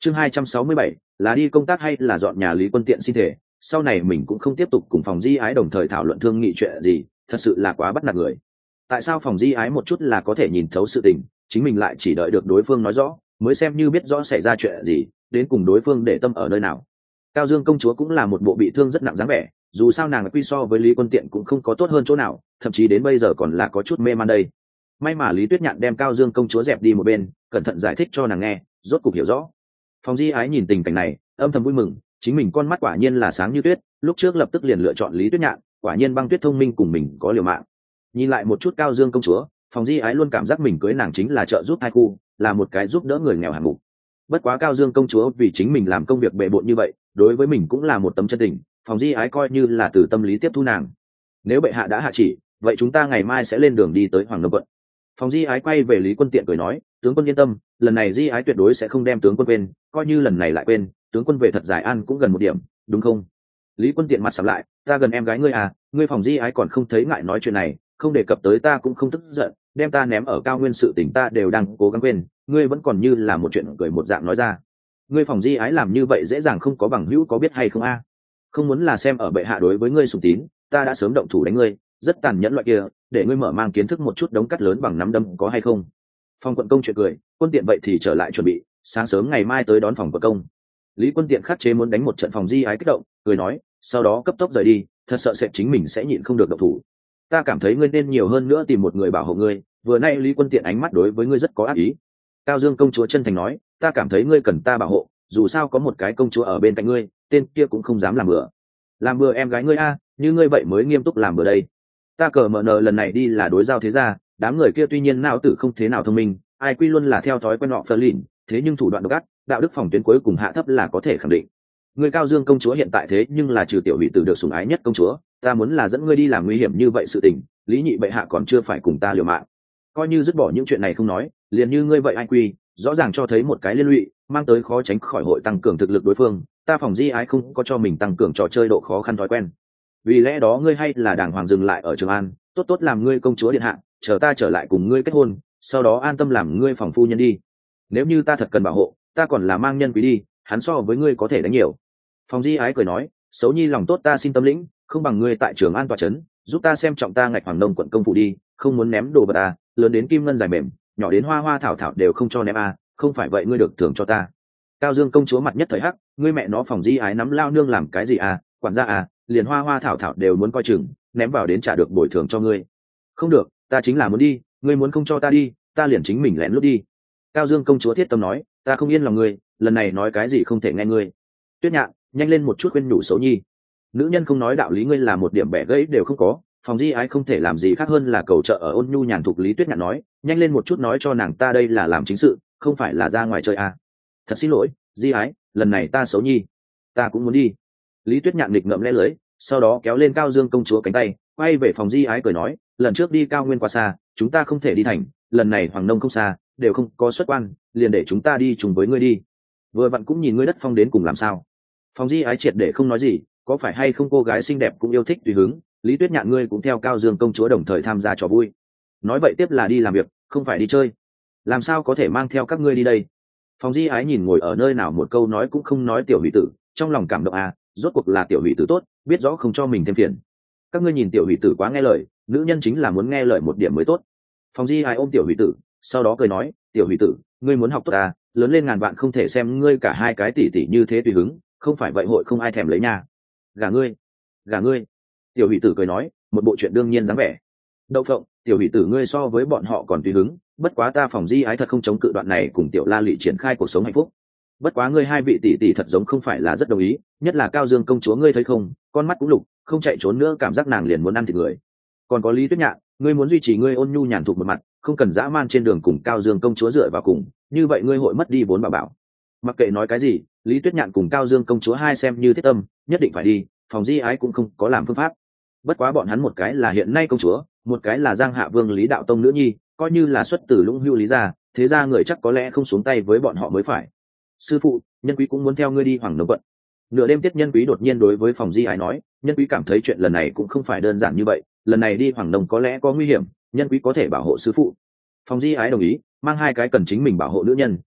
Chương 267, là đi công tác hay là dọn nhà. Lý Quân Tiện xin thể sau này mình cũng không tiếp tục cùng phòng di ái đồng thời thảo luận thương nghị chuyện gì, thật sự là quá bắt nạt người. Tại sao phòng di ái một chút là có thể nhìn thấu sự tình, chính mình lại chỉ đợi được đối phương nói rõ mới xem như biết rõ xảy ra chuyện gì, đến cùng đối phương để tâm ở nơi nào. Cao Dương công chúa cũng là một bộ bị thương rất nặng dáng vẻ, dù sao nàng quy so với Lý Quân Tiện cũng không có tốt hơn chỗ nào, thậm chí đến bây giờ còn là có chút mê man đây. May mà Lý Tuyết Nhạn đem Cao Dương công chúa dẹp đi một bên, cẩn thận giải thích cho nàng nghe, rốt cục hiểu rõ. Phòng di ái nhìn tình cảnh này âm thầm vui mừng, chính mình con mắt quả nhiên là sáng như tuyết, lúc trước lập tức liền lựa chọn Lý Tuyết Nhạn, quả nhiên băng tuyết thông minh cùng mình có liều mạng. Nhìn lại một chút Cao Dương công chúa, phòng di ái luôn cảm giác mình cưới nàng chính là trợ giúp hai khu, là một cái giúp đỡ người nghèo hạng mục. Bất quá Cao Dương công chúa vì chính mình làm công việc bề bộn như vậy, đối với mình cũng là một tấm chân tình, phòng di ái coi như là từ tâm lý tiếp thu nàng. Nếu bệ hạ đã hạ chỉ, vậy chúng ta ngày mai sẽ lên đường đi tới Hoàng Nông quận. Phòng di ái quay về Lý Quân Tiện cười nói, tướng quân yên tâm, lần này di ái tuyệt đối sẽ không đem tướng quân quên, coi như lần này lại quên, tướng quân về thật giải an cũng gần một điểm, đúng không? Lý Quân Tiện mặt sầm lại, ta gần em gái ngươi à, ngươi phòng di ái còn không thấy ngại nói chuyện này, không đề cập tới ta cũng không tức giận, đem ta ném ở cao nguyên sự tình ta đều đang cố gắng quên, ngươi vẫn còn như là một chuyện cười một dạng nói ra. Ngươi phòng di ái làm như vậy dễ dàng không có bằng hữu có biết hay không a? Không muốn là xem ở bệ hạ đối với ngươi sủng tín, ta đã sớm động thủ đánh ngươi, rất tàn nhẫn loại kia, để ngươi mở mang kiến thức một chút đống cắt lớn bằng nắm đấm có hay không. Phòng quận công chuyện cười, Quân Tiện vậy thì trở lại chuẩn bị, sáng sớm ngày mai tới đón phòng quận công. Lý Quân Tiện khắc chế muốn đánh một trận phòng di ái kích động, cười nói, sau đó cấp tốc rời đi, thật sợ sẽ chính mình sẽ nhịn không được động thủ. Ta cảm thấy ngươi nên nhiều hơn nữa tìm một người bảo hộ ngươi, vừa nay Lý Quân Tiện ánh mắt đối với ngươi rất có ác ý. Cao Dương công chúa chân thành nói, ta cảm thấy ngươi cần ta bảo hộ, dù sao có một cái công chúa ở bên cạnh ngươi, tên kia cũng không dám làm bừa em gái ngươi a, như ngươi vậy mới nghiêm túc làm bừa đây. Ta cờ mở nờ lần này đi là đối giao thế gia, đám người kia tuy nhiên não tử không thế nào thông minh, ai quy luôn là theo thói quen họ phơ lìn, thế nhưng thủ đoạn độc ác, đạo đức phòng tuyến cuối cùng hạ thấp là có thể khẳng định. Ngươi Cao Dương công chúa hiện tại thế nhưng là trừ tiểu hỷ tử được sủng ái nhất công chúa, ta muốn là dẫn ngươi đi làm nguy hiểm như vậy sự tình, Lý nhị bệ hạ còn chưa phải cùng ta liều mạng. Coi như dứt bỏ những chuyện này không nói, liền như ngươi vậy ai quy, rõ ràng cho thấy một cái liên lụy, mang tới khó tránh khỏi hội tăng cường thực lực đối phương, ta phòng di ái không có cho mình tăng cường trò chơi độ khó khăn thói quen. Vì lẽ đó ngươi hay là đàng hoàng dừng lại ở Trường An, tốt tốt làm ngươi công chúa điện hạ, chờ ta trở lại cùng ngươi kết hôn, sau đó an tâm làm ngươi phòng phu nhân đi. Nếu như ta thật cần bảo hộ, ta còn là mang nhân quý đi, hắn so với ngươi có thể đánh nhiều. Phòng di ái cười nói, xấu nhi lòng tốt ta xin tâm lĩnh, không bằng ngươi tại Trường An tòa trấn, giúp ta xem trọng ta ngạch Hoàng Nông quận công phủ đi, không muốn ném đồ vật à, lớn đến kim ngân dài mềm, nhỏ đến hoa hoa thảo thảo đều không cho ném à, không phải vậy ngươi được thưởng cho ta. Cao Dương công chúa mặt nhất thời hắc, ngươi mẹ nó phòng di ái nắm lao nương làm cái gì à, quản gia à, liền hoa hoa thảo thảo đều muốn coi chừng, ném vào đến trả được bồi thường cho ngươi. Không được, ta chính là muốn đi, ngươi muốn không cho ta đi, ta liền chính mình lén lút đi. Cao Dương công chúa thiết tâm nói, ta không yên lòng ngươi, lần này nói cái gì không thể nghe ngươi. Tuyết Nhạn, nhanh lên một chút khuyên nhủ xấu nhi. Nữ nhân không nói đạo lý, ngươi là một điểm bẻ gãy đều không có, phòng di ái không thể làm gì khác hơn là cầu trợ ở ôn nhu nhàn thục. Lý Tuyết Nhạn nói, nhanh lên một chút nói cho nàng ta đây là làm chính sự, không phải là ra ngoài chơi à. Thật xin lỗi, di ái, lần này ta xấu nhi, ta cũng muốn đi. Lý Tuyết Nhạn nghịch ngợm lẽ lưới, sau đó kéo lên Cao Dương công chúa cánh tay, quay về phòng di ái cười nói, lần trước đi cao nguyên quá xa, chúng ta không thể đi thành, lần này Hoàng Nông không xa, đều không có xuất quan, liền để chúng ta đi chung với ngươi đi. Vừa vặn cũng nhìn ngươi đất phong đến cùng làm sao. Phòng di ái triệt để không nói gì, có phải hay không cô gái xinh đẹp cũng yêu thích tùy hứng, Lý Tuyết Nhạn ngươi cũng theo Cao Dương công chúa đồng thời tham gia trò vui. Nói vậy tiếp là đi làm việc, không phải đi chơi. Làm sao có thể mang theo các ngươi đi đây? Phòng di ái nhìn ngồi ở nơi nào một câu nói cũng không nói tiểu hủy tử, trong lòng cảm động à, rốt cuộc là tiểu hủy tử tốt, biết rõ không cho mình thêm phiền. Các ngươi nhìn tiểu hủy tử quá nghe lời, nữ nhân chính là muốn nghe lời một điểm mới tốt. Phòng di ái ôm tiểu hủy tử, sau đó cười nói, tiểu hủy tử, ngươi muốn học tốt à, lớn lên ngàn vạn không thể xem ngươi cả hai cái tỷ tỷ như thế tùy hứng, không phải vậy hội không ai thèm lấy nha. Gả ngươi. Tiểu hủy tử cười nói, một bộ chuyện đương nhiên dáng vẻ. Đậu phộng, tiểu hủy tử ngươi so với bọn họ còn tùy hứng, bất quá ta phòng di ái thật không chống cự đoạn này cùng tiểu la lụy triển khai cuộc sống hạnh phúc. Bất quá ngươi hai vị tỷ tỷ thật giống không phải là rất đồng ý, nhất là Cao Dương công chúa ngươi thấy không, con mắt cũng lục, không chạy trốn nữa, cảm giác nàng liền muốn ăn thịt người. Còn có Lý Tuyết Nhạn, ngươi muốn duy trì ngươi ôn nhu nhàn thục một mặt, không cần dã man trên đường cùng Cao Dương công chúa dựa vào cùng, như vậy ngươi hội mất đi vốn bảo. Mặc kệ nói cái gì, Lý Tuyết Nhạn cùng Cao Dương công chúa hai xem như thiết tâm, nhất định phải đi, phòng di ái cũng không có làm phương pháp. Bất quá bọn hắn một cái là hiện nay công chúa, một cái là Giang Hạ Vương Lý Đạo Tông nữ nhi, coi như là xuất từ Lũng Hưu Lý gia, thế ra người chắc có lẽ không xuống tay với bọn họ mới phải. Sư phụ, nhân quý cũng muốn theo ngươi đi Hoàng Nông quận. Nửa đêm tiết nhân quý đột nhiên đối với phòng di ái nói, nhân quý cảm thấy chuyện lần này cũng không phải đơn giản như vậy, lần này đi Hoàng Nông có lẽ có nguy hiểm, nhân quý có thể bảo hộ sư phụ. Phòng di ái đồng ý, mang hai cái cần chính mình bảo hộ nữ nhân,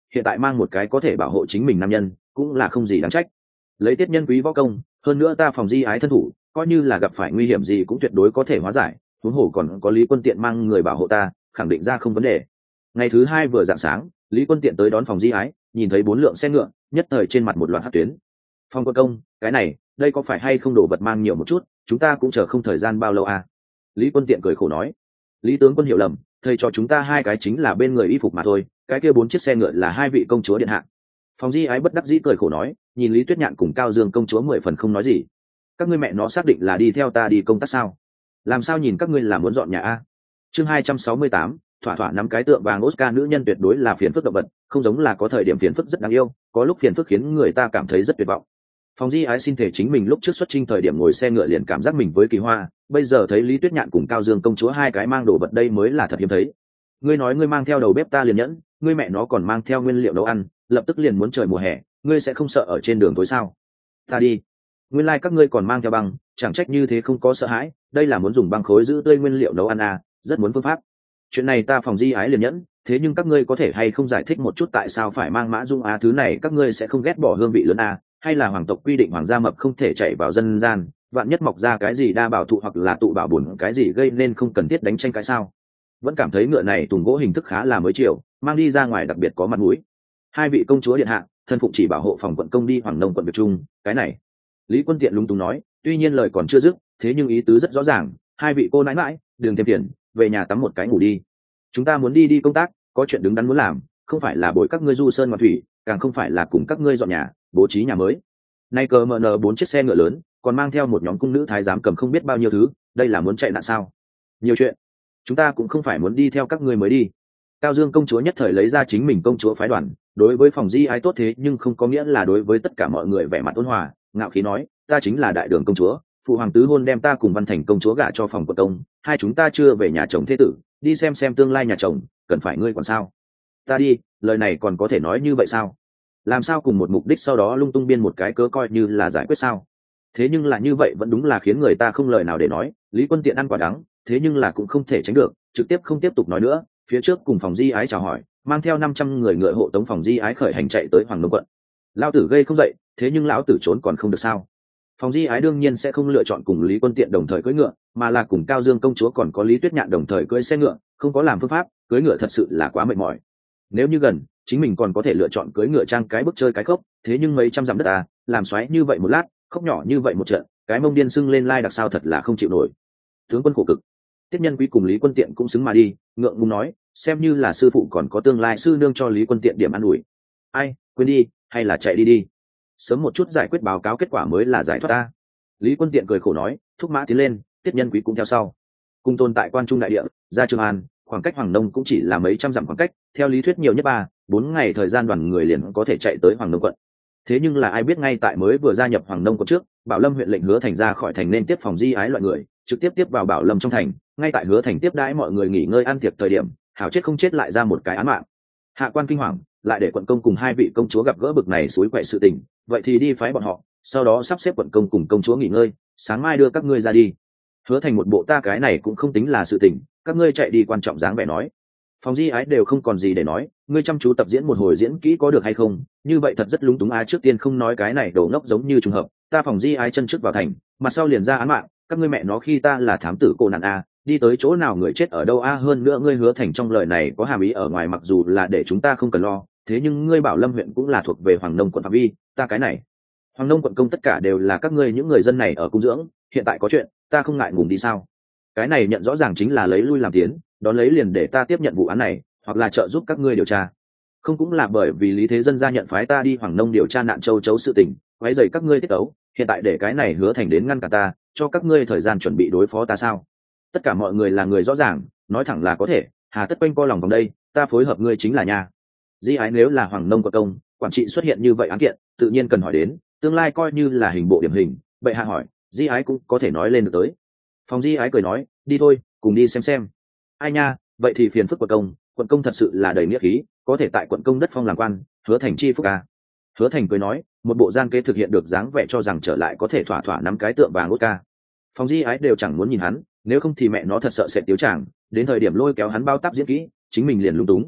hiện tại mang một cái có thể bảo hộ chính mình nam nhân cũng là không gì đáng trách. Lấy Tiết Nhân Quý võ công, hơn nữa ta phòng di ái thân thủ, coi như là gặp phải nguy hiểm gì cũng tuyệt đối có thể hóa giải, huống hồ còn có Lý Quân Tiện mang người bảo hộ ta, khẳng định ra không vấn đề. Ngày thứ hai vừa rạng sáng, Lý Quân Tiện tới đón phòng di ái, nhìn thấy 4 lượng xe ngựa, nhất thời trên mặt một loạt hắc tuyến. Phong Quân Công, cái này, đây có phải hay không đồ vật mang nhiều một chút, chúng ta cũng chờ không thời gian bao lâu à? Lý Quân Tiện cười khổ nói. Lý tướng quân hiểu lầm, thầy cho chúng ta 2 cái chính là bên người y phục mà thôi, cái kia 4 chiếc xe ngựa là 2 vị công chúa điện hạ. Phòng di ái bất đắc dĩ cười khổ nói, nhìn Lý Tuyết Nhạn cùng Cao Dương công chúa 10 phần không nói gì. Các ngươi mẹ nó xác định là đi theo ta đi công tác sao? Làm sao nhìn các ngươi là muốn dọn nhà a? Chương 268, thỏa thỏa nắm cái tượng vàng Oscar nữ nhân tuyệt đối là phiền phức động vật, không giống là có thời điểm phiền phức rất đáng yêu, có lúc phiền phức khiến người ta cảm thấy rất tuyệt vọng. Phòng di ái xin thể chính mình lúc trước xuất chinh thời điểm ngồi xe ngựa liền cảm giác mình với kỳ hoa, bây giờ thấy Lý Tuyết Nhạn cùng Cao Dương công chúa 2 cái mang đồ vật đây mới là thật hiếm thấy. Ngươi nói ngươi mang theo đầu bếp ta liền nhẫn, ngươi mẹ nó còn mang theo nguyên liệu nấu ăn, lập tức liền muốn trời mùa hè, ngươi sẽ không sợ ở trên đường tối sao? Ta đi. Nguyên lai các ngươi còn mang theo băng, chẳng trách như thế không có sợ hãi, đây là muốn dùng băng khối giữ tươi nguyên liệu nấu ăn à, rất muốn phương pháp. Chuyện này ta phòng di ái liền nhẫn, thế nhưng các ngươi có thể hay không giải thích một chút tại sao phải mang mã dung á, thứ này các ngươi sẽ không ghét bỏ hương vị lớn à, hay là hoàng tộc quy định hoàng gia mập không thể chạy vào dân gian, vạn nhất mọc ra cái gì đa bảo thụ hoặc là tụ bảo bùn cái gì gây nên không cần thiết đánh tranh cãi sao? Vẫn cảm thấy ngựa này tùng gỗ hình thức khá là mới chiều, mang đi ra ngoài đặc biệt có mặt mũi. 2 vị công chúa điện hạ, thân phụng chỉ bảo hộ phòng quận công đi Hoàng Nông quận Việt Trung, cái này. Lý Quân Tiện lúng túng nói, tuy nhiên lời còn chưa dứt, thế nhưng ý tứ rất rõ ràng, 2 vị cô nãi nãi, đừng thêm tiền, về nhà tắm một cái ngủ đi. Chúng ta muốn đi công tác, có chuyện đứng đắn muốn làm, không phải là bồi các ngươi du sơn ngoạn thủy, càng không phải là cùng các ngươi dọn nhà, bố trí nhà mới. Nay cờ MN 4 chiếc xe ngựa lớn, còn mang theo một nhóm cung nữ thái giám cầm không biết bao nhiêu thứ, đây là muốn chạy nạn sao? Nhiều chuyện. Chúng ta cũng không phải muốn đi theo các ngươi mới đi. Cao Dương công chúa nhất thời lấy ra chính mình công chúa phái đoàn, đối với phòng di ái tốt thế nhưng không có nghĩa là đối với tất cả mọi người vẻ mặt ôn hòa, ngạo khí nói, ta chính là đại đường công chúa, phụ hoàng tứ hôn đem ta cùng Văn Thành công chúa gả cho phòng quận công, 2 chúng ta chưa về nhà chồng thế tử, đi xem tương lai nhà chồng, cần phải ngươi còn sao? Ta đi, lời này còn có thể nói như vậy sao? Làm sao cùng một mục đích sau đó lung tung biên một cái cớ coi như là giải quyết sao? Thế nhưng là như vậy vẫn đúng là khiến người ta không lời nào để nói. Lý Quân Tiện ăn quả đắng, thế nhưng là cũng không thể tránh được, trực tiếp không tiếp tục nói nữa, phía trước cùng phòng di ái chào hỏi, mang theo 500 người ngựa hộ tống phòng di ái khởi hành chạy tới Hoàng Nông quận. Lão tử gây không dậy, thế nhưng lão tử trốn còn không được sao? Phòng di ái đương nhiên sẽ không lựa chọn cùng Lý Quân Tiện đồng thời cưỡi ngựa, mà là cùng Cao Dương công chúa còn có Lý Tuyết Nhạn đồng thời cưỡi xe ngựa, không có làm phương pháp, cưỡi ngựa thật sự là quá mệt mỏi. Nếu như gần, chính mình còn có thể lựa chọn cưỡi ngựa trang cái bước chơi cái khốc, thế nhưng mấy trăm dặm đất à, làm xoáy như vậy một lát, khóc nhỏ như vậy một trận, cái mông điên sưng lên lai đặc sao thật là không chịu nổi. Tướng quân khổ cực. Tiết Nhân Quý cùng Lý Quân Tiện cũng xứng mà đi, ngượng ngùng nói, xem như là sư phụ còn có tương lai sư nương cho Lý Quân Tiện điểm an ủi. Ai, quên đi, hay là chạy đi đi. Sớm một chút giải quyết báo cáo kết quả mới là giải thoát ta. Lý Quân Tiện cười khổ nói, thúc mã tiến lên, Tiết Nhân Quý cũng theo sau. Cùng tồn tại quan trung đại địa, ra Trường An, khoảng cách Hoàng Nông cũng chỉ là mấy trăm dặm khoảng cách, theo lý thuyết nhiều nhất 3-4 ngày thời gian đoàn người liền có thể chạy tới Hoàng Nông quận. Thế nhưng là ai biết ngay tại mới vừa gia nhập Hoàng Nông quận trước, Bảo Lâm huyện lệnh Hứa Thành ra khỏi thành nên tiếp phòng di ái loại người, trực tiếp tiếp vào Bảo Lâm trong thành, ngay tại Hứa Thành tiếp đãi mọi người nghỉ ngơi ăn tiệc thời điểm, hảo chết không chết lại ra một cái án mạng. Hạ quan kinh hoàng, lại để quận công cùng 2 vị công chúa gặp gỡ bực này suối quậy sự tình, vậy thì đi phái bọn họ, sau đó sắp xếp quận công cùng công chúa nghỉ ngơi, sáng mai đưa các ngươi ra đi. Hứa Thành một bộ ta cái này cũng không tính là sự tình, các ngươi chạy đi quan trọng dáng vẻ nói. Phòng di ái đều không còn gì để nói, ngươi chăm chú tập diễn một hồi diễn kỹ có được hay không, như vậy thật rất lúng túng. Trước tiên không nói cái này đồ ngốc giống như trùng hợp, ta phòng di ái chân trước vào thành, mặt sau liền ra án mạng, các ngươi mẹ nó khi ta là thám tử cô nạn đi tới chỗ nào người chết ở đâu hơn nữa ngươi Hứa Thành trong lời này có hàm ý ở ngoài, mặc dù là để chúng ta không cần lo, thế nhưng ngươi Bảo Lâm huyện cũng là thuộc về Hoàng Nông quận phạm vi, ta cái này Hoàng Nông quận công tất cả đều là các ngươi những người dân này ở cung dưỡng, hiện tại có chuyện ta không ngại ngùng đi sao? Cái này nhận rõ ràng chính là lấy lui làm tiến, đón lấy liền để ta tiếp nhận vụ án này, hoặc là trợ giúp các ngươi điều tra. Không cũng là bởi vì Lý Thế Dân ra nhận phái ta đi Hoàng Nông điều tra nạn châu chấu sự tình, quấy rầy các ngươi tiết ấu, hiện tại để cái này Hứa Thành đến ngăn cản ta, cho các ngươi thời gian chuẩn bị đối phó ta sao? Tất cả mọi người là người rõ ràng, nói thẳng là có thể, hà tất quanh co lòng vòng đây, ta phối hợp ngươi chính là nha. Di ái nếu là Hoàng Nông có công, quản trị xuất hiện như vậy án kiện, tự nhiên cần hỏi đến, tương lai coi như là hình bộ điểm hình, bệ hạ hỏi, Di ái cũng có thể nói lên được tới. Phòng di ái cười nói, đi thôi, cùng đi xem. Ai nha, vậy thì phiền phức quận công thật sự là đầy nghĩa khí, có thể tại quận công đất phong làm quan, Hứa Thành chi phúc à. Hứa Thành cười nói, một bộ gian kế thực hiện được dáng vẻ cho rằng trở lại có thể thỏa thỏa nắm cái tượng vàng Oscar. Phòng di ái đều chẳng muốn nhìn hắn, nếu không thì mẹ nó thật sợ sẽ tiếu chàng, đến thời điểm lôi kéo hắn bao táp diễn kỹ, chính mình liền lung túng.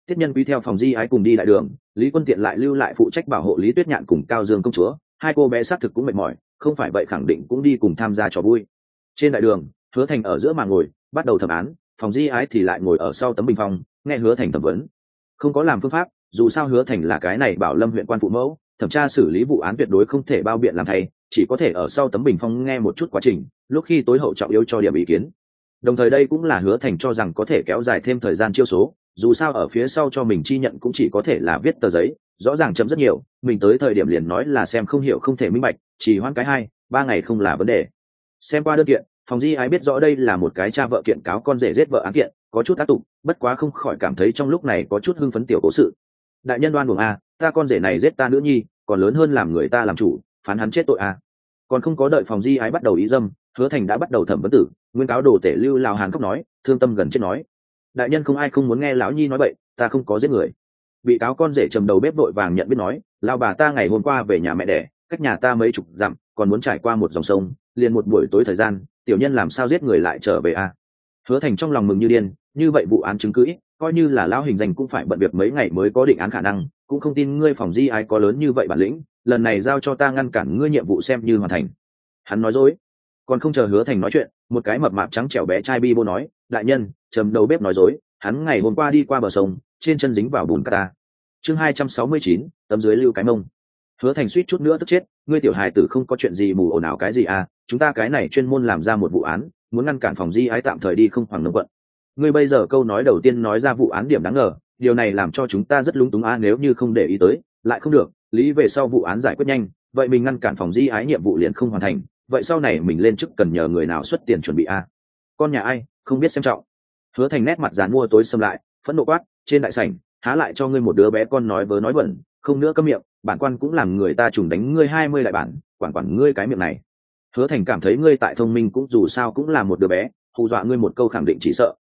Tiết Nhân Quý theo phòng di ái cùng đi đại đường, Lý Quân Tiện lại lưu lại phụ trách bảo hộ Lý Tuyết Nhạn cùng Cao Dương công chúa. Hai cô bé xác thực cũng mệt mỏi, không phải vậy khẳng định cũng đi cùng tham gia trò vui. Trên đại đường, Hứa Thành ở giữa mà ngồi, bắt đầu thẩm án, phòng di ái thì lại ngồi ở sau tấm bình phong, nghe Hứa Thành thẩm vấn. Không có làm phương pháp, dù sao Hứa Thành là cái này Bảo Lâm huyện quan phụ mẫu, thẩm tra xử lý vụ án tuyệt đối không thể bao biện làm thay, chỉ có thể ở sau tấm bình phong nghe một chút quá trình, lúc khi tối hậu trọng yếu cho điểm ý kiến. Đồng thời đây cũng là Hứa Thành cho rằng có thể kéo dài thêm thời gian chiêu số, dù sao ở phía sau cho mình chi nhận cũng chỉ có thể là viết tờ giấy, rõ ràng chậm rất nhiều, mình tới thời điểm liền nói là xem không hiểu không thể minh bạch, chỉ hoãn cái 2-3 ngày không là vấn đề. Xem qua đơn kiện, phòng di ái biết rõ đây là một cái cha vợ kiện cáo con rể giết vợ án kiện, có chút ác tục, bất quá không khỏi cảm thấy trong lúc này có chút hưng phấn tiểu cố sự. Đại nhân đoan buồng a, ta con rể này giết ta nữ nhi, còn lớn hơn làm người ta làm chủ, phán hắn chết tội a. Còn không có đợi phòng di ái bắt đầu ý dâm, Hứa Thành đã bắt đầu thẩm vấn tử, nguyên cáo đồ tể lưu lào hàn khóc nói, thương tâm gần chết nói, đại nhân không ai không muốn nghe lão nhi nói bậy, ta không có giết người. Bị cáo con rể trầm đầu bếp vội vàng nhận biết nói, lao bà ta ngày hôm qua về nhà mẹ đẻ, cách nhà ta mấy chục dặm, còn muốn trải qua một dòng sông, liền một buổi tối thời gian, tiểu nhân làm sao giết người lại trở về a. Hứa Thành trong lòng mừng như điên, như vậy vụ án chứng cứ ít, coi như là lão hình danh cũng phải bận việc mấy ngày mới có định án khả năng, cũng không tin ngươi phòng di ái có lớn như vậy bản lĩnh, lần này giao cho ta ngăn cản ngươi nhiệm vụ xem như hoàn thành. Hắn nói dối. Còn không chờ Hứa Thành nói chuyện, một cái mập mạp trắng trẻo bé trai bi bô nói, đại nhân, trầm đầu bếp nói dối, hắn ngày hôm qua đi qua bờ sông, trên chân dính vào bùn cát ta. Chương 269, tấm dưới lưu cái mông. Hứa Thành suýt chút nữa tức chết, ngươi tiểu hài tử không có chuyện gì mù ồn ào cái gì à, chúng ta cái này chuyên môn làm ra một vụ án, muốn ngăn cản phòng di ái tạm thời đi không Hoàng Nông quận. Ngươi bây giờ câu nói đầu tiên nói ra vụ án điểm đáng ngờ, điều này làm cho chúng ta rất lúng túng a, nếu như không để ý tới, lại không được, lý về sau vụ án giải quyết nhanh, vậy mình ngăn cản phòng di ái nhiệm vụ liền không hoàn thành, vậy sau này mình lên chức cần nhờ người nào xuất tiền chuẩn bị a? Con nhà ai, không biết xem trọng. Hứa Thành nét mặt dán mua tối xâm lại, phẫn nộ quát, trên đại sảnh, há lại cho ngươi một đứa bé con nói vớ nói vẩn, không nữa câm miệng, bản quan cũng làm người ta trùng đánh ngươi 20 đại bản, quản ngươi cái miệng này. Hứa Thành cảm thấy ngươi tại thông minh cũng dù sao cũng là một đứa bé, hù dọa ngươi một câu khẳng định chỉ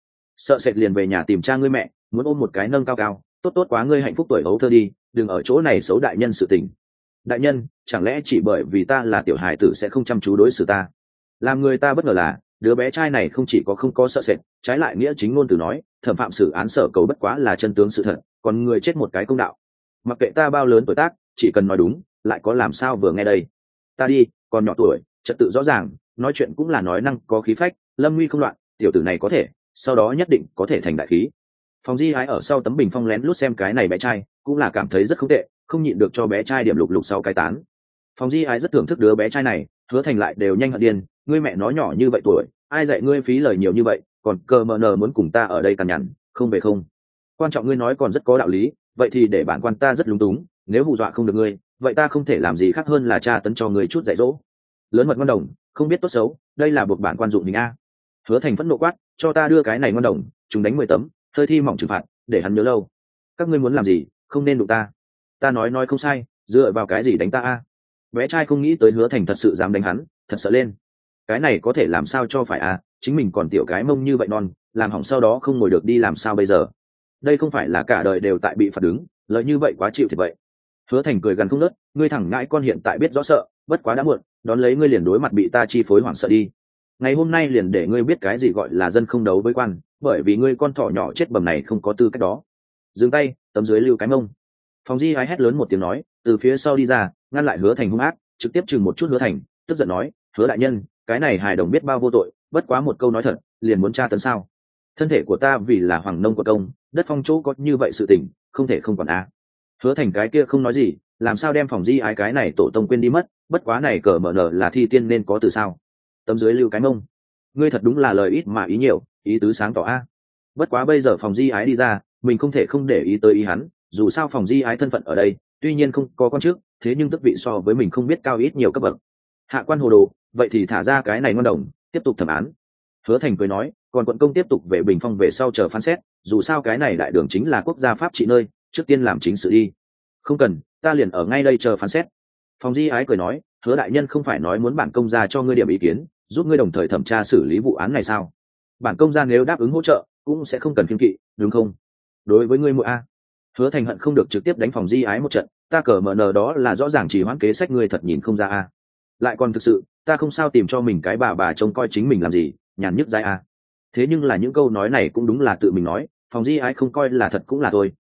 sợ sệt liền về nhà tìm cha ngươi mẹ, muốn ôm một cái nâng cao cao, tốt quá ngươi hạnh phúc tuổi hấu thơ đi, đừng ở chỗ này xấu đại nhân sự tình. Đại nhân, chẳng lẽ chỉ bởi vì ta là tiểu hài tử sẽ không chăm chú đối xử ta? Làm người ta bất ngờ là đứa bé trai này không chỉ có không có sợ sệt, trái lại nghĩa chính ngôn từ nói, thẩm phạm xử án sở cầu bất quá là chân tướng sự thật, còn người chết một cái công đạo. Mặc kệ ta bao lớn tuổi tác, chỉ cần nói đúng, lại có làm sao vừa nghe đây. Ta đi, còn nhỏ tuổi, trật tự rõ ràng, nói chuyện cũng là nói năng có khí phách, lâm nguy không loạn, tiểu tử này có thể, sau đó nhất định có thể thành đại khí. Phòng di ái ở sau tấm bình phong lén lút xem cái này bé trai, cũng là cảm thấy rất không tệ, không nhịn được cho bé trai điểm lục lục sau cái tán. Phòng di ái rất thưởng thức đứa bé trai này, Hứa Thành lại đều nhanh hận điên, ngươi mẹ nó nhỏ như vậy tuổi, ai dạy ngươi phí lời nhiều như vậy, còn cờ mờ nờ muốn cùng ta ở đây cằn nhằn, không về không. Quan trọng ngươi nói còn rất có đạo lý, vậy thì để bản quan ta rất lúng túng, nếu hù dọa không được ngươi, vậy ta không thể làm gì khác hơn là tra tấn cho ngươi chút dạy dỗ. Lớn mật ngon đồng, không biết tốt xấu, đây là buộc bản quan dụng mình a. Hứa Thành phẫn nộ quát, cho ta đưa cái này ngon đồng, chúng đánh 10 tấm, hơi thi mỏng trừng phạt, để hắn nhớ lâu. Các ngươi muốn làm gì, không nên đụng ta. Ta nói không sai, dựa vào cái gì đánh ta a? Bé trai không nghĩ tới Hứa Thành thật sự dám đánh hắn, thật sợ lên. Cái này có thể làm sao cho phải a, chính mình còn tiểu cái mông như vậy non, làm hỏng sau đó không ngồi được đi làm sao bây giờ? Đây không phải là cả đời đều tại bị phạt đứng, lợi như vậy quá chịu thiệt vậy. Hứa Thành cười gần không nớt, ngươi thẳng ngãi con hiện tại biết rõ sợ, bất quá đã muộn, đón lấy ngươi liền đối mặt bị ta chi phối hoảng sợ đi. Ngày hôm nay liền để ngươi biết cái gì gọi là dân không đấu với quan, bởi vì ngươi con thỏ nhỏ chết bầm này không có tư cách đó. Dừng tay, tấm dưới lưu cái mông. Phòng di ái hét lớn một tiếng nói, từ phía sau đi ra, ngăn lại Hứa Thành hung ác, trực tiếp chừng một chút Hứa Thành, tức giận nói, Hứa đại nhân, cái này hài đồng biết bao vô tội, bất quá một câu nói thật, liền muốn tra tấn sao? Thân thể của ta vì là Hoàng Nông của công, đất phong chỗ có như vậy sự tình, không thể không quản a. Hứa Thành cái kia không nói gì, làm sao đem phòng di ái cái này tổ tông quên đi mất, bất quá này cờ mở nở là thi tiên nên có từ sao? Tấm dưới lưu cái mông. Ngươi thật đúng là lời ít mà ý nhiều, ý tứ sáng tỏ a. Bất quá bây giờ phòng di ái đi ra, mình không thể không để ý tới ý hắn, dù sao phòng di ái thân phận ở đây, tuy nhiên không có con trước, thế nhưng tức vị so với mình không biết cao ít nhiều cấp bậc. Hạ quan hồ đồ, vậy thì thả ra cái này ngon đồng, tiếp tục thẩm án. Hứa Thành cười nói, còn quận công tiếp tục về Bình Phong về sau chờ phán xét, dù sao cái này đại đường chính là quốc gia pháp trị nơi, trước tiên làm chính sự đi. Không cần, ta liền ở ngay đây chờ phán xét. Phòng di ái cười nói, Hứa đại nhân không phải nói muốn bản công gia cho ngươi điểm ý kiến, giúp ngươi đồng thời thẩm tra xử lý vụ án này sao? Bản công gia nếu đáp ứng hỗ trợ, cũng sẽ không cần kiêng kỵ, đúng không? Đối với ngươi muội a. Hứa Thành hận không được trực tiếp đánh phòng di ái một trận, ta cờ mở nờ đó là rõ ràng chỉ hoãn kế sách ngươi thật nhìn không ra a. Lại còn thực sự, ta không sao tìm cho mình cái bà trông coi chính mình làm gì, nhàn nhức dai a. Thế nhưng là những câu nói này cũng đúng là tự mình nói, phòng di ái không coi là thật cũng là thôi,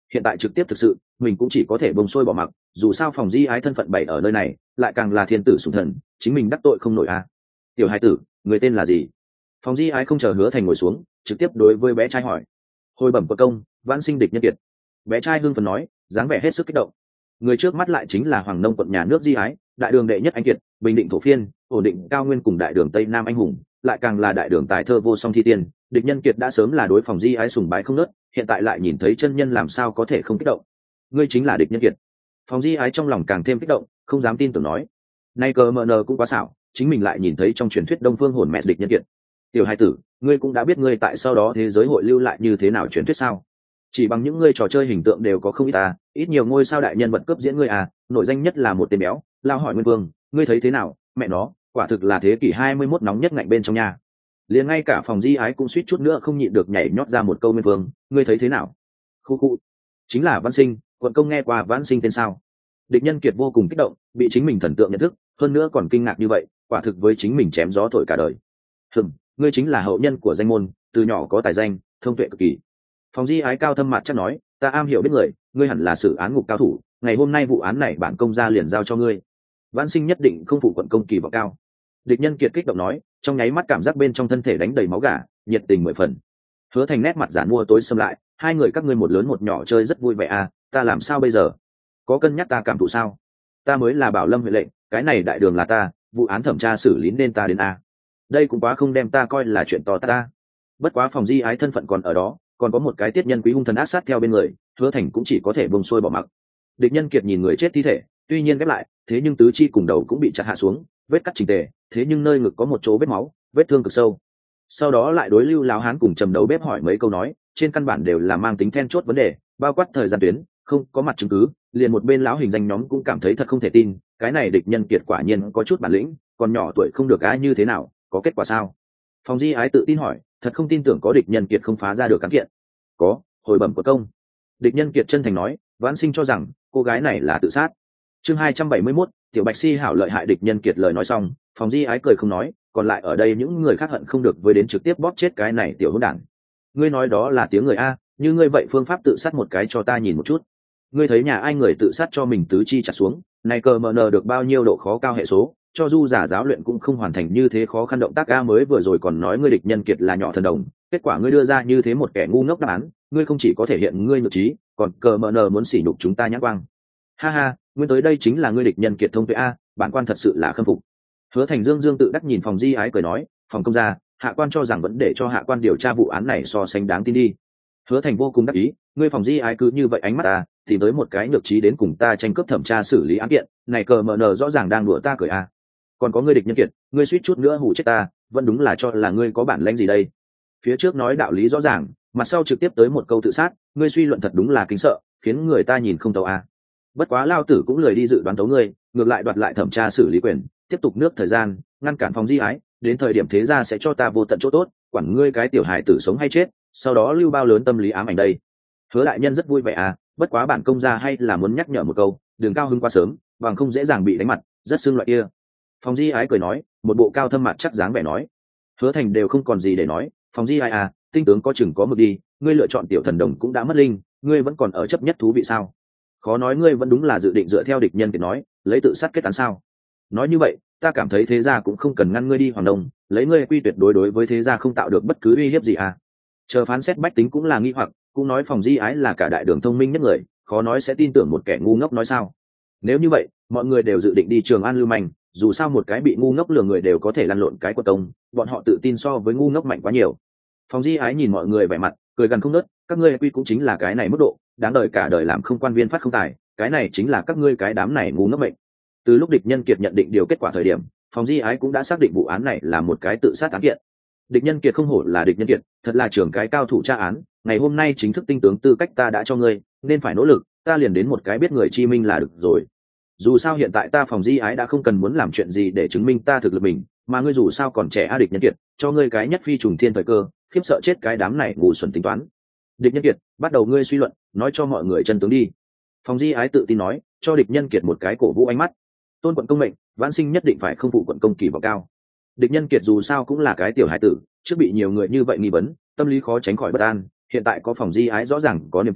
hiện tại trực tiếp thực sự mình cũng chỉ có thể bông xuôi bỏ mặc, dù sao phòng di ái thân phận bày ở nơi này, lại càng là thiên tử sủng thần, chính mình đắc tội không nổi à. Tiểu hai tử, người tên là gì? Phòng di ái không chờ Hứa Thành ngồi xuống, trực tiếp đối với bé trai hỏi. Hồi bẩm của công, vãn sinh địch nhân kiệt. Bé trai hưng phấn nói, dáng vẻ hết sức kích động. Người trước mắt lại chính là Hoàng Nông quận nhà nước Di Ái, đại đường đệ nhất anh kiệt, bình định thổ phiên, ổn định cao nguyên cùng đại đường Tây Nam anh hùng, lại càng là đại đường tài thơ vô song thi tiên. Địch nhân kiệt đã sớm là đối phòng Di Ái sùng bái không nớt, hiện tại lại nhìn thấy chân nhân làm sao có thể không kích động. Ngươi chính là địch nhân kiệt. Phòng Di Ái trong lòng càng thêm kích động, không dám tin tưởng nói. Nay cờ mờ nờ cũng quá xảo, chính mình lại nhìn thấy trong truyền thuyết Đông Phương hồn mẹ địch nhân kiệt. Tiểu hai tử, ngươi cũng đã biết ngươi tại sau đó thế giới hội lưu lại như thế nào truyền thuyết sao? Chỉ bằng những ngươi trò chơi hình tượng đều có không ít ta, ít nhiều ngôi sao đại nhân vật cấp diễn ngươi à, nổi danh nhất là một tên béo lao hỏi Nguyên Vương, ngươi thấy thế nào? Mẹ nó, quả thực là thế kỷ 21 nóng nhất ngạnh bên trong nhà. Liền ngay cả phòng Di Ái cũng suýt chút nữa không nhịn được nhảy nhót ra một câu Nguyên Vương, ngươi thấy thế nào? Khu khu, chính là Văn Sinh, quận công nghe qua Văn Sinh tên sao? Địch nhân kiệt vô cùng kích động, bị chính mình thần tượng nhận thức, hơn nữa còn kinh ngạc như vậy, quả thực với chính mình chém gió thổi cả đời. Ngươi chính là hậu nhân của danh môn, từ nhỏ có tài danh, thông tuệ cực kỳ. Phòng Di Ái cao thâm mặt chắc nói, ta am hiểu biết người, ngươi hẳn là xử án ngục cao thủ, ngày hôm nay vụ án này bản công gia liền giao cho ngươi. Vãn sinh nhất định không phụ quận công kỳ vọng cao. Địch nhân kiệt kích động nói, trong nháy mắt cảm giác bên trong thân thể đánh đầy máu gà, nhiệt tình 10 phần. Hứa Thành nét mặt giản mua tối xâm lại, hai người các ngươi một lớn một nhỏ chơi rất vui vẻ à, ta làm sao bây giờ? Có cân nhắc ta cảm thụ sao? Ta mới là Bảo Lâm huyện lệnh, cái này đại đường là ta, vụ án thẩm tra xử lý nên ta đến a. Đây cũng quá không đem ta coi là chuyện to ta. Bất quá phòng Di Ái thân phận còn ở đó, còn có một cái tiết nhân quý hung thần ác sát theo bên người, Hứa Thành cũng chỉ có thể bông xuôi bỏ mặc. Địch nhân kiệt nhìn người chết thi thể, tuy nhiên ghép lại, thế nhưng tứ chi cùng đầu cũng bị chặt hạ xuống, vết cắt chỉnh tề, thế nhưng nơi ngực có một chỗ vết máu, vết thương cực sâu. Sau đó lại đối Lưu Lão Hán cùng Trầm Đầu Bếp hỏi mấy câu nói, trên căn bản đều là mang tính then chốt vấn đề, bao quát thời gian tuyến, không có mặt chứng cứ, liền một bên lão hình danh nhóm cũng cảm thấy thật không thể tin, cái này địch nhân kiệt quả nhiên có chút bản lĩnh, còn nhỏ tuổi không được ai như thế nào, có kết quả sao? Phòng Di Ái tự tin hỏi, thật không tin tưởng có địch nhân kiệt không phá ra được cán kiện. Có, hồi bẩm của công. Địch nhân kiệt chân thành nói, Vãn sinh cho rằng cô gái này là tự sát. Chương 271, tiểu Bạch Si hảo lợi hại. Địch nhân kiệt lời nói xong, Phòng Di Ái cười không nói, còn lại ở đây những người khác hận không được với đến trực tiếp bóp chết cái này tiểu hỗn đản. Ngươi nói đó là tiếng người a, như ngươi vậy phương pháp tự sát một cái cho ta nhìn một chút. Ngươi thấy nhà ai người tự sát cho mình tứ chi chặt xuống, này cờ mờ nờ được bao nhiêu độ khó cao hệ số, cho dù giả giáo luyện cũng không hoàn thành như thế khó khăn động tác a. Mới vừa rồi còn nói ngươi địch nhân kiệt là nhỏ thần đồng, kết quả ngươi đưa ra như thế một kẻ ngu ngốc đáp án, ngươi không chỉ có thể hiện ngươi nhược trí, còn cờ mờ nờ muốn sỉ nhục chúng ta nhãn quang. Ha ha, nguyên tới đây chính là ngươi địch nhân kiệt thông tuệ a, bản quan thật sự là khâm phục. Hứa Thành dương tự đắc nhìn Phòng Di Ái cười nói, phòng công gia, hạ quan cho rằng vẫn để cho hạ quan điều tra vụ án này so sánh đáng tin đi. Hứa Thành vô cùng đắc ý, ngươi Phòng Di Ái cứ như vậy ánh mắt ta, tìm tới một cái nhược trí đến cùng ta tranh cướp thẩm tra xử lý án kiện, này cờ mờ nờ rõ ràng đang đùa ta cười a. Còn có ngươi địch nhân kiệt, ngươi suýt chút nữa hù chết ta, vẫn đúng là cho là ngươi có bản lĩnh gì đây. Phía trước nói đạo lý rõ ràng, mặt sau trực tiếp tới một câu tự sát, ngươi suy luận thật đúng là kính sợ, khiến người ta nhìn không tấu a. Bất quá lao tử cũng lười đi dự đoán tấu ngươi, ngược lại đoạt lại thẩm tra xử lý quyền, tiếp tục nước thời gian, ngăn cản Phòng Di Ái, đến thời điểm thế gia sẽ cho ta vô tận chỗ tốt, quản ngươi cái tiểu hài tử sống hay chết, sau đó lưu bao lớn tâm lý ám ảnh đây. Hứa đại nhân rất vui vẻ à, bất quá bản công gia hay là muốn nhắc nhở một câu, đừng cao hứng quá sớm, bằng không dễ dàng bị đánh mặt, rất xương loại kia. Phòng Di Ái cười nói, một bộ cao thâm mặt chắc dáng vẻ nói. Hứa Thành đều không còn gì để nói, Phòng Di Ái à, tinh tướng có chừng có mực đi, ngươi lựa chọn tiểu thần đồng cũng đã mất linh, ngươi vẫn còn ở chấp nhất thú vị sao? Khó nói ngươi vẫn đúng là dự định dựa theo địch nhân kiệt nói, lấy tự sát kết án sao? Nói như vậy, ta cảm thấy thế gia cũng không cần ngăn ngươi đi Hoàng Đông, lấy ngươi quy tuyệt đối với thế gia không tạo được bất cứ uy hiếp gì à? Chờ phán xét bách tính cũng là nghi hoặc, cũng nói Phòng Di Ái là cả đại đường thông minh nhất người, khó nói sẽ tin tưởng một kẻ ngu ngốc nói sao? Nếu như vậy, mọi người đều dự định đi Trường An lưu manh, dù sao một cái bị ngu ngốc lừa người đều có thể lăn lộn cái của công, bọn họ tự tin so với ngu ngốc mạnh quá nhiều. Phòng Di Ái nhìn mọi người vẻ mặt, cười gần không nớt, các ngươi quy cũng chính là cái này mức độ, đáng đời cả đời làm không quan viên phát không tài, cái này chính là các ngươi cái đám này ngu ngốc mệnh. Từ lúc địch nhân kiệt nhận định điều kết quả thời điểm, Phòng Di Ái cũng đã xác định vụ án này là một cái tự sát án kiện. Địch nhân kiệt không hổ là địch nhân kiệt, thật là trưởng cái cao thủ tra án, ngày hôm nay chính thức tinh tướng tư cách ta đã cho ngươi, nên phải nỗ lực, ta liền đến một cái biết người chi minh là được rồi. Dù sao hiện tại ta Phòng Di Ái đã không cần muốn làm chuyện gì để chứng minh ta thực lực mình, mà ngươi dù sao còn trẻ a. Địch nhân kiệt, cho ngươi cái nhất phi trùng thiên thời cơ, khiếp sợ chết cái đám này ngu xuẩn tính toán. Địch nhân kiệt, bắt đầu ngươi suy luận, nói cho mọi người chân tướng đi. Phòng Di Ái tự tin nói, cho địch nhân kiệt một cái cổ vũ ánh mắt. Tôn quận công mệnh, Vãn sinh nhất định phải không phụ quận công kỳ vọng cao. Địch nhân kiệt dù sao cũng là cái tiểu hải tử, trước bị nhiều người như vậy nghi vấn, tâm lý khó tránh khỏi bất an, hiện tại có Phòng Di Ái rõ ràng có niềm tin,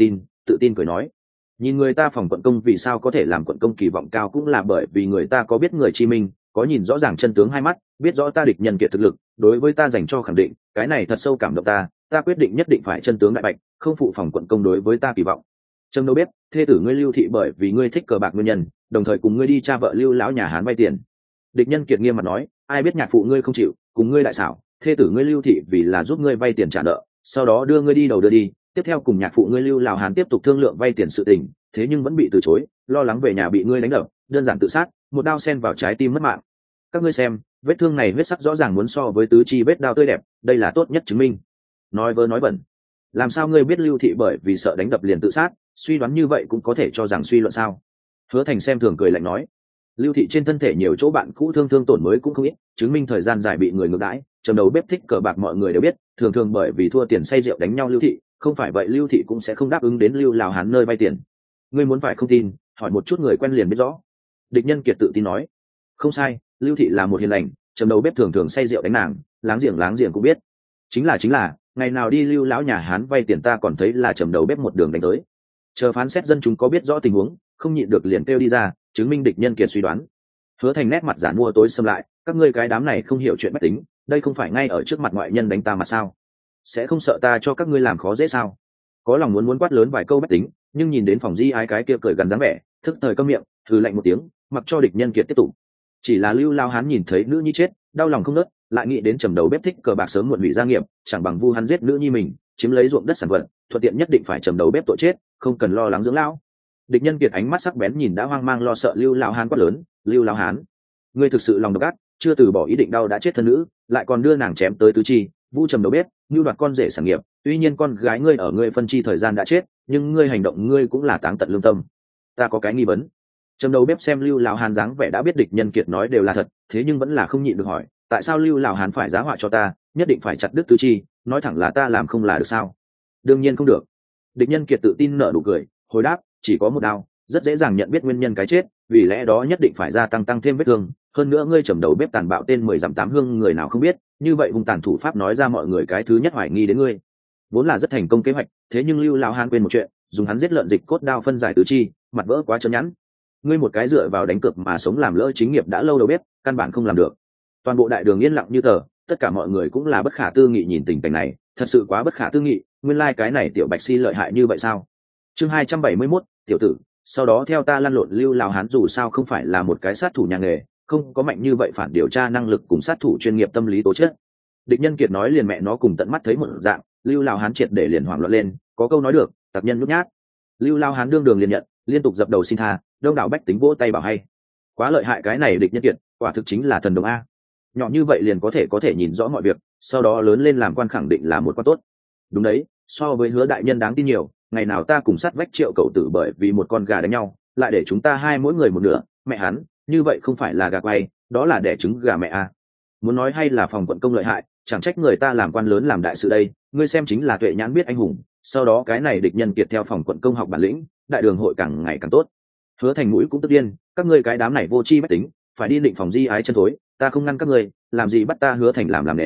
tự tin cười nói, nhìn người ta phòng quận công vì sao có thể làm quận công kỳ vọng cao, cũng là bởi vì người ta có biết người chi minh, có nhìn rõ ràng chân tướng hai mắt, biết rõ ta địch nhân kiệt thực lực, đối với ta dành cho khẳng định, cái này thật sâu cảm động ta quyết định nhất định phải chân tướng đại bạch, không phụ phòng quận công đối với ta kỳ vọng. Trâm đâu biết, thê tử ngươi Lưu Thị bởi vì ngươi thích cờ bạc nguyên nhân, đồng thời cùng ngươi đi cha vợ Lưu lão nhà Hán vay tiền. Địch nhân kiệt nghiêm mặt nói, ai biết nhạc phụ ngươi không chịu, cùng ngươi đại xảo, thê tử ngươi Lưu Thị vì là giúp ngươi vay tiền trả nợ, sau đó đưa ngươi đi đầu đưa đi, tiếp theo cùng nhạc phụ ngươi Lưu lão Hán tiếp tục thương lượng vay tiền sự tình, thế nhưng vẫn bị từ chối, lo lắng về nhà bị ngươi đánh đập, đơn giản tự sát, một đao xen vào trái tim mất mạng. Các ngươi xem, vết thương này huyết sắc rõ ràng muốn so với tứ chi vết đao tươi đẹp, đây là tốt nhất chứng minh. Nói vớ nói bẩn, làm sao ngươi biết Lưu Thị bởi vì sợ đánh đập liền tự sát, suy đoán như vậy cũng có thể cho rằng suy luận sao? Hứa Thành xem thường cười lạnh nói, Lưu Thị trên thân thể nhiều chỗ bạn cũ thương tổn mới cũng không ít, chứng minh thời gian dài bị người ngược đãi. Trầm đầu bếp thích cờ bạc mọi người đều biết, thường thường bởi vì thua tiền say rượu đánh nhau Lưu Thị, không phải vậy Lưu Thị cũng sẽ không đáp ứng đến Lưu Lào Hán nơi vay tiền. Ngươi muốn phải không tin, hỏi một chút người quen liền biết rõ. Địch nhân kiệt tự tin nói, không sai, Lưu Thị là một hiền lành, trầm đầu bếp thường thường say rượu đánh nàng, láng giềng cũng biết. Chính là ngày nào đi Lưu lão nhà Hán vay tiền ta còn thấy là trầm đầu bếp một đường đánh tới. Chờ phán xét dân chúng có biết rõ tình huống, không nhịn được liền kêu đi ra, chứng minh địch nhân kiệt suy đoán. Hứa Thành nét mặt giản mua tối xâm lại, các ngươi cái đám này không hiểu chuyện bách tính, đây không phải ngay ở trước mặt ngoại nhân đánh ta mà sao? Sẽ không sợ ta cho các ngươi làm khó dễ sao? Có lòng muốn quát lớn vài câu bách tính, nhưng nhìn đến phòng di ái cái kia cười gần dáng vẻ, thức thời câm miệng, thử lạnh một tiếng, mặc cho địch nhân kiệt tiếp tục. Chỉ là Lưu Lao Hán nhìn thấy nữ nhi chết, đau lòng không nớt, lại nghĩ đến trầm đầu bếp thích cờ bạc sớm muộn hủy gia nghiệp, chẳng bằng vu hắn giết nữ nhi mình, chiếm lấy ruộng đất sản vật, thuận tiện nhất định phải trầm đầu bếp tội chết, không cần lo lắng dưỡng lão. Địch nhân kiệt ánh mắt sắc bén nhìn đã hoang mang lo sợ Lưu Lao Hán quát lớn, Lưu Lao Hán, ngươi thực sự lòng độc ác, chưa từ bỏ ý định đau đã chết thân nữ, lại còn đưa nàng chém tới tứ chi, vu trầm đầu bếp, như đoạt con rể sản nghiệp. Tuy nhiên con gái ngươi ở ngươi phân chi thời gian đã chết, nhưng ngươi hành động ngươi cũng là táng tận lương tâm. Ta có cái nghi vấn. Trầm đầu bếp xem Lưu Lão Hán dáng vẻ đã biết địch nhân kiệt nói đều là thật, thế nhưng vẫn là không nhịn được hỏi, tại sao Lưu Lão Hán phải giá họa cho ta, nhất định phải chặt đứt tứ chi, nói thẳng là ta làm không là được sao? Đương nhiên không được. Địch nhân kiệt tự tin nở nụ cười, hồi đáp, chỉ có một đao, rất dễ dàng nhận biết nguyên nhân cái chết, vì lẽ đó nhất định phải tăng thêm vết thương. Hơn nữa ngươi trầm đầu bếp tàn bạo tên 10 dặm 8 hương người nào không biết, như vậy hung tàn thủ pháp nói ra mọi người cái thứ nhất hoài nghi đến ngươi. Vốn là rất thành công kế hoạch, thế nhưng Lưu Lão Hán quên một chuyện, dùng hắn giết lợn dịch cốt đao phân giải tứ chi, mặt vỡ quá chớn nhẵn. Ngươi một cái dựa vào đánh cược mà sống làm lỡ chính nghiệp đã lâu đầu bếp, căn bản không làm được. Toàn bộ đại đường yên lặng như tờ, tất cả mọi người cũng là bất khả tư nghị nhìn tình cảnh này, thật sự quá bất khả tư nghị, nguyên lai cái này tiểu Bạch Si lợi hại như vậy sao? Chương 271, tiểu tử, sau đó theo ta lăn lộn. Lưu Lão Hán dù sao không phải là một cái sát thủ nhà nghề, không có mạnh như vậy phản điều tra năng lực cùng sát thủ chuyên nghiệp tâm lý tố chất. Địch nhân kiệt nói liền mẹ nó cùng tận mắt thấy một dạng, Lưu Lão Hán triệt để liền hoảng loạn lên, có câu nói được, tặc nhân nhút nhát. Lưu Lão Hán đương đường liền nhận, liên tục dập đầu xin tha, đông đảo bách tính vỗ tay bảo hay. Quá lợi hại cái này địch nhân kiệt, quả thực chính là thần đồng a. Nhỏ như vậy liền có thể nhìn rõ mọi việc, sau đó lớn lên làm quan khẳng định là một quan tốt. Đúng đấy, so với Hứa đại nhân đáng tin nhiều, ngày nào ta cùng sát vách Triệu cậu tử bởi vì một con gà đánh nhau, lại để chúng ta hai mỗi người một nửa, mẹ hắn, như vậy không phải là gà quay, đó là đẻ trứng gà mẹ a. Muốn nói hay là phòng quận công lợi hại, chẳng trách người ta làm quan lớn làm đại sự đây, ngươi xem chính là tuệ nhãn biết anh hùng, sau đó cái này địch nhân kiệt theo phòng quận công học bản lĩnh, đại đường hội càng ngày càng tốt. Hứa Thành mũi cũng tức điên, các ngươi cái đám này vô tri bách tính, phải đi định phòng di ái chân thối, ta không ngăn các ngươi, làm gì bắt ta Hứa Thành làm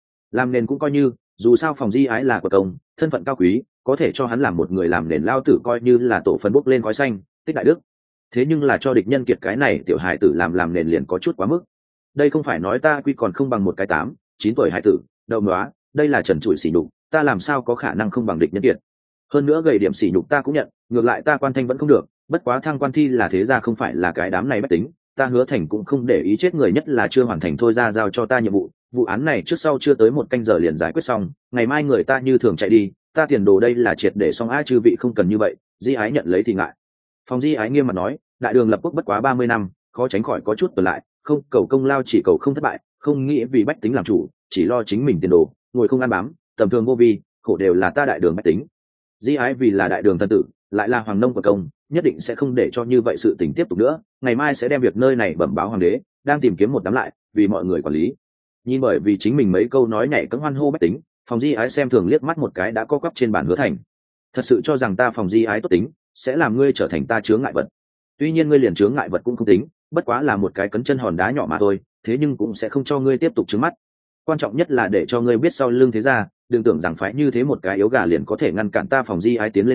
nền cũng coi như, dù sao phòng di ái là của công, thân phận cao quý, có thể cho hắn làm một người làm nền lao tử coi như là tổ phân bốc lên khói xanh, tích đại đức. Thế nhưng là cho địch nhân kiệt cái này tiểu hài tử làm nền liền có chút quá mức. Đây không phải nói ta quy còn không bằng một cái 8, 9 tuổi hài tử, đâu nóa, đây là trần trụi sỉ nhục, ta làm sao có khả năng không bằng địch nhân kiệt. Hơn nữa gầy điểm sỉ nhục ta cũng nhận, ngược lại ta quan thanh vẫn không được, bất quá thăng quan thi là thế ra không phải là cái đám này bất tính, ta Hứa Thành cũng không để ý chết người, nhất là chưa hoàn thành thôi ra giao cho ta nhiệm vụ, vụ án này trước sau chưa tới 1 canh giờ liền giải quyết xong, ngày mai người ta như thường chạy đi, ta tiền đồ đây là triệt để xong a. Chư vị không cần như vậy, Di Ái nhận lấy thì ngại. Phòng Di Ái nghiêm mặt nói, đại đường lập quốc bất quá 30 năm, khó tránh khỏi có chút tuần lại, không cầu công lao chỉ cầu không thất bại, không nghĩ vì bách tính làm chủ, chỉ lo chính mình tiền đồ, ngồi không ăn bám, tầm thường vô vi, khổ đều là ta đại đường bách tính. Di Ái vì là đại đường thần tử, lại là hoàng nông của công, nhất định sẽ không để cho như vậy sự tình tiếp tục nữa, ngày mai sẽ đem việc nơi này bẩm báo hoàng đế, đang tìm kiếm một đám lại, vì mọi người quản lý. Nhìn bởi vì chính mình mấy câu nói nhảy cẫng hoan hô bách tính, Phòng Di Ái xem thường liếc mắt một cái đã co quắp trên bàn Hứa Thành. Thật sự cho rằng ta Phòng Di Ái tốt tính, sẽ làm ngươi trở thành ta chướng ngại vật. Tuy nhiên ngươi liền chướng ngại vật cũng không tính, bất quá là một cái cấn chân hòn đá nhỏ mà thôi, thế nhưng cũng sẽ không cho ngươi tiếp tục trướng mắt. Quan trọng nhất là để cho ngươi biết sau lưng thế ra, đừng tưởng rằng phải như thế một cái yếu gà liền có thể ngăn cản ta Phòng Di Ái tiến lên đường,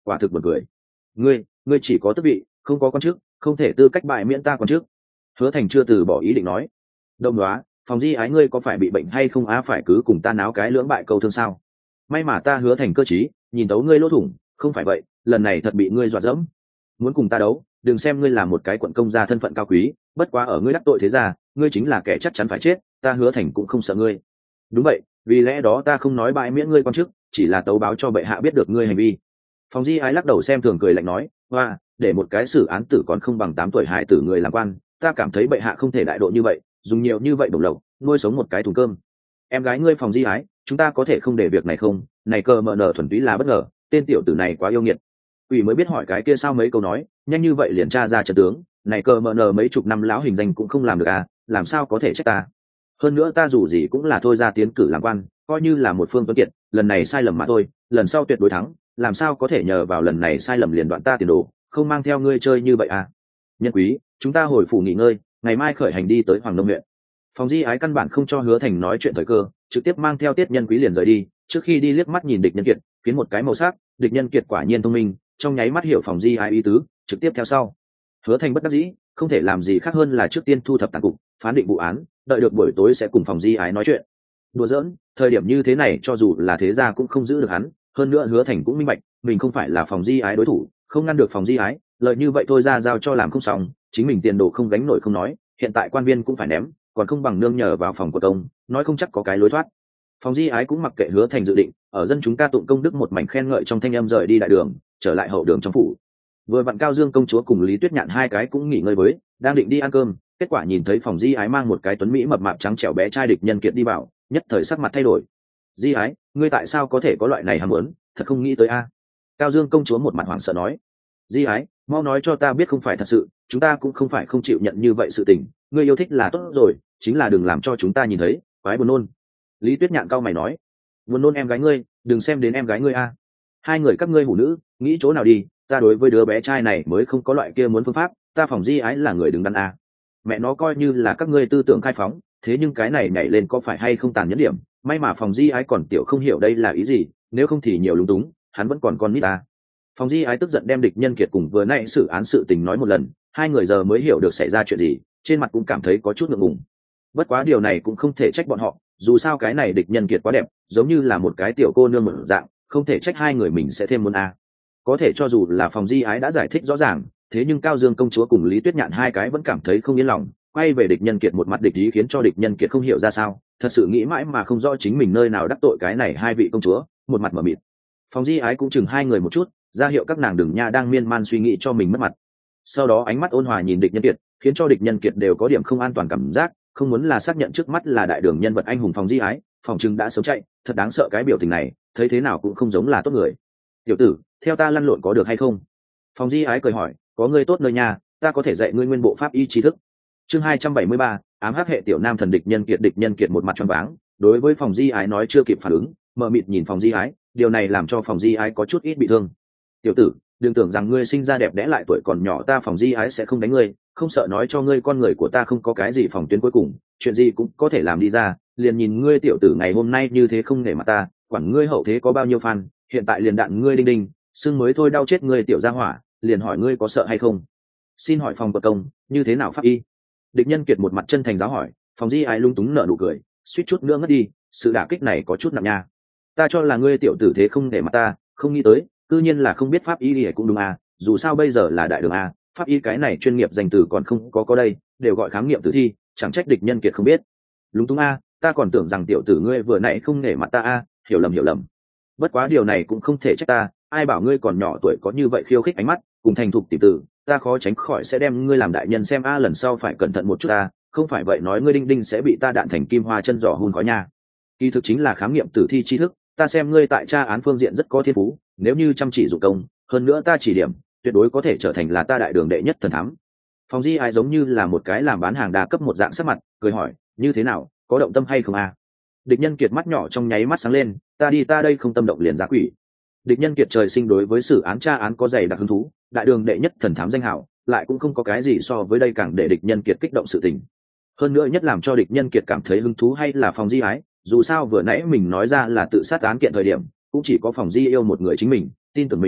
quả thực buồn cười. Ngươi chỉ có tước vị, không có quan chức, không thể tư cách bại miễn ta quan chức. Hứa Thành chưa từ bỏ ý định nói. Đông đoá, phòng di ái ngươi có phải bị bệnh hay không á, phải cứ cùng ta náo cái lưỡng bại câu thương sao? May mà ta Hứa Thành cơ trí, nhìn tấu ngươi lỗ thủng, không phải vậy lần này thật bị ngươi dọa dẫm. Muốn cùng ta đấu, đừng xem ngươi là một cái quận công gia thân phận cao quý, bất quá ở ngươi đắc tội thế gia, ngươi chính là kẻ chắc chắn phải chết, ta Hứa Thành cũng không sợ ngươi. Đúng vậy, vì lẽ đó ta không nói bãi miễn ngươi quan chức, chỉ là tấu báo cho bệ hạ biết được ngươi hành vi. Phòng di ái lắc đầu xem thường cười lạnh nói, hoa, để một cái xử án tử còn không bằng 8 tuổi hài tử người làm quan, ta cảm thấy bệ hạ không thể đại độ như vậy, dùng nhiều như vậy đồng lộc nuôi sống một cái thùng cơm. Em gái ngươi Phòng di ái, chúng ta có thể không để việc này không? Này cờ mờ nở thuần túy là bất ngờ, tên tiểu tử này quá yêu nghiệt. Ủy mới biết hỏi cái kia sao mấy câu nói, nhanh như vậy liền tra ra trận tướng, này cờ mờ nở mấy chục năm lão hình danh cũng không làm được à, làm sao có thể trách ta? Hơn nữa ta dù gì cũng là thôi ra tiến cử làm quan, coi như là một phương tuấn kiệt, lần này sai lầm mà thôi, lần sau tuyệt đối thắng, làm sao có thể nhờ vào lần này sai lầm liền đoạn ta tiền đồ, không mang theo ngươi chơi như vậy à? Nhân quý, chúng ta hồi phủ nghỉ ngơi, ngày mai khởi hành đi tới Hoàng Đông huyện. Phòng di ái căn bản không cho Hứa Thành nói chuyện thời cơ, trực tiếp mang theo Tiết Nhân Quý liền rời đi, trước khi đi liếc mắt nhìn Địch Nhân Kiệt, khiến một cái màu sắc, Địch Nhân Kiệt quả nhiên thông minh, trong nháy mắt hiểu Phòng di ái ý tứ, trực tiếp theo sau. Hứa Thành bất đắc dĩ, không thể làm gì khác hơn là trước tiên thu thập tàn cục, phán định vụ án, đợi được buổi tối sẽ cùng Phòng di ái nói chuyện. Đùa giỡn, thời điểm như thế này cho dù là thế gia cũng không giữ được hắn, hơn nữa Hứa Thành cũng minh bạch, mình không phải là Phòng di ái đối thủ, không ngăn được Phòng di ái, lợi như vậy thôi ra giao cho làm không xong, chính mình tiền đồ không gánh nổi không nói, hiện tại quan viên cũng phải ném, còn không bằng nương nhờ vào phòng của công, nói không chắc có cái lối thoát. Phòng di ái cũng mặc kệ Hứa Thành dự định, ở dân chúng ca tụng công đức một mảnh khen ngợi trong thanh âm rời đi đại đường, trở lại hậu đường trong phủ. Vừa vặn Cao Dương công chúa cùng Lý Tuyết Nhạn hai cái cũng nghỉ ngơi với, đang định đi ăn cơm, kết quả nhìn thấy Phòng di ái mang một cái tuấn mỹ mập mạp trắng trẻo bé trai Địch Nhân Kiệt đi vào, nhất thời sắc mặt thay đổi. Di ái, ngươi tại sao có thể có loại này ham muốn, thật không nghĩ tới a. Cao Dương công chúa một mặt hoảng sợ nói. Di ái, mau nói cho ta biết không phải thật sự, chúng ta cũng không phải không chịu nhận như vậy sự tình, ngươi yêu thích là tốt rồi, chính là đừng làm cho chúng ta nhìn thấy, quái buồn nôn. Lý Tuyết Nhạn cau mày nói. Buồn nôn em gái ngươi, đừng xem đến em gái ngươi a. Hai người các ngươi hủ nữ, nghĩ chỗ nào đi, ta đối với đứa bé trai này mới không có loại kia muốn phương pháp, ta Phòng di ái là người đứng đắn a. Mẹ nó coi như là các ngươi tư tưởng khai phóng, thế nhưng cái này nhảy lên có phải hay không tàn nhẫn điểm, may mà Phòng di ái còn tiểu không hiểu đây là ý gì, nếu không thì nhiều lúng túng, hắn vẫn còn con nít ta. Phòng di ái tức giận đem Địch Nhân Kiệt cùng vừa nãy xử án sự tình nói một lần, hai người giờ mới hiểu được xảy ra chuyện gì, trên mặt cũng cảm thấy có chút ngượng ngùng. Bất quá điều này cũng không thể trách bọn họ, dù sao cái này Địch Nhân Kiệt quá đẹp, giống như là một cái tiểu cô nương mở dạng, không thể trách hai người mình sẽ thêm muốn a. Có thể cho dù là Phòng di ái đã giải thích rõ ràng, thế nhưng Cao Dương công chúa cùng Lý Tuyết Nhạn hai cái vẫn cảm thấy không yên lòng, quay về Địch Nhân Kiệt một mặt địch ý khiến cho Địch Nhân Kiệt không hiểu ra sao, thật sự nghĩ mãi mà không rõ chính mình nơi nào đắc tội cái này hai vị công chúa, một mặt mở mịt. Phòng di ái cũng chừng hai người một chút, ra hiệu các nàng đừng nha đang miên man suy nghĩ cho mình mất mặt. Sau đó ánh mắt ôn hòa nhìn Địch Nhân Kiệt, khiến cho Địch Nhân Kiệt đều có điểm không an toàn cảm giác, không muốn là xác nhận trước mắt là đại đường nhân vật anh hùng Phòng di ái, phòng chừng đã xấu chạy, thật đáng sợ cái biểu tình này, thấy thế nào cũng không giống là tốt người. Tiểu tử, theo ta lăn lộn có được hay không? Phòng di ái cười hỏi, có ngươi tốt nơi nhà, ta có thể dạy ngươi nguyên bộ pháp y tri thức. Chương 273, ám hắc hệ tiểu nam thần Địch Nhân Kiệt một mặt choáng váng, đối với Phòng di ái nói chưa kịp phản ứng, mờ mịt nhìn Phòng di ái, điều này làm cho Phòng di ái có chút ít bị thương. Tiểu tử, đừng tưởng rằng ngươi sinh ra đẹp đẽ lại tuổi còn nhỏ ta Phòng di ái sẽ không đánh ngươi, không sợ nói cho ngươi con người của ta không có cái gì phòng tuyến cuối cùng, chuyện gì cũng có thể làm đi ra, liền nhìn ngươi tiểu tử ngày hôm nay như thế không nể mặt ta, quản ngươi hậu thế có bao nhiêu fan, hiện tại liền đạn ngươi đinh đinh, xương mới thôi đau chết ngươi tiểu gia hỏa, liền hỏi ngươi có sợ hay không. Xin hỏi Phòng Quật công, như thế nào pháp y? Địch Nhân Kiệt một mặt chân thành giáo hỏi. Phòng di ái lung túng nở nụ cười, suýt chút nữa ngất đi, sự đả kích này có chút nặng nha. Ta cho là ngươi tiểu tử thế không để mặt ta, không nghĩ tới, cư nhiên là không biết pháp y thì cũng đúng à, dù sao bây giờ là đại đường à, pháp y cái này chuyên nghiệp danh từ còn không có đây, đều gọi khám nghiệm tử thi, chẳng trách Địch Nhân Kiệt không biết. Lúng túng à, ta còn tưởng rằng tiểu tử ngươi vừa nãy không nể mặt ta à, hiểu lầm. Bất quá điều này cũng không thể trách ta, ai bảo ngươi còn nhỏ tuổi có như vậy khiêu khích ánh mắt, cùng thành thục tỷ tử, ta khó tránh khỏi sẽ đem ngươi làm đại nhân xem a, lần sau phải cẩn thận một chút ta, không phải vậy nói ngươi đinh đinh sẽ bị ta đạn thành kim hoa chân giò hun khói nha. Kỳ thực chính là khám nghiệm tử thi tri thức, ta xem ngươi tại tra án phương diện rất có thiên phú, nếu như chăm chỉ dụng công, hơn nữa ta chỉ điểm, tuyệt đối có thể trở thành là ta đại đường đệ nhất thần thám. Phòng di ái giống như là một cái làm bán hàng đa cấp một dạng sắc mặt, cười hỏi, như thế nào, có động tâm hay không a? Địch Nhân Kiệt mắt nhỏ trong nháy mắt sáng lên, ta đây không tâm động liền giá quỷ. Địch Nhân Kiệt trời sinh đối với xử án tra án có dày đặc hứng thú, đại đường đệ nhất thần thám danh hào, lại cũng không có cái gì so với đây càng để Địch Nhân Kiệt kích động sự tình. Hơn nữa nhất làm cho Địch Nhân Kiệt cảm thấy hứng thú hay là Phòng di ái, dù sao vừa nãy mình nói ra là tự sát án kiện thời điểm, cũng chỉ có Phòng di yêu một người chính mình, tin tưởng mình,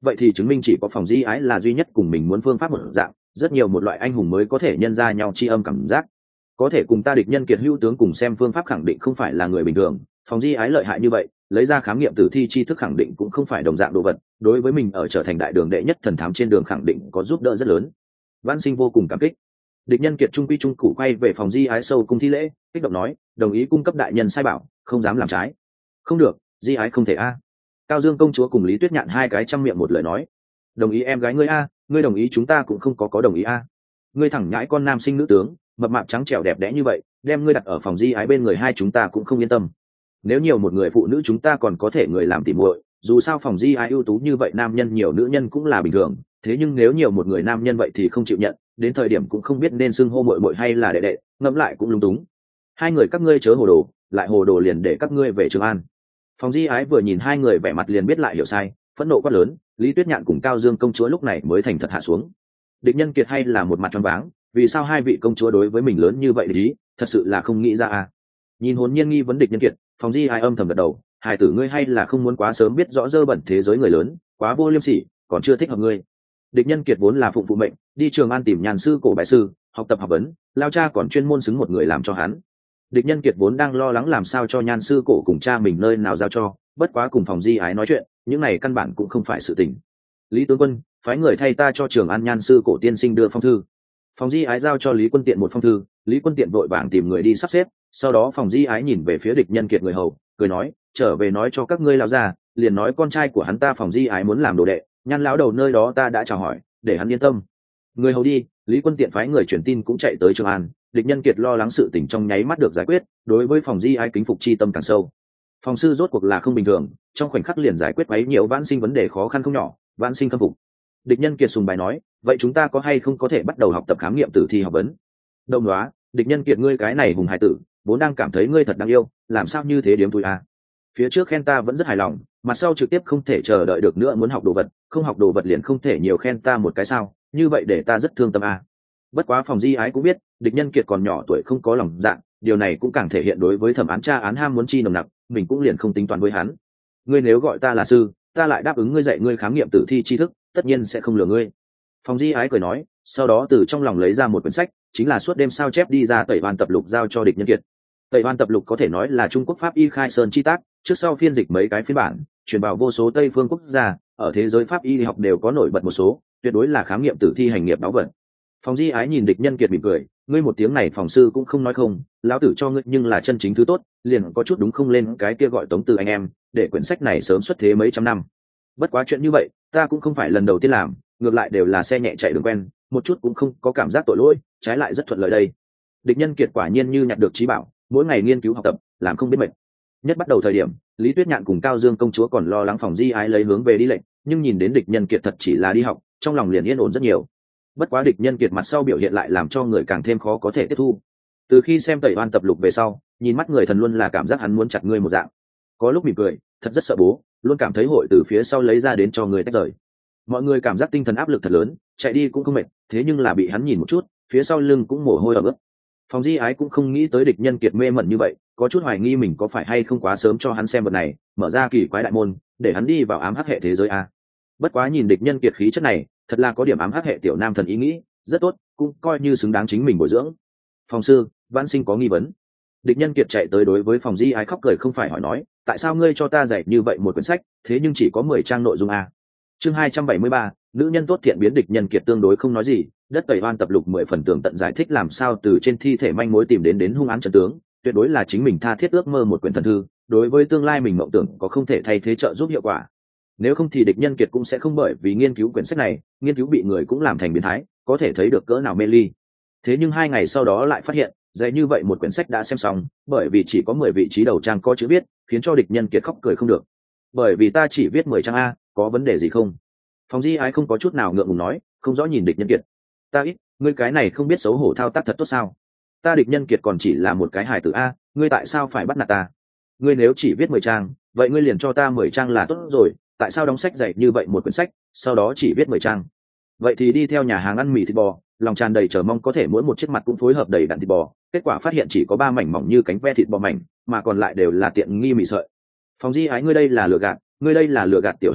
vậy thì chứng minh chỉ có phòng di ái là duy nhất cùng mình muốn phương pháp một dạng, rất nhiều một loại anh hùng mới có thể nhân ra nhau tri âm cảm giác. Có thể cùng ta địch nhân kiệt hữu tướng cùng xem phương pháp khẳng định không phải là người bình thường, phòng di ái lợi hại như vậy, lấy ra khám nghiệm tử thi tri thức khẳng định cũng không phải đồng dạng đồ vật, đối với mình ở trở thành đại đường đệ nhất thần thám trên đường khẳng định có giúp đỡ rất lớn. Vãn Sinh vô cùng cảm kích. Địch nhân kiệt trung quy trung cụ quay về phòng di ái sâu cung thi lễ, kích động nói, đồng ý cung cấp đại nhân sai bảo, không dám làm trái. Không được, di ái không thể a. Cao Dương công chúa cùng Lý Tuyết Nhạn hai cái trăm miệng một lời nói, đồng ý em gái ngươi a, ngươi đồng ý chúng ta cũng không có đồng ý a. Ngươi thẳng nhãi con nam sinh nữ tướng, mập mạp trắng trẻo đẹp đẽ như vậy, đem ngươi đặt ở phòng di ái bên người hai chúng ta cũng không yên tâm. Nếu nhiều một người phụ nữ chúng ta còn có thể người làm tỉ muội, dù sao phòng di ái ưu tú như vậy nam nhân nhiều nữ nhân cũng là bình thường, thế nhưng nếu nhiều một người nam nhân vậy thì không chịu nhận, đến thời điểm cũng không biết nên xưng hô muội muội hay là đệ đệ, ngẫm lại cũng lung túng. Hai người các ngươi chớ hồ đồ, lại hồ đồ liền để các ngươi về Trường An. Phòng di ái vừa nhìn hai người vẻ mặt liền biết lại hiểu sai, phẫn nộ quát lớn. Lý Tuyết Nhạn cùng Cao Dương công chúa lúc này mới thành thật hạ xuống. Địch nhân kiệt hay là một mặt choáng váng, vì sao hai vị công chúa đối với mình lớn như vậy ý, thật sự là không nghĩ ra à. Nhìn hồn nhiên nghi vấn địch nhân kiệt, phòng di ái âm thầm gật đầu, hài tử ngươi hay là không muốn quá sớm biết rõ dơ bẩn thế giới người lớn, quá vô liêm sỉ, còn chưa thích hợp ngươi. Địch nhân kiệt vốn là phụng phụ mệnh, đi Trường An tìm nhàn sư cổ bái sư, học tập học vấn, lao cha còn chuyên môn xứng một người làm cho hắn. Địch nhân kiệt vốn đang lo lắng làm sao cho nhan sư cổ cùng cha mình nơi nào giao cho, bất quá cùng phòng di ái nói chuyện, những này căn bản cũng không phải sự tình. Lý tướng quân, phái người thay ta cho Trường An nhan sư cổ tiên sinh đưa phong thư. Phòng di ái giao cho Lý Quân Tiện một phong thư, Lý Quân Tiện vội vàng tìm người đi sắp xếp, sau đó phòng di ái nhìn về phía địch nhân kiệt người hầu, cười nói, trở về nói cho các ngươi lão già, liền nói con trai của hắn ta phòng di ái muốn làm đồ đệ, nhan lão đầu nơi đó ta đã chào hỏi, để hắn yên tâm. Người hầu đi, Lý Quân Tiện phái người truyền tin cũng chạy tới Trường An. Địch nhân kiệt lo lắng sự tình trong nháy mắt được giải quyết, đối với phòng di ái kính phục chi tâm càng sâu. Phòng sư rốt cuộc là không bình thường, trong khoảnh khắc liền giải quyết mấy nhiều Vãn Sinh vấn đề khó khăn không nhỏ, Vãn Sinh khâm phục. Địch nhân kiệt sùng bài nói, vậy chúng ta có hay không có thể bắt đầu học tập khám nghiệm tử thi học vấn? Đông đoá, địch nhân kiệt ngươi cái này hùng hải tử, vốn đang cảm thấy ngươi thật đáng yêu, làm sao như thế điếm thui à? Phía trước khen ta vẫn rất hài lòng, mà sau trực tiếp không thể chờ đợi được nữa muốn học đồ vật, không học đồ vật liền không thể nhiều khen ta một cái sao? Như vậy để ta rất thương tâm à. Bất quá phòng di ái cũng biết, địch nhân kiệt còn nhỏ tuổi không có lòng dạ, điều này cũng càng thể hiện đối với thẩm án tra án ham muốn chi nồng nặc, mình cũng liền không tính toán với hắn. Ngươi nếu gọi ta là sư, ta lại đáp ứng ngươi dạy ngươi khám nghiệm tử thi tri thức, tất nhiên sẽ không lừa ngươi. Phòng di ái cười nói, sau đó từ trong lòng lấy ra một quyển sách, chính là suốt đêm sao chép đi ra Tẩy Oan tập lục giao cho địch nhân kiệt. Tẩy Oan tập lục có thể nói là Trung Quốc pháp y khai sơn chi tác, trước sau phiên dịch mấy cái phiên bản, truyền vào vô số Tây phương quốc gia, ở thế giới pháp y học đều có nổi bật một số, tuyệt đối là khám nghiệm tử thi hành nghiệp đáo vật. Phòng di ái nhìn địch nhân kiệt mỉm cười, ngươi một tiếng này phòng sư cũng không nói không, lão tử cho ngươi nhưng là chân chính thứ tốt, liền có chút đúng không lên cái kia gọi Tống Từ anh em, để quyển sách này sớm xuất thế mấy trăm năm. Bất quá chuyện như vậy, ta cũng không phải lần đầu tiên làm, ngược lại đều là xe nhẹ chạy đường quen, một chút cũng không có cảm giác tội lỗi, trái lại rất thuận lợi đây. Địch nhân kiệt quả nhiên như nhặt được trí bảo, mỗi ngày nghiên cứu học tập, làm không biết mệt. Nhất bắt đầu thời điểm, Lý Tuyết Nhạn cùng Cao Dương công chúa còn lo lắng phòng di ái lấy hướng về đi lệnh, nhưng nhìn đến địch nhân kiệt thật chỉ là đi học, trong lòng liền yên ổn rất nhiều. Bất quá địch nhân kiệt mặt sau biểu hiện lại làm cho người càng thêm khó có thể tiếp thu. Từ khi xem Tẩy Oan tập lục về sau, nhìn mắt người thần luôn là cảm giác hắn muốn chặt ngươi một dạng. Có lúc mỉm cười, thật rất sợ bố, luôn cảm thấy hội từ phía sau lấy ra đến cho người tách rời. Mọi người cảm giác tinh thần áp lực thật lớn, chạy đi cũng không mệt, thế nhưng là bị hắn nhìn một chút, phía sau lưng cũng mồ hôi ẩm ướt. Phòng di ái cũng không nghĩ tới địch nhân kiệt mê mẩn như vậy, có chút hoài nghi mình có phải hay không quá sớm cho hắn xem vật này, mở ra kỳ quái đại môn, để hắn đi vào ám hắc hệ thế giới a. Bất quá nhìn địch nhân kiệt khí chất này, thật là có điểm ám hắc hệ tiểu nam thần ý nghĩ, rất tốt, cũng coi như xứng đáng chính mình bồi dưỡng. Phòng sư, Vãn Sinh có nghi vấn. Địch nhân kiệt chạy tới đối với phòng di ái khóc cười không phải hỏi nói, tại sao ngươi cho ta dạy như vậy một quyển sách, thế nhưng chỉ có 10 trang nội dung a. Chương 273, nữ nhân tốt thiện biến. Địch nhân kiệt tương đối không nói gì, đất Tẩy Oan tập lục 10 phần tường tận giải thích làm sao từ trên thi thể manh mối tìm đến hung án trận tướng, tuyệt đối là chính mình tha thiết ước mơ một quyển thần thư, đối với tương lai mình mộng tưởng có không thể thay thế trợ giúp hiệu quả. Nếu không thì địch nhân kiệt cũng sẽ không bởi vì nghiên cứu quyển sách này, nghiên cứu bị người cũng làm thành biến thái, có thể thấy được cỡ nào mê ly. Thế nhưng 2 ngày sau đó lại phát hiện, dạy như vậy một quyển sách đã xem xong, bởi vì chỉ có 10 vị trí đầu trang có chữ viết, khiến cho địch nhân kiệt khóc cười không được. Bởi vì ta chỉ viết 10 trang a, có vấn đề gì không? Phòng di ái không có chút nào ngượng ngùng nói, không rõ nhìn địch nhân kiệt. Ta ít, ngươi cái này không biết xấu hổ thao tác thật tốt sao? Ta địch nhân kiệt còn chỉ là một cái hài tử a, ngươi tại sao phải bắt nạt ta? Ngươi nếu chỉ viết 10 trang, vậy ngươi liền cho ta 10 trang là tốt rồi, tại sao đóng sách dạy như vậy một quyển sách, sau đó chỉ viết 10 trang? Vậy thì đi theo nhà hàng ăn mì thịt bò, lòng tràn đầy chờ mong có thể mỗi một chiếc mặt cũng phối hợp đầy đặn thịt bò, kết quả phát hiện chỉ có 3 mảnh mỏng như cánh ve thịt bò mảnh, mà còn lại đều là tiện nghi mì sợi. Phòng di ái, ngươi đây là lừa gạt, ngươi đây là lừa gạt tiểu hải tử,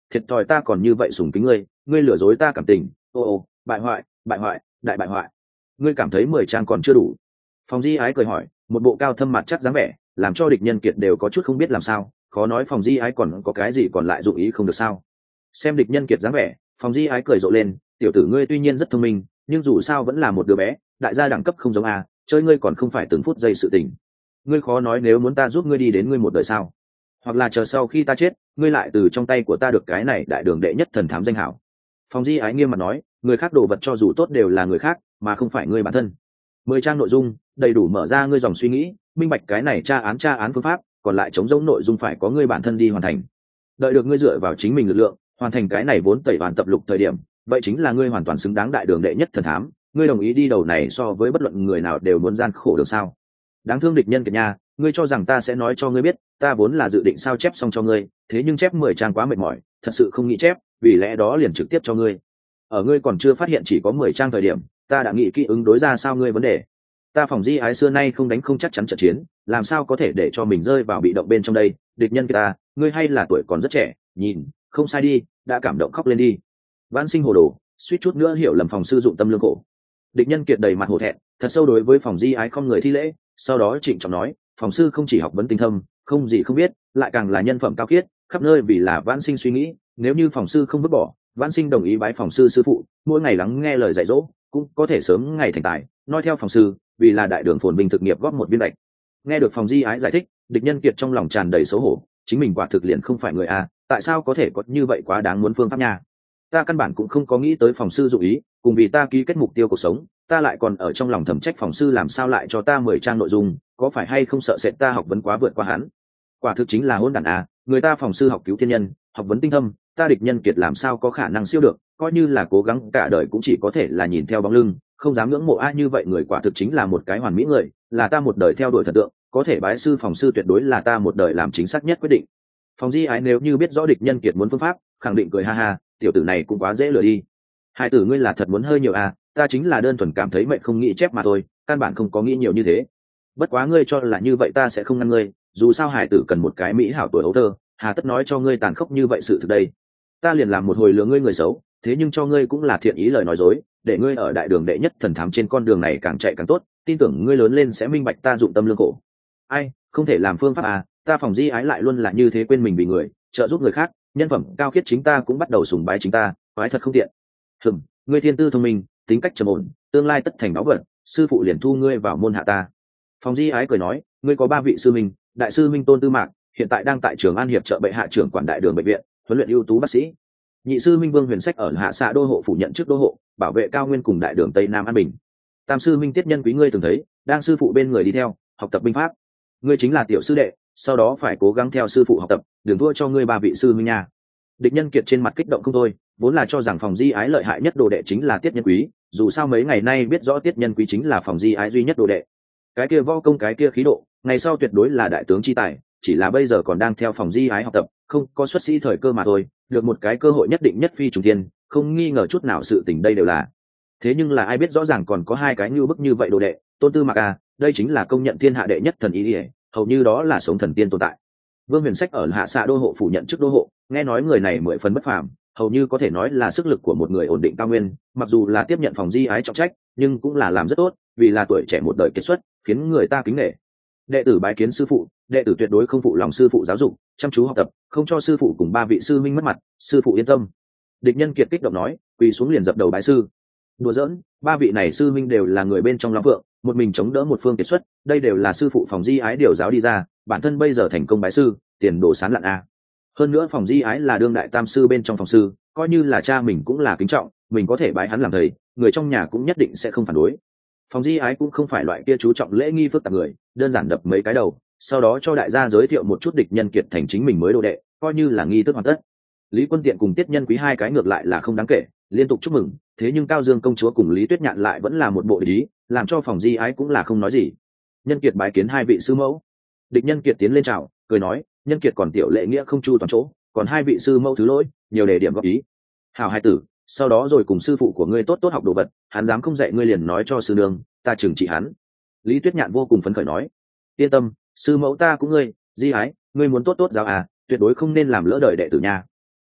thiệt thòi ta còn như vậy sùng kính ngươi, ngươi lừa dối ta cảm tình, bại hoại, bại hoại, đại bại hoại. Ngươi cảm thấy 10 trang còn chưa đủ? Phòng Di Ái cười hỏi, một bộ cao thâm mặt chắc dáng vẻ, làm cho địch nhân kiệt đều có chút không biết làm sao, khó nói Phòng Di Ái còn có cái gì còn lại dụng ý không được sao? Xem địch nhân kiệt dáng vẻ, Phòng Di Ái cười rộ lên, tiểu tử ngươi tuy nhiên rất thông minh, nhưng dù sao vẫn là một đứa bé, đại gia đẳng cấp không giống a, chơi ngươi còn không phải từng phút giây sự tình. Ngươi khó nói nếu muốn ta giúp ngươi đi đến ngươi một đời sao? Hoặc là chờ sau khi ta chết, ngươi lại từ trong tay của ta được cái này đại đường đệ nhất thần thám danh hảo. Phòng Di Ái nghiêm mặt nói, người khác đồ vật cho dù tốt đều là người khác, mà không phải ngươi bản thân. 10 trang nội dung đầy đủ mở ra ngươi dòng suy nghĩ, minh bạch cái này tra án phương pháp, còn lại chống giống nội dung phải có ngươi bản thân đi hoàn thành. Đợi được ngươi dựa vào chính mình lực lượng hoàn thành cái này vốn tẩy bản tập lục thời điểm, vậy chính là ngươi hoàn toàn xứng đáng đại đường đệ nhất thần thám. Ngươi đồng ý đi đầu này so với bất luận người nào đều muốn gian khổ được sao? Đáng thương địch nhân kiệt nha, ngươi cho rằng ta sẽ nói cho ngươi biết, ta vốn là dự định sao chép xong cho ngươi, thế nhưng chép 10 trang quá mệt mỏi, thật sự không nghĩ chép, vì lẽ đó liền trực tiếp cho ngươi. Ở ngươi còn chưa phát hiện chỉ có 10 trang thời điểm, ta đã nghĩ kỹ ứng đối ra sao ngươi vấn đề. Ta Phòng Di Ái xưa nay không đánh không chắc chắn trận chiến, làm sao có thể để cho mình rơi vào bị động bên trong đây. Địch nhân ta, ngươi hay là tuổi còn rất trẻ, nhìn không sai đi, đã cảm động khóc lên đi. Vãn Sinh hồ đồ, suýt chút nữa hiểu lầm phòng sư dụng tâm lương khổ. Địch nhân kiệt đầy mặt hổ thẹn, thật sâu đối với Phòng Di Ái không người thi lễ, sau đó trịnh trọng nói, phòng sư không chỉ học vấn tinh thâm, không gì không biết, lại càng là nhân phẩm cao khiết, khắp nơi vì là Vãn Sinh suy nghĩ. Nếu như phòng sư không vứt bỏ, Vãn Sinh đồng ý bái phòng sư sư phụ, mỗi ngày lắng nghe lời dạy dỗ, cũng có thể sớm ngày thành tài. Nói theo phòng sư, vì là đại đường phồn bình thực nghiệp góp một viên lệch. Nghe được Phòng Di Ái giải thích, địch nhân kiệt trong lòng tràn đầy xấu hổ, chính mình quả thực liền không phải người a, tại sao có thể có như vậy quá đáng muốn phương pháp nha. Ta căn bản cũng không có nghĩ tới phòng sư dụng ý, cùng vì ta ký kết mục tiêu cuộc sống, ta lại còn ở trong lòng thầm trách phòng sư làm sao lại cho ta 10 trang nội dung, có phải hay không sợ sệt ta học vấn quá vượt qua hắn. Quả thực chính là hỗn đản a, người ta phòng sư học cứu thiên nhân, học vấn tinh thâm, ta địch nhân kiệt làm sao có khả năng siêu được, coi như là cố gắng cả đời cũng chỉ có thể là nhìn theo bóng lưng, không dám ngưỡng mộ ai như vậy. Người quả thực chính là một cái hoàn mỹ người, là ta một đời theo đuổi thần tượng, có thể bái sư phòng sư tuyệt đối là ta một đời làm chính xác nhất quyết định. Phòng Di Ái nếu như biết rõ địch nhân kiệt muốn phương pháp, khẳng định cười ha ha, tiểu tử này cũng quá dễ lừa đi. Hai tử ngươi là thật muốn hơi nhiều à, ta chính là đơn thuần cảm thấy mệnh không nghĩ chép mà thôi, căn bản không có nghĩ nhiều như thế. Bất quá ngươi cho là như vậy ta sẽ không ngăn ngươi, dù sao hải tử cần một cái mỹ hảo tuổi ấu thơ, hà tất nói cho ngươi tàn khốc như vậy sự thực đây. Ta liền làm một hồi lừa ngươi người xấu, thế nhưng cho ngươi cũng là thiện ý lời nói dối, để ngươi ở đại đường đệ nhất thần thám trên con đường này càng chạy càng tốt, tin tưởng ngươi lớn lên sẽ minh bạch ta dụng tâm lương khổ. Ai, không thể làm phương pháp à, ta Phòng Di Ái lại luôn là như thế, quên mình vì người, trợ giúp người khác, nhân phẩm cao khiết, chính ta cũng bắt đầu sùng bái chính ta, quái thật không tiện. Ngươi thiên tư thông minh, tính cách trầm ổn, tương lai tất thành báu vật, sư phụ liền thu ngươi vào môn hạ ta. Phòng Di Ái cười nói, ngươi có 3 vị sư minh, đại sư minh Tôn Tư Mạc hiện tại đang tại Trường An hiệp trợ bệ hạ trưởng quản đại đường bệnh viện, huấn luyện ưu tú bác sĩ. Nhị sư minh Vương Huyền Sách ở hạ xạ đô hộ phủ nhận chức đô hộ, bảo vệ cao nguyên cùng đại đường Tây Nam an bình. Tam sư minh Tiết Nhân Quý ngươi từng thấy, đang sư phụ bên người đi theo, học tập binh pháp. Ngươi chính là tiểu sư đệ, sau đó phải cố gắng theo sư phụ học tập, đừng thua cho ngươi 3 vị sư minh nha. Địch nhân kiệt trên mặt kích động không thôi, vốn là cho rằng Phòng Di Ái lợi hại nhất đồ đệ chính là Tiết Nhân Quý, dù sao mấy ngày nay biết rõ Tiết Nhân Quý chính là Phòng Di Ái duy nhất đồ đệ. Cái kia võ công, cái kia khí độ, ngày sau tuyệt đối là đại tướng chi tài, chỉ là bây giờ còn đang theo Phòng Di Ái học tập, không có xuất sĩ thời cơ mà thôi, được một cái cơ hội nhất định nhất phi trùng thiên, không nghi ngờ chút nào sự tình đây đều là. Thế nhưng là ai biết rõ ràng còn có 2 cái như bức như vậy đồ đệ, Tôn Tư Mạc à, đây chính là công nhận thiên hạ đệ nhất thần ý ỉa, hầu như đó là sống thần tiên tồn tại. Vương Huyền Sách ở hạ xạ đô hộ phủ nhận chức đô hộ, nghe nói người này 10 phần bất phàm, hầu như có thể nói là sức lực của một người ổn định cao nguyên, mặc dù là tiếp nhận Phòng Di Ái trọng trách, nhưng cũng là làm rất tốt, vì là tuổi trẻ một đời kiệt xuất, khiến người ta kính nể. Đệ tử bái kiến sư phụ, đệ tử tuyệt đối không phụ lòng sư phụ giáo dục, chăm chú học tập, không cho sư phụ cùng 3 vị sư minh mất mặt, sư phụ yên tâm. Địch nhân kiệt kích động nói, quỳ xuống liền dập đầu bái sư. Đùa giỡn, 3 vị này sư minh đều là người bên trong Long Phượng, một mình chống đỡ một phương kiệt xuất, đây đều là sư phụ Phòng Di Ái điều giáo đi ra, bản thân bây giờ thành công bái sư, tiền đồ sáng lạn a. Hơn nữa Phòng Di Ái là đương đại tam sư bên trong phòng sư, coi như là cha mình cũng là kính trọng, mình có thể bái hắn làm thầy, người trong nhà cũng nhất định sẽ không phản đối. Phòng Di Ái cũng không phải loại kia chú trọng lễ nghi phức tạp người, đơn giản đập mấy cái đầu, sau đó cho đại gia giới thiệu một chút địch nhân kiệt thành chính mình mới đồ đệ, coi như là nghi thức hoàn tất. Lý Quân Tiện cùng Tiết Nhân Quý 2 cái ngược lại là không đáng kể, liên tục chúc mừng, thế nhưng Cao Dương công chúa cùng Lý Tuyết Nhạn lại vẫn là một bộ ý, làm cho Phòng Di Ái cũng là không nói gì. Nhân Kiệt bái kiến 2 vị sư mẫu. Địch Nhân Kiệt tiến lên chào, cười nói, Nhân Kiệt còn tiểu lệ nghĩa không chu toàn chỗ, còn 2 vị sư mẫu thứ lỗi, nhiều đề điểm góp ý. Hảo hai tử, sau đó rồi cùng sư phụ của ngươi tốt tốt học đồ vật, hắn dám không dạy ngươi liền nói cho sư nương, ta trừng trị hắn. Lý Tuyết Nhạn vô cùng phấn khởi nói, yên tâm, sư mẫu ta cũng ngươi, Di Ái, ngươi muốn tốt tốt giáo à, tuyệt đối không nên làm lỡ đời đệ tử nha.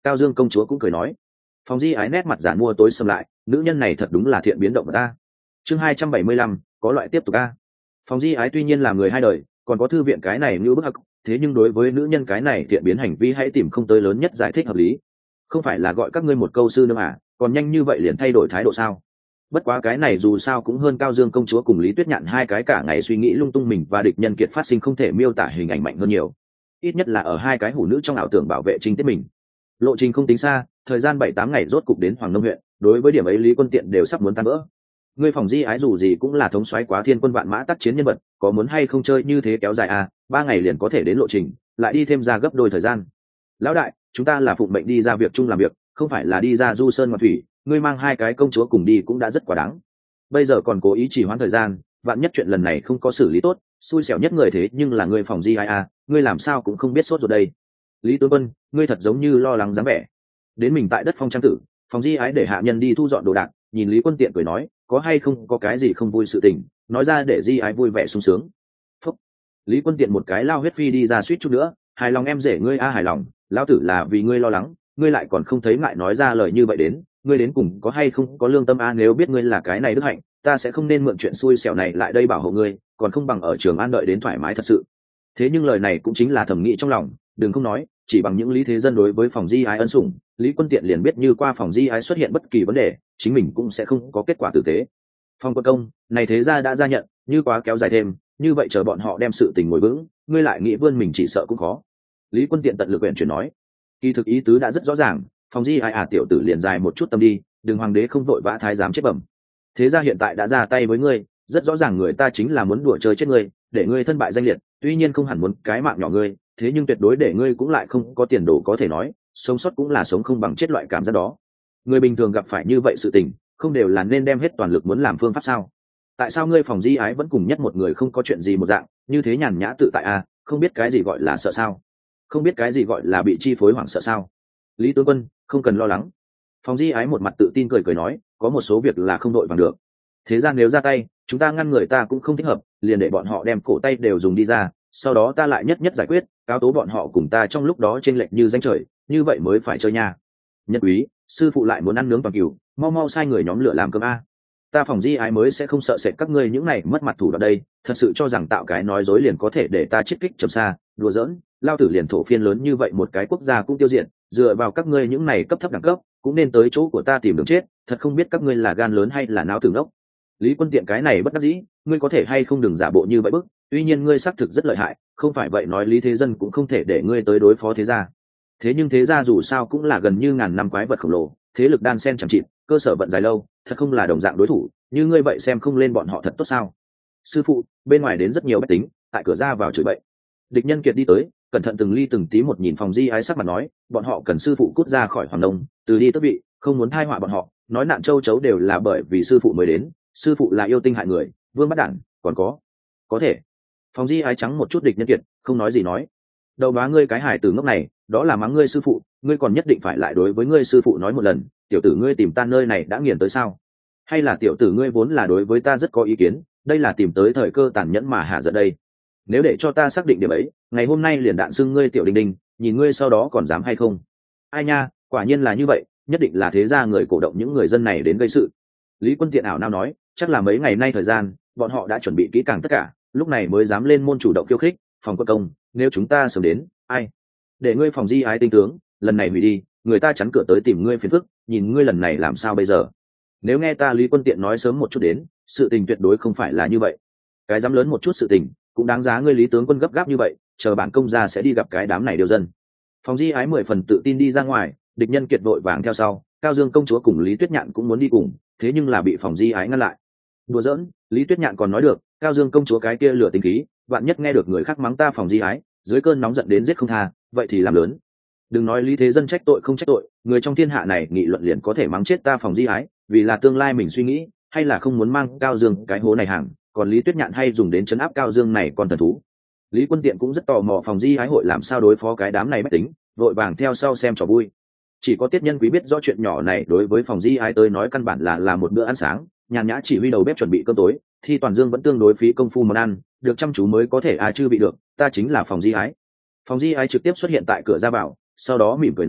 Cao Dương công chúa cũng cười nói. Phòng Di Ái nét mặt giản mua tối sầm lại, nữ nhân này thật đúng là thiện biến động ta. Chương 275, có loại tiếp tục a. Phòng Di Ái tuy nhiên là người hai đời, còn có thư viện cái này như bức hắc, thế nhưng đối với nữ nhân cái này thiện biến hành vi hãy tìm không tới lớn nhất giải thích hợp lý. Không phải là gọi các ngươi một câu sư nương à, còn nhanh như vậy liền thay đổi thái độ sao? Bất quá cái này dù sao cũng hơn Cao Dương công chúa cùng Lý Tuyết Nhạn hai cái cả ngày suy nghĩ lung tung mình và địch nhân kiệt phát sinh không thể miêu tả hình ảnh mạnh hơn nhiều. Ít nhất là ở hai cái hủ nữ trong ảo tưởng bảo vệ chính tiết mình. Lộ trình không tính xa, thời gian 7-8 ngày rốt cục đến Hoàng Nông huyện, đối với điểm ấy Lý Quân Tiện đều sắp muốn tan vỡ. Ngươi Phòng Di Ái dù gì cũng là thống soái quá thiên quân vạn mã tác chiến nhân vật, có muốn hay không chơi như thế kéo dài à, 3 ngày liền có thể đến lộ trình, lại đi thêm ra gấp đôi thời gian. Lão đại, chúng ta là phụng mệnh đi ra việc chung làm việc, không phải là đi ra du sơn ngoạn thủy, ngươi mang hai cái công chúa cùng đi cũng đã rất quá đáng. Bây giờ còn cố ý trì hoãn thời gian, vạn nhất chuyện lần này không có xử lý tốt, xui xẻo nhất người thế nhưng là ngươi Phòng Di Ái à, ngươi làm sao cũng không biết sốt rồi đây. Lý Tướng Quân, ngươi thật giống như lo lắng dáng vẻ. Đến mình tại đất Phong Trang Tử, Phòng Di Ái để hạ nhân đi thu dọn đồ đạc, nhìn Lý Quân Tiện cười nói, có hay không có cái gì không vui sự tình, nói ra để Di Ái vui vẻ sung sướng. Phúc. Lý Quân Tiện một cái lao huyết phi đi ra suýt chút nữa, hài lòng em rể ngươi a hài lòng, lão tử là vì ngươi lo lắng, ngươi lại còn không thấy ngại nói ra lời như vậy đến, ngươi đến cùng có hay không có lương tâm a, nếu biết ngươi là cái này đức hạnh, ta sẽ không nên mượn chuyện xui xẻo này lại đây bảo hộ ngươi, còn không bằng ở Trường An đợi đến thoải mái thật sự. Thế nhưng lời này cũng chính là thẩm nghĩ trong lòng, đừng không nói, chỉ bằng những lý thế dân đối với Phòng Di Ái ân sủng, Lý Quân Tiện liền biết như qua Phòng Di Ái xuất hiện bất kỳ vấn đề, chính mình cũng sẽ không có kết quả tử tế. Phong Quân công, này thế gia đã ra nhận, như quá kéo dài thêm, như vậy chờ bọn họ đem sự tình ngồi vững, ngươi lại nghĩ vươn mình chỉ sợ cũng khó. Lý Quân Tiện tận lực quyển chuyển nói, kỳ thực ý tứ đã rất rõ ràng, Phòng Di Ái à tiểu tử liền dài một chút tâm đi, đừng hoàng đế không vội vã thái giám chết bẩm. Thế gia hiện tại đã ra tay với ngươi, rất rõ ràng người ta chính là muốn đùa chơi chết ngươi, để ngươi thân bại danh liệt, tuy nhiên không hẳn muốn cái mạng nhỏ ngươi, thế nhưng tuyệt đối để ngươi cũng lại không có tiền đồ có thể nói, sống sót cũng là sống không bằng chết loại cảm giác đó. Người bình thường gặp phải như vậy sự tình, không đều là nên đem hết toàn lực muốn làm phương pháp sao? Tại sao ngươi Phòng Di Ái vẫn cùng nhất một người không có chuyện gì một dạng, như thế nhàn nhã tự tại à, không biết cái gì gọi là sợ sao? Không biết cái gì gọi là bị chi phối hoảng sợ sao? Lý Tướng Quân, không cần lo lắng. Phòng Di Ái một mặt tự tin cười cười nói, có một số việc là không đội bằng được. Thế ra nếu ra tay, chúng ta ngăn người ta cũng không thích hợp, liền để bọn họ đem cổ tay đều dùng đi ra, sau đó ta lại nhất nhất giải quyết, cáo tố bọn họ cùng ta trong lúc đó chênh lệch như danh trời, như vậy mới phải chơi nha. Nhất quý, sư phụ lại muốn ăn nướng toàn cừu, mau mau sai người nhóm lửa làm cơm a. Ta Phòng Di Ái mới sẽ không sợ sệt các ngươi những này mất mặt thủ đoạn đây, thật sự cho rằng tạo cái nói dối liền có thể để ta chiết kích trầm xa, đùa giỡn, lao tử liền thổ phiên lớn như vậy một cái quốc gia cũng tiêu diệt, dựa vào các ngươi những này cấp thấp đẳng cấp, cũng nên tới chỗ của ta tìm đường chết, thật không biết các ngươi là gan lớn hay là não tử ngốc. Lý Quân Tiện cái này bất đắc dĩ, ngươi có thể hay không đừng giả bộ như vậy bức, tuy nhiên ngươi xác thực rất lợi hại, không phải vậy nói Lý Thế Dân cũng không thể để ngươi tới đối phó thế gia. Thế nhưng thế gia dù sao cũng là gần như ngàn năm quái vật khổng lồ, thế lực đan sen chẳng chịt, cơ sở vận dài lâu, thật không là đồng dạng đối thủ, như ngươi vậy xem không lên bọn họ thật tốt sao? Sư phụ, bên ngoài đến rất nhiều bách tính, tại cửa ra vào chửi bậy. Địch Nhân Kiệt đi tới, cẩn thận từng ly từng tí một nhìn Phòng Di Ái sắc mặt nói, bọn họ cần sư phụ cút ra khỏi Hoàng Đông, từ đi tước vị, không muốn thai họa bọn họ, nói nạn châu chấu đều là bởi vì sư phụ mới đến, sư phụ là yêu tinh hại người, vương bắt đản, còn có thể. Phòng Di Ái trắng một chút Địch Nhân Kiệt, không nói gì nói. Đầu bá ngươi cái hài tử ngốc này, đó là mắng ngươi sư phụ, ngươi còn nhất định phải lại đối với ngươi sư phụ nói một lần, tiểu tử ngươi tìm ta nơi này đã nghiền tới sao? Hay là tiểu tử ngươi vốn là đối với ta rất có ý kiến, đây là tìm tới thời cơ tàn nhẫn mà hạ giận đây. Nếu để cho ta xác định điểm ấy, ngày hôm nay liền đạn xưng ngươi tiểu Đinh Đinh, nhìn ngươi sau đó còn dám hay không? Ai nha, quả nhiên là như vậy, nhất định là thế gia người cổ động những người dân này đến gây sự. Lý Quân Tiện ảo nào nói, chắc là mấy ngày nay thời gian, bọn họ đã chuẩn bị kỹ càng tất cả, lúc này mới dám lên môn chủ động khiêu khích. Phòng Quân công, nếu chúng ta sớm đến, ai? Để ngươi Phòng Di Ái tinh tướng, lần này hủy đi, người ta chắn cửa tới tìm ngươi phiền phức, nhìn ngươi lần này làm sao bây giờ? Nếu nghe ta Lý Quân Tiện nói sớm một chút đến, sự tình tuyệt đối không phải là như vậy. Cái dám lớn một chút sự tình, cũng đáng giá ngươi Lý tướng quân gấp gáp như vậy, chờ bản công gia sẽ đi gặp cái đám này điều dân. Phòng Di Ái 10 phần tự tin đi ra ngoài, Địch Nhân Kiệt vội vàng theo sau, Cao Dương công chúa cùng Lý Tuyết Nhạn cũng muốn đi cùng, thế nhưng là bị Phòng Di Ái ngăn lại. Đùa giỡn, Lý Tuyết Nhạn còn nói được, Cao Dương công chúa cái kia lửa tính khí, vạn nhất nghe được người khác mắng ta Phòng Di Ái, dưới cơn nóng giận đến giết không tha, vậy thì làm lớn. Đừng nói Lý Thế Dân trách tội không trách tội, người trong thiên hạ này nghị luận liền có thể mắng chết ta Phòng Di Ái, vì là tương lai mình suy nghĩ, hay là không muốn mang Cao Dương cái hố này hàng, còn Lý Tuyết Nhạn hay dùng đến trấn áp Cao Dương này còn thần thú. Lý Quân Tiện cũng rất tò mò Phòng Di Ái hội làm sao đối phó cái đám này bách tính, vội vàng theo sau xem trò vui. Chỉ có Tiết Nhân Quý biết rõ chuyện nhỏ này đối với Phòng Di Ái tới nói căn bản là một bữa ăn sáng, nhàn nhã chỉ huy đầu bếp chuẩn bị cơm tối, thì Toàn Dương vẫn tương đối phí công phu món ăn, được chăm chú mới có thể chưa bị được, ta chính là Phòng Di Ái. Phòng Di Ái trực tiếp xuất hiện tại cửa ra vào, sau đó mỉm cười nói,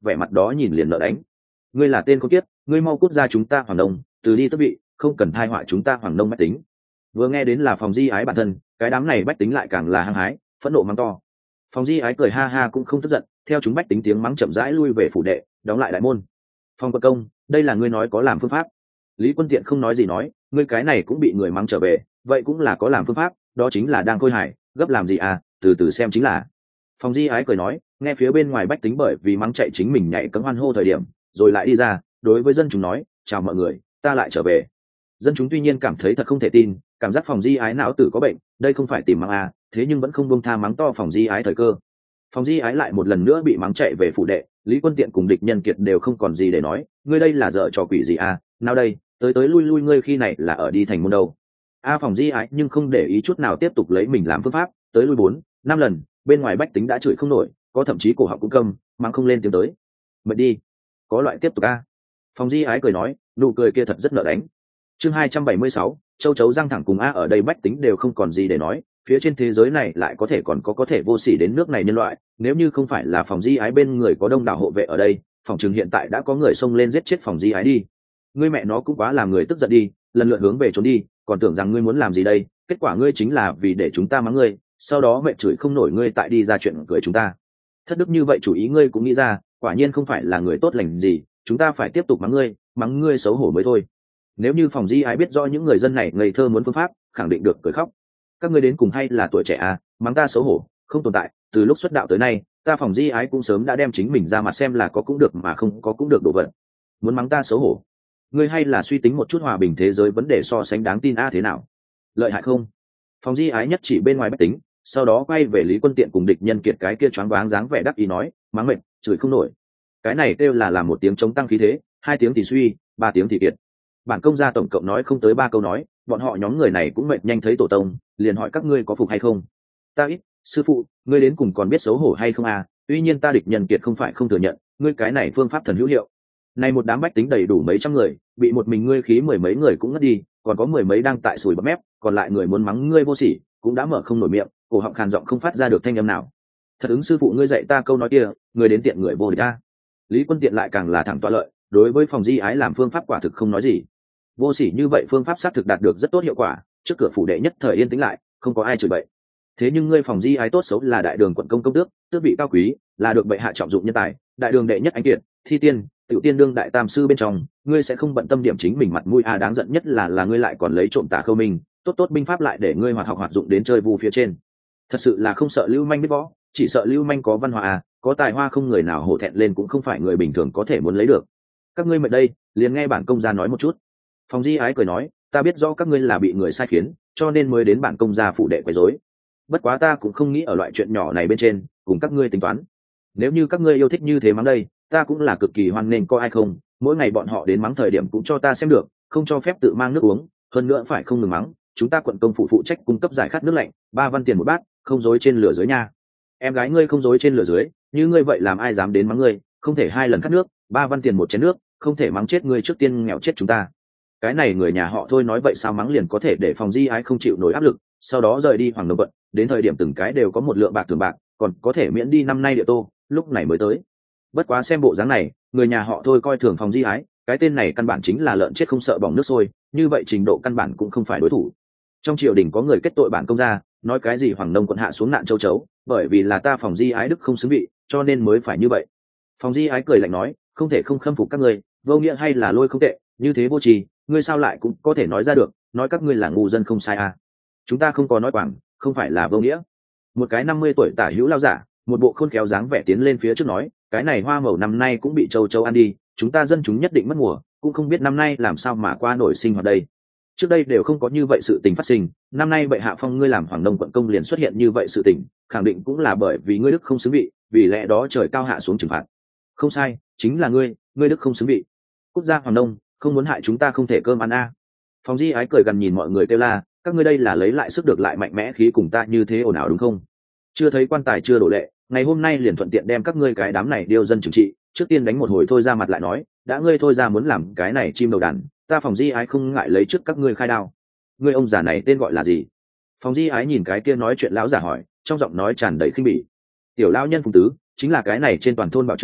vẻ mặt đó nhìn liền nợ đánh. Ngươi là tên con kiếp, ngươi mau cút ra chúng ta Hoàng Đông, từ đi tước vị, không cần thai họa chúng ta Hoàng Đông bách tính. Vừa nghe đến là Phòng Di Ái bản thân, cái đám này bách tính lại càng là hăng hái, phẫn nộ mắng to. Phòng Di Ái cười ha ha cũng không tức giận, theo chúng bách tính tiếng mắng chậm rãi lui về phủ đệ, đóng lại đại môn. Phong Quận Công, đây là ngươi nói có làm phương pháp. Lý Quân Tiện không nói gì nói, ngươi cái này cũng bị người mắng trở về, vậy cũng là có làm phương pháp, đó chính là đang khôi hài, gấp làm gì à, từ từ xem chính là. Phòng Di Ái cười nói, nghe phía bên ngoài bách tính bởi vì mắng chạy chính mình nhảy cấm hoan hô thời điểm, rồi lại đi ra, đối với dân chúng nói, chào mọi người, ta lại trở về. Dân chúng tuy nhiên cảm thấy thật không thể tin, cảm giác Phòng Di Ái não tử có bệnh, đây không phải tìm mắng à, thế nhưng vẫn không buông tha mắng to Phòng Di Ái thời cơ. Phòng Di Ái lại một lần nữa bị mắng chạy về phủ đệ, Lý Quân Tiện cùng địch nhân kiệt đều không còn gì để nói, ngươi đây là dở trò quỷ gì à, nào đây, tới lui lui ngươi khi này là ở đi thành môn đâu. Phòng Di Ái nhưng không để ý chút nào tiếp tục lấy mình làm phương pháp, tới lui 4-5 lần, bên ngoài bách tính đã chửi không nổi, có thậm chí cổ họng cũng câm, mắng không lên tiếng tới. Mệt đi, có loại tiếp tục a. Phòng Di Ái cười nói, nụ cười kia thật rất nợ đánh. Chương 276, châu chấu răng thẳng cùng a ở đây bách tính đều không còn gì để nói, phía trên thế giới này lại có thể còn có thể vô sỉ đến nước này nhân loại, nếu như không phải là Phòng Di Ái bên người có đông đảo hộ vệ ở đây, phòng trường hiện tại đã có người xông lên giết chết Phòng Di Ái đi. Ngươi mẹ nó cũng quá làm người tức giận đi, lần lượt hướng về trốn đi, còn tưởng rằng ngươi muốn làm gì đây, kết quả ngươi chính là vì để chúng ta mắng ngươi, sau đó mẹ chửi không nổi ngươi tại đi ra chuyện cười chúng ta. Thất đức như vậy chủ ý ngươi cũng nghĩ ra, quả nhiên không phải là người tốt lành gì, chúng ta phải tiếp tục mắng ngươi xấu hổ mới thôi. Nếu như Phòng Di Ái biết rõ những người dân này ngây thơ muốn phương pháp, khẳng định được cười khóc. Các ngươi đến cùng hay là tuổi trẻ à, mắng ta xấu hổ, không tồn tại, từ lúc xuất đạo tới nay, ta Phòng Di Ái cũng sớm đã đem chính mình ra mặt xem là có cũng được mà không có cũng được đồ vật. Muốn mắng ta xấu hổ, ngươi hay là suy tính một chút hòa bình thế giới vấn đề so sánh đáng tin thế nào? Lợi hại không? Phòng Di Ái nhất chỉ bên ngoài bách tính, sau đó quay về Lý Quân Tiện cùng địch nhân kiệt cái kia choáng váng dáng vẻ đắc ý nói, mắng mệt, chửi không nổi. Cái này kêu là làm một tiếng chống tăng khí thế, 2 tiếng thì suy, 3 tiếng thì kiệt. Bản công gia tổng cộng nói không tới 3 câu nói, bọn họ nhóm người này cũng mệt nhanh thấy tổ tông, liền hỏi các ngươi có phục hay không? Ta ít, sư phụ, ngươi đến cùng còn biết xấu hổ hay không à? Tuy nhiên ta địch nhân kiệt không phải không thừa nhận, ngươi cái này phương pháp thần hữu hiệu. Này một đám bách tính đầy đủ mấy trăm người, bị một mình ngươi khí 10 mấy người cũng ngất đi, còn có 10 mấy đang tại sùi bắp mép, còn lại người muốn mắng ngươi vô sỉ, cũng đã mở không nổi miệng, cổ họng khàn giọng không phát ra được thanh âm nào. Thật ứng sư phụ ngươi dạy ta câu nói kia, người đến tiện người vô địch ta. Lý Quân Tiện lại càng là thẳng toa lợi, đối với Phòng Di Ái làm phương pháp quả thực không nói gì. Vô sỉ như vậy phương pháp xác thực đạt được rất tốt hiệu quả, trước cửa phủ đệ nhất thời yên tĩnh lại, không có ai chửi bậy. Thế nhưng ngươi Phòng Di Ái tốt xấu là đại đường quận công công tước, tước vị cao quý, là được bệ hạ trọng dụng nhân tài, đại đường đệ nhất anh kiệt, thi tiên, tiểu tiên đương đại tam sư bên trong, ngươi sẽ không bận tâm điểm chính mình mặt mũi đáng giận nhất là ngươi lại còn lấy trộm tả khâu mình, tốt binh pháp lại để ngươi hoạt học hoạt dụng đến chơi vu phía trên. Thật sự là không sợ lưu manh biết võ, chỉ sợ lưu manh có văn hóa có tài hoa không người nào hổ thẹn lên cũng không phải người bình thường có thể muốn lấy được. Các ngươi mệt đây, liền nghe bản công gia nói một chút. Phòng Di Ái cười nói, ta biết rõ các ngươi là bị người sai khiến, cho nên mới đến bản công gia phụ đệ quấy rối. Bất quá ta cũng không nghĩ ở loại chuyện nhỏ này bên trên cùng các ngươi tính toán. Nếu như các ngươi yêu thích như thế mắng đây, ta cũng là cực kỳ hoan nghênh có ai không, mỗi ngày bọn họ đến mắng thời điểm cũng cho ta xem được, không cho phép tự mang nước uống, hơn nữa phải không ngừng mắng, chúng ta quận công phụ trách cung cấp giải khát nước lạnh, 3 văn tiền một bát, không dối trên lửa dưới nha. Em gái ngươi không dối trên lửa dưới, như ngươi vậy làm ai dám đến mắng ngươi, không thể 2 lần khát nước, 3 văn tiền một chén nước, không thể mắng chết ngươi trước tiên nghèo chết chúng ta. Cái này người nhà họ thôi nói vậy sao mắng liền có thể để Phòng Di Ái không chịu nổi áp lực, sau đó rời đi Hoàng Đông quận, đến thời điểm từng cái đều có một lượng bạc thưởng bạc, còn có thể miễn đi năm nay địa tô, lúc này mới tới. Bất quá xem bộ dáng này, người nhà họ thôi coi thường Phòng Di Ái, cái tên này căn bản chính là lợn chết không sợ bỏng nước sôi, như vậy trình độ căn bản cũng không phải đối thủ. Trong triều đình có người kết tội bản công gia, nói cái gì Hoàng Đông quận hạ xuống nạn châu chấu, bởi vì là ta Phòng Di Ái đức không xứng vị, cho nên mới phải như vậy. Phòng Di Ái cười lạnh nói, không thể không khâm phục các ngươi, vô nghĩa hay là lôi không tệ, như thế vô tri, ngươi sao lại cũng có thể nói ra được, nói các ngươi là ngu dân không sai à? Chúng ta không có nói quảng, không phải là vô nghĩa. Một cái 50 tuổi tả hữu lao giả, một bộ khôn khéo dáng vẻ tiến lên phía trước nói, cái này hoa màu năm nay cũng bị châu chấu ăn đi, chúng ta dân chúng nhất định mất mùa, cũng không biết năm nay làm sao mà qua nổi sinh hoạt đây. Trước đây đều không có như vậy sự tình phát sinh, năm nay bệ hạ phong ngươi làm Hoàng Đông quận công liền xuất hiện như vậy sự tình, khẳng định cũng là bởi vì ngươi đức không xứng vị, vì lẽ đó trời cao hạ xuống trừng phạt. Không sai, chính là ngươi đức không xứng vị. Quốc gia Hoàng Đông, không muốn hại chúng ta không thể cơm ăn a. Phòng Di Ái cười gần nhìn mọi người kêu la, các ngươi đây là lấy lại sức được lại mạnh mẽ khí cùng ta như thế ồn ào đúng không? Chưa thấy quan tài chưa đổ lệ, ngày hôm nay liền thuận tiện đem các ngươi cái đám này điêu dân trừng trị, trước tiên đánh một hồi thôi ra mặt lại nói, đã ngươi thôi ra muốn làm cái này chim đầu đàn, ta Phòng Di Ái không ngại lấy trước các ngươi khai đao. Ngươi ông già này tên gọi là gì? Phòng Di Ái nhìn cái kia nói chuyện lão giả hỏi, trong giọng nói tràn đầy khinh bỉ. Tiểu lão nhân Phùng Tứ, chính là cái này trên toàn thôn bảo trưởng,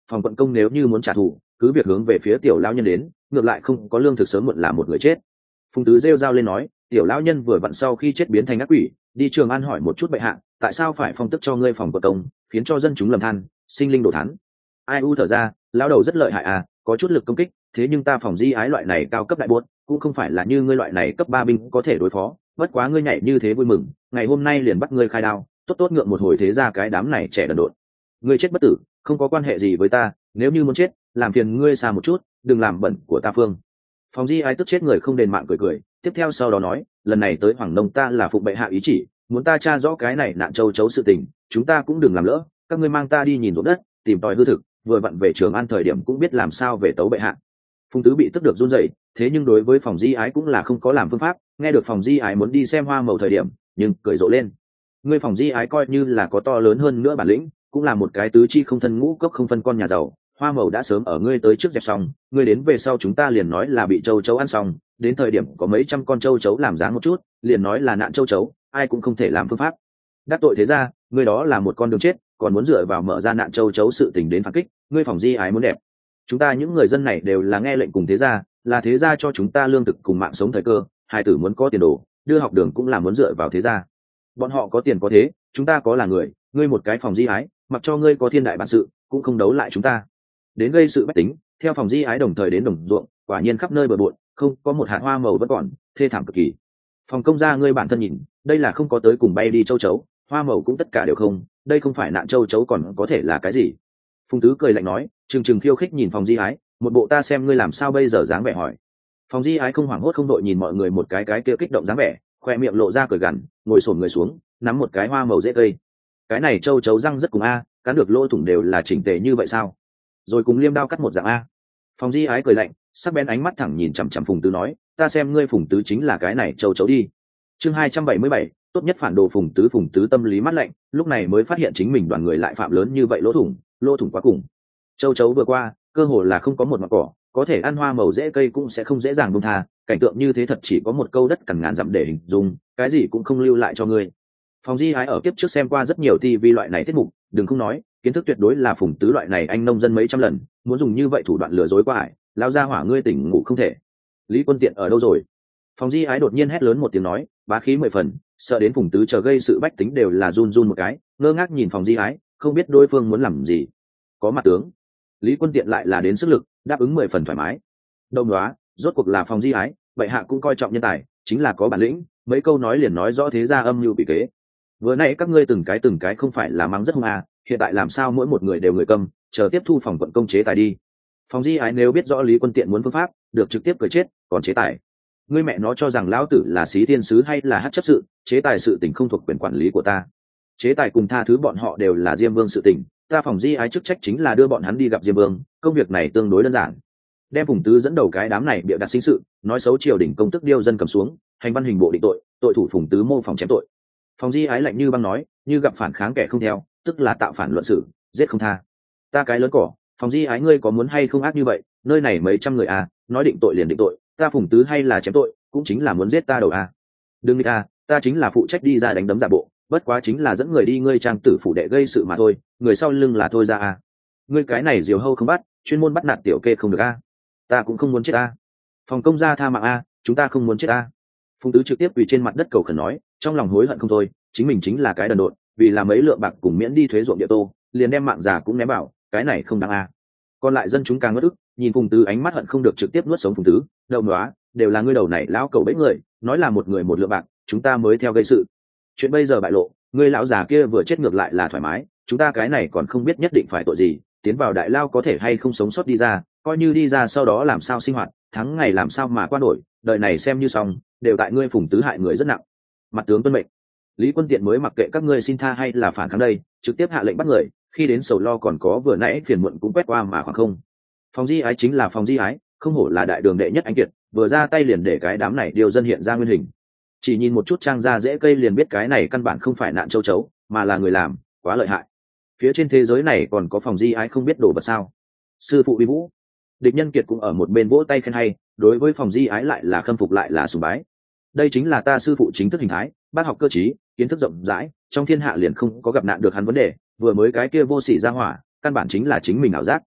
phòng quận công nếu như muốn trả thù cứ việc hướng về phía tiểu lão nhân đến, ngược lại không có lương thực sớm muộn là một người chết. Phùng tứ rêu rao lên nói, tiểu lão nhân vừa vặn sau khi chết biến thành ác quỷ, đi Trường An hỏi một chút bệ hạ, tại sao phải phong tức cho ngươi phòng quận công, khiến cho dân chúng lầm than, sinh linh đổ thán. Ai u thở ra, lão đầu rất lợi hại à, có chút lực công kích, thế nhưng ta phòng di ái loại này cao cấp đại buốt, cũng không phải là như ngươi loại này cấp 3 binh có thể đối phó, bất quá ngươi nhảy như thế vui mừng, ngày hôm nay liền bắt ngươi khai đao, tốt tốt ngượng một hồi thế ra cái đám này trẻ đần độn. Ngươi chết bất tử, không có quan hệ gì với ta, nếu như muốn chết, làm phiền ngươi xa một chút, đừng làm bẩn của ta phương. Phòng di ái tức chết người không đền mạng cười cười, tiếp theo sau đó nói, lần này tới Hoàng Nông ta là phụng bệ hạ ý chỉ, muốn ta tra rõ cái này nạn châu chấu sự tình, chúng ta cũng đừng làm lỡ, các ngươi mang ta đi nhìn ruộng đất, tìm tòi hư thực, vừa vặn về Trường An thời điểm cũng biết làm sao về tấu bệ hạ. Phùng tứ bị tức được run rẩy, thế nhưng đối với phòng di ái cũng là không có làm phương pháp, nghe được phòng di ái muốn đi xem hoa màu thời điểm, nhưng cười rộ lên. Ngươi phòng di ái coi như là có to lớn hơn nữa bản lĩnh, cũng là một cái tứ chi không thân ngũ cốc không phân con nhà giàu, hoa màu đã sớm ở ngươi tới trước dẹp xong, ngươi đến về sau chúng ta liền nói là bị châu chấu ăn xong, đến thời điểm có mấy trăm con châu chấu làm dáng một chút, liền nói là nạn châu chấu, ai cũng không thể làm phương pháp. Đắc tội thế ra, ngươi đó là một con đường chết, còn muốn dựa vào mở ra nạn châu chấu sự tình đến phản kích, ngươi phòng di ái muốn đẹp. Chúng ta những người dân này đều là nghe lệnh cùng thế gia, là thế gia cho chúng ta lương thực cùng mạng sống thời cơ, hài tử muốn có tiền đồ, đưa học đường cũng là muốn dựa vào thế gia. Bọn họ có tiền có thế, chúng ta có là người, ngươi một cái phòng di ái, mặc cho ngươi có thiên đại bản sự, cũng không đấu lại chúng ta. Đến gây sự bách tính, theo phòng di ái đồng thời đến đồng ruộng, quả nhiên khắp nơi bờ bộn, không có một hạt hoa màu vẫn còn, thê thảm cực kỳ. Phòng công gia ngươi bản thân nhìn, đây là không có tới cùng bay đi châu chấu, hoa màu cũng tất cả đều không, đây không phải nạn châu chấu còn có thể là cái gì? Phùng tứ cười lạnh nói, trừng khiêu khích nhìn phòng di ái, một bộ ta xem ngươi làm sao bây giờ dáng vẻ hỏi. Phòng di ái không hoảng hốt không đội nhìn mọi người một cái kia kích động dáng vẻ, khoe miệng lộ ra cười gằn, ngồi xổm người xuống, nắm một cái hoa màu dễ cây. Cái này châu chấu răng rất cùng a, cắn được lỗ thủng đều là chỉnh tề như vậy sao? Rồi cùng liêm đao cắt một dạng a. Phòng di ái cười lạnh, sắc bén ánh mắt thẳng nhìn chằm chằm Phùng tứ nói, ta xem ngươi Phùng tứ chính là cái này châu chấu đi. Chương 277, tốt nhất phản đồ Phùng tứ tâm lý mắt lạnh, lúc này mới phát hiện chính mình đoàn người lại phạm lớn như vậy lỗ thủng quá cùng. Châu chấu vừa qua, cơ hồ là không có một mặt cỏ, có thể ăn hoa màu dễ cây cũng sẽ không dễ dàng buông tha, cảnh tượng như thế thật chỉ có một câu đất cằn ngàn dặm để hình dung, cái gì cũng không lưu lại cho ngươi. Phòng di ái ở kiếp trước xem qua rất nhiều TV loại này tiết mục, đừng không nói, kiến thức tuyệt đối là Phùng tứ loại này anh nông dân mấy trăm lần, muốn dùng như vậy thủ đoạn lừa dối qua ải, lao ra hỏa ngươi tỉnh ngủ không thể. Lý Quân Tiện ở đâu rồi? Phòng di ái đột nhiên hét lớn một tiếng nói, bá khí 10 phần, sợ đến Phùng tứ chờ gây sự bách tính đều là run một cái, ngơ ngác nhìn phòng di ái, không biết đối phương muốn làm gì. Có mặt tướng. Lý Quân Tiện lại là đến sức lực, đáp ứng 10 phần thoải mái. Đông đoá, rốt cuộc là phòng di ái, bệ hạ cũng coi trọng nhân tài, chính là có bản lĩnh, mấy câu nói liền nói rõ thế ra âm mưu bị kế. Vừa nãy các ngươi từng cái không phải là mắng rất hung à, hiện tại làm sao mỗi một người đều người câm, chờ tiếp thu phòng quận công chế tài đi. Phòng di ái nếu biết rõ Lý Quân Tiện muốn phương pháp, được trực tiếp cười chết, còn chế tài. Ngươi mẹ nó cho rằng lão tử là xí thiên sứ hay là hát chấp sự, chế tài sự tình không thuộc quyền quản lý của ta. Chế tài cùng tha thứ bọn họ đều là Diêm Vương sự tình, ta phòng di ái chức trách chính là đưa bọn hắn đi gặp Diêm Vương, công việc này tương đối đơn giản. Đem Phùng tứ dẫn đầu cái đám này bịa đặt sinh sự, nói xấu triều đình công tức điêu dân cầm xuống, hành văn hình bộ định tội, tội thủ Phùng tứ mô phỏng chém tội. Phòng di ái lạnh như băng nói, như gặp phản kháng kẻ không theo, tức là tạo phản luận xử, giết không tha. Ta cái lớn cỏ, phòng di ái ngươi có muốn hay không ác như vậy, nơi này mấy trăm người à, nói định tội liền định tội, ta Phùng tứ hay là chém tội, cũng chính là muốn giết ta đầu à. Đừng đi à, ta chính là phụ trách đi ra đánh đấm giả bộ, bất quá chính là dẫn người đi ngươi trang tử phủ đệ gây sự mà thôi, người sau lưng là thôi ra à. Ngươi cái này diều hâu không bắt, chuyên môn bắt nạt tiểu kê không được à. Ta cũng không muốn chết à. Phòng công gia tha mạng à, chúng ta không muốn chết à. Phùng tứ trực tiếp quỳ trên mặt đất cầu khẩn nói, trong lòng hối hận không thôi, chính mình chính là cái đần độn, vì là mấy lượng bạc cùng miễn đi thuế ruộng địa tô, liền đem mạng già cũng ném bảo, cái này không đáng à. Còn lại dân chúng càng ngất ức, nhìn Phùng tứ ánh mắt hận không được trực tiếp nuốt sống Phùng tứ, đậu nóa, đều là ngươi đầu này lão cầu bẫy người, nói là một người một lượng bạc, chúng ta mới theo gây sự. Chuyện bây giờ bại lộ, ngươi lão già kia vừa chết ngược lại là thoải mái, chúng ta cái này còn không biết nhất định phải tội gì, tiến vào đại lao có thể hay không sống sót đi ra, coi như đi ra sau đó làm sao sinh hoạt, tháng ngày làm sao mà qua nổi, đời này xem như xong, đều tại ngươi Phùng tứ hại người rất nặng. Mặt tướng tuân mệnh. Lý Quân Tiện mới mặc kệ các ngươi xin tha hay là phản kháng đây, trực tiếp hạ lệnh bắt người, khi đến sầu lo còn có vừa nãy phiền muộn cũng quét qua mà khoảng không. Phòng di ái chính là phòng di ái, không hổ là đại đường đệ nhất anh kiệt, vừa ra tay liền để cái đám này điều dân hiện ra nguyên hình. Chỉ nhìn một chút trang ra dễ cây liền biết cái này căn bản không phải nạn châu chấu, mà là người làm, quá lợi hại. Phía trên thế giới này còn có phòng di ái không biết đồ vật sao? Sư phụ uy vũ. Địch Nhân Kiệt cũng ở một bên vỗ tay khen hay, đối với phòng di ái lại là khâm phục lại là sùng bái. Đây chính là ta sư phụ chính thức hình thái, bác học cơ trí, kiến thức rộng rãi, trong thiên hạ liền không có gặp nạn được hắn vấn đề, vừa mới cái kia vô sỉ ra hỏa, căn bản chính là chính mình ảo giác.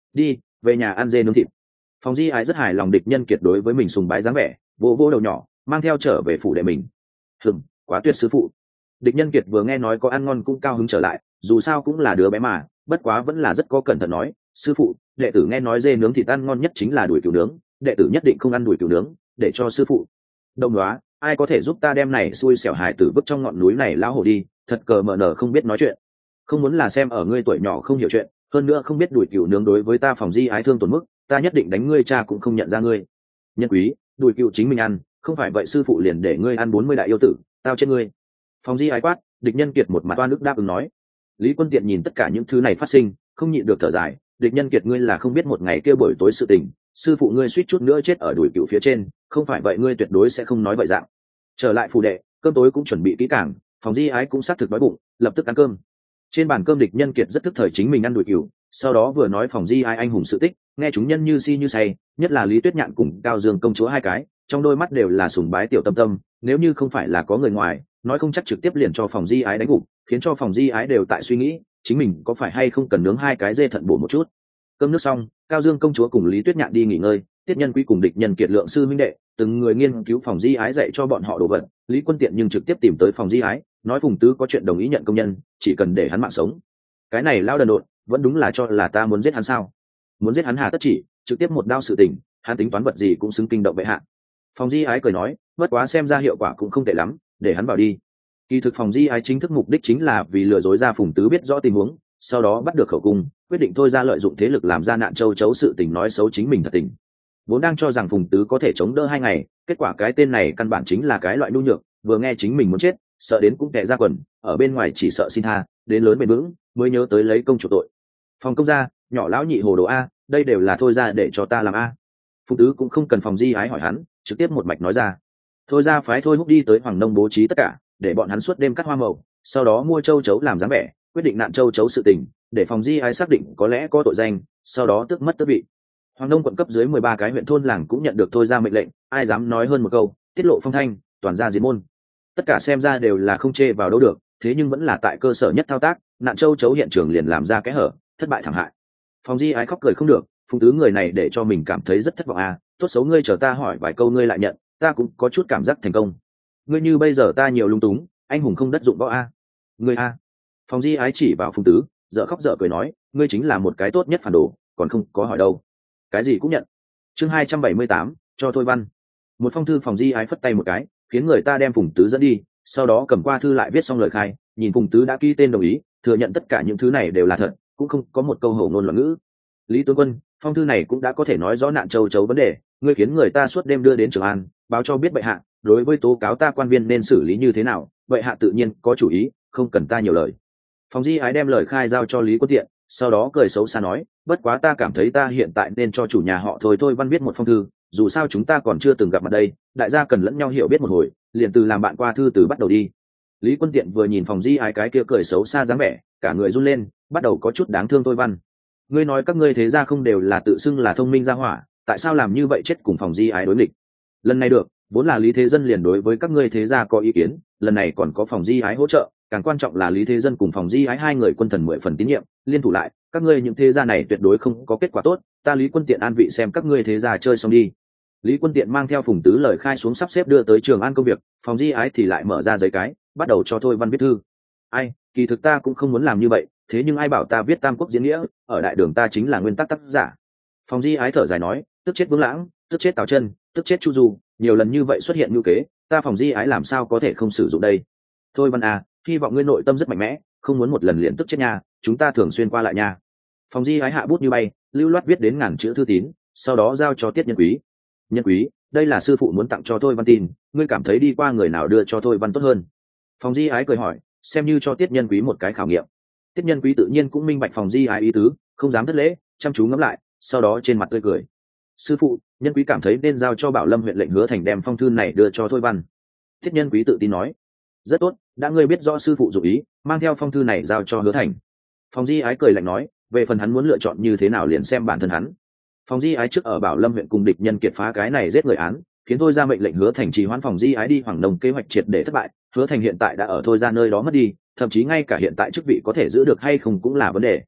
đi về nhà ăn dê nướng thịt. Phòng Di Ái rất hài lòng địch nhân kiệt đối với mình sùng bái dáng vẻ, vỗ vỗ đầu nhỏ mang theo trở về phủ đệ mình. Quá tuyệt sư phụ. Địch nhân kiệt vừa nghe nói có ăn ngon cũng cao hứng trở lại, dù sao cũng là đứa bé mà, bất quá vẫn là rất có cẩn thận nói, sư phụ, đệ tử nghe nói dê nướng thịt ăn ngon nhất chính là đùi cừu nướng, đệ tử nhất định không ăn đùi cừu nướng, để cho sư phụ. Đồng đoá, ai có thể giúp ta đem này xui xẻo hài tử vứt trong ngọn núi này lão hổ đi, thật cờ mờ nở không biết nói chuyện. Không muốn là xem ở ngươi tuổi nhỏ không hiểu chuyện, hơn nữa không biết đùi cừu nướng đối với ta Phòng Di Ái thương tổn mức, ta nhất định đánh ngươi cha cũng không nhận ra ngươi. Nhân quý, đùi cừu chính mình ăn, không phải vậy sư phụ liền để ngươi ăn 40 đại yêu tử, tao chết ngươi. Phòng Di Ái quát, địch nhân kiệt một mặt toan nước đáp ứng nói. Lý Quân Tiện nhìn tất cả những thứ này phát sinh, không nhịn được thở dài, địch nhân kiệt ngươi là không biết một ngày kia buổi tối sự tình, sư phụ ngươi suýt chút nữa chết ở đùi cừu phía trên, không phải vậy ngươi tuyệt đối sẽ không nói vậy dạng. Trở lại phủ đệ, cơm tối cũng chuẩn bị kỹ càng, Phòng Di Ái cũng xác thực đói bụng, lập tức ăn cơm. Trên bàn cơm địch nhân kiệt rất thức thời chính mình ăn đùi cừu, sau đó vừa nói Phòng Di Ái anh hùng sự tích, nghe chúng nhân như si như say, nhất là Lý Tuyết Nhạn cùng Cao Dương công chúa hai cái, trong đôi mắt đều là sùng bái tiểu tâm tâm, nếu như không phải là có người ngoài, nói không chắc trực tiếp liền cho Phòng Di Ái đánh gục, khiến cho Phòng Di Ái đều tại suy nghĩ, chính mình có phải hay không cần nướng hai cái dê thận bổ một chút. Cơm nước xong, Cao Dương công chúa cùng Lý Tuyết Nhạn đi nghỉ ngơi, Tiết Nhân Quý cùng địch nhân kiệt lượng sư minh đệ, từng người nghiên cứu Phòng Di Ái dạy cho bọn họ đồ vật. Lý Quân Tiện nhưng trực tiếp tìm tới Phòng Di Ái, nói Phùng Tứ có chuyện đồng ý nhận công nhân, chỉ cần để hắn mạng sống. Cái này lao đần độn, vẫn đúng là cho là ta muốn giết hắn sao? Muốn giết hắn hà tất chỉ, trực tiếp một đao sự tình, hắn tính toán vật gì cũng xứng kinh động bệ hạ. Phòng Di Ái cười nói, bất quá xem ra hiệu quả cũng không tệ lắm, để hắn vào đi. Kỳ thực Phòng Di Ái chính thức mục đích chính là vì lừa dối ra Phùng Tứ biết rõ tình huống, sau đó bắt được khẩu cung, quyết định thôi ra lợi dụng thế lực làm ra nạn châu chấu sự tình nói xấu chính mình thật tình. Vốn đang cho rằng Phùng Tứ có thể chống đỡ 2 ngày, kết quả cái tên này căn bản chính là cái loại nhu nhược, vừa nghe chính mình muốn chết, sợ đến cũng tè ra quần, ở bên ngoài chỉ sợ xin tha, đến lớn bền vững, mới nhớ tới lấy công chủ tội. Phòng công gia, nhỏ lão nhị hồ đồ a, đây đều là thôi ra để cho ta làm a. Phùng Tứ cũng không cần Phòng Di Ái hỏi hắn, trực tiếp một mạch nói ra. Thôi ra phái Thôi Húc đi tới Hoàng Nông bố trí tất cả, để bọn hắn suốt đêm cắt hoa màu, sau đó mua châu chấu làm dáng vẻ, quyết định nạn châu chấu sự tình, để Phòng Di Ái xác định có lẽ có tội danh, sau đó tước mất tước vị. Hoàng Nông quận cấp dưới 13 cái huyện thôn làng cũng nhận được thôi ra mệnh lệnh, ai dám nói hơn một câu, tiết lộ phong thanh, toàn ra diệt môn. Tất cả xem ra đều là không chê vào đâu được, thế nhưng vẫn là tại cơ sở nhất thao tác, nạn châu chấu hiện trường liền làm ra cái hở, thất bại thảm hại. Phòng Di Ái khóc cười không được, Phùng Tứ người này để cho mình cảm thấy rất thất vọng à, tốt xấu ngươi chờ ta hỏi vài câu ngươi lại nhận, ta cũng có chút cảm giác thành công. Ngươi như bây giờ ta nhiều lung túng, anh hùng không đất dụng võ a. Ngươi a. Phòng Di Ái chỉ vào Phùng Tứ, dở khóc dở cười nói, ngươi chính là một cái tốt nhất phản đồ, còn không có hỏi đâu. Cái gì cũng nhận. Chương 278, cho Thôi Văn. Một phong thư Phòng Di Ái phất tay một cái, khiến người ta đem Phùng Tứ dẫn đi, sau đó cầm qua thư lại viết xong lời khai, nhìn Phùng Tứ đã ký tên đồng ý, thừa nhận tất cả những thứ này đều là thật, cũng không có một câu hổ ngôn loạn ngữ. Lý tướng quân, phong thư này cũng đã có thể nói rõ nạn châu chấu vấn đề, ngươi khiến người ta suốt đêm đưa đến Trường An, báo cho biết bệ hạ, đối với tố cáo ta quan viên nên xử lý như thế nào, bệ hạ tự nhiên có chủ ý, không cần ta nhiều lời. Phòng Di Ái đem lời khai giao cho Lý Quân Tiện, sau đó cười xấu xa nói, bất quá ta cảm thấy ta hiện tại nên cho chủ nhà họ Thôi Văn viết một phong thư, dù sao chúng ta còn chưa từng gặp mặt đây, đại gia cần lẫn nhau hiểu biết một hồi, liền từ làm bạn qua thư từ bắt đầu đi. Lý Quân Tiện vừa nhìn Phòng Di Ái cái kia cười xấu xa dáng vẻ, cả người run lên, bắt đầu có chút đáng thương Thôi Văn. Ngươi nói các ngươi thế gia không đều là tự xưng là thông minh gia hỏa, tại sao làm như vậy chết cùng Phòng Di Ái đối nghịch? Lần này được, vốn là Lý Thế Dân liền đối với các ngươi thế gia có ý kiến, lần này còn có Phòng Di Ái hỗ trợ, càng quan trọng là Lý Thế Dân cùng Phòng Di Ái hai người quân thần 10 phần tín nhiệm, liên thủ lại, các ngươi những thế gia này tuyệt đối không có kết quả tốt, ta Lý Quân Tiện an vị xem các ngươi thế gia chơi xong đi. Lý Quân Tiện mang theo Phùng Tứ lời khai xuống sắp xếp đưa tới Trường An công việc, Phòng Di Ái thì lại mở ra giấy cái, bắt đầu cho Thôi Văn viết thư. Ai, kỳ thực ta cũng không muốn làm như vậy, thế nhưng ai bảo ta viết Tam Quốc diễn nghĩa, ở đại đường ta chính là nguyên tắc tác giả. Phòng Di Ái thở dài nói, tức chết Vương Lãng, tức chết Tào Chân, tức chết Chu Du, nhiều lần như vậy xuất hiện như kế, ta Phòng Di Ái làm sao có thể không sử dụng đây. Thôi Văn à, hy vọng ngươi nội tâm rất mạnh mẽ, không muốn một lần liền tức chết nha, chúng ta thường xuyên qua lại nha. Phòng Di Ái hạ bút như bay, lưu loát viết đến ngàn chữ thư tín, sau đó giao cho Tiết Nhân Quý. Nhân Quý, đây là sư phụ muốn tặng cho Thôi Văn tin, ngươi cảm thấy đi qua người nào đưa cho Thôi Văn tốt hơn? Phòng Di Ái cười hỏi, xem như cho Tiết Nhân Quý một cái khảo nghiệm. Tiết Nhân Quý tự nhiên cũng minh bạch Phòng Di Ái ý tứ, không dám thất lễ, chăm chú ngẫm lại, sau đó trên mặt tươi cười. Sư phụ, Nhân Quý cảm thấy nên giao cho Bảo Lâm huyện lệnh Hứa Thành đem phong thư này đưa cho Thôi Văn. Tiết Nhân Quý tự tin nói, rất tốt, đã ngươi biết rõ sư phụ dụng ý, mang theo phong thư này giao cho Hứa Thành. Phòng Di Ái cười lạnh nói, về phần hắn muốn lựa chọn như thế nào liền xem bản thân hắn. Phòng Di Ái trước ở Bảo Lâm huyện cùng địch nhân kiệt phá cái này giết người án, khiến Thôi ra mệnh lệnh Hứa Thành trì hoãn Phòng Di Ái đi Hoàng Đông kế hoạch triệt để thất bại, Hứa Thành hiện tại đã ở Thôi ra nơi đó mất đi, thậm chí ngay cả hiện tại chức vị có thể giữ được hay không cũng là vấn đề.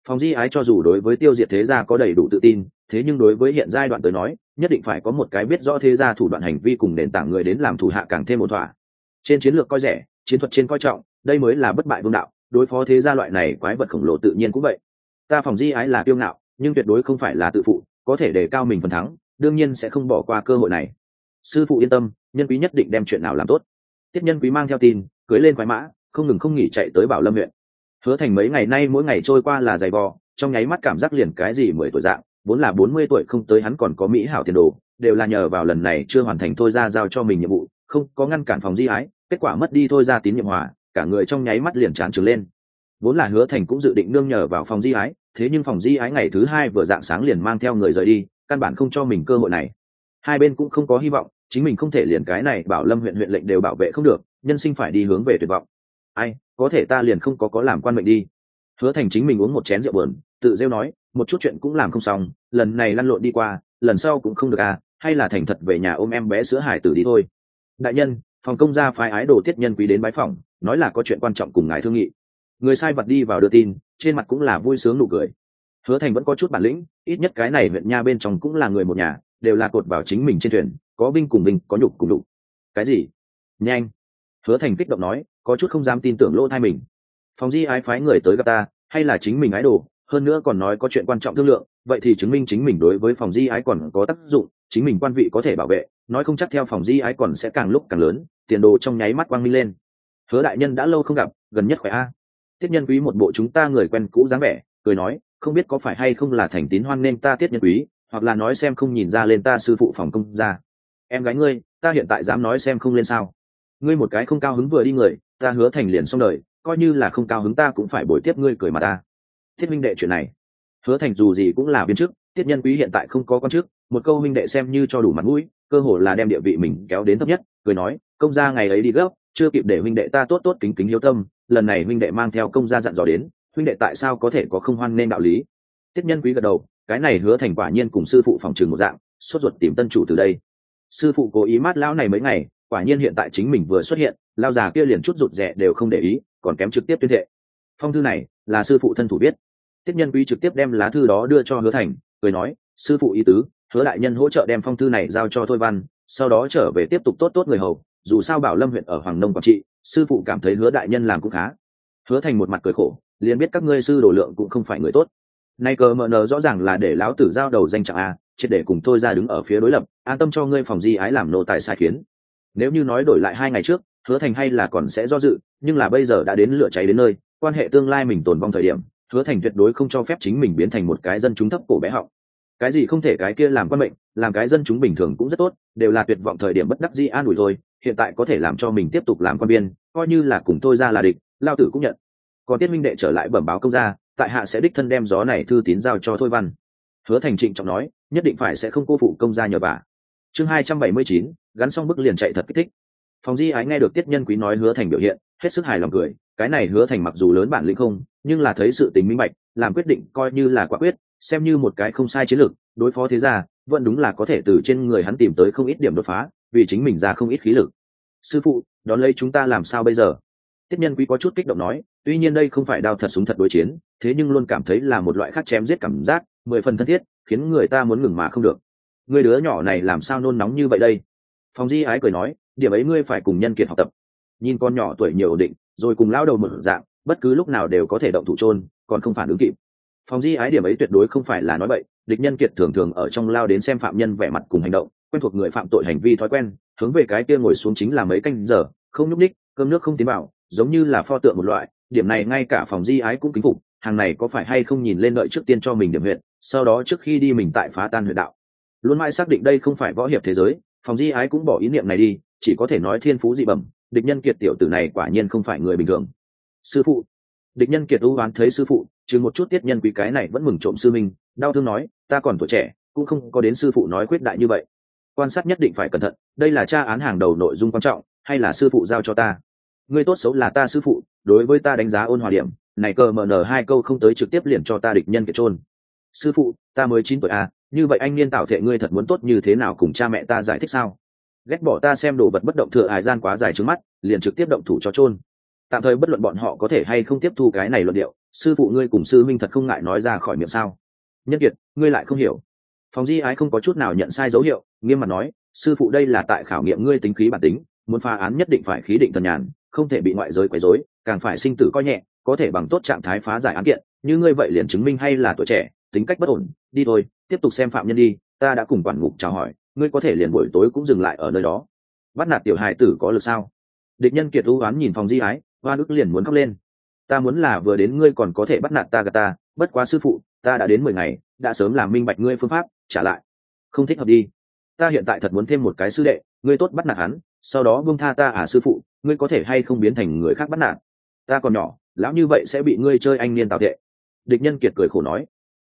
Phòng di ái cho dù đối với tiêu diệt thế gia có đầy đủ tự tin, thế nhưng đối với hiện giai đoạn tới nói, nhất định phải có một cái biết rõ thế gia thủ đoạn hành vi cùng nền tảng người đến làm thủ hạ càng thêm ổn thỏa. Trên chiến lược coi rẻ, chiến thuật trên coi trọng, đây mới là bất bại vương đạo. Đối phó thế gia loại này quái vật khổng lồ tự nhiên cũng vậy. Ta Phòng di ái là kiêu ngạo, nhưng tuyệt đối không phải là tự phụ, có thể đề cao mình phần thắng, đương nhiên sẽ không bỏ qua cơ hội này. Sư phụ yên tâm, Nhân Quý nhất định đem chuyện nào làm tốt. Tiết Nhân Quý mang theo tin, cưỡi lên khoái mã, không ngừng không nghỉ chạy tới Bảo Lâm huyện. Hứa Thành mấy ngày nay mỗi ngày trôi qua là dày vò, trong nháy mắt cảm giác liền cái gì 10 tuổi dạng, vốn là 40 tuổi không tới hắn còn có mỹ hảo tiền đồ, đều là nhờ vào lần này chưa hoàn thành thôi ra giao cho mình nhiệm vụ, không có ngăn cản Phòng di ái, kết quả mất đi thôi ra tín nhiệm hòa, cả người trong nháy mắt liền chán trường lên. Vốn là Hứa Thành cũng dự định nương nhờ vào Phòng di ái, thế nhưng Phòng di ái ngày thứ hai vừa dạng sáng liền mang theo người rời đi, căn bản không cho mình cơ hội này. Hai bên cũng không có hy vọng, chính mình không thể liền cái này Bảo Lâm huyện huyện lệnh đều bảo vệ không được, nhân sinh phải đi hướng về tuyệt vọng. Ai, có thể ta liền không có làm quan mệnh đi. Hứa Thành chính mình uống một chén rượu buồn, tự rêu nói, một chút chuyện cũng làm không xong, lần này lăn lộn đi qua, lần sau cũng không được à, hay là thành thật về nhà ôm em bé sữa hải tử đi thôi. Đại nhân, phòng công gia phái ái đồ Tiết Nhân Quý đến bái phòng, nói là có chuyện quan trọng cùng ngài thương nghị. Người sai vật đi vào đưa tin, trên mặt cũng là vui sướng nụ cười. Hứa Thành vẫn có chút bản lĩnh, ít nhất cái này huyện nha bên trong cũng là người một nhà, đều là cột vào chính mình trên thuyền, có vinh cùng vinh, có nhục cùng nhục. Cái gì? Nhanh! Hứa Thành kích động nói, có chút không dám tin tưởng lỗ tai mình. Phòng di ái phái người tới gặp ta, hay là chính mình ái đồ, hơn nữa còn nói có chuyện quan trọng thương lượng, vậy thì chứng minh chính mình đối với phòng di ái còn có tác dụng, chính mình quan vị có thể bảo vệ, nói không chắc theo phòng di ái còn sẽ càng lúc càng lớn, tiền đồ trong nháy mắt quang minh lên. Hứa đại nhân đã lâu không gặp, gần nhất khỏe a. Tiết Nhân Quý một bộ chúng ta người quen cũ dáng vẻ, cười nói, không biết có phải hay không là thành tín hoan nên ta Tiết Nhân Quý, hoặc là nói xem không nhìn ra lên ta sư phụ phòng công gia. Em gái ngươi, ta hiện tại dám nói xem không lên sao? Ngươi một cái không cao hứng vừa đi người, ta Hứa Thành liền xong đời, coi như là không cao hứng ta cũng phải bồi tiếp ngươi cười mà ta. Thiết minh đệ chuyện này, Hứa Thành dù gì cũng là viên chức, Tiết Nhân Quý hiện tại không có con chức, một câu minh đệ xem như cho đủ mặt mũi, cơ hồ là đem địa vị mình kéo đến thấp nhất, cười nói, công gia ngày ấy đi gấp, chưa kịp để huynh đệ ta tốt tốt kính kính hiếu tâm, lần này huynh đệ mang theo công gia dặn dò đến, huynh đệ tại sao có thể có không hoan nên đạo lý. Tiết Nhân Quý gật đầu, cái này Hứa Thành quả nhiên cùng sư phụ phòng trường một dạng, sốt ruột tìm tân chủ từ đây. Sư phụ cố ý mát lão này mấy ngày, quả nhiên hiện tại chính mình vừa xuất hiện, lao già kia liền chút rụt rè đều không để ý, còn kém trực tiếp tuyên thệ. Phong thư này là sư phụ thân thủ viết. Tiết Nhân Quý trực tiếp đem lá thư đó đưa cho Hứa Thành, cười nói, sư phụ ý tứ, Hứa đại nhân hỗ trợ đem phong thư này giao cho Thôi Văn, sau đó trở về tiếp tục tốt tốt người hầu, dù sao Bảo Lâm huyện ở Hoàng Nông Quảng Trị, sư phụ cảm thấy Hứa đại nhân làm cũng khá. Hứa Thành một mặt cười khổ, liền biết các ngươi sư đồ lượng cũng không phải người tốt. Nay cờ mờ nờ rõ ràng là để lão tử giao đầu danh trạng a, triệt để cùng Thôi ra đứng ở phía đối lập, an tâm cho ngươi phòng di ái làm nô tài sai khiến. Nếu như nói đổi lại 2 ngày trước, Hứa Thành hay là còn sẽ do dự, nhưng là bây giờ đã đến lửa cháy đến nơi, quan hệ tương lai mình tồn vong thời điểm, Hứa Thành tuyệt đối không cho phép chính mình biến thành một cái dân chúng thấp cổ bé họng. Cái gì không thể cái kia làm quan mệnh, làm cái dân chúng bình thường cũng rất tốt, đều là tuyệt vọng thời điểm bất đắc dĩ an ủi thôi, hiện tại có thể làm cho mình tiếp tục làm quan viên, coi như là cùng Thôi ra là địch, lao tử cũng nhận. Còn Tiết minh đệ trở lại bẩm báo công gia, tại hạ sẽ đích thân đem gió này thư tín giao cho Thôi Văn. Hứa Thành trịnh trọng nói, nhất định phải sẽ không cô phụ công gia nhờ vả. Chương 279, gắn xong bức liền chạy thật kích thích. Phòng di ái nghe được Tiết Nhân Quý nói Hứa Thành biểu hiện, hết sức hài lòng cười, cái này Hứa Thành mặc dù lớn bản lĩnh không, nhưng là thấy sự tình minh bạch, làm quyết định coi như là quả quyết, xem như một cái không sai chiến lược, đối phó thế gia, vẫn đúng là có thể từ trên người hắn tìm tới không ít điểm đột phá, vì chính mình ra không ít khí lực. Sư phụ, đón lấy chúng ta làm sao bây giờ? Tiết Nhân Quý có chút kích động nói, tuy nhiên đây không phải đao thật súng thật đối chiến, thế nhưng luôn cảm thấy là một loại khác chém giết cảm giác, 10 phần thân thiết, khiến người ta muốn ngừng mà không được. Người đứa nhỏ này làm sao nôn nóng như vậy đây? Phòng di ái cười nói, điểm ấy ngươi phải cùng Nhân Kiệt học tập. Nhìn con nhỏ tuổi nhiều ổn định, rồi cùng lao đầu mở dạng, bất cứ lúc nào đều có thể động thủ chôn, còn không phản ứng kịp. Phòng di ái điểm ấy tuyệt đối không phải là nói bậy, địch Nhân Kiệt thường thường ở trong lao đến xem phạm nhân vẻ mặt cùng hành động, quen thuộc người phạm tội hành vi thói quen, hướng về cái kia ngồi xuống chính là mấy canh giờ, không nhúc nhích, cơm nước không tiến vào, giống như là pho tượng một loại, điểm này ngay cả phòng di ái cũng kính phục, hàng này có phải hay không nhìn lên đợi trước tiên cho mình điểm huyện, sau đó trước khi đi mình tại phá tan huyện đạo. Luôn mãi xác định đây không phải võ hiệp thế giới, phòng di ái cũng bỏ ý niệm này đi, chỉ có thể nói thiên phú dị bẩm, địch Nhân Kiệt tiểu tử này quả nhiên không phải người bình thường. Sư phụ, địch Nhân Kiệt u oán thấy sư phụ, chứ một chút Tiết Nhân Quý cái này vẫn mừng trộm sư minh, đau thương nói, ta còn tuổi trẻ, cũng không có đến sư phụ nói quyết đại như vậy. Quan sát nhất định phải cẩn thận, đây là tra án hàng đầu nội dung quan trọng, hay là sư phụ giao cho ta? Ngươi tốt xấu là ta sư phụ, đối với ta đánh giá ôn hòa điểm, này cờ mở nở 2 câu không tới trực tiếp liền cho ta địch Nhân Kiệt chôn. Sư phụ, ta mới 9 tuổi à, như vậy anh niên tạo thể ngươi thật muốn tốt như thế nào cùng cha mẹ ta giải thích sao? Ghét bỏ ta xem đồ vật bất động thừa hài gian quá dài trước mắt, liền trực tiếp động thủ cho chôn. Tạm thời bất luận bọn họ có thể hay không tiếp thu cái này luận điệu, sư phụ ngươi cùng sư minh thật không ngại nói ra khỏi miệng sao? Nhân kiệt, ngươi lại không hiểu. Phòng di ái không có chút nào nhận sai dấu hiệu, nghiêm mặt nói, sư phụ đây là tại khảo nghiệm ngươi tính khí bản tính, muốn phá án nhất định phải khí định thần nhàn, không thể bị ngoại giới quấy rối, càng phải sinh tử coi nhẹ, có thể bằng tốt trạng thái phá giải án kiện, như ngươi vậy liền chứng minh hay là tuổi trẻ, tính cách bất ổn. Đi thôi, tiếp tục xem phạm nhân đi, ta đã cùng quản ngục chào hỏi, ngươi có thể liền buổi tối cũng dừng lại ở nơi đó. Bắt nạt tiểu hài tử có lực sao? Địch Nhân Kiệt u oán nhìn Phòng di ái, oan ức liền muốn khóc lên. Ta muốn là vừa đến ngươi còn có thể bắt nạt ta gạt ta, bất quá sư phụ, ta đã đến 10 ngày, đã sớm làm minh bạch ngươi phương pháp, trả lại không thích hợp đi. Ta hiện tại thật muốn thêm một cái sư đệ, ngươi tốt bắt nạt hắn, sau đó buông tha ta à sư phụ, ngươi có thể hay không biến thành người khác bắt nạt? Ta còn nhỏ, lão như vậy sẽ bị ngươi chơi anh niên tạo tệ. Địch Nhân Kiệt cười khổ nói,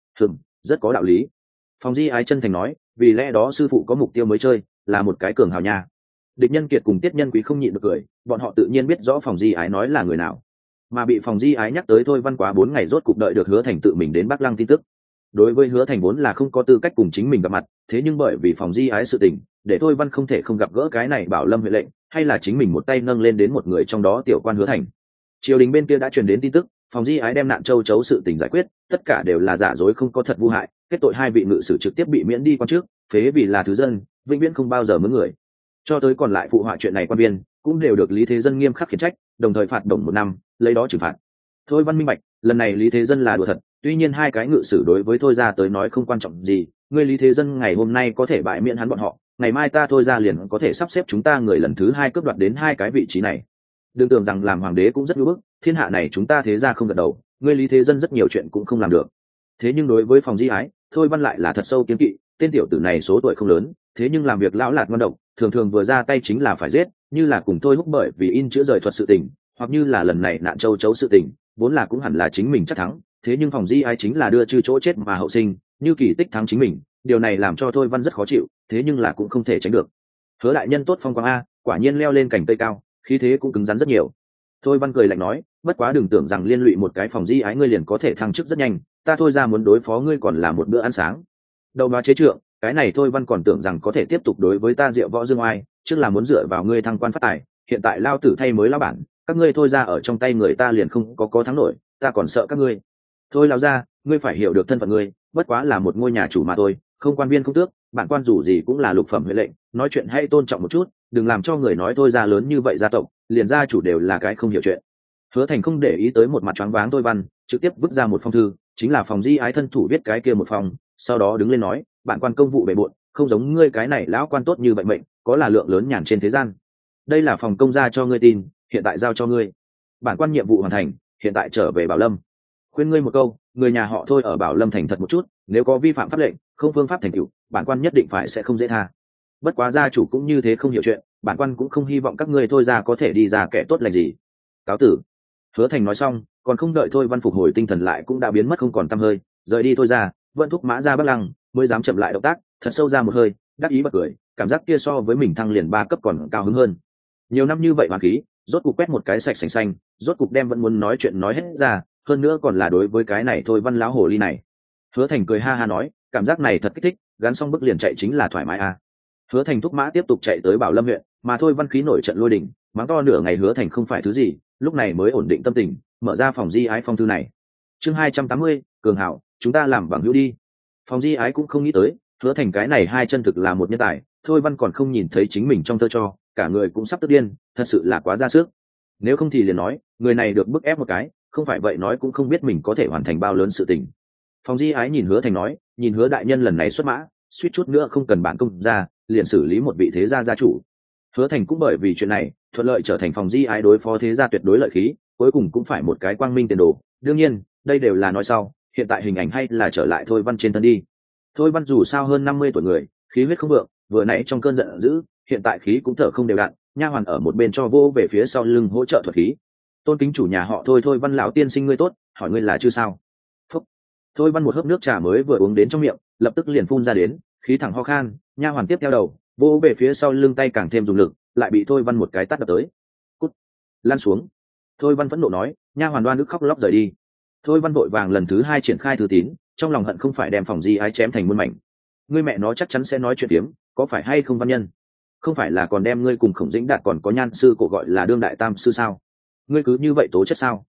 rất có đạo lý. Phòng di ái chân thành nói, vì lẽ đó sư phụ có mục tiêu mới chơi, là một cái cường hào nha. Địch Nhân Kiệt cùng Tiết Nhân Quý không nhịn được cười, bọn họ tự nhiên biết rõ Phòng di ái nói là người nào, mà bị Phòng di ái nhắc tới Thôi Văn quá 4 ngày rốt cục đợi được Hứa Thành tự mình đến Bắc Lăng tin tức. Đối với Hứa Thành vốn là không có tư cách cùng chính mình gặp mặt, thế nhưng bởi vì Phòng di ái sự tình, để Thôi Văn không thể không gặp gỡ cái này Bảo Lâm huệ lệnh, hay là chính mình một tay nâng lên đến một người trong đó tiểu quan Hứa Thành. Triều đình bên kia đã truyền đến tin tức, Phòng di ái đem nạn châu chấu sự tình giải quyết, tất cả đều là giả dối không có thật vu hại, kết tội 2 vị ngự sử trực tiếp bị miễn đi quan trước, phế vì là thứ dân, vĩnh viễn không bao giờ mướn người. Cho tới còn lại phụ họa chuyện này quan viên cũng đều được Lý Thế Dân nghiêm khắc khiển trách, đồng thời phạt đồng 1 năm, lấy đó trừng phạt. Thôi Văn minh bạch, lần này Lý Thế Dân là đùa thật, tuy nhiên 2 cái ngự sử đối với Thôi ra tới nói không quan trọng gì, ngươi Lý Thế Dân ngày hôm nay có thể bãi miễn hắn bọn họ, ngày mai ta Thôi ra liền có thể sắp xếp chúng ta người lần thứ 2 cướp đoạt đến 2 cái vị trí này. Đừng tưởng rằng làm hoàng đế cũng rất nhu bức, thiên hạ này chúng ta thế ra không gật đầu, ngươi Lý Thế Dân rất nhiều chuyện cũng không làm được. Thế nhưng đối với Phòng di ái, Thôi Văn lại là thật sâu kiêng kỵ, tên tiểu tử này số tuổi không lớn, thế nhưng làm việc lão lạt ngon độc, thường thường vừa ra tay chính là phải giết, như là cùng Thôi Húc bởi vì in chữa rời thuật sự tình, hoặc như là lần này nạn châu chấu sự tình, vốn là cũng hẳn là chính mình chắc thắng, thế nhưng Phòng di ái chính là đưa chư chỗ chết mà hậu sinh, như kỳ tích thắng chính mình, điều này làm cho Thôi Văn rất khó chịu, thế nhưng là cũng không thể tránh được. Hứa đại nhân tốt phong quang a, quả nhiên leo lên cành cây cao, khí thế cũng cứng rắn rất nhiều. Thôi Văn cười lạnh nói, bất quá đừng tưởng rằng liên lụy một cái Phòng di ái ngươi liền có thể thăng chức rất nhanh, ta Thôi ra muốn đối phó ngươi còn là một bữa ăn sáng. Đầu nói chế trượng, cái này Thôi Văn còn tưởng rằng có thể tiếp tục đối với ta Diệu Võ Dương Oai, trước là muốn dựa vào ngươi thăng quan phát tài, hiện tại lao tử thay mới lao bản, các ngươi Thôi ra ở trong tay người ta liền không có thắng nổi, ta còn sợ các ngươi. Thôi lao ra, ngươi phải hiểu được thân phận ngươi, bất quá là một ngôi nhà chủ mà thôi, không quan viên không tước, bản quan dù gì cũng là lục phẩm huệ lệnh, nói chuyện hay tôn trọng một chút, đừng làm cho người nói Thôi ra lớn như vậy gia tộc, liền gia chủ đều là cái không hiểu chuyện. Hứa Thành không để ý tới một mặt choáng váng Thôi Văn, trực tiếp vứt ra một phong thư, chính là Phòng di ái thân thủ viết cái kia một phòng, sau đó đứng lên nói, bản quan công vụ bề bộn, không giống ngươi cái này lão quan tốt như vậy mệnh, có là lượng lớn nhàn trên thế gian. Đây là phòng công gia cho ngươi tin, hiện tại giao cho ngươi. Bản quan nhiệm vụ hoàn thành, hiện tại trở về Bảo Lâm. Khuyên ngươi một câu, người nhà họ Thôi ở Bảo Lâm thành thật một chút, nếu có vi phạm pháp lệnh, không phương pháp thành tựu, bản quan nhất định phải sẽ không dễ tha. Bất quá gia chủ cũng như thế không hiểu chuyện, bản quan cũng không hy vọng các ngươi Thôi ra có thể đi ra kẻ tốt lành gì. Cáo tử. Hứa Thành nói xong, còn không đợi Thôi Văn phục hồi tinh thần lại cũng đã biến mất không còn tăm hơi, rời đi Thôi ra, vẫn thúc mã ra Bắc Lăng, mới dám chậm lại động tác, thật sâu ra một hơi, đắc ý bật cười, cảm giác kia so với mình thăng liền 3 cấp còn cao hứng hơn. Nhiều năm như vậy hoàn khí, rốt cục quét một cái sạch sành xanh, rốt cục đem vẫn muốn nói chuyện nói hết ra, hơn nữa còn là đối với cái này Thôi Văn lão hồ ly này. Hứa Thành cười ha ha nói, cảm giác này thật kích thích, gắn xong bước liền chạy chính là thoải mái à. Hứa Thành thúc mã tiếp tục chạy tới Bảo Lâm huyện, mà Thôi Văn khí nổi trận lôi đình, mắng to nửa ngày Hứa Thành không phải thứ gì, lúc này mới ổn định tâm tình, mở ra phòng di ái phong thư này. Chương 280, cường hảo, chúng ta làm bằng hữu đi. Phòng di ái cũng không nghĩ tới, Hứa Thành cái này hai chân thực là một nhân tài, Thôi Văn còn không nhìn thấy chính mình trong thơ cho, cả người cũng sắp tức điên, thật sự là quá ra sức. Nếu không thì liền nói, người này được bức ép một cái, không phải vậy nói cũng không biết mình có thể hoàn thành bao lớn sự tình. Phòng di ái nhìn Hứa Thành nói, nhìn Hứa đại nhân lần này xuất mã, suýt chút nữa không cần bản công ra, liền xử lý một vị thế gia gia chủ. Hứa Thành cũng bởi vì chuyện này, thuận lợi trở thành phòng di ái đối phó thế gia tuyệt đối lợi khí, cuối cùng cũng phải một cái quang minh tiền đồ. Đương nhiên, đây đều là nói sau, hiện tại hình ảnh hay là trở lại Thôi Văn trên thân đi. Thôi Văn dù sao hơn 50 tuổi người, khí huyết không vượng, vừa nãy trong cơn giận dữ, hiện tại khí cũng thở không đều đặn, nha hoàn ở một bên cho vô về phía sau lưng hỗ trợ thuật khí. Tôn kính chủ nhà họ Thôi Văn lão tiên sinh ngươi tốt, hỏi ngươi là chứ sao? Phúc. Thôi Văn một hớp nước trà mới vừa uống đến trong miệng, lập tức liền phun ra đến, khí thẳng ho khan, nha hoàn tiếp theo đầu, vô về phía sau lưng tay càng thêm dùng lực, lại bị Thôi Văn một cái tát đập tới. Cút, lăn xuống. Thôi Văn phẫn nộ nói, nha hoàn đoan ức khóc lóc rời đi. Thôi Văn vội vàng lần thứ 2 triển khai thư tín, trong lòng hận không phải đem phòng di ái chém thành muôn mảnh. Ngươi mẹ nó chắc chắn sẽ nói chuyện tiếm, có phải hay không Văn Nhân? Không phải là còn đem ngươi cùng Khổng Dĩnh Đạt còn có Nhan sư cổ gọi là đương đại tam sư sao? Ngươi cứ như vậy tố chất sao?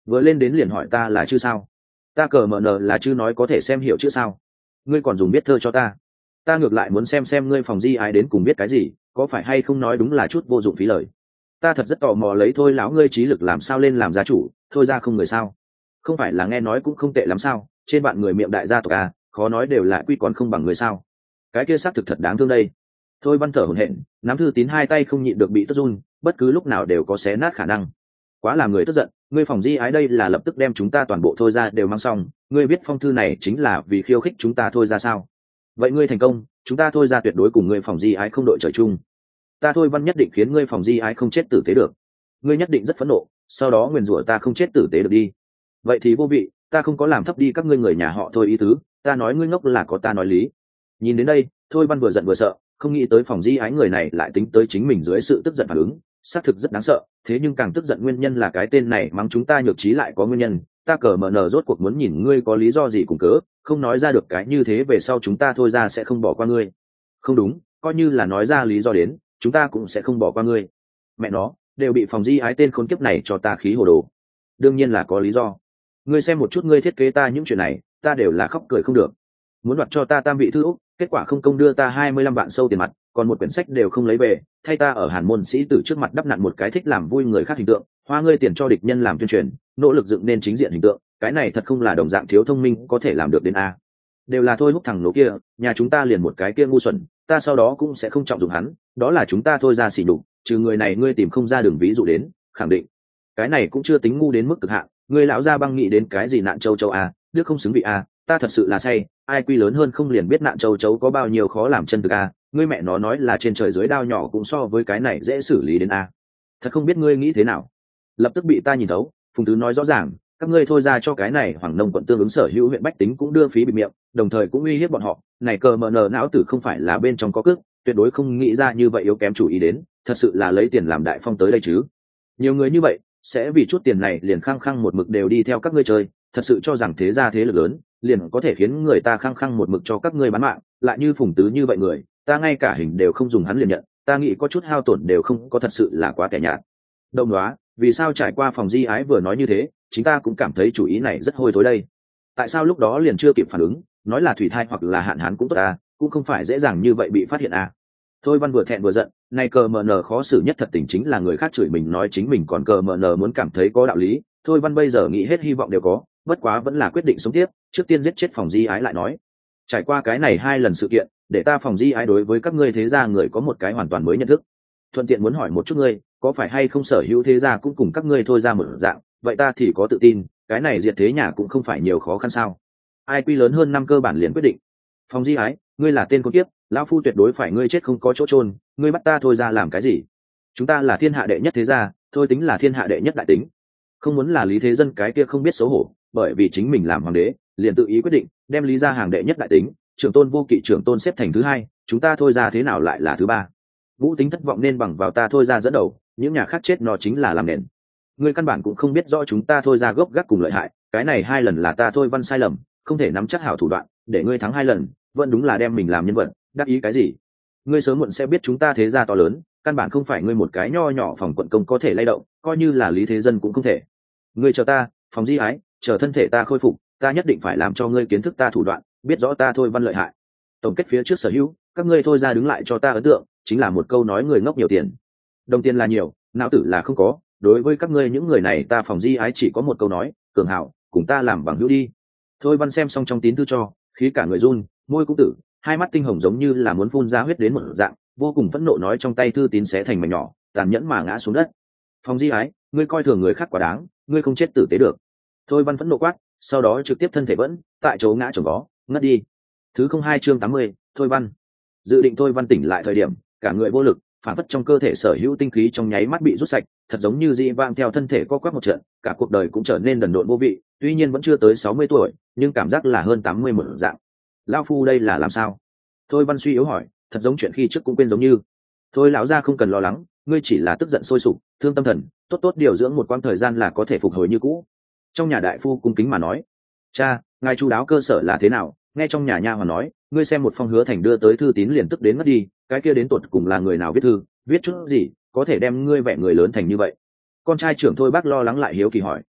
vừa lên đến liền hỏi ta là chữ sao? Ta cờ mờ nờ là chữ nói có thể xem hiểu chữ sao? Ngươi còn dùng biết thơ cho ta ngược lại muốn xem ngươi phòng di ái đến cùng biết cái gì, có phải hay không nói đúng là chút vô dụng phí lời. Ta thật rất tò mò lấy thôi lão ngươi trí lực làm sao lên làm gia chủ, thôi ra không người sao? Không phải là nghe nói cũng không tệ lắm sao? Trên bạn người miệng đại gia tộc à, khó nói đều là quy còn không bằng người sao? Cái kia xác thực thật đáng thương đây. Thôi Văn thở hổn hển, nắm thư tín hai tay không nhịn được bị tức run, bất cứ lúc nào đều có xé nát khả năng. Quá làm người tức giận, ngươi phòng di ái đây là lập tức đem chúng ta toàn bộ thôi ra đều mang xong, ngươi viết phong thư này chính là vì khiêu khích chúng ta thôi ra sao? Vậy ngươi thành công, chúng ta thôi ra tuyệt đối cùng ngươi phòng di ái không đội trời chung. Ta Thôi Văn nhất định khiến ngươi phòng di ái không chết tử tế được. Ngươi nhất định rất phẫn nộ, sau đó nguyền rủa ta không chết tử tế được đi. Vậy thì vô vị, ta không có làm thấp đi các ngươi người nhà họ Thôi ý tứ, ta nói ngươi ngốc là có ta nói lý. Nhìn đến đây, Thôi Văn vừa giận vừa sợ, không nghĩ tới phòng di ái người này lại tính tới chính mình dưới sự tức giận phản ứng, xác thực rất đáng sợ. Thế nhưng càng tức giận nguyên nhân là cái tên này mắng chúng ta nhược trí lại có nguyên nhân, ta cờ mờ nờ rốt cuộc muốn nhìn ngươi có lý do gì cùng cớ, không nói ra được cái như thế về sau chúng ta thôi ra sẽ không bỏ qua ngươi. Không đúng, coi như là nói ra lý do đến, chúng ta cũng sẽ không bỏ qua ngươi. Mẹ nó, đều bị phòng di ái tên khốn kiếp này cho ta khí hồ đồ. Đương nhiên là có lý do. Ngươi xem một chút ngươi thiết kế ta những chuyện này, ta đều là khóc cười không được. Muốn đoạt cho ta tam vị thư úc, kết quả không công đưa ta 25 vạn sâu tiền mặt, còn một quyển sách đều không lấy về, thay ta ở Hàn môn sĩ tử trước mặt đắp nặn một cái thích làm vui người khác hình tượng, hoa ngươi tiền cho địch nhân làm tuyên truyền, nỗ lực dựng nên chính diện hình tượng, cái này thật không là đồng dạng thiếu thông minh có thể làm được đến a. Đều là thôi hút thằng nổ kia, nhà chúng ta liền một cái kia ngu xuẩn, ta sau đó cũng sẽ không trọng dụng hắn, đó là chúng ta thôi ra xỉ nhục, trừ người này ngươi tìm không ra đường ví dụ đến, khẳng định. Cái này cũng chưa tính ngu đến mức cực hạn, ngươi lão gia băng nghĩ đến cái gì nạn châu châu a, nước không xứng vị a, ta thật sự là say, ai quy lớn hơn không liền biết nạn châu chấu có bao nhiêu khó làm chân thực a, ngươi mẹ nó nói là trên trời dưới đao nhỏ cũng so với cái này dễ xử lý đến a. Thật không biết ngươi nghĩ thế nào. Lập tức bị ta nhìn thấu, Phùng Tứ nói rõ ràng, các ngươi thôi ra cho cái này Hoàng Nông quận tương ứng sở hữu huyện bách tính cũng đưa phí bịt miệng, đồng thời cũng uy hiếp bọn họ, này cờ mờ nờ não tử không phải là bên trong có cước, tuyệt đối không nghĩ ra như vậy yếu kém chủ ý đến, thật sự là lấy tiền làm đại phong tới đây chứ. Nhiều người như vậy sẽ vì chút tiền này liền khăng khăng một mực đều đi theo các ngươi chơi, thật sự cho rằng thế gia thế lực lớn liền có thể khiến người ta khăng khăng một mực cho các ngươi bán mạng, lại như Phùng Tứ như vậy người, ta ngay cả hình đều không dùng hắn liền nhận, ta nghĩ có chút hao tổn đều không có, thật sự là quá tẻ nhạt. Đông đoá, vì sao trải qua phòng di ái vừa nói như thế, chính ta cũng cảm thấy chủ ý này rất hôi thối đây. Tại sao lúc đó liền chưa kịp phản ứng, nói là thủy thai hoặc là hạn hán cũng tốt ta, cũng không phải dễ dàng như vậy bị phát hiện à. Thôi Văn vừa thẹn vừa giận, này cờ mờ nờ khó xử nhất thật tình chính là người khác chửi mình nói chính mình còn cờ mờ nờ muốn cảm thấy có đạo lý. Thôi Văn bây giờ nghĩ hết hy vọng đều có, bất quá vẫn là quyết định sống tiếp, trước tiên giết chết phòng di ái lại nói. Trải qua cái này hai lần sự kiện, để ta phòng di ái đối với các ngươi thế gia người có một cái hoàn toàn mới nhận thức. Thuận tiện muốn hỏi một chút ngươi, có phải hay không sở hữu thế gia cũng cùng các ngươi thôi ra một dạng, vậy ta thì có tự tin, cái này diệt thế nhà cũng không phải nhiều khó khăn sao. Ai quy lớn hơn năm cơ bản liền quyết định. Phòng di ái, ngươi là tên con kiếp, lão phu tuyệt đối phải ngươi chết không có chỗ chôn, ngươi bắt ta thôi ra làm cái gì? Chúng ta là thiên hạ đệ nhất thế gia, thôi tính là thiên hạ đệ nhất đại tính. Không muốn là Lý Thế Dân cái kia không biết xấu hổ, bởi vì chính mình làm hoàng đế, liền tự ý quyết định đem Lý gia hàng đệ nhất đại tính, trưởng tôn vô kỵ trưởng tôn xếp thành thứ hai, chúng ta thôi ra thế nào lại là thứ ba? Vũ tính thất vọng nên bằng vào ta thôi ra dẫn đầu, những nhà khác chết nó chính là làm nền. Ngươi căn bản cũng không biết rõ chúng ta thôi ra gốc gác cùng lợi hại, cái này hai lần là ta thôi văn sai lầm, không thể nắm chắc hảo thủ đoạn, để ngươi thắng hai lần, vẫn đúng là đem mình làm nhân vật, đắc ý cái gì? Ngươi sớm muộn sẽ biết chúng ta thế gia to lớn, căn bản không phải ngươi một cái nho nhỏ phòng quận công có thể lay động, coi như là Lý Thế Dân cũng không thể. Ngươi chờ ta, phòng di ái, chờ thân thể ta khôi phục, ta nhất định phải làm cho ngươi kiến thức ta thủ đoạn, biết rõ ta thôi văn lợi hại. Tổng kết phía trước sở hữu, các ngươi thôi ra đứng lại cho ta ấn tượng, chính là một câu nói người ngốc nhiều tiền. Đồng tiền là nhiều, não tử là không có, đối với các ngươi những người này ta phòng di ái chỉ có một câu nói, cường hảo, cùng ta làm bằng hữu đi. Thôi văn xem xong trong tín thư cho, khí cả người run, môi cũng tử, hai mắt tinh hồng giống như là muốn phun ra huyết đến một dạng, vô cùng phẫn nộ nói trong tay thư tín xé thành mảnh nhỏ, tàn nhẫn mà ngã xuống đất. Phòng di ái, ngươi coi thường người khác quá đáng, ngươi không chết tử tế được. Thôi văn phẫn nộ quát, sau đó trực tiếp thân thể vẫn tại chỗ ngã chồng vó, ngất đi. Thứ không hai chương 80, thôi văn. Dự định thôi văn tỉnh lại thời điểm, cả người vô lực, phản phất trong cơ thể sở hữu tinh khí trong nháy mắt bị rút sạch, thật giống như dị vang theo thân thể co quắp một trận, cả cuộc đời cũng trở nên đần độn vô vị, tuy nhiên vẫn chưa tới 60 tuổi, nhưng cảm giác là hơn 80 một dạng. Lão phu đây là làm sao? Thôi văn suy yếu hỏi, thật giống chuyện khi trước cũng quên giống như. Thôi lão gia không cần lo lắng, ngươi chỉ là tức giận sôi sục, thương tâm thần, tốt tốt điều dưỡng một quãng thời gian là có thể phục hồi như cũ. Trong nhà đại phu cung kính mà nói, cha, ngài chu đáo cơ sở là thế nào? Nghe trong nhà nha hoàn nói, ngươi xem một phong hứa thành đưa tới thư tín liền tức đến mất đi, cái kia đến tột cùng là người nào viết thư, viết chút gì có thể đem ngươi vẻ người lớn thành như vậy? Con trai trưởng thôi bác lo lắng lại hiếu kỳ hỏi.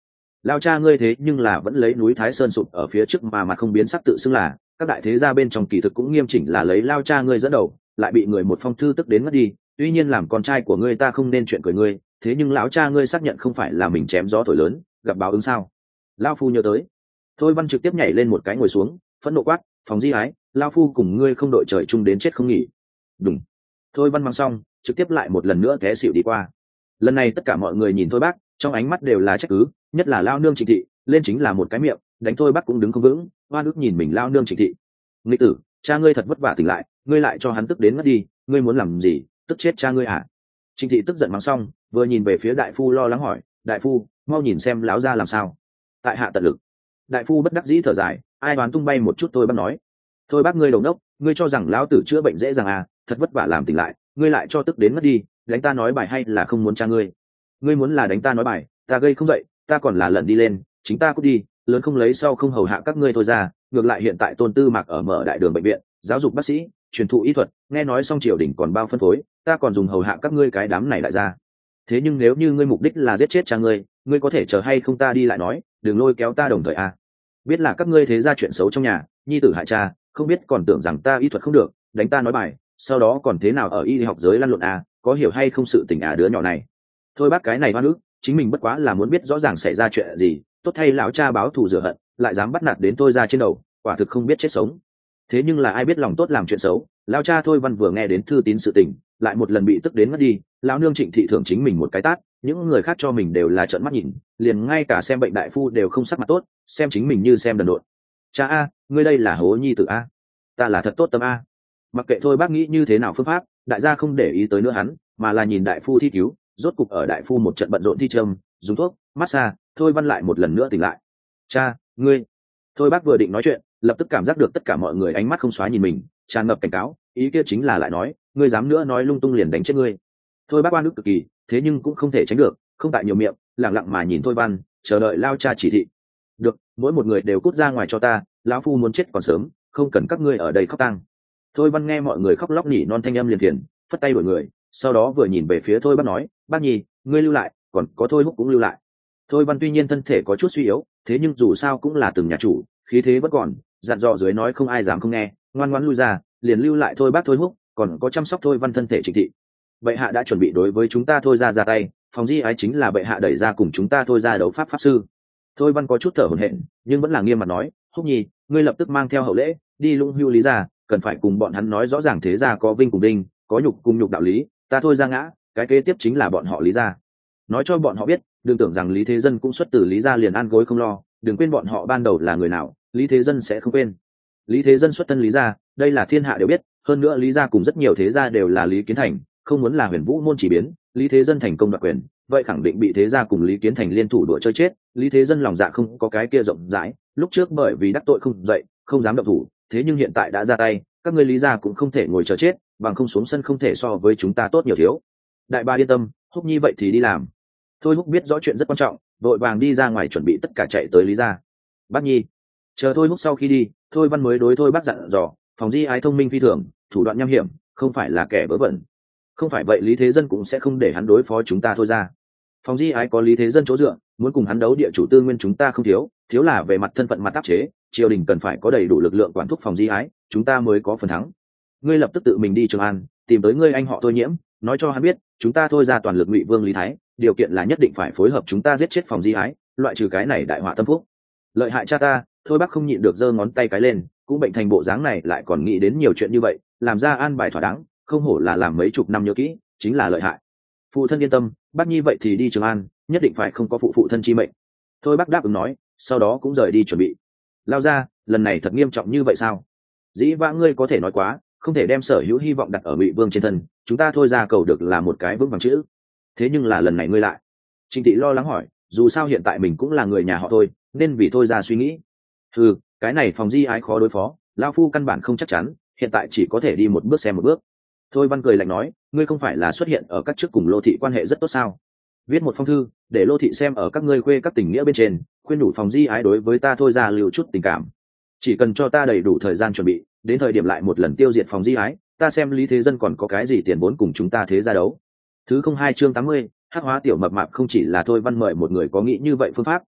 Lao cha ngươi thế nhưng là vẫn lấy núi Thái Sơn sụp ở phía trước mà mặt không biến sắc tự xưng là các đại thế gia bên trong kỳ thực cũng nghiêm chỉnh là lấy Lao cha ngươi dẫn đầu, lại bị người một phong thư tức đến mất đi. Tuy nhiên làm con trai của ngươi ta không nên chuyện cười ngươi, thế nhưng lão cha ngươi xác nhận không phải là mình chém gió thổi lớn, gặp báo ứng sao? Lao phu nhớ tới. Thôi Văn trực tiếp nhảy lên một cái ngồi xuống, phẫn nộ quát, Phòng Di Ái, Lao phu cùng ngươi không đội trời chung đến chết không nghỉ. Đúng. Thôi Văn mang xong, trực tiếp lại một lần nữa té xỉu đi qua. Lần này tất cả mọi người nhìn Thôi Bác, trong ánh mắt đều là trách cứ, nhất là Lao nương Trịnh Thị, lên chính là một cái miệng, đánh Thôi Bác cũng đứng không vững, oan ức nhìn mình Lao nương Trịnh Thị. Nghịch tử, cha ngươi thật vất vả tỉnh lại, ngươi lại cho hắn tức đến mất đi, ngươi muốn làm gì, tức chết cha ngươi à? Trịnh Thị tức giận mắng xong, vừa nhìn về phía đại phu lo lắng hỏi, đại phu, mau nhìn xem lão gia làm sao. Tại hạ tận lực. Đại phu bất đắc dĩ thở dài, ai đoán tung bay một chút Thôi Bác nói, Thôi Bác ngươi đầu đốc, ngươi cho rằng lão tử chữa bệnh dễ dàng à? Thật vất vả làm tỉnh lại, ngươi lại cho tức đến mất đi, đánh ta nói bài hay là không muốn cha ngươi? Ngươi muốn là đánh ta nói bài, ta gây không dậy, ta còn là lận đi lên, chính ta cút đi, lớn không lấy sau không hầu hạ các ngươi thôi ra. Ngược lại hiện tại Tôn Tư Mạc ở mở đại đường bệnh viện, giáo dục bác sĩ, truyền thụ y thuật, nghe nói xong triều đình còn bao phân phối, ta còn dùng hầu hạ các ngươi cái đám này lại ra. Thế nhưng nếu như ngươi mục đích là giết chết cha ngươi có thể chờ hay không ta đi lại nói, đừng lôi kéo ta đồng thời à? Biết là các ngươi thế ra chuyện xấu trong nhà, nhi tử hại cha, không biết còn tưởng rằng ta y thuật không được, đánh ta nói bài, sau đó còn thế nào ở y học giới lăn lộn à? Có hiểu hay không sự tình đứa nhỏ này? Thôi bác cái này oan ức, chính mình bất quá là muốn biết rõ ràng xảy ra chuyện gì, tốt thay lão cha báo thù rửa hận, lại dám bắt nạt đến tôi ra trên đầu, quả thực không biết chết sống. Thế nhưng là ai biết lòng tốt làm chuyện xấu, lão cha Thôi Văn vừa nghe đến thư tín sự tình, lại một lần bị tức đến mất đi. Lão nương Trịnh Thị thưởng chính mình một cái tát, những người khác cho mình đều là trợn mắt nhìn, liền ngay cả xem bệnh đại phu đều không sắc mặt tốt, xem chính mình như xem đần độn. Cha a, ngươi đây là hố nhi tử a, ta là thật tốt tâm a. Mặc kệ Thôi bác nghĩ như thế nào phương pháp, đại gia không để ý tới nữa hắn, mà là nhìn đại phu thi cứu. Rốt cục ở đại phu một trận bận rộn thi châm, dùng thuốc massage, Thôi Văn lại một lần nữa tỉnh lại. Cha, ngươi. Thôi bác vừa định nói chuyện, lập tức cảm giác được tất cả mọi người ánh mắt không xóa nhìn mình, tràn ngập cảnh cáo, ý kia chính là lại nói, ngươi dám nữa nói lung tung liền đánh chết ngươi. Thôi bác oan ức cực kỳ, thế nhưng cũng không thể tránh được, không tại nhiều miệng, lẳng lặng mà nhìn Thôi Văn, chờ đợi lao cha chỉ thị. Được, mỗi một người đều cút ra ngoài cho ta, lão phu muốn chết còn sớm, không cần các ngươi ở đây khóc tang. Thôi Văn nghe mọi người khóc lóc nỉ non thanh âm liền phiền, phất tay đuổi người, sau đó vừa nhìn về phía Thôi Bác nói, bác nhi, ngươi lưu lại, còn có Thôi Húc cũng lưu lại. Thôi Văn tuy nhiên thân thể có chút suy yếu, thế nhưng dù sao cũng là từng nhà chủ, khí thế vẫn còn, dặn dò dưới nói không ai dám không nghe, ngoan ngoãn lui ra, liền lưu lại Thôi Bác Thôi Húc, còn có chăm sóc Thôi Văn thân thể Trịnh Thị. Bệ hạ đã chuẩn bị đối với chúng ta Thôi ra tay, Phòng Di Ái chính là bệ hạ đẩy ra cùng chúng ta Thôi ra đấu pháp pháp sư. Thôi Văn có chút thở hổn hển, nhưng vẫn là nghiêm mặt nói, Húc nhi, ngươi lập tức mang theo hậu lễ đi Lũng Hưu Lý gia, cần phải cùng bọn hắn nói rõ ràng thế gia có vinh cùng đinh, có nhục cùng nhục đạo lý, ta Thôi ra ngã, cái kế tiếp chính là bọn họ Lý gia. Nói cho bọn họ biết, đừng tưởng rằng Lý Thế Dân cũng xuất từ Lý gia liền ăn gối không lo, đừng quên bọn họ ban đầu là người nào, Lý Thế Dân sẽ không quên. Lý Thế Dân xuất thân Lý gia, đây là thiên hạ đều biết, hơn nữa Lý gia cùng rất nhiều thế gia đều là Lý Kiến Thành, không muốn là Huyền Vũ môn chỉ biến, Lý Thế Dân thành công đoạt quyền, vậy khẳng định bị thế gia cùng Lý Kiến Thành liên thủ đùa chơi chết. Lý Thế Dân lòng dạ không có cái kia rộng rãi, lúc trước bởi vì đắc tội không dậy, không dám động thủ, thế nhưng hiện tại đã ra tay, các ngươi Lý gia cũng không thể ngồi chờ chết, bằng không xuống sân không thể so với chúng ta tốt nhiều thiếu. Đại ba yên tâm, Húc nhi vậy thì đi làm. Thôi Húc biết rõ chuyện rất quan trọng, vội vàng đi ra ngoài chuẩn bị tất cả chạy tới Lý gia. Bác nhi. Chờ Thôi Húc sau khi đi, Thôi Văn mới đối Thôi bác dặn dò, Phòng Di Ái thông minh phi thường, thủ đoạn nham hiểm, không phải là kẻ vớ vẩn. Không phải vậy Lý Thế Dân cũng sẽ không để hắn đối phó chúng ta Thôi ra. Phòng Di Ái có Lý Thế Dân chỗ dựa, muốn cùng hắn đấu địa chủ tư nguyên chúng ta không thiếu, thiếu là về mặt thân phận mặt áp chế, triều đình cần phải có đầy đủ lực lượng quản thúc Phòng Di Ái, chúng ta mới có phần thắng. Ngươi lập tức tự mình đi Trường An, tìm tới ngươi anh họ Thôi Nhiễm, nói cho hắn biết, chúng ta Thôi ra toàn lực Ngụy Vương Lý Thái, điều kiện là nhất định phải phối hợp chúng ta giết chết Phòng Di Ái, loại trừ cái này đại họa tâm phúc. Lợi hại cha ta, Thôi bác không nhịn được giơ ngón tay cái lên, cũng bệnh thành bộ dáng này lại còn nghĩ đến nhiều chuyện như vậy, làm ra an bài thỏa đáng, không hổ là làm mấy chục năm nhớ kỹ, chính là lợi hại. Phụ thân yên tâm, bác nhi vậy thì đi Trường An, nhất định phải không có phụ thân chi mệnh. Thôi bác đáp ứng nói, sau đó cũng rời đi chuẩn bị. Lao ra, lần này thật nghiêm trọng như vậy sao? Dĩ vãng ngươi có thể nói quá, không thể đem sở hữu hy vọng đặt ở Ngụy Vương trên thân, chúng ta Thôi ra cầu được là một cái vững vàng chữ. Thế nhưng là lần này ngươi lại. Trịnh Thị lo lắng hỏi, dù sao hiện tại mình cũng là người nhà họ Thôi, nên vì Thôi ra suy nghĩ. Cái này Phòng Di Ái khó đối phó, lão phu căn bản không chắc chắn, hiện tại chỉ có thể đi một bước xem một bước. Thôi Văn cười lạnh nói, ngươi không phải là xuất hiện ở các chức cùng Lô thị quan hệ rất tốt sao? Viết một phong thư, để Lô thị xem ở các ngươi khuê các tình nghĩa bên trên, khuyên đủ Phòng Di Ái đối với ta Thôi ra lưu chút tình cảm. Chỉ cần cho ta đầy đủ thời gian chuẩn bị, đến thời điểm lại một lần tiêu diệt Phòng Di Ái, ta xem Lý Thế Dân còn có cái gì tiền vốn cùng chúng ta thế ra đấu. Thứ không hai chương 80, hắc hóa tiểu mập mạp không chỉ là Thôi Văn mời một người có nghĩ như vậy phương pháp,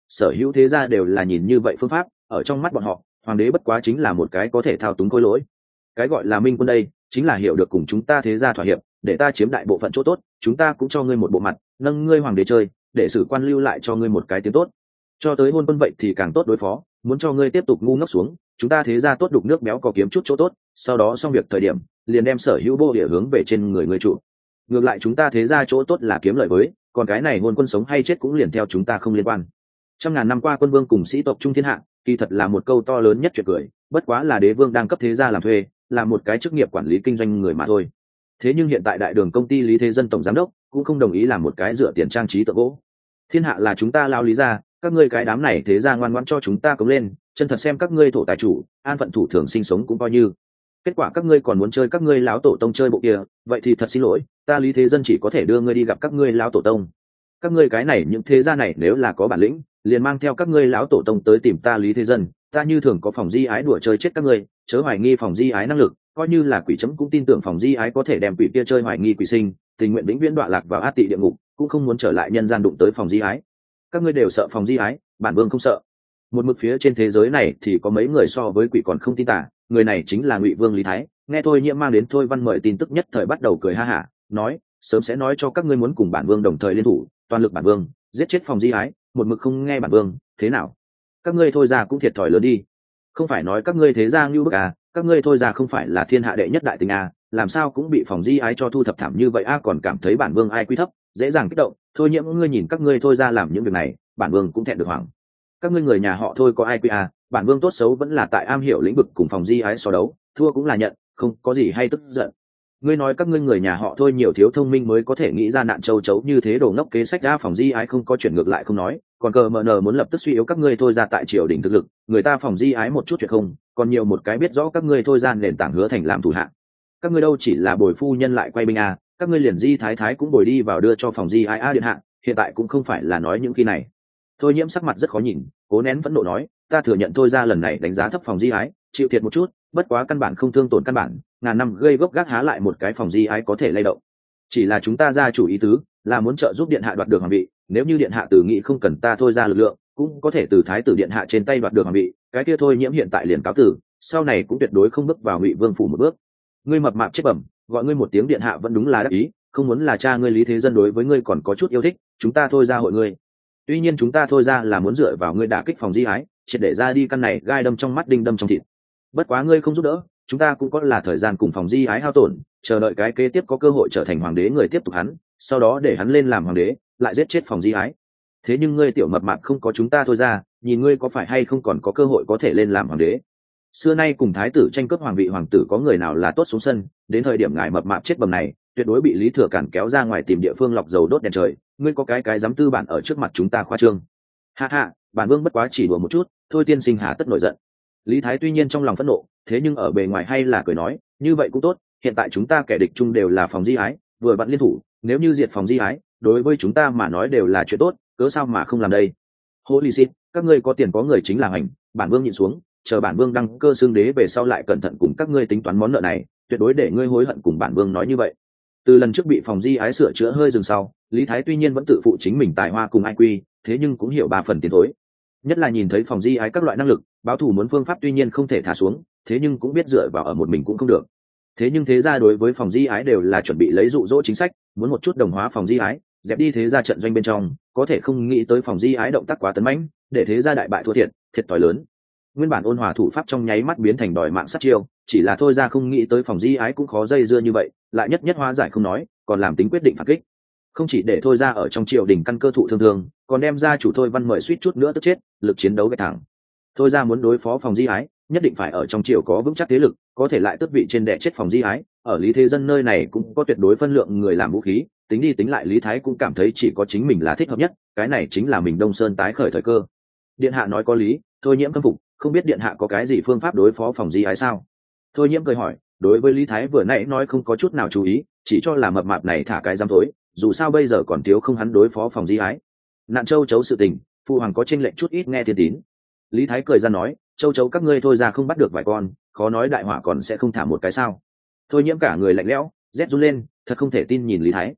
sở hữu thế gia đều là nhìn như vậy phương pháp, ở trong mắt bọn họ hoàng đế bất quá chính là một cái có thể thao túng khối lỗi. Cái gọi là minh quân đây chính là hiểu được cùng chúng ta thế gia thỏa hiệp, để ta chiếm đại bộ phận chỗ tốt, chúng ta cũng cho ngươi một bộ mặt, nâng ngươi hoàng đế chơi, để sử quan lưu lại cho ngươi một cái tiếng tốt. Cho tới hôn quân vậy thì càng tốt đối phó, muốn cho ngươi tiếp tục ngu ngốc xuống, chúng ta thế gia tốt đục nước béo có kiếm chút chỗ tốt, sau đó xong việc thời điểm liền đem sở hữu bô địa hướng về trên người người chủ. Ngược lại chúng ta thế gia chỗ tốt là kiếm lợi với, còn cái này hôn quân sống hay chết cũng liền theo chúng ta không liên quan. Trăm ngàn năm qua quân vương cùng sĩ tộc trung thiên hạ, kỳ thật là một câu to lớn nhất chuyện cười, bất quá là đế vương đang cấp thế gia làm thuê, là một cái chức nghiệp quản lý kinh doanh người mà thôi. Thế nhưng hiện tại đại đường công ty Lý Thế Dân tổng giám đốc cũng không đồng ý làm một cái dựa tiền trang trí tượng gỗ. Thiên hạ là chúng ta lao lý ra, các ngươi cái đám này thế gia ngoan ngoãn cho chúng ta cống lên, chân thật xem các ngươi thổ tài chủ, an phận thủ thường sinh sống cũng coi như. Kết quả các ngươi còn muốn chơi các ngươi láo tổ tông chơi bộ kia, vậy thì thật xin lỗi, ta Lý Thế Dân chỉ có thể đưa ngươi đi gặp các ngươi láo tổ tông. Các ngươi cái này những thế gia này nếu là có bản lĩnh, liền mang theo các ngươi láo tổ tông tới tìm ta Lý Thế Dân, ta như thường có phòng di ái đùa chơi chết các ngươi, chớ hoài nghi phòng di ái năng lực, coi như là quỷ chấm cũng tin tưởng phòng di ái có thể đem quỷ kia chơi hoài nghi quỷ sinh, tình nguyện vĩnh viễn đọa lạc vào ác tị địa ngục, cũng không muốn trở lại nhân gian đụng tới phòng di ái. Các ngươi đều sợ phòng di ái, bản vương không sợ. Một mực phía trên thế giới này thì có mấy người so với quỷ còn không tin tả, người này chính là Ngụy Vương Lý Thái. Nghe Thôi Nhiễm mang đến Thôi Văn mời tin tức nhất thời bắt đầu cười ha hả, nói sớm sẽ nói cho các ngươi muốn cùng bản vương đồng thời liên thủ, toàn lực bản vương giết chết phòng di ái, một mực không nghe bản vương, thế nào? Các ngươi Thôi ra cũng thiệt thòi lớn đi. Không phải nói các ngươi thế gia ngưu bức à, các ngươi Thôi ra không phải là thiên hạ đệ nhất đại tình à, làm sao cũng bị phòng di ái cho thu thập thảm như vậy à, còn cảm thấy bản vương ai quy thấp, dễ dàng kích động. Thôi Nhiễm ngươi nhìn các ngươi Thôi ra làm những việc này, bản vương cũng thẹn được hoảng. Các ngươi người nhà họ Thôi có ai quy à, bản vương tốt xấu vẫn là tại am hiểu lĩnh vực cùng phòng di ái so đấu, thua cũng là nhận, không có gì hay tức giận. Ngươi nói các ngươi người nhà họ Thôi nhiều thiếu thông minh mới có thể nghĩ ra nạn châu chấu như thế, đồ ngốc kế sách ra phòng di ái không có chuyển ngược lại không nói, còn cờ mờ nờ muốn lập tức suy yếu các ngươi Thôi ra tại triều đình thực lực, người ta phòng di ái một chút chuyện không, còn nhiều một cái biết rõ các ngươi Thôi ra nền tảng hứa thành làm thủ hạ. Các ngươi đâu chỉ là bồi phu nhân lại quay binh à, các ngươi liền di thái thái cũng bồi đi vào đưa cho phòng di ái điện hạ, hiện tại cũng không phải là nói những khi này. Thôi Nhiễm sắc mặt rất khó nhìn, cố nén phẫn nộ nói, ta thừa nhận Thôi ra lần này đánh giá thấp phòng di ái, chịu thiệt một chút, bất quá căn bản không thương tổn căn bản, ngàn năm gây gốc gác há lại một cái phòng di ái có thể lay động. Chỉ là chúng ta gia chủ ý tứ là muốn trợ giúp điện hạ đoạt được hoàng vị, nếu như điện hạ từ nghị không cần ta Thôi ra lực lượng, cũng có thể từ thái tử điện hạ trên tay đoạt được hoàng vị, cái kia Thôi Nhiễm hiện tại liền cáo tử, sau này cũng tuyệt đối không bước vào Ngụy Vương phủ một bước. Ngươi mập mạp chết bẩm, gọi ngươi một tiếng điện hạ vẫn đúng là đắc ý, không muốn là cha ngươi Lý Thế Dân đối với ngươi còn có chút yêu thích, chúng ta Thôi ra hội ngươi. Tuy nhiên chúng ta Thôi ra là muốn dựa vào ngươi đả kích phòng di ái, triệt để ra đi căn này gai đâm trong mắt đinh đâm trong thịt. Bất quá ngươi không giúp đỡ, chúng ta cũng có là thời gian cùng phòng di ái hao tổn, chờ đợi cái kế tiếp có cơ hội trở thành hoàng đế người tiếp tục hắn, sau đó để hắn lên làm hoàng đế, lại giết chết phòng di ái. Thế nhưng ngươi tiểu mập mạp không có chúng ta Thôi ra, nhìn ngươi có phải hay không còn có cơ hội có thể lên làm hoàng đế. Xưa nay cùng thái tử tranh cướp hoàng vị hoàng tử có người nào là tốt xuống sân, đến thời điểm ngài mập mạp chết bầm này, tuyệt đối bị Lý Thừa Cản kéo ra ngoài tìm địa phương lọc dầu đốt đèn trời, ngươi có cái dám tư bản ở trước mặt chúng ta khoa trương. Ha ha, bản vương bất quá chỉ đùa một chút, Thôi tiên sinh hà tất nổi giận. Lý Thái tuy nhiên trong lòng phẫn nộ, thế nhưng ở bề ngoài hay là cười nói, như vậy cũng tốt, hiện tại chúng ta kẻ địch chung đều là phòng di ái, vừa vặn liên thủ, nếu như diệt phòng di ái, đối với chúng ta mà nói đều là chuyện tốt, cớ sao mà không làm đây. Holy shit, các ngươi có tiền có người chính là hành, bản vương nhịn xuống, chờ bản vương đăng cơ xương đế về sau lại cẩn thận cùng các ngươi tính toán món nợ này, tuyệt đối để ngươi hối hận cùng bản vương nói như vậy. Từ lần trước bị phòng di ái sửa chữa hơi dừng sau, Lý Thái tuy nhiên vẫn tự phụ chính mình tài hoa cùng ai quy, thế nhưng cũng hiểu 3 phần tiến thối. Nhất là nhìn thấy phòng di ái các loại năng lực, báo thù muốn phương pháp tuy nhiên không thể thả xuống, thế nhưng cũng biết dựa vào ở một mình cũng không được. Thế nhưng thế gia đối với phòng di ái đều là chuẩn bị lấy dụ dỗ chính sách, muốn một chút đồng hóa phòng di ái, dẹp đi thế gia trận doanh bên trong, có thể không nghĩ tới phòng di ái động tác quá tấn mãnh, để thế gia đại bại thua thiệt, thiệt thòi lớn. Nguyên bản ôn hòa thủ pháp trong nháy mắt biến thành đòi mạng sát chiêu, chỉ là Thôi ra không nghĩ tới phòng di ái cũng khó dây dưa như vậy, lại nhất hóa giải không nói, còn làm tính quyết định phản kích. Không chỉ để Thôi ra ở trong triều đình căn cơ thụ thương, còn đem ra chủ Thôi Văn mời suýt chút nữa tức chết, lực chiến đấu gay thẳng. Thôi ra muốn đối phó phòng di ái, nhất định phải ở trong triều có vững chắc thế lực, có thể lại tước vị trên đè chết phòng di ái, ở Lý Thế Dân nơi này cũng có tuyệt đối phân lượng người làm vũ khí, tính đi tính lại Lý Thái cũng cảm thấy chỉ có chính mình là thích hợp nhất, cái này chính là mình Đông Sơn tái khởi thời cơ. Điện hạ nói có lý, Thôi Nhiễm khâm phục, không biết điện hạ có cái gì phương pháp đối phó phòng di ái sao? Thôi Nhiễm cười hỏi, đối với Lý Thái vừa nãy nói không có chút nào chú ý, chỉ cho là mập mạp này thả cái dám thối, dù sao bây giờ còn thiếu không hắn đối phó phòng di ái. Nạn châu chấu sự tình, phụ hoàng có chênh lệch chút ít nghe thiên tín. Lý Thái cười ra nói, châu chấu các ngươi thôi ra không bắt được vài con, khó nói đại hỏa còn sẽ không thả một cái sao? Thôi Nhiễm cả người lạnh lẽo, rét run lên, thật không thể tin nhìn Lý Thái.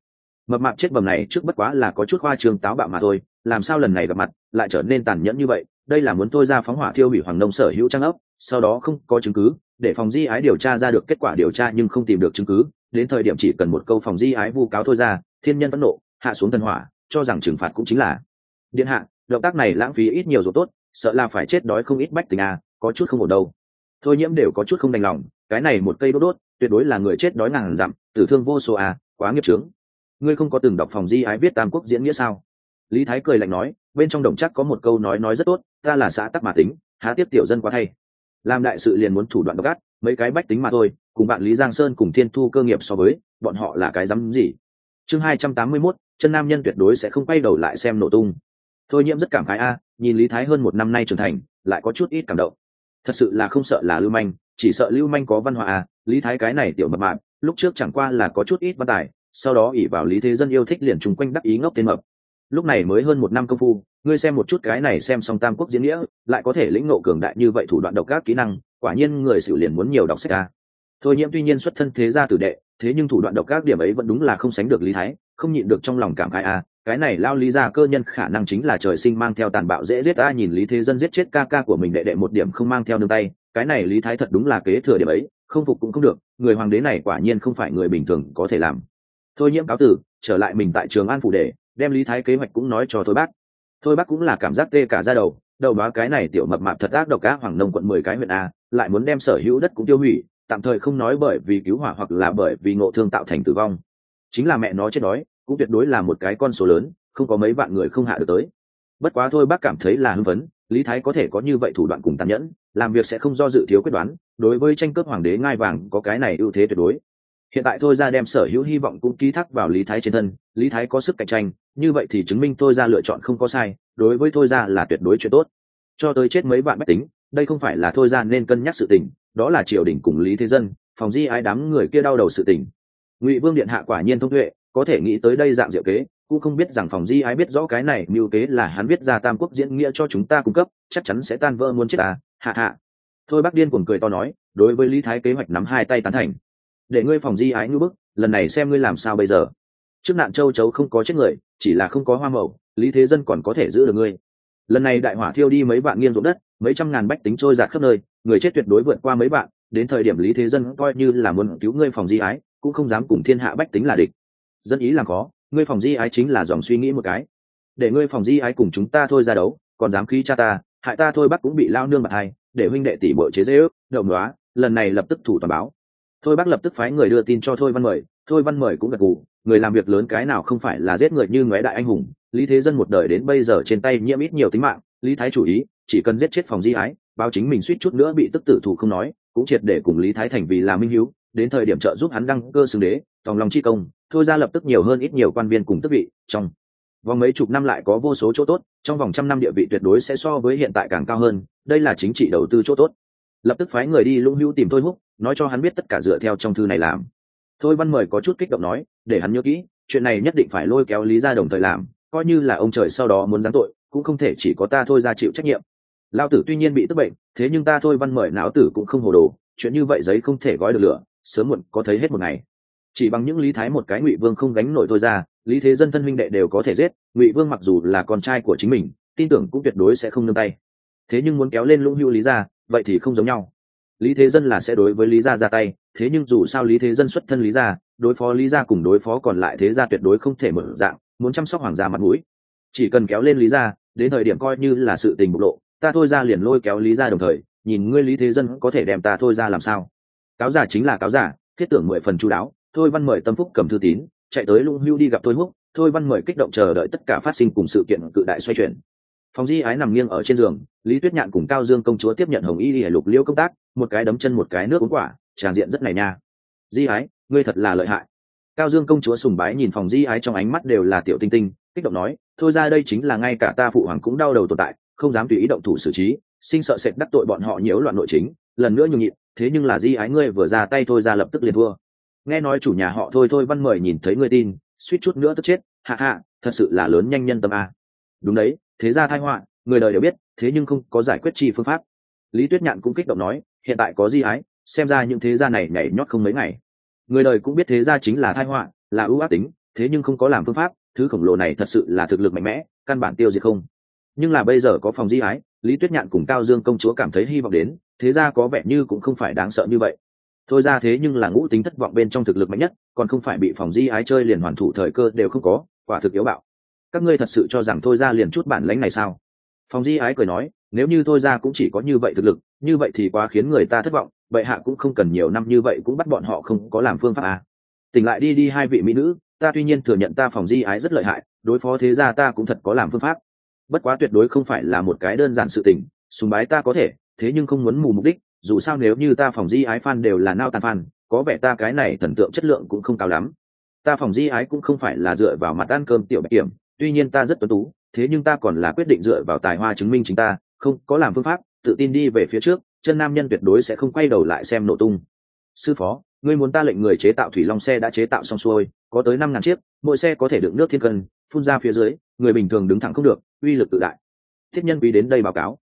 Mập mạp chết bầm này trước bất quá là có chút khoa trương táo bạo mà thôi, làm sao lần này gặp mặt lại trở nên tàn nhẫn như vậy? Đây là muốn tôi ra phóng hỏa thiêu hủy Hoàng Nông sở hữu trang ấp, sau đó không có chứng cứ, để phòng di ái điều tra ra được kết quả điều tra nhưng không tìm được chứng cứ, đến thời điểm chỉ cần một câu phòng di ái vu cáo thôi ra, thiên nhân phẫn nộ, hạ xuống thần hỏa, cho rằng trừng phạt cũng chính là điện hạ. Động tác này lãng phí ít nhiều rồi tốt, sợ là phải chết đói không ít bách tính à, có chút không ổn đâu. Thôi Nhiễm đều có chút không đành lòng, cái này một cây đốt đốt, tuyệt đối là người chết đói ngàn dặm, tử thương vô số à, quá nghiệp chướng. Ngươi không có từng đọc phòng di ái viết Tam Quốc diễn nghĩa sao? Lý Thái cười lạnh nói, bên trong đồng chắc có một câu nói rất tốt, ta là xã tắc mà tính, há tiếp tiểu dân quá thay. Làm đại sự liền muốn thủ đoạn độc ác, mấy cái bách tính mà thôi, cùng bạn Lý Giang Sơn cùng Thiên Thu cơ nghiệp so với, bọn họ là cái dám gì? Chương 281, chân nam nhân tuyệt đối sẽ không quay đầu lại xem nổ tung. Thôi Nhiễm rất cảm khái a, nhìn Lý Thái hơn một năm nay trưởng thành, lại có chút ít cảm động. Thật sự là không sợ là lưu manh, chỉ sợ lưu manh có văn hóa a. Lý Thái cái này tiểu mập mạp, lúc trước chẳng qua là có chút ít văn tài, sau đó ỷ vào Lý Thế Dân yêu thích liền trùng quanh đắc ý ngốc tên mập. Lúc này mới hơn một năm công phu, ngươi xem một chút cái này xem xong Tam Quốc diễn nghĩa, lại có thể lĩnh ngộ cường đại như vậy thủ đoạn độc ác kỹ năng, quả nhiên người xỉu liền muốn nhiều đọc sách a. Thôi Nhiễm tuy nhiên xuất thân thế gia tử đệ, thế nhưng thủ đoạn độc ác điểm ấy vẫn đúng là không sánh được Lý Thái, không nhịn được trong lòng cảm khái a, cái này lao Lý gia cơ nhân khả năng chính là trời sinh mang theo tàn bạo dễ giết a. Nhìn Lý Thế Dân giết chết ca ca của mình đệ đệ một điểm không mang theo nương tay, cái này Lý Thái thật đúng là kế thừa điểm ấy, không phục cũng không được, người hoàng đế này quả nhiên không phải người bình thường có thể làm. Thôi Nhiễm cáo từ, trở lại mình tại Trường An phủ để đem Lý Thái kế hoạch cũng nói cho Thôi Bác. Thôi Bác cũng là cảm giác tê cả da đầu, đầu đó cái này tiểu mập mạp thật ác độc ác, Hoàng Nông quận 10 cái huyện a, lại muốn đem sở hữu đất cũng tiêu hủy, tạm thời không nói bởi vì cứu hỏa hoặc là bởi vì ngộ thương tạo thành tử vong, chính là mẹ nó chết đói cũng tuyệt đối là một cái con số lớn, không có mấy vạn người không hạ được tới. Bất quá Thôi Bác cảm thấy là hưng phấn, Lý Thái có thể có như vậy thủ đoạn cùng tàn nhẫn, làm việc sẽ không do dự thiếu quyết đoán, đối với tranh cướp hoàng đế ngai vàng có cái này ưu thế tuyệt đối. Hiện tại Thôi ra đem sở hữu hy vọng cũng ký thác vào Lý Thái trên thân, Lý Thái có sức cạnh tranh, như vậy thì chứng minh Thôi ra lựa chọn không có sai, đối với Thôi ra là tuyệt đối chuyện tốt. Cho tới chết mấy vạn bách tính, đây không phải là Thôi ra nên cân nhắc sự tình, đó là triều đình cùng Lý Thế Dân, phòng di ái đám người kia đau đầu sự tình. Ngụy Vương điện hạ quả nhiên thông tuệ, có thể nghĩ tới đây dạng diệu kế, cũng không biết rằng phòng di ái biết rõ cái này mưu kế là hắn viết ra Tam Quốc diễn nghĩa cho chúng ta cung cấp, chắc chắn sẽ tan vỡ muốn chết à, hạ hạ. Thôi Bác điên cuồng cười to nói, đối với Lý Thái kế hoạch nắm hai tay tán thành. Để ngươi phòng di ái ngư bức, lần này xem ngươi làm sao bây giờ. Trước nạn châu chấu không có chết người, chỉ là không có hoa màu, Lý Thế Dân còn có thể giữ được ngươi. Lần này đại hỏa thiêu đi mấy vạn nghiêng ruộng đất, mấy trăm ngàn bách tính trôi dạt khắp nơi, người chết tuyệt đối vượt qua mấy vạn, đến thời điểm Lý Thế Dân coi như là muốn cứu ngươi phòng di ái, cũng không dám cùng thiên hạ bách tính là địch. Dân ý làm khó, ngươi phòng di ái chính là dòng suy nghĩ một cái. Để ngươi phòng di ái cùng chúng ta thôi ra đấu, còn dám khí cha ta, hại ta Thôi Bác cũng bị lao nương bạc hai, để huynh đệ tỷ muội chế dễ ước, đậu nóa, lần này lập tức thủ toàn báo. Thôi Bác lập tức phái người đưa tin cho Thôi Văn Mời, Thôi Văn Mời cũng gật gù, người làm việc lớn cái nào không phải là giết người như ngóe đại anh hùng, Lý Thế Dân một đời đến bây giờ trên tay nhiễm ít nhiều tính mạng, Lý Thái chủ ý, chỉ cần giết chết phòng di ái, báo chính mình suýt chút nữa bị tức tử thủ không nói, cũng triệt để cùng Lý Thái thành vì là minh hiếu, đến thời điểm trợ giúp hắn đăng cơ xưng đế, tòng lòng chi công, Thôi ra lập tức nhiều hơn ít nhiều quan viên cùng tước vị, trong vòng mấy chục năm lại có vô số chỗ tốt, trong vòng trăm năm địa vị tuyệt đối sẽ so với hiện tại càng cao hơn, đây là chính trị đầu tư chỗ tốt. Lập tức phái người đi Lũng Hữu tìm Thôi Húc, nói cho hắn biết tất cả dựa theo trong thư này làm. Thôi Văn Mời có chút kích động nói, để hắn nhớ kỹ, chuyện này nhất định phải lôi kéo Lý gia đồng thời làm, coi như là ông trời sau đó muốn giáng tội, cũng không thể chỉ có ta Thôi ra chịu trách nhiệm. Lao tử tuy nhiên bị tức bệnh, thế nhưng ta Thôi Văn Mời não tử cũng không hồ đồ, chuyện như vậy giấy không thể gói được lửa, sớm muộn có thấy hết một ngày. Chỉ bằng những Lý Thái một cái Ngụy Vương không gánh nổi Thôi ra, Lý Thế Dân thân huynh đệ đều có thể giết, Ngụy Vương mặc dù là con trai của chính mình, tin tưởng cũng tuyệt đối sẽ không nương tay. Thế nhưng muốn kéo lên Lũng Hữu Lý gia, vậy thì không giống nhau. Lý Thế Dân là sẽ đối với Lý gia ra tay, thế nhưng dù sao Lý Thế Dân xuất thân Lý gia, đối phó Lý gia cùng đối phó còn lại thế gia tuyệt đối không thể mở dạng, muốn chăm sóc hoàng gia mặt mũi, chỉ cần kéo lên Lý gia, đến thời điểm coi như là sự tình bộc lộ, ta Thôi ra liền lôi kéo Lý gia đồng thời, nhìn ngươi Lý Thế Dân có thể đem ta Thôi ra làm sao. Cáo giả chính là cáo giả, thiết tưởng 10 phần chu đáo. Thôi Văn Mời tâm phúc cầm thư tín, chạy tới Lũng Hữu đi gặp Thôi Húc, Thôi Văn Mời kích động chờ đợi tất cả phát sinh cùng sự kiện cự đại xoay chuyển. Phòng di ái nằm nghiêng ở trên giường, Lý Tuyết Nhạn cùng Cao Dương công chúa tiếp nhận Hồng Y Lục Liêu công tác, một cái đấm chân một cái nước uống quả, tràng diện rất này nha. Di ái, ngươi thật là lợi hại. Cao Dương công chúa sùng bái nhìn phòng di ái trong ánh mắt đều là tiểu tinh tinh, kích động nói, thôi ra đây chính là ngay cả ta phụ hoàng cũng đau đầu tồn tại, không dám tùy ý động thủ xử trí, sinh sợ sệt đắc tội bọn họ nhiễu loạn nội chính, lần nữa nhường nhịn, thế nhưng là di ái ngươi vừa ra tay thôi ra lập tức liền thua. Nghe nói chủ nhà họ Thôi Văn Mời nhìn thấy ngươi tin, suýt chút nữa tức chết, hạ hạ, thật sự là lớn nhanh nhân tâm a. Đúng đấy, thế ra tai họa, người đời đều biết, thế nhưng không có giải quyết chi phương pháp. Lý Tuyết Nhạn cũng kích động nói, hiện tại có di ái, xem ra những thế gia này nhảy nhót không mấy ngày. Người đời cũng biết thế gia chính là tai họa, là ưu ác tính, thế nhưng không có làm phương pháp, thứ khổng lồ này thật sự là thực lực mạnh mẽ, căn bản tiêu diệt không. Nhưng là bây giờ có phòng di ái, Lý Tuyết Nhạn cùng Cao Dương công chúa cảm thấy hy vọng đến, thế ra có vẻ như cũng không phải đáng sợ như vậy. Thôi ra thế nhưng là ngũ tính thất vọng bên trong thực lực mạnh nhất, còn không phải bị phòng di ái chơi liền hoàn thủ thời cơ đều không có, quả thực yếu bạo. Các ngươi thật sự cho rằng thôi ra liền chút bản lãnh này sao? Phòng di ái cười nói, nếu như thôi ra cũng chỉ có như vậy thực lực, như vậy thì quá khiến người ta thất vọng, bệ hạ cũng không cần nhiều năm như vậy cũng bắt bọn họ không có làm phương pháp à. Tỉnh lại đi hai vị mỹ nữ, ta tuy nhiên thừa nhận ta phòng di ái rất lợi hại, đối phó thế gia ta cũng thật có làm phương pháp, bất quá tuyệt đối không phải là một cái đơn giản sự tình. Sùng bái ta có thể, thế nhưng không muốn mù mục đích, dù sao nếu như ta phòng di ái fan đều là nao tàn fan, có vẻ ta cái này thần tượng chất lượng cũng không cao lắm. Ta phòng di ái cũng không phải là dựa vào mặt ăn cơm tiểu bạch kiểm, tuy nhiên ta rất tuấn tú, thế nhưng ta còn là quyết định dựa vào tài hoa chứng minh chính ta, không có làm phương pháp, tự tin đi về phía trước, chân nam nhân tuyệt đối sẽ không quay đầu lại xem nổ tung. Sư phó, ngươi muốn ta lệnh người chế tạo thủy long xe đã chế tạo xong xuôi, có tới 5.000 chiếc, mỗi xe có thể đựng nước thiên cân, phun ra phía dưới, người bình thường đứng thẳng không được, uy lực tự đại. Thiết Nhân Quý đến đây báo cáo.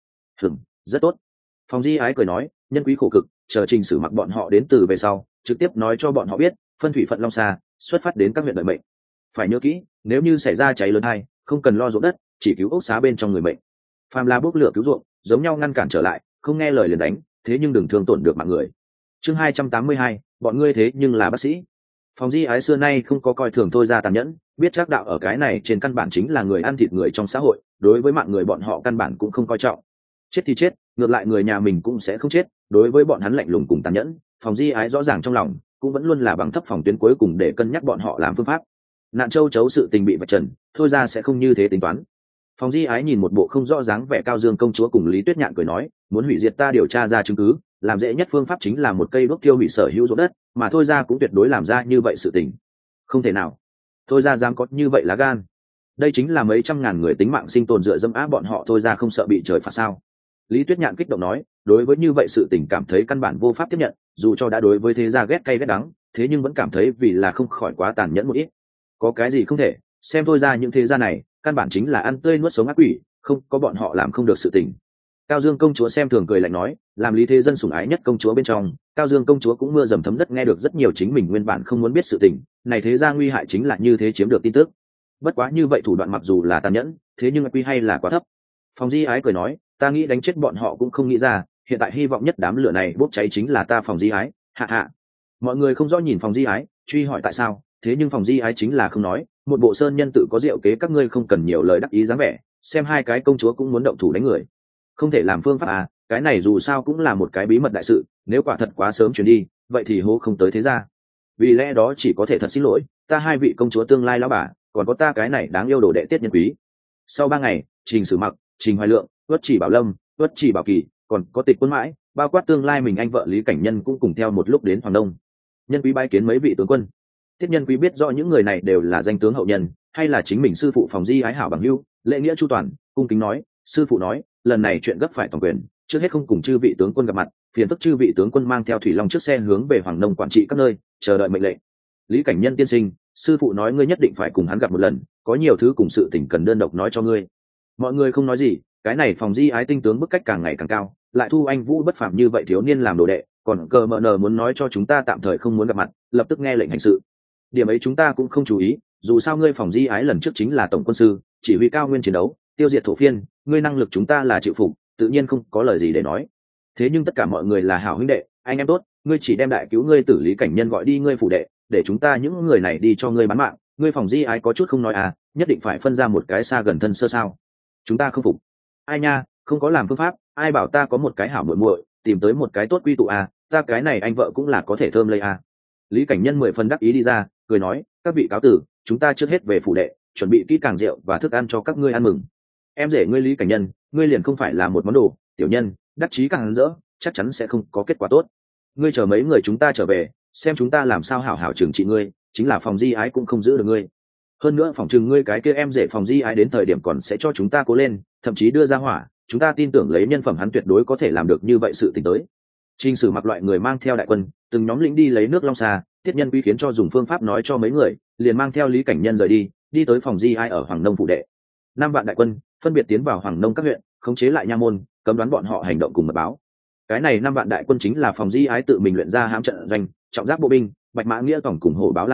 Rất tốt. Phòng di ái cười nói, nhân quý khổ cực, chờ Trình Sử Mặc bọn họ đến từ về sau, trực tiếp nói cho bọn họ biết, phân thủy phận long xa, xuất phát đến các huyện đợi mệnh. Phải nhớ kỹ, nếu như xảy ra cháy lớn hay, không cần lo ruộng đất, chỉ cứu ốc xá bên trong người mệnh. Phàm là bốc lửa cứu ruộng, giống nhau ngăn cản trở lại, không nghe lời liền đánh, thế nhưng đừng thương tổn được mạng người. Chương 282, bọn ngươi thế nhưng là bác sĩ. Phòng di ái xưa nay không có coi thường thôi ra tàn nhẫn, biết chắc đạo ở cái này trên căn bản chính là người ăn thịt người trong xã hội, đối với mạng người bọn họ căn bản cũng không coi trọng. Chết thì chết, ngược lại người nhà mình cũng sẽ không chết, đối với bọn hắn lạnh lùng cùng tàn nhẫn, phòng di ái rõ ràng trong lòng, cũng vẫn luôn là bằng thấp phòng tuyến cuối cùng để cân nhắc bọn họ làm phương pháp. Nạn châu chấu sự tình bị vạch trần, thôi ra sẽ không như thế tính toán. Phòng di ái nhìn một bộ không rõ dáng vẻ Cao Dương công chúa cùng Lý Tuyết Nhạn cười nói, muốn hủy diệt ta điều tra ra chứng cứ, làm dễ nhất phương pháp chính là một cây đuốc tiêu hủy sở hữu ruộng đất, mà thôi ra cũng tuyệt đối làm ra như vậy sự tình. Không thể nào, thôi ra dám có như vậy lá gan. Đây chính là mấy trăm ngàn người tính mạng sinh tồn dựa dẫm á bọn họ, thôi ra không sợ bị trời phạt sao? Lý Tuyết Nhạn kích động nói, đối với như vậy sự tình cảm thấy căn bản vô pháp tiếp nhận, dù cho đã đối với thế gia ghét cay ghét đắng, thế nhưng vẫn cảm thấy vì là không khỏi quá tàn nhẫn một ít. Có cái gì không thể, xem thôi ra những thế gia này, căn bản chính là ăn tươi nuốt sống ác quỷ, không có bọn họ làm không được sự tình. Cao Dương công chúa xem thường cười lạnh nói, làm Lý Thế Dân sủng ái nhất công chúa bên trong, Cao Dương công chúa cũng mưa dầm thấm đất nghe được rất nhiều chính mình nguyên bản không muốn biết sự tình, này thế gia nguy hại chính là như thế chiếm được tin tức. Bất quá như vậy thủ đoạn mặc dù là tàn nhẫn, thế nhưng quy hay là quá thấp. Phòng di ái cười nói, ta nghĩ đánh chết bọn họ cũng không nghĩ ra, hiện tại hy vọng nhất đám lửa này bốc cháy chính là ta phòng di ái, hạ hạ. Mọi người không rõ nhìn phòng di ái, truy hỏi tại sao, thế nhưng phòng di ái chính là không nói, một bộ sơn nhân tự có diệu kế, các ngươi không cần nhiều lời đắc ý dáng vẻ, xem hai cái công chúa cũng muốn động thủ đánh người. Không thể làm phương pháp à, cái này dù sao cũng là một cái bí mật đại sự, nếu quả thật quá sớm chuyển đi, vậy thì hô không tới thế ra. Vì lẽ đó chỉ có thể thật xin lỗi, ta hai vị công chúa tương lai lão bà, còn có ta cái này đáng yêu đồ đệ Tiết Nhân Quý. Sau 3 ngày, Trình Sử Mặc, Trình Hoài Lượng, Uất Chỉ Bảo Lâm, Uất Chỉ Bảo Kỳ, còn có Tịch Quân Mãi, bao quát tương lai mình anh vợ Lý Cảnh Nhân cũng cùng theo một lúc đến Hoàng Đông. Nhân Quý bái kiến mấy vị tướng quân. Tiết Nhân Quý biết rõ những người này đều là danh tướng hậu nhân, hay là chính mình sư phụ phòng di ái hảo bằng hữu, lễ nghĩa chu toàn, cung kính nói, sư phụ nói, lần này chuyện gấp phải toàn quyền, trước hết không cùng chư vị tướng quân gặp mặt, phiền phức chư vị tướng quân mang theo thủy long trước xe hướng về Hoàng Đông quản trị các nơi, chờ đợi mệnh lệnh. Lý Cảnh Nhân tiên sinh, sư phụ nói ngươi nhất định phải cùng hắn gặp một lần, có nhiều thứ cùng sự tình cần đơn độc nói cho ngươi. Mọi người không nói gì, cái này phòng di ái tinh tướng bức cách càng ngày càng cao, lại thu anh vũ bất phàm như vậy thiếu niên làm đồ đệ, còn cờ mờ nờ muốn nói cho chúng ta tạm thời không muốn gặp mặt, lập tức nghe lệnh hành sự. Điểm ấy chúng ta cũng không chú ý, dù sao ngươi phòng di ái lần trước chính là tổng quân sư, chỉ huy cao nguyên chiến đấu, tiêu diệt thổ phiên, ngươi năng lực chúng ta là chịu phục, tự nhiên không có lời gì để nói. Thế nhưng tất cả mọi người là hảo huynh đệ, anh em tốt, ngươi chỉ đem đại cứu ngươi tử Lý Cảnh Nhân gọi đi ngươi phủ đệ, để chúng ta những người này đi cho ngươi bán mạng, ngươi phòng di ái có chút không nói à, nhất định phải phân ra một cái xa gần thân sơ sao? Chúng ta không phục. Ai nha, không có làm phương pháp, ai bảo ta có một cái hảo muội muội, tìm tới một cái tốt quy tụ à, ta cái này anh vợ cũng là có thể thơm lây à. Lý Cảnh Nhân 10 phần đắc ý đi ra, cười nói, các vị cáo tử, chúng ta trước hết về phủ đệ, chuẩn bị kỹ càng rượu và thức ăn cho các ngươi ăn mừng. Em rể ngươi Lý Cảnh Nhân, ngươi liền không phải là một món đồ, tiểu nhân, đắc chí càng rỡ, chắc chắn sẽ không có kết quả tốt. Ngươi chờ mấy người chúng ta trở về, xem chúng ta làm sao hảo hảo trừng trị ngươi, chính là phòng di ái cũng không giữ được ngươi. Hơn nữa phòng trừng ngươi cái kia em rể phòng di ái đến thời điểm còn sẽ cho chúng ta cố lên, thậm chí đưa ra hỏa, chúng ta tin tưởng lấy nhân phẩm hắn tuyệt đối có thể làm được như vậy sự tình tới. Trình Sử Mặc loại người mang theo đại quân, từng nhóm lĩnh đi lấy nước long xa, Tiết Nhân Quý khiến cho dùng phương pháp nói cho mấy người, liền mang theo Lý Cảnh Nhân rời đi, đi tới phòng di ái ở Hoàng Nông phủ đệ. 5 vạn đại quân phân biệt tiến vào Hoàng Nông các huyện, khống chế lại nha môn, cấm đoán bọn họ hành động cùng mật báo. Cái này 5 vạn đại quân chính là phòng di ái tự mình luyện ra hãm trận doanh, trọng giáp bộ binh, bạch mã nghĩa tổng cùng hổ báo lang kỵ,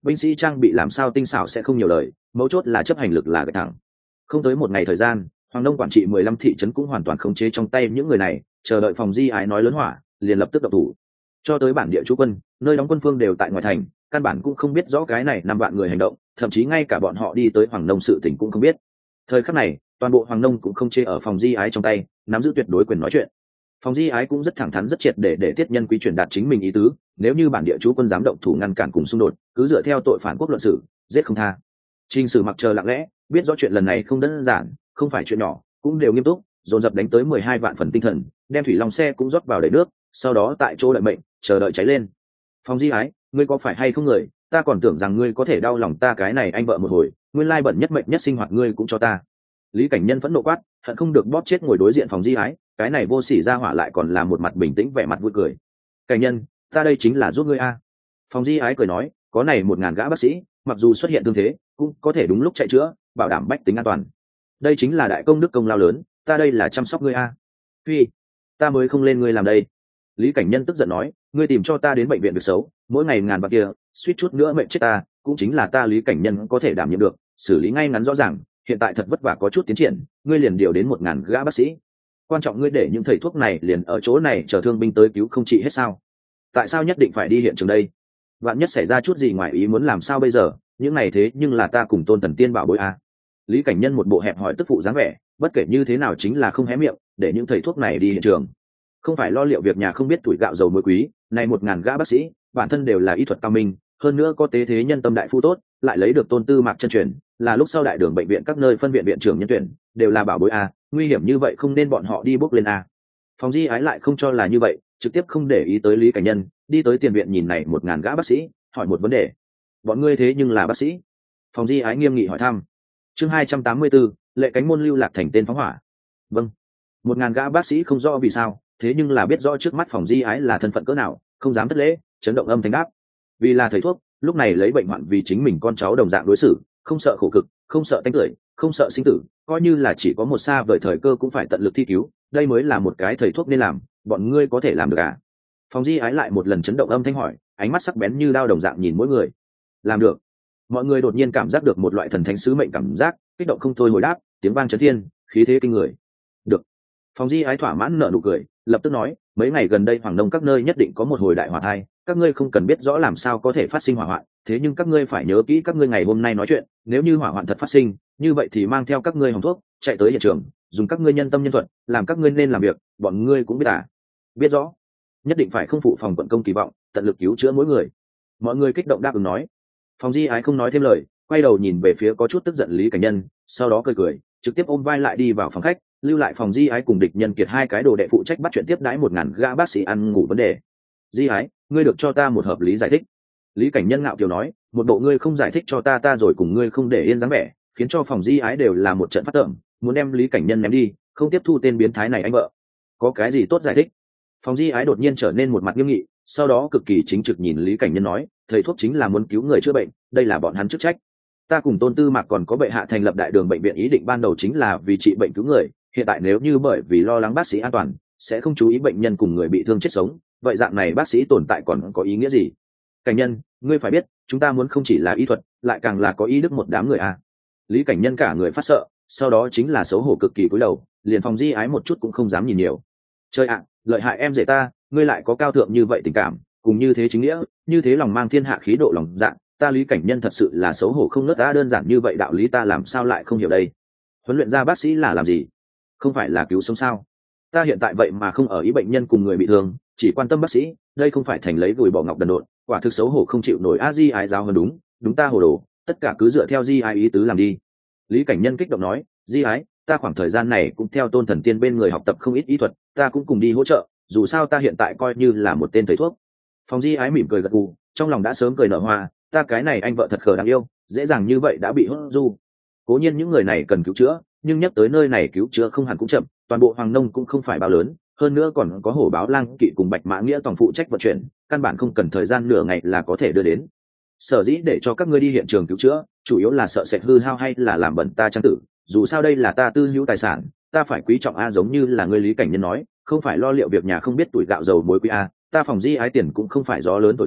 binh sĩ trang bị làm sao tinh xảo sẽ không nhiều lời, mấu chốt là chấp hành lực là cái thẳng. Không tới một ngày thời gian, Hoàng Đông quản trị 15 thị trấn cũng hoàn toàn khống chế trong tay những người này, chờ đợi phòng di ái nói lớn hỏa, liền lập tức động thủ. Cho tới bản địa trú quân, nơi đóng quân phương đều tại ngoài thành, căn bản cũng không biết rõ cái này 5 vạn người hành động, thậm chí ngay cả bọn họ đi tới Hoàng Đông sự tình cũng không biết. Thời khắc này, toàn bộ Hoàng Đông cũng không chê ở phòng di ái trong tay, nắm giữ tuyệt đối quyền nói chuyện. Phòng di ái cũng rất thẳng thắn rất triệt để tiết nhân quý truyền đạt chính mình ý tứ, nếu như bản địa trú quân dám động thủ ngăn cản cùng xung đột, cứ dựa theo tội phản quốc luận xử, giết không tha. Trình Sử mặc chờ lặng lẽ, biết rõ chuyện lần này không đơn giản, không phải chuyện nhỏ, cũng đều nghiêm túc, dồn dập đánh tới 12 vạn phần tinh thần, đem thủy long xe cũng rót vào đầy nước, sau đó tại chỗ đợi mệnh, chờ đợi cháy lên. Phòng di ái, ngươi có phải hay không người, ta còn tưởng rằng ngươi có thể đau lòng ta cái này anh vợ một hồi, nguyên lai bận nhất mệnh nhất sinh hoạt ngươi cũng cho ta. Lý Cảnh Nhân phẫn nộ quát, hận không được bóp chết ngồi đối diện phòng di ái, cái này vô sỉ ra hỏa lại còn là một mặt bình tĩnh vẻ mặt vui cười. Cảnh Nhân, ta đây chính là giúp ngươi a. Phòng di ái cười nói, có này 1000 gã bác sĩ, mặc dù xuất hiện thương thế, cũng có thể đúng lúc chạy chữa, bảo đảm bách tính an toàn. Đây chính là đại công đức công lao lớn, ta đây là chăm sóc ngươi a. Phi, ta mới không lên ngươi làm đây. Lý Cảnh Nhân tức giận nói, ngươi tìm cho ta đến bệnh viện việc xấu, mỗi ngày ngàn bạc kia, suýt chút nữa mệnh chết ta, cũng chính là ta Lý Cảnh Nhân có thể đảm nhiệm được, xử lý ngay ngắn rõ ràng. Hiện tại thật vất vả có chút tiến triển, ngươi liền điều đến 1000 gã bác sĩ. Quan trọng ngươi để những thầy thuốc này liền ở chỗ này chờ thương binh tới cứu không trị hết sao? Tại sao nhất định phải đi hiện trường đây? Vạn nhất xảy ra chút gì ngoài ý muốn làm sao bây giờ? Những này thế nhưng là ta cùng Tôn Thần Tiên bảo bối a. Lý Cảnh Nhân một bộ hẹp hỏi tức phụ dáng vẻ, bất kể như thế nào chính là không hé miệng, để những thầy thuốc này đi hiện trường. Không phải lo liệu việc nhà không biết tuổi gạo dầu muối quý, này 1000 gã bác sĩ, bản thân đều là y thuật cao minh, hơn nữa có tế thế nhân tâm đại phu tốt, lại lấy được Tôn Tư Mạc chân truyền, là lúc sau đại đường bệnh viện các nơi phân viện viện trưởng nhân tuyển, đều là bảo bối a, nguy hiểm như vậy không nên bọn họ đi bước lên a. Phòng di ái lại không cho là như vậy, trực tiếp không để ý tới Lý Cảnh Nhân, đi tới tiền viện nhìn này 1000 gã bác sĩ, hỏi một vấn đề. Bọn ngươi thế nhưng là bác sĩ? Phòng di ái nghiêm nghị hỏi thăm. Chương 284, lệ cánh môn lưu lạc thành tên phóng hỏa. Vâng. 1000 gã bác sĩ không rõ vì sao, thế nhưng là biết rõ trước mắt phòng di ái là thân phận cỡ nào, không dám thất lễ, chấn động âm thanh đáp. Vì là thầy thuốc, lúc này lấy bệnh hoạn vì chính mình con cháu đồng dạng đối xử, không sợ khổ cực, không sợ tánh tưởi, không sợ sinh tử, coi như là chỉ có một xa vời thời cơ cũng phải tận lực thi cứu, đây mới là một cái thầy thuốc nên làm, bọn ngươi có thể làm được à? Phòng di ái lại một lần chấn động âm thanh hỏi, ánh mắt sắc bén như đao đồng dạng nhìn mỗi người. Làm được. Mọi người đột nhiên cảm giác được một loại thần thánh sứ mệnh cảm giác, kích động không thôi hồi đáp, tiếng vang chấn thiên, khí thế kinh người. Được. Phòng di ái thỏa mãn nở nụ cười, lập tức nói, mấy ngày gần đây Hoàng Đông các nơi nhất định có một hồi đại hỏa thai, các ngươi không cần biết rõ làm sao có thể phát sinh hỏa hoạn, thế nhưng các ngươi phải nhớ kỹ các ngươi ngày hôm nay nói chuyện, nếu như hỏa hoạn thật phát sinh, như vậy thì mang theo các ngươi hồng thuốc, chạy tới hiện trường, dùng các ngươi nhân tâm nhân thuật, làm các ngươi nên làm việc, bọn ngươi cũng biết à? Biết rõ. Nhất định phải không phụ phòng quận công kỳ vọng, tận lực cứu chữa mỗi người. Mọi người kích động đáp ứng nói. Phòng di ái không nói thêm lời, quay đầu nhìn về phía có chút tức giận Lý Cảnh Nhân, sau đó cười cười, trực tiếp ôm vai lại đi vào phòng khách, lưu lại phòng di ái cùng địch nhân kiệt hai cái đồ đệ phụ trách bắt chuyện tiếp đãi 1000 gã bác sĩ ăn ngủ vấn đề. Di ái, ngươi được cho ta một hợp lý giải thích. Lý Cảnh Nhân ngạo kiều nói, một bộ ngươi không giải thích cho ta rồi cùng ngươi không để yên dáng vẻ, khiến cho phòng di ái đều là một trận phát tởm, muốn đem Lý Cảnh Nhân ném đi, không tiếp thu tên biến thái này anh vợ. Có cái gì tốt giải thích? Phòng di ái đột nhiên trở nên một mặt nghiêm nghị, sau đó cực kỳ chính trực nhìn Lý Cảnh Nhân nói, thầy thuốc chính là muốn cứu người chữa bệnh, đây là bọn hắn chức trách. Ta cùng Tôn Tư Mạc còn có bệ hạ thành lập đại đường bệnh viện ý định ban đầu chính là vì trị bệnh cứu người, hiện tại nếu như bởi vì lo lắng bác sĩ an toàn, sẽ không chú ý bệnh nhân cùng người bị thương chết sống, vậy dạng này bác sĩ tồn tại còn có ý nghĩa gì? Cảnh Nhân, ngươi phải biết, chúng ta muốn không chỉ là y thuật, lại càng là có ý đức một đám người à. Lý Cảnh Nhân cả người phát sợ, sau đó chính là xấu hổ cực kỳ cúi đầu, liền phòng di ái một chút cũng không dám nhìn nhiều. Trời ạ, lợi hại em rể ta, ngươi lại có cao thượng như vậy tình cảm, cùng như thế chính nghĩa, như thế lòng mang thiên hạ khí độ lòng dạ, ta Lý Cảnh Nhân thật sự là xấu hổ không nớt, ta đơn giản như vậy đạo lý ta làm sao lại không hiểu đây? Huấn luyện ra bác sĩ là làm gì? Không phải là cứu sống sao? Ta hiện tại vậy mà không ở ý bệnh nhân cùng người bị thương, chỉ quan tâm bác sĩ, đây không phải thành lấy vùi bỏ ngọc đần độn, quả thực xấu hổ không chịu nổi. A di ái giáo hơn đúng ta hồ đồ, tất cả cứ dựa theo di ái ý tứ làm đi. Lý Cảnh Nhân kích động nói, di ái, ta khoảng thời gian này cũng theo Tôn Thần Tiên bên người học tập không ít ý thuật, ta cũng cùng đi hỗ trợ, dù sao ta hiện tại coi như là một tên thầy thuốc. Phòng di ái mỉm cười gật gù, trong lòng đã sớm cười nở hoa, ta cái này anh vợ thật khờ đáng yêu, dễ dàng như vậy đã bị hốt du. Cố nhiên những người này cần cứu chữa, nhưng nhắc tới nơi này cứu chữa không hẳn cũng chậm, toàn bộ Hoàng Nông cũng không phải bao lớn, hơn nữa còn có Hổ Báo Lang Kỵ cùng Bạch Mã Nghĩa toàn phụ trách vận chuyển, căn bản không cần thời gian nửa ngày là có thể đưa đến. Sở dĩ để cho các ngươi đi hiện trường cứu chữa, chủ yếu là sợ sẽ hư hao hay là làm bẩn ta trang tử, dù sao đây là ta tư hữu tài sản, ta phải quý trọng a, giống như là ngươi Lý Cảnh Nhân nói, không phải lo liệu việc nhà không biết tuổi gạo dầu muối quý a, ta phòng di ái tiền cũng không phải gió lớn thổi tới,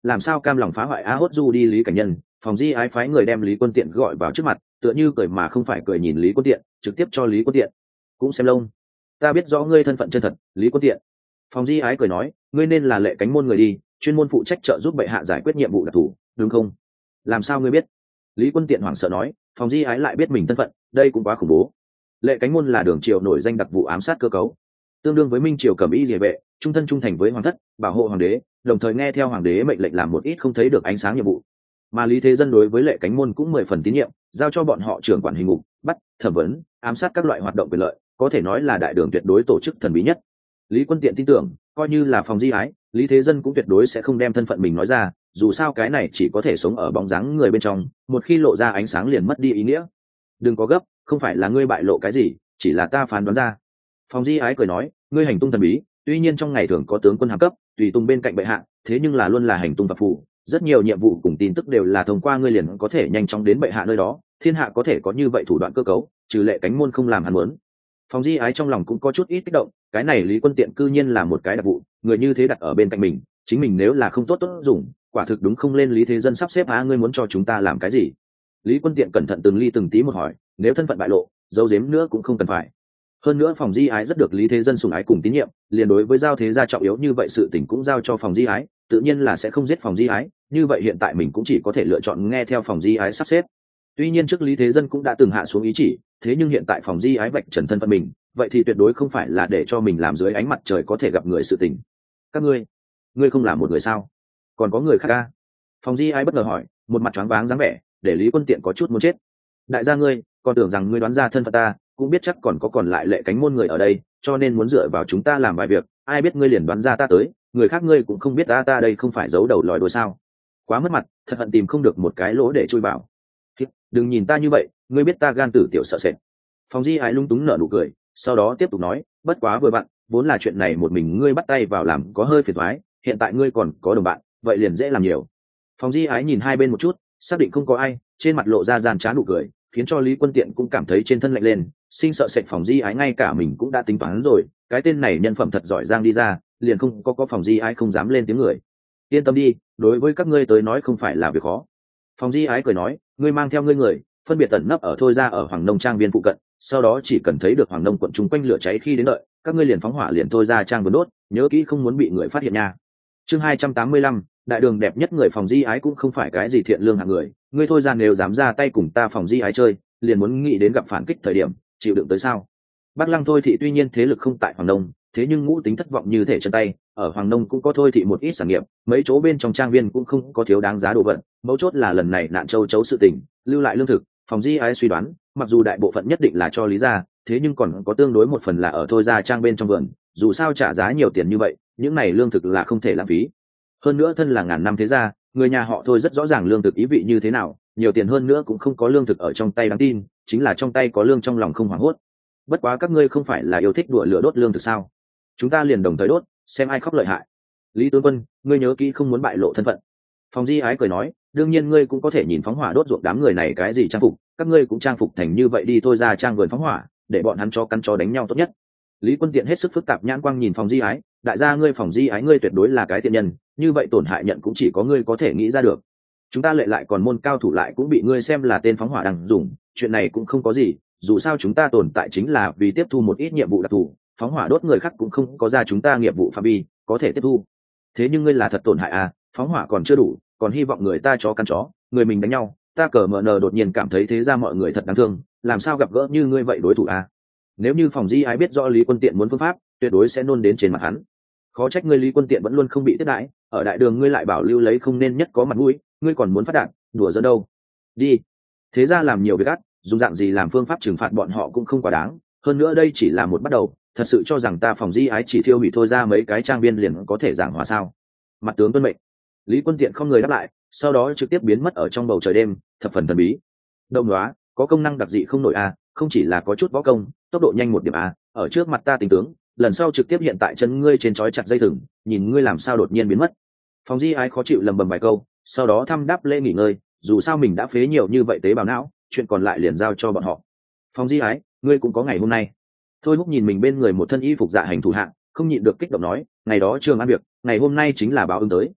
làm sao cam lòng phá hoại a hốt du đi Lý Cảnh Nhân. Phòng di ái phái người đem Lý Quân Tiện gọi vào trước mặt, tựa như cười mà không phải cười nhìn Lý Quân Tiện, trực tiếp cho Lý Quân Tiện cũng xem lông. Ta biết rõ ngươi thân phận chân thật, Lý Quân Tiện. Phòng di ái cười nói, ngươi nên là Lệ Cánh môn người đi, chuyên môn phụ trách trợ giúp bệ hạ giải quyết nhiệm vụ đặc thù, đúng không? Làm sao ngươi biết? Lý Quân Tiện hoảng sợ nói, phòng di ái lại biết mình thân phận, đây cũng quá khủng bố. Lệ Cánh môn là đường triều nổi danh đặc vụ ám sát cơ cấu, tương đương với minh triều cẩm y địa vệ, trung thân trung thành với hoàng thất, bảo hộ hoàng đế, đồng thời nghe theo hoàng đế mệnh lệnh làm một ít không thấy được ánh sáng nhiệm vụ. Mà Lý Thế Dân đối với Lệ Cánh môn cũng 10 phần tín nhiệm, giao cho bọn họ trưởng quản hình ngục, bắt, thẩm vấn, ám sát các loại hoạt động quyền lợi, có thể nói là đại đường tuyệt đối tổ chức thần bí nhất. Lý Quân Tiện tin tưởng, coi như là phòng di ái, Lý Thế Dân cũng tuyệt đối sẽ không đem thân phận mình nói ra, dù sao cái này chỉ có thể sống ở bóng dáng người bên trong, một khi lộ ra ánh sáng liền mất đi ý nghĩa. Đừng có gấp, không phải là ngươi bại lộ cái gì, chỉ là ta phán đoán ra. Phòng di ái cười nói, ngươi hành tung thần bí, tuy nhiên trong ngày thường có tướng quân hàm cấp tùy tùng bên cạnh bệ hạ, thế nhưng là luôn là hành tung phập phù, rất nhiều nhiệm vụ cùng tin tức đều là thông qua ngươi liền có thể nhanh chóng đến bệ hạ nơi đó, thiên hạ có thể có như vậy thủ đoạn cơ cấu, trừ Lệ Cánh môn không làm hắn muốn. Phòng di ái trong lòng cũng có chút ít kích động, cái này Lý Quân Tiện cư nhiên là một cái đặc vụ, người như thế đặt ở bên cạnh mình, chính mình nếu là không tốt dùng, quả thực đúng không lên Lý Thế Dân sắp xếp ngươi muốn cho chúng ta làm cái gì? Lý Quân Tiện cẩn thận từng ly từng tí một hỏi, nếu thân phận bại lộ, giấu giếm nữa cũng không cần phải. Hơn nữa phòng di ái rất được Lý Thế Dân sủng ái cùng tín nhiệm, liền đối với giao thế gia trọng yếu như vậy sự tình cũng giao cho phòng di ái, tự nhiên là sẽ không giết phòng di ái, như vậy hiện tại mình cũng chỉ có thể lựa chọn nghe theo phòng di ái sắp xếp. Tuy nhiên trước Lý Thế Dân cũng đã từng hạ xuống ý chỉ, thế nhưng hiện tại phòng di ái vạch trần thân phận mình, vậy thì tuyệt đối không phải là để cho mình làm dưới ánh mặt trời có thể gặp người sự tình. Các ngươi không là một người sao? Còn có người khác à? Phòng di ái bất ngờ hỏi, một mặt choáng váng dáng vẻ, để Lý Quân Tiện có chút muốn chết. Đại gia ngươi, còn tưởng rằng ngươi đoán ra thân phận ta, cũng biết chắc còn lại Lệ Cánh môn người ở đây, cho nên muốn dựa vào chúng ta làm vài việc, ai biết ngươi liền đoán ra ta tới, người khác ngươi cũng không biết ta đây không phải giấu đầu lòi đuôi sao? Quá mất mặt, thật hận tìm không được một cái lỗ để chui vào. Đừng nhìn ta như vậy, ngươi biết ta gan tử tiểu sợ sệt. Phòng di ái lung túng nở nụ cười, sau đó tiếp tục nói, bất quá vừa bạn, vốn là chuyện này một mình ngươi bắt tay vào làm có hơi phiền toái, hiện tại ngươi còn có đồng bạn, vậy liền dễ làm nhiều. Phòng di ái nhìn hai bên một chút, xác định không có ai, trên mặt lộ ra gian trá nụ cười, khiến cho Lý Quân Tiện cũng cảm thấy trên thân lạnh lên, sinh sợ sệt phòng di ái ngay cả mình cũng đã tính toán rồi, cái tên này nhân phẩm thật giỏi giang đi ra, liền không có phòng di ái không dám lên tiếng người. Yên tâm đi, đối với các ngươi tới nói không phải là việc khó. Phòng di ái cười nói, ngươi mang theo ngươi người, phân biệt tẩn nấp ở thôi ra ở Hoàng Nông trang viên phụ cận, sau đó chỉ cần thấy được Hoàng Nông quận chung quanh lửa cháy khi đến đợi, các ngươi liền phóng hỏa liền thôi ra trang vườn đốt, nhớ kỹ không muốn bị người phát hiện nha. Chương 285, đại đường đẹp nhất người phòng di ái cũng không phải cái gì thiện lương hạng người, ngươi thôi ra nếu dám ra tay cùng ta phòng di ái chơi, liền muốn nghĩ đến gặp phản kích thời điểm, chịu đựng tới sao? Bắc Lăng thôi thị tuy nhiên thế lực không tại Hoàng Nông, thế nhưng ngũ tính thất vọng như thể chân tay, ở Hoàng Nông cũng có thôi thị một ít sản nghiệp, mấy chỗ bên trong trang viên cũng không có thiếu đáng giá đồ vật, mấu chốt là lần này nạn châu chấu sự tình, lưu lại lương thực, phòng di ái suy đoán, mặc dù đại bộ phận nhất định là cho Lý gia, thế nhưng còn có tương đối một phần là ở thôi ra trang bên trong vườn, dù sao trả giá nhiều tiền như vậy, những này lương thực là không thể lãng phí. Hơn nữa thân là ngàn năm thế gia, người nhà họ thôi rất rõ ràng lương thực ý vị như thế nào, nhiều tiền hơn nữa cũng không có lương thực ở trong tay đáng tin, chính là trong tay có lương trong lòng không hoảng hốt. Bất quá các ngươi không phải là yêu thích đùa lửa đốt lương thực sao? Chúng ta liền đồng thời đốt, xem ai khóc lợi hại. Lý tướng quân, ngươi nhớ kỹ không muốn bại lộ thân phận. Phòng di ái cười nói, đương nhiên ngươi cũng có thể nhìn phóng hỏa đốt ruộng đám người này cái gì trang phục, các ngươi cũng trang phục thành như vậy đi thôi ra trang vườn phóng hỏa, để bọn hắn cho căn chó đánh nhau tốt nhất. Lý Quân Tiện hết sức phức tạp nhãn quang nhìn phòng di ái, đại gia ngươi phòng di ái ngươi tuyệt đối là cái tiện nhân, như vậy tổn hại nhận cũng chỉ có ngươi có thể nghĩ ra được. Chúng ta Lệ lại còn môn cao thủ lại cũng bị ngươi xem là tên phóng hỏa đang dùng, chuyện này cũng không có gì, dù sao chúng ta tồn tại chính là vì tiếp thu một ít nhiệm vụ đặc thù, phóng hỏa đốt người khác cũng không có ra chúng ta nghiệp vụ phạm vi có thể tiếp thu. Thế nhưng ngươi là thật tổn hại à, phóng hỏa còn chưa đủ, còn hy vọng người ta chó căn chó, người mình đánh nhau, ta cờ mờ nờ đột nhiên cảm thấy thế ra mọi người thật đáng thương, làm sao gặp gỡ như ngươi vậy đối thủ à? Nếu như phòng di ái biết rõ Lý Quân Tiện muốn phương pháp, tuyệt đối sẽ nôn đến trên mặt hắn. Khó trách ngươi Lý Quân Tiện vẫn luôn không bị tiếp đãi, ở đại đường ngươi lại bảo lưu lấy không nên nhất có mặt mũi, ngươi còn muốn phát đạt, đùa giỡn đâu? Đi. Thế ra làm nhiều việc ác, dùng dạng gì làm phương pháp trừng phạt bọn họ cũng không quá đáng, hơn nữa đây chỉ là một bắt đầu, thật sự cho rằng ta phòng di ái chỉ thiêu hủy thôi ra mấy cái trang viên liền có thể giảng hòa sao? Mặt tướng tuân mệnh. Lý Quân Tiện không người đáp lại, sau đó trực tiếp biến mất ở trong bầu trời đêm, thập phần thần bí. Đông đoá, có công năng đặc dị không nổi a, không chỉ là có chút võ công, tốc độ nhanh một điểm a, ở trước mặt ta tình tướng, lần sau trực tiếp hiện tại chân ngươi trên trói chặt dây thừng, nhìn ngươi làm sao đột nhiên biến mất. Phòng di ái khó chịu lầm bầm vài câu, sau đó thăm đáp lễ nghỉ ngơi, dù sao mình đã phế nhiều như vậy tế bào não, chuyện còn lại liền giao cho bọn họ. Phòng di ái, ngươi cũng có ngày hôm nay. Thôi Húc nhìn mình bên người một thân y phục dạ hành thủ hạng, không nhịn được kích động nói, ngày đó Trường An việc, ngày hôm nay chính là báo ứng tới.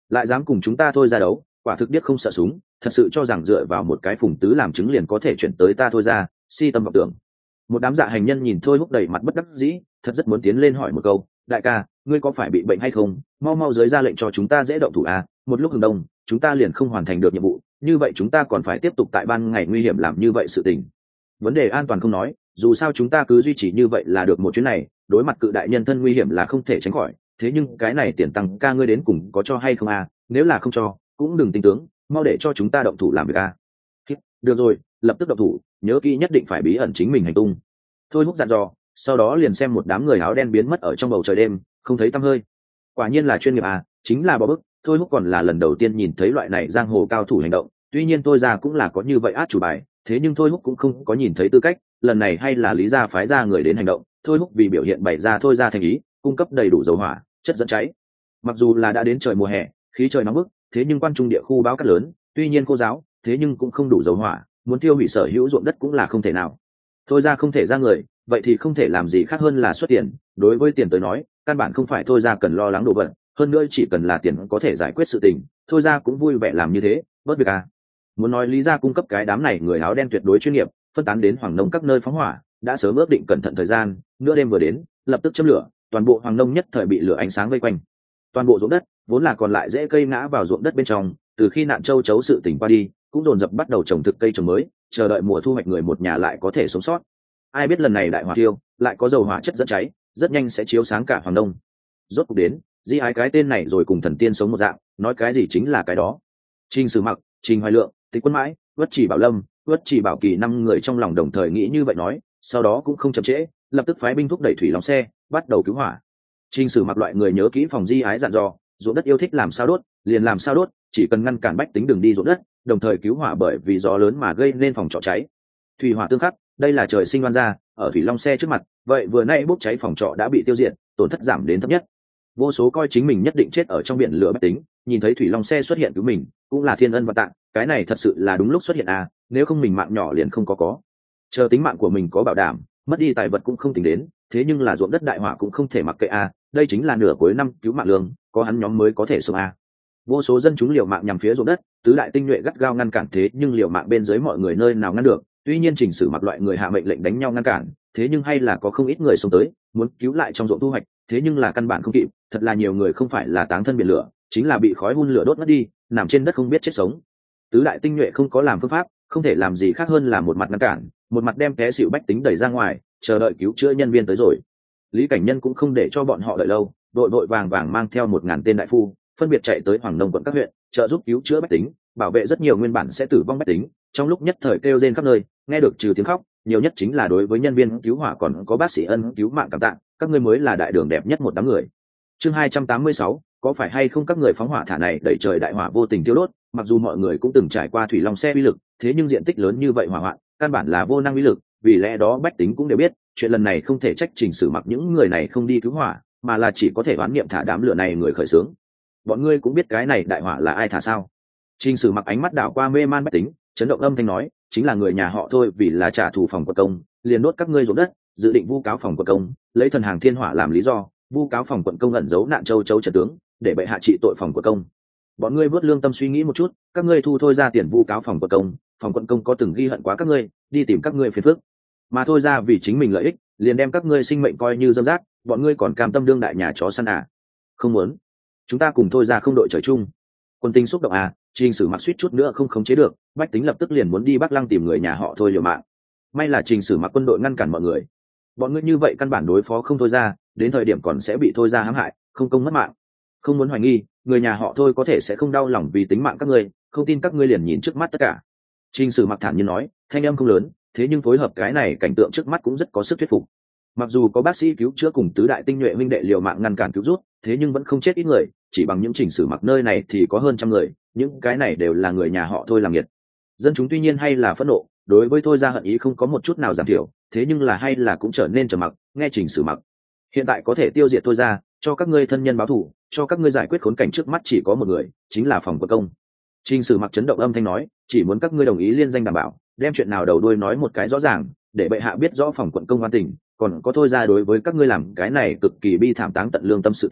lại dám cùng chúng ta thôi ra đấu, quả thực biết không sợ súng, thật sự cho rằng dựa vào một cái phùng tứ làm chứng liền có thể chuyển tới ta thôi ra, si tâm vọng tưởng. Một đám dạ hành nhân nhìn Thôi Húc đầy mặt bất đắc dĩ, thật rất muốn tiến lên hỏi một câu, đại ca, ngươi có phải bị bệnh hay không, mau mau dưới ra lệnh cho chúng ta dễ động thủ à, một lúc hừng đông chúng ta liền không hoàn thành được nhiệm vụ, như vậy chúng ta còn phải tiếp tục tại ban ngày nguy hiểm làm như vậy sự tình. Vấn đề an toàn không nói, dù sao chúng ta cứ duy trì như vậy là được một chuyến này, đối mặt cự đại nhân thân nguy hiểm là không thể tránh khỏi, thế nhưng cái này tiền tăng ca ngươi đến cùng có cho hay không à, nếu là không cho cũng đừng tin tướng, mau để cho chúng ta động thủ làm việc à. Được rồi, lập tức động thủ, nhớ kỹ nhất định phải bí ẩn chính mình hành tung. Thôi Húc dặn dò, sau đó liền xem một đám người áo đen biến mất ở trong bầu trời đêm, không thấy tăm hơi. Quả nhiên là chuyên nghiệp à, chính là bó bức. Thôi Húc còn là lần đầu tiên nhìn thấy loại này giang hồ cao thủ hành động, tuy nhiên Thôi ra cũng là có như vậy át chủ bài, thế nhưng Thôi Húc cũng không có nhìn thấy tư cách, lần này hay là Lý gia phái ra người đến hành động, Thôi Húc vì biểu hiện bày ra Thôi ra thành ý, cung cấp đầy đủ dầu hỏa, chất dẫn cháy. Mặc dù là đã đến trời mùa hè, khí trời nóng bức, thế nhưng quan trung địa khu báo cát lớn, tuy nhiên khô giáo, thế nhưng cũng không đủ dầu hỏa, muốn tiêu hủy sở hữu ruộng đất cũng là không thể nào. Thôi ra không thể ra người, vậy thì không thể làm gì khác hơn là xuất tiền, đối với tiền tới nói căn bản không phải Thôi ra cần lo lắng đồ vật, hơn nữa chỉ cần là tiền có thể giải quyết sự tình, Thôi ra cũng vui vẻ làm như thế, bớt việc à. Muốn nói Lý gia cung cấp cái đám này người áo đen tuyệt đối chuyên nghiệp, phân tán đến Hoàng Nông các nơi phóng hỏa, đã sớm ước định cẩn thận thời gian, nửa đêm vừa đến lập tức châm lửa, toàn bộ Hoàng Nông nhất thời bị lửa ánh sáng vây quanh. Toàn bộ ruộng đất vốn là còn lại rễ cây ngã vào ruộng đất bên trong, từ khi nạn châu chấu sự tỉnh qua đi cũng dồn dập bắt đầu trồng thực cây trồng mới, chờ đợi mùa thu hoạch người một nhà lại có thể sống sót. Ai biết lần này đại hỏa thiêu lại có dầu hỏa chất dẫn cháy, rất nhanh sẽ chiếu sáng cả Hoàng Đông. Rốt cuộc đến Di Ái cái tên này rồi cùng thần tiên sống một dạng, nói cái gì chính là cái đó. Trình Sử Mặc, Trình Hoài Lượng, Tịch Quân Mãi, Uất Chỉ Bảo Lâm, Uất Chỉ Bảo Kỳ năm người trong lòng đồng thời nghĩ như vậy nói, sau đó cũng không chậm trễ, lập tức phái binh thúc đẩy thủy long xe bắt đầu cứu hỏa. Trình Sử Mặc loại người nhớ kỹ phòng Di Ái dặn dò, ruộng đất yêu thích làm sao đốt liền làm sao đốt, chỉ cần ngăn cản bách tính đường đi ruộng đất, đồng thời cứu hỏa bởi vì gió lớn mà gây nên phòng trọ cháy. Thủy hỏa tương khắc, đây là trời sinh oan gia, ở thủy long xe trước mặt, vậy vừa nay bốc cháy phòng trọ đã bị tiêu diệt, tổn thất giảm đến thấp nhất. Vô số coi chính mình nhất định chết ở trong biển lửa bách tính, nhìn thấy thủy long xe xuất hiện cứu mình, cũng là thiên ân và tạng, cái này thật sự là đúng lúc xuất hiện à, nếu không mình mạng nhỏ liền không có. Chờ tính mạng của mình có bảo đảm, mất đi tài vật cũng không tính đến, thế nhưng là ruộng đất đại hỏa cũng không thể mặc kệ à, đây chính là nửa cuối năm cứu mạng lương, có hắn nhóm mới có thể sống à. Vô số dân chúng liều mạng nhằm phía ruộng đất, tứ đại tinh nhuệ gắt gao ngăn cản, thế nhưng liều mạng bên dưới mọi người nơi nào ngăn được. Tuy nhiên Trình Sử Mặc loại người hạ mệnh lệnh đánh nhau ngăn cản, thế nhưng hay là có không ít người xông tới muốn cứu lại trong ruộng thu hoạch, thế nhưng là căn bản không kịp, thật là nhiều người không phải là táng thân biển lửa, chính là bị khói hun lửa đốt mất đi, nằm trên đất không biết chết sống. Tứ đại tinh nhuệ không có làm phương pháp, không thể làm gì khác hơn là một mặt ngăn cản, một mặt đem té xỉu bách tính đẩy ra ngoài, chờ đợi cứu chữa nhân viên tới rồi. Lý Cảnh Nhân cũng không để cho bọn họ đợi lâu, vội vội vàng vàng mang theo 1000 tên đại phu, phân biệt chạy tới Hoàng Nông quận các huyện, trợ giúp cứu chữa bách tính, bảo vệ rất nhiều nguyên bản sẽ tử vong bách tính. Trong lúc nhất thời kêu rên khắp nơi, nghe được trừ tiếng khóc, nhiều nhất chính là đối với nhân viên cứu hỏa còn có bác sĩ ân cứu mạng cảm tạ, các ngươi mới là đại đường đẹp nhất một đám người. Chương 286, có phải hay không các người phóng hỏa thả này đẩy trời đại hỏa vô tình tiêu đốt, mặc dù mọi người cũng từng trải qua thủy long xe uy lực, thế nhưng diện tích lớn như vậy hỏa hoạn, căn bản là vô năng uy lực, vì lẽ đó bách tính cũng đều biết, chuyện lần này không thể trách Trình Sử Mặc những người này không đi cứu hỏa, mà là chỉ có thể đoán niệm thả đám lửa này người khởi xướng. Bọn ngươi cũng biết cái này đại hỏa là ai thả sao? Trình Sử Mặc ánh mắt đảo qua mê man bách tính, chấn động âm thanh nói, chính là người nhà họ thôi, vì là trả thù phòng quận công, liền đốt các ngươi ruộng đất, dự định vu cáo phòng quận công, lấy thần hàng thiên hỏa làm lý do, vu cáo phòng quận công ẩn giấu nạn châu chấu trận tướng, để bệ hạ trị tội phòng quận công. Bọn ngươi vớt lương tâm suy nghĩ một chút, các ngươi thu thôi ra tiền vu cáo phòng quận công có từng ghi hận quá các ngươi, đi tìm các ngươi phiền phức, mà thôi ra vì chính mình lợi ích, liền đem các ngươi sinh mệnh coi như dâm rác, bọn ngươi còn cam tâm đương đại nhà chó săn à? Không muốn, chúng ta cùng thôi ra không đội trời chung. Quân tình xúc động à? Trình Sử Mặc suýt chút nữa không khống chế được, bách tính lập tức liền muốn đi Bắc Lăng tìm người nhà họ thôi liều mạng. May là Trình Sử Mặc quân đội ngăn cản mọi người. Bọn ngươi như vậy căn bản đối phó không thôi ra, đến thời điểm còn sẽ bị thôi ra hãm hại, không công mất mạng. Không muốn hoài nghi, người nhà họ thôi có thể sẽ không đau lòng vì tính mạng các ngươi, không tin các ngươi liền nhìn trước mắt tất cả. Trình Sử Mặc thản nhiên nói, thanh âm không lớn, thế nhưng phối hợp cái này cảnh tượng trước mắt cũng rất có sức thuyết phục. Mặc dù có bác sĩ cứu chữa cùng tứ đại tinh nhuệ huynh đệ liều mạng ngăn cản cứu rút, thế nhưng vẫn không chết ít người, chỉ bằng những Trình Sử Mặc nơi này thì có hơn 100 người, những cái này đều là người nhà họ thôi làm nhiệt. Dân chúng tuy nhiên hay là phẫn nộ, đối với thôi ra hận ý không có một chút nào giảm thiểu, thế nhưng là hay là cũng trở nên trầm mặc, nghe Trình Sử Mặc. Hiện tại có thể tiêu diệt thôi ra, cho các ngươi thân nhân báo thù, cho các ngươi giải quyết khốn cảnh trước mắt chỉ có một người, chính là phòng quận công. Trình Sử Mặc chấn động âm thanh nói, chỉ muốn các ngươi đồng ý liên danh đảm bảo, đem chuyện nào đầu đuôi nói một cái rõ ràng, để bệ hạ biết rõ phòng quận công oan tình, còn có thôi ra đối với các ngươi làm cái này cực kỳ bi thảm táng tận lương tâm sự tình,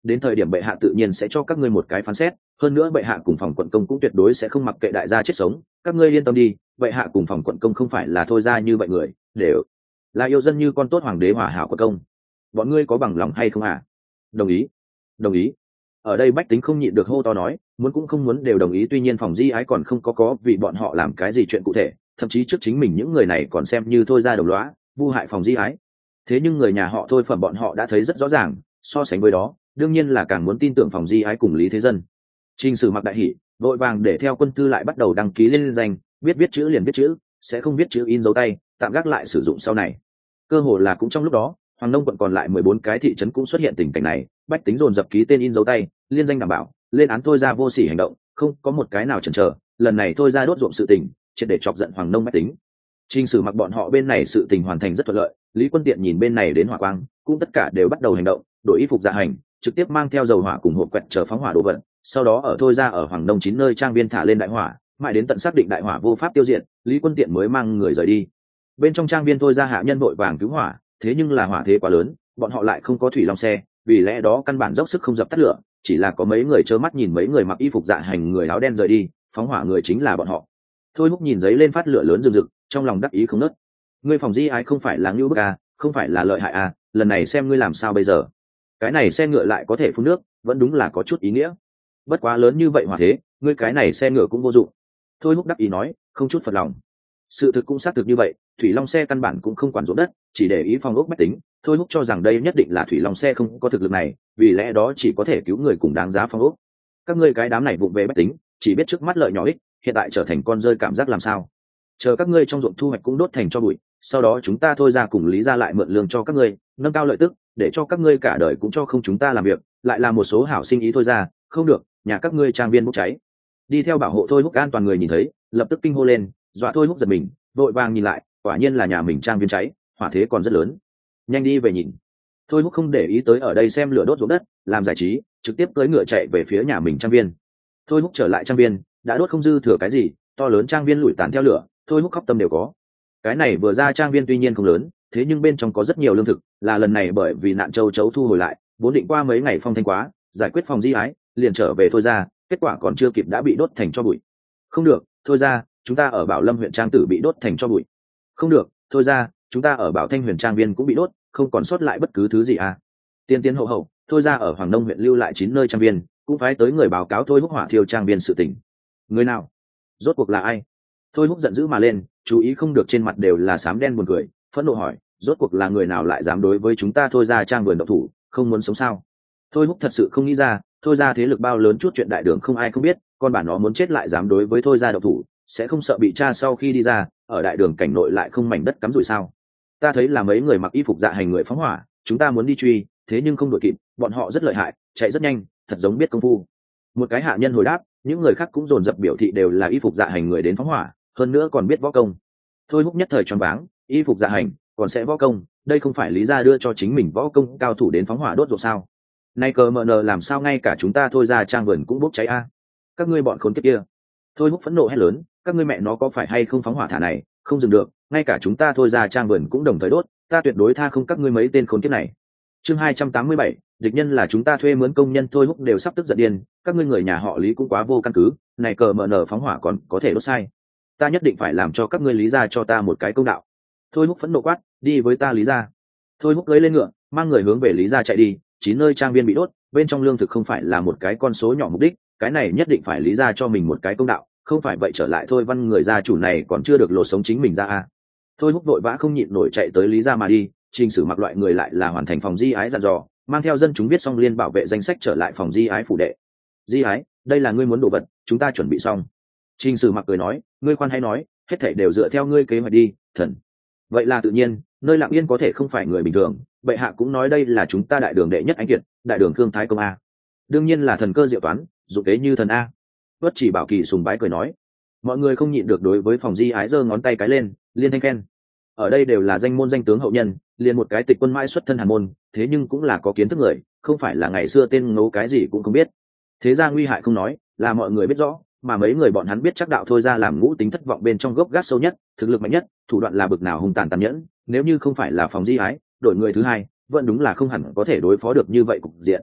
đến thời điểm bệ hạ tự nhiên sẽ cho các ngươi một cái phán xét, hơn nữa bệ hạ cùng phòng quận công cũng tuyệt đối sẽ không mặc kệ đại gia chết sống, các ngươi yên tâm đi, bệ hạ cùng phòng quận công không phải là thôi ra như vậy người, đều là yêu dân như con tốt hoàng đế hòa hảo quận công. Bọn ngươi có bằng lòng hay không à? Đồng ý, đồng ý. Ở đây bách tính không nhịn được hô to nói, muốn cũng không muốn đều đồng ý. Tuy nhiên phòng di ái còn không có vì bọn họ làm cái gì chuyện cụ thể, thậm chí trước chính mình những người này còn xem như thôi ra đồng lõa vu hại phòng di ái. Thế nhưng người nhà họ thôi phẩm bọn họ đã thấy rất rõ ràng, so sánh với đó đương nhiên là càng muốn tin tưởng phòng di ái cùng Lý Thế Dân. Trình Sử Mặc đại hỉ, vội vàng để theo quân tư lại bắt đầu đăng ký lên danh, biết viết chữ liền viết chữ, sẽ không viết chữ in dấu tay, tạm gác lại sử dụng sau này. Cơ hồ là cũng trong lúc đó, Hoàng Nông quận còn lại 14 cái thị trấn cũng xuất hiện tình cảnh này, bách tính dồn dập ký tên in dấu tay, liên danh đảm bảo, lên án thôi ra vô sỉ hành động, không có một cái nào chần chờ, lần này thôi ra đốt ruộng sự tình, triệt để chọc giận Hoàng Nông bách tính. Trình Sử Mặc bọn họ bên này sự tình hoàn thành rất thuận lợi, Lý Quân Tiện nhìn bên này đến hỏa quang, cũng tất cả đều bắt đầu hành động, đổi y phục dạ hành, trực tiếp mang theo dầu hỏa cùng hộp quẹt chờ phóng hỏa đồ vật, sau đó ở thôi ra ở Hoàng Nông 9 nơi trang viên thả lên đại hỏa, mãi đến tận xác định đại hỏa vô pháp tiêu diệt, Lý Quân Tiện mới mang người rời đi. Bên trong trang viên thôi ra hạ nhân vội vàng cứu hỏa, thế nhưng là hỏa thế quá lớn, bọn họ lại không có thủy long xe, vì lẽ đó căn bản dốc sức không dập tắt lửa, chỉ là có mấy người trơ mắt nhìn mấy người mặc y phục dạ hành người áo đen rời đi, phóng hỏa người chính là bọn họ. Thôi Húc nhìn giấy lên phát lửa lớn rực rực, trong lòng đắc ý không nớt. Ngươi phòng di ái không phải là ngưu bức à, không phải là lợi hại à, lần này xem ngươi làm sao bây giờ. Cái này xe ngựa lại có thể phun nước, vẫn đúng là có chút ý nghĩa. Bất quá lớn như vậy hỏa thế, ngươi cái này xe ngựa cũng vô dụng. Thôi Húc đắc ý nói, không chút phật lòng. Sự thực cũng xác thực như vậy, thủy long xe căn bản cũng không quản ruộng đất, chỉ để ý phòng ốc bách tính. Thôi Húc cho rằng đây nhất định là thủy long xe không có thực lực này, vì lẽ đó chỉ có thể cứu người cùng đáng giá phòng ốc. Các ngươi cái đám này vụng về bách tính, chỉ biết trước mắt lợi nhỏ ích, hiện tại trở thành con rơi cảm giác làm sao? Chờ các ngươi trong ruộng thu hoạch cũng đốt thành cho bụi, sau đó chúng ta thôi ra cùng Lý ra lại mượn lương cho các ngươi, nâng cao lợi tức, để cho các ngươi cả đời cũng cho không chúng ta làm việc, lại là một số hảo sinh ý thôi ra, không được, nhà các ngươi trang viên bốc cháy. Đi theo bảo hộ Thôi Húc an toàn người nhìn thấy, lập tức kinh hô lên, dọa Thôi Húc giật mình, vội vàng nhìn lại, quả nhiên là nhà mình trang viên cháy, hỏa thế còn rất lớn. Nhanh đi về nhìn. Thôi Húc không để ý tới ở đây xem lửa đốt ruộng đất, làm giải trí, trực tiếp cưỡi ngựa chạy về phía nhà mình trang viên. Thôi Húc trở lại trang viên, đã đốt không dư thừa cái gì, to lớn trang viên lủi tàn theo lửa, Thôi Húc khóc tâm đều có. Cái này vừa ra trang viên tuy nhiên không lớn, thế nhưng bên trong có rất nhiều lương thực, là lần này bởi vì nạn châu chấu thu hồi lại, vốn định qua mấy ngày phong thanh quá, giải quyết phòng di ái, liền trở về thôi ra, kết quả còn chưa kịp đã bị đốt thành cho bụi. Không được, thôi ra, chúng ta ở Bảo Lâm huyện trang tử bị đốt thành cho bụi. Không được, thôi ra, chúng ta ở Bảo Thanh huyện trang viên cũng bị đốt, không còn sót lại bất cứ thứ gì à. Tiên tiến hậu hậu, thôi ra ở Hoàng Nông huyện lưu lại 9 nơi trang viên, cũng phải tới người báo cáo Thôi Húc hỏa thiêu trang viên sự tình. Người nào? Rốt cuộc là ai? Thôi Húc giận dữ mà lên, chú ý không được trên mặt đều là xám đen buồn cười, phẫn nộ hỏi, rốt cuộc là người nào lại dám đối với chúng ta thôi ra trang vườn độc thủ, không muốn sống sao? Thôi Húc thật sự không nghĩ ra, thôi ra thế lực bao lớn chút chuyện đại đường không ai không biết, con bà nó muốn chết lại dám đối với thôi ra độc thủ, sẽ không sợ bị tra sau khi đi ra, ở đại đường cảnh nội lại không mảnh đất cắm rủi sao? Ta thấy là mấy người mặc y phục dạ hành người phóng hỏa, chúng ta muốn đi truy, thế nhưng không đuổi kịp, bọn họ rất lợi hại, chạy rất nhanh, thật giống biết công phu. Một cái hạ nhân hồi đáp, những người khác cũng dồn dập biểu thị đều là y phục dạ hành người đến phóng hỏa, hơn nữa còn biết võ công. Thôi Húc nhất thời choáng váng, y phục dạ hành còn sẽ võ công, đây không phải Lý gia đưa cho chính mình võ công cao thủ đến phóng hỏa đốt ruộng sao? Nay cờ mờ nờ làm sao ngay cả chúng ta thôi ra trang vườn cũng bốc cháy a? Các ngươi bọn khốn kiếp kia! Thôi Húc phẫn nộ hét lớn, các ngươi mẹ nó có phải hay không phóng hỏa thả này, không dừng được, ngay cả chúng ta thôi ra trang vườn cũng đồng thời đốt, ta tuyệt đối tha không các ngươi mấy tên khốn kiếp này. Chương 287, địch nhân là chúng ta thuê mướn công nhân. Thôi Húc đều sắp tức giận điên, các ngươi người nhà họ Lý cũng quá vô căn cứ, này cờ mờ nờ phóng hỏa còn có thể đốt sai. Ta nhất định phải làm cho các ngươi Lý gia cho ta một cái công đạo. Thôi Húc phẫn nộ quát, đi với ta Lý gia. Thôi Húc cưỡi lên ngựa, mang người hướng về Lý gia chạy đi. 9 nơi trang viên bị đốt, bên trong lương thực không phải là một cái con số nhỏ mục đích, cái này nhất định phải Lý gia cho mình một cái công đạo, không phải vậy trở lại thôi văn người gia chủ này còn chưa được lột sống chính mình ra a. Thôi Húc vội vã không nhịn nổi chạy tới Lý gia mà đi. Trình Sử Mặc loại người lại là hoàn thành phòng di ái dặn dò, mang theo dân chúng viết xong liên bảo vệ danh sách trở lại phòng di ái phủ đệ. Di ái, đây là ngươi muốn đồ vật, chúng ta chuẩn bị xong. Trình Sử Mặc cười nói, ngươi khoan hay nói, hết thảy đều dựa theo ngươi kế hoạch đi, thần. Vậy là tự nhiên, nơi Lặng Yên có thể không phải người bình thường, bệ hạ cũng nói đây là chúng ta đại đường đệ nhất anh kiệt, đại đường Khương Thái Công a. Đương nhiên là thần cơ diệu toán, dụng kế như thần a. Tuất Chỉ Bảo Kỳ sùng bái cười nói. Mọi người không nhịn được đối với phòng di ái giơ ngón tay cái lên, liên thanh khen. Ở đây đều là danh môn danh tướng hậu nhân, liền một cái tịch quân mãi xuất thân hàn môn, thế nhưng cũng là có kiến thức người, không phải là ngày xưa tên ngấu cái gì cũng không biết. Thế ra nguy hại không nói, là mọi người biết rõ, mà mấy người bọn hắn biết chắc đạo thôi ra làm ngũ tính thất vọng bên trong gốc gác sâu nhất, thực lực mạnh nhất, thủ đoạn là bực nào hung tàn tàn nhẫn, nếu như không phải là phòng di ái, đổi người thứ hai, vẫn đúng là không hẳn có thể đối phó được như vậy cục diện.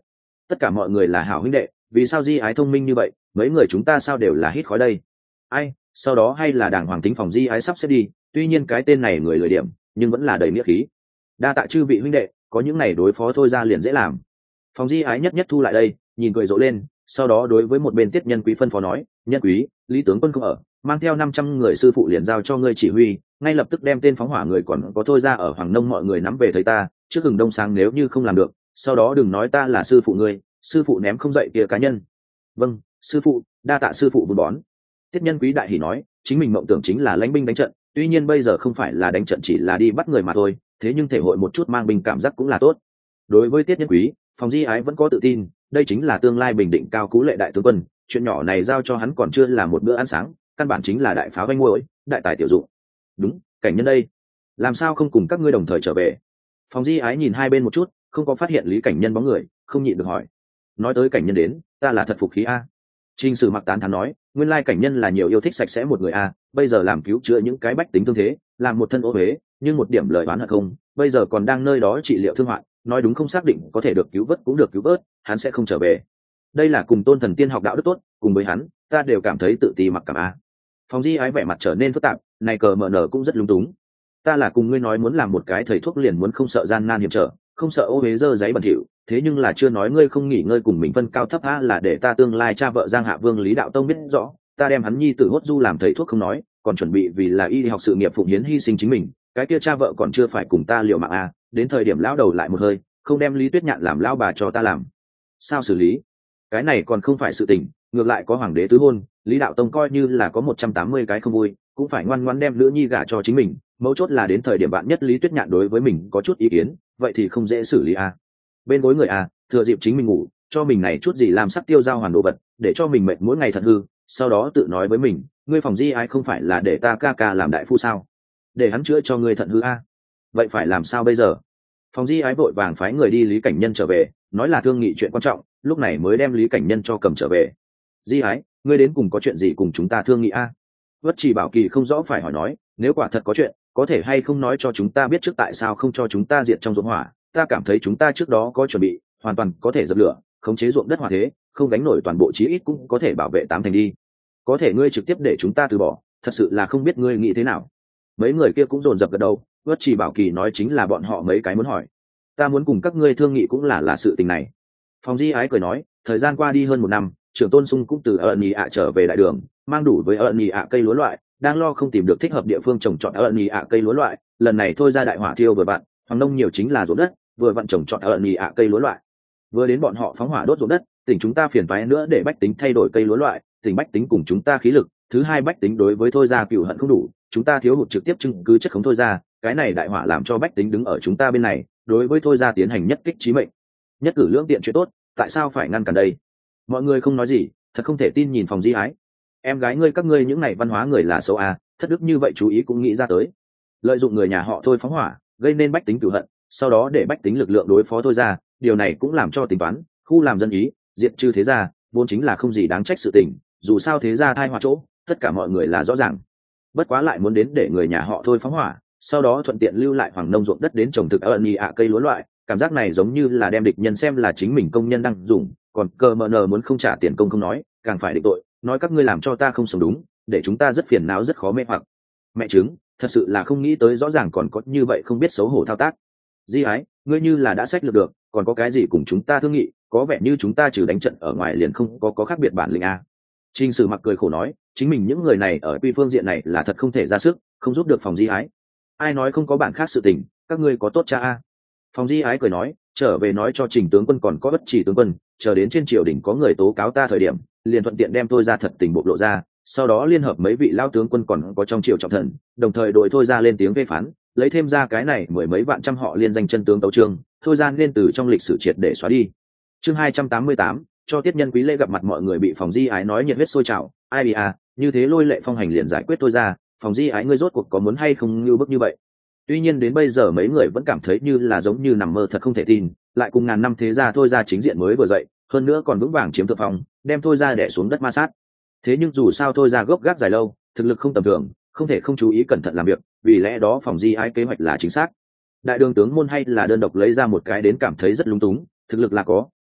tất cả mọi người là hảo huynh đệ, vì sao di ái thông minh như vậy, mấy người chúng ta sao đều là hít khói đây? Ai, sau đó hay là đàng hoàng tính phòng di ái sắp xếp đi, tuy nhiên cái tên này người lười điểm nhưng vẫn là đầy nghĩa khí. Đa tạ chư vị huynh đệ, có những này đối phó thôi ra liền dễ làm. Phòng di ái nhất nhất thu lại đây, nhìn cười rộ lên, sau đó đối với một bên Tiết Nhân Quý phân phó nói, nhân quý, Lý tướng quân không ở, mang theo 500 người sư phụ liền giao cho ngươi chỉ huy, ngay lập tức đem tên phóng hỏa người còn có thôi ra ở Hoàng Nông mọi người nắm về thấy ta, trước hừng đông sáng nếu như không làm được, sau đó đừng nói ta là sư phụ ngươi, sư phụ ném không dậy kia cá nhân. Vâng, sư phụ, đa tạ sư phụ buôn bón. Tiết Nhân Quý đại hỉ nói, chính mình mộng tưởng chính là lãnh binh đánh trận, tuy nhiên bây giờ không phải là đánh trận, chỉ là đi bắt người mà thôi, thế nhưng thể hội một chút mang binh cảm giác cũng là tốt. Đối với Tiết Nhân Quý, Phòng Di Ái vẫn có tự tin, đây chính là tương lai bình định cao cú lệ đại tướng quân, chuyện nhỏ này giao cho hắn còn chưa là một bữa ăn sáng, căn bản chính là đại pháo vanh muỗi, đại tài tiểu dụng. Đúng, cảnh nhân đây, làm sao không cùng các ngươi đồng thời trở về? Phòng Di Ái nhìn hai bên một chút, không có phát hiện Lý Cảnh Nhân bóng người, không nhịn được hỏi. Nói tới Cảnh Nhân đến, ta là thật phục khí a. Trình Sử Mặc tán thán nói, nguyên lai Cảnh Nhân là nhiều yêu thích sạch sẽ một người a, bây giờ làm cứu chữa những cái bách tính thương thế, làm một thân ô uế, nhưng một điểm lời oán hận không, bây giờ còn đang nơi đó trị liệu thương hoạn, nói đúng không xác định có thể được cứu vớt cũng được cứu vớt, hắn sẽ không trở về. Đây là cùng Tôn Thần Tiên học đạo đức tốt, cùng với hắn, ta đều cảm thấy tự ti mặc cảm a. Phòng Di Ái vẻ mặt trở nên phức tạp, này cờ mở nở cũng rất lung túng. Ta là cùng ngươi nói muốn làm một cái thầy thuốc liền muốn không sợ gian nan hiểm trở, không sợ ô uế dơ giấy bẩn thỉu, thế nhưng là chưa nói ngươi không nghỉ ngơi cùng mình phân cao thấp a, là để ta tương lai cha vợ Giang Hạ Vương Lý Đạo Tông biết rõ, ta đem hắn nhi tử hốt du làm thầy thuốc không nói, còn chuẩn bị vì là y học sự nghiệp phụng hiến hy sinh chính mình, cái kia cha vợ còn chưa phải cùng ta liều mạng a, đến thời điểm lão đầu lại một hơi, không đem Lý Tuyết Nhạn làm lão bà cho ta làm, sao xử lý? Cái này còn không phải sự tình, ngược lại có hoàng đế tứ hôn, Lý Đạo Tông coi như là có 180 cái không vui, cũng phải ngoan ngoãn đem nữ nhi gả cho chính mình, mấu chốt là đến thời điểm bạn nhất Lý Tuyết Nhạn đối với mình có chút ý kiến, vậy thì không dễ xử lý a. Bên gối người a, thừa dịp chính mình ngủ, cho mình này chút gì làm sắc tiêu giao hoàn đồ vật, để cho mình mệt mỗi ngày thật hư, sau đó tự nói với mình, ngươi Phòng Di Ái không phải là để ta ca ca làm đại phu sao? Để hắn chữa cho ngươi thận hư a. Vậy phải làm sao bây giờ? Phòng Di Ái vội vàng phái người đi Lý Cảnh Nhân trở về, nói là thương nghị chuyện quan trọng, lúc này mới đem Lý Cảnh Nhân cho cầm trở về. Di Ái, ngươi đến cùng có chuyện gì cùng chúng ta thương nghị a? Vất Trì Bảo Kỳ không rõ phải hỏi nói, nếu quả thật có chuyện, có thể hay không nói cho chúng ta biết trước, tại sao không cho chúng ta diệt trong ruộng hỏa? Ta cảm thấy chúng ta trước đó có chuẩn bị, hoàn toàn có thể dập lửa, khống chế ruộng đất hỏa thế, không gánh nổi toàn bộ, chí ít cũng có thể bảo vệ 8 thành đi. Có thể ngươi trực tiếp để chúng ta từ bỏ, thật sự là không biết ngươi nghĩ thế nào. Mấy người kia cũng dồn dập gật đầu. Vất Trì Bảo Kỳ nói chính là bọn họ mấy cái muốn hỏi, ta muốn cùng các ngươi thương nghị cũng là sự tình này. Phòng Di Ái cười nói, thời gian qua đi hơn 1 năm, trưởng Tôn Sung cũng từ ẩn nhị ạ trở về đại đường, mang đủ với ẩn nhị ạ cây lúa loại, đang lo không tìm được thích hợp địa phương trồng trọt ẩn nhị ạ cây lúa loại. Lần này thôi ra đại hỏa thiêu vừa vặn, Hoàng Nông nhiều chính là ruộng đất, vừa vặn trồng trọt ẩn nhị ạ cây lúa loại. Vừa đến bọn họ phóng hỏa đốt ruộng đất, tỉnh chúng ta phiền toái nữa để bách tính thay đổi cây lúa loại, tỉnh bách tính cùng chúng ta khí lực. Thứ hai, bách tính đối với thôi ra cừu hận không đủ, chúng ta thiếu hụt trực tiếp chứng cứ chất khống thôi ra, cái này đại hỏa làm cho bách tính đứng ở chúng ta bên này, đối với thôi ra tiến hành nhất kích chí mệnh, nhất cử lưỡng tiện chuyện tốt, tại sao phải ngăn cản đây? Mọi người không nói gì, thật không thể tin nhìn Phòng Di Ái. Em gái ngươi các ngươi những này văn hóa người là xấu à, thất đức như vậy chú ý cũng nghĩ ra tới, lợi dụng người nhà họ thôi phóng hỏa, gây nên bách tính cửu hận, sau đó để bách tính lực lượng đối phó thôi ra, điều này cũng làm cho tính toán khu làm dân ý, diệt trừ thế gia, vốn chính là không gì đáng trách sự tình, dù sao thế gia thai họa chỗ, tất cả mọi người là rõ ràng. Bất quá lại muốn đến để người nhà họ thôi phóng hỏa, sau đó thuận tiện lưu lại Hoàng Nông ruộng đất đến trồng thực ẩn nhị ạ cây lúa loại, cảm giác này giống như là đem địch nhân xem là chính mình công nhân đang dùng, còn cờ mờ nờ muốn không trả tiền công không nói, càng phải định tội, nói các ngươi làm cho ta không sống đúng, để chúng ta rất phiền não rất khó mê hoặc. Mẹ chứng, thật sự là không nghĩ tới rõ ràng còn có như vậy không biết xấu hổ thao tác. Di Ái, ngươi như là đã sách lược được, còn có cái gì cùng chúng ta thương nghị, có vẻ như chúng ta trừ đánh trận ở ngoài liền không có khác biệt bản lĩnh a. Trình Sử Mặc cười khổ nói, chính mình những người này ở quy phương diện này là thật không thể ra sức, không giúp được Phòng Di Ái. Ai nói không có bản khác sự tình, các ngươi có tốt cha a. Phòng Di Ái cười nói, trở về nói cho Trình tướng quân còn có Bất Chỉ tướng quân, chờ đến trên triều đình có người tố cáo ta thời điểm, liền thuận tiện đem tôi ra thật tình bộc lộ ra, sau đó liên hợp mấy vị lao tướng quân còn có trong triều trọng thần, đồng thời đội thôi ra lên tiếng phê phán, lấy thêm ra cái này 10 mấy vạn trăm họ liên danh chân tướng tấu chương, thôi ra nên từ trong lịch sử triệt để xóa đi. Chương 288, cho Tiết Nhân Quý lễ gặp mặt mọi người bị Phòng Di Ái nói nhiệt huyết sôi trào, ai bị à, như thế lôi lệ phong hành liền giải quyết thôi ra, Phòng Di Ái ngươi rốt cuộc có muốn hay không như bức như vậy. Tuy nhiên đến bây giờ mấy người vẫn cảm thấy như là giống như nằm mơ thật không thể tin, lại cùng ngàn năm thế gia thôi ra chính diện mới vừa dậy, hơn nữa còn vững vàng chiếm thượng phong, đem thôi ra đè xuống đất ma sát. Thế nhưng dù sao thôi ra gốc gác dài lâu, thực lực không tầm thường, không thể không chú ý cẩn thận làm việc, vì lẽ đó Phòng Di Ái kế hoạch là chính xác. Đại đường tướng môn hay là đơn độc lấy ra một cái đến cảm thấy rất lung túng, thực lực là có,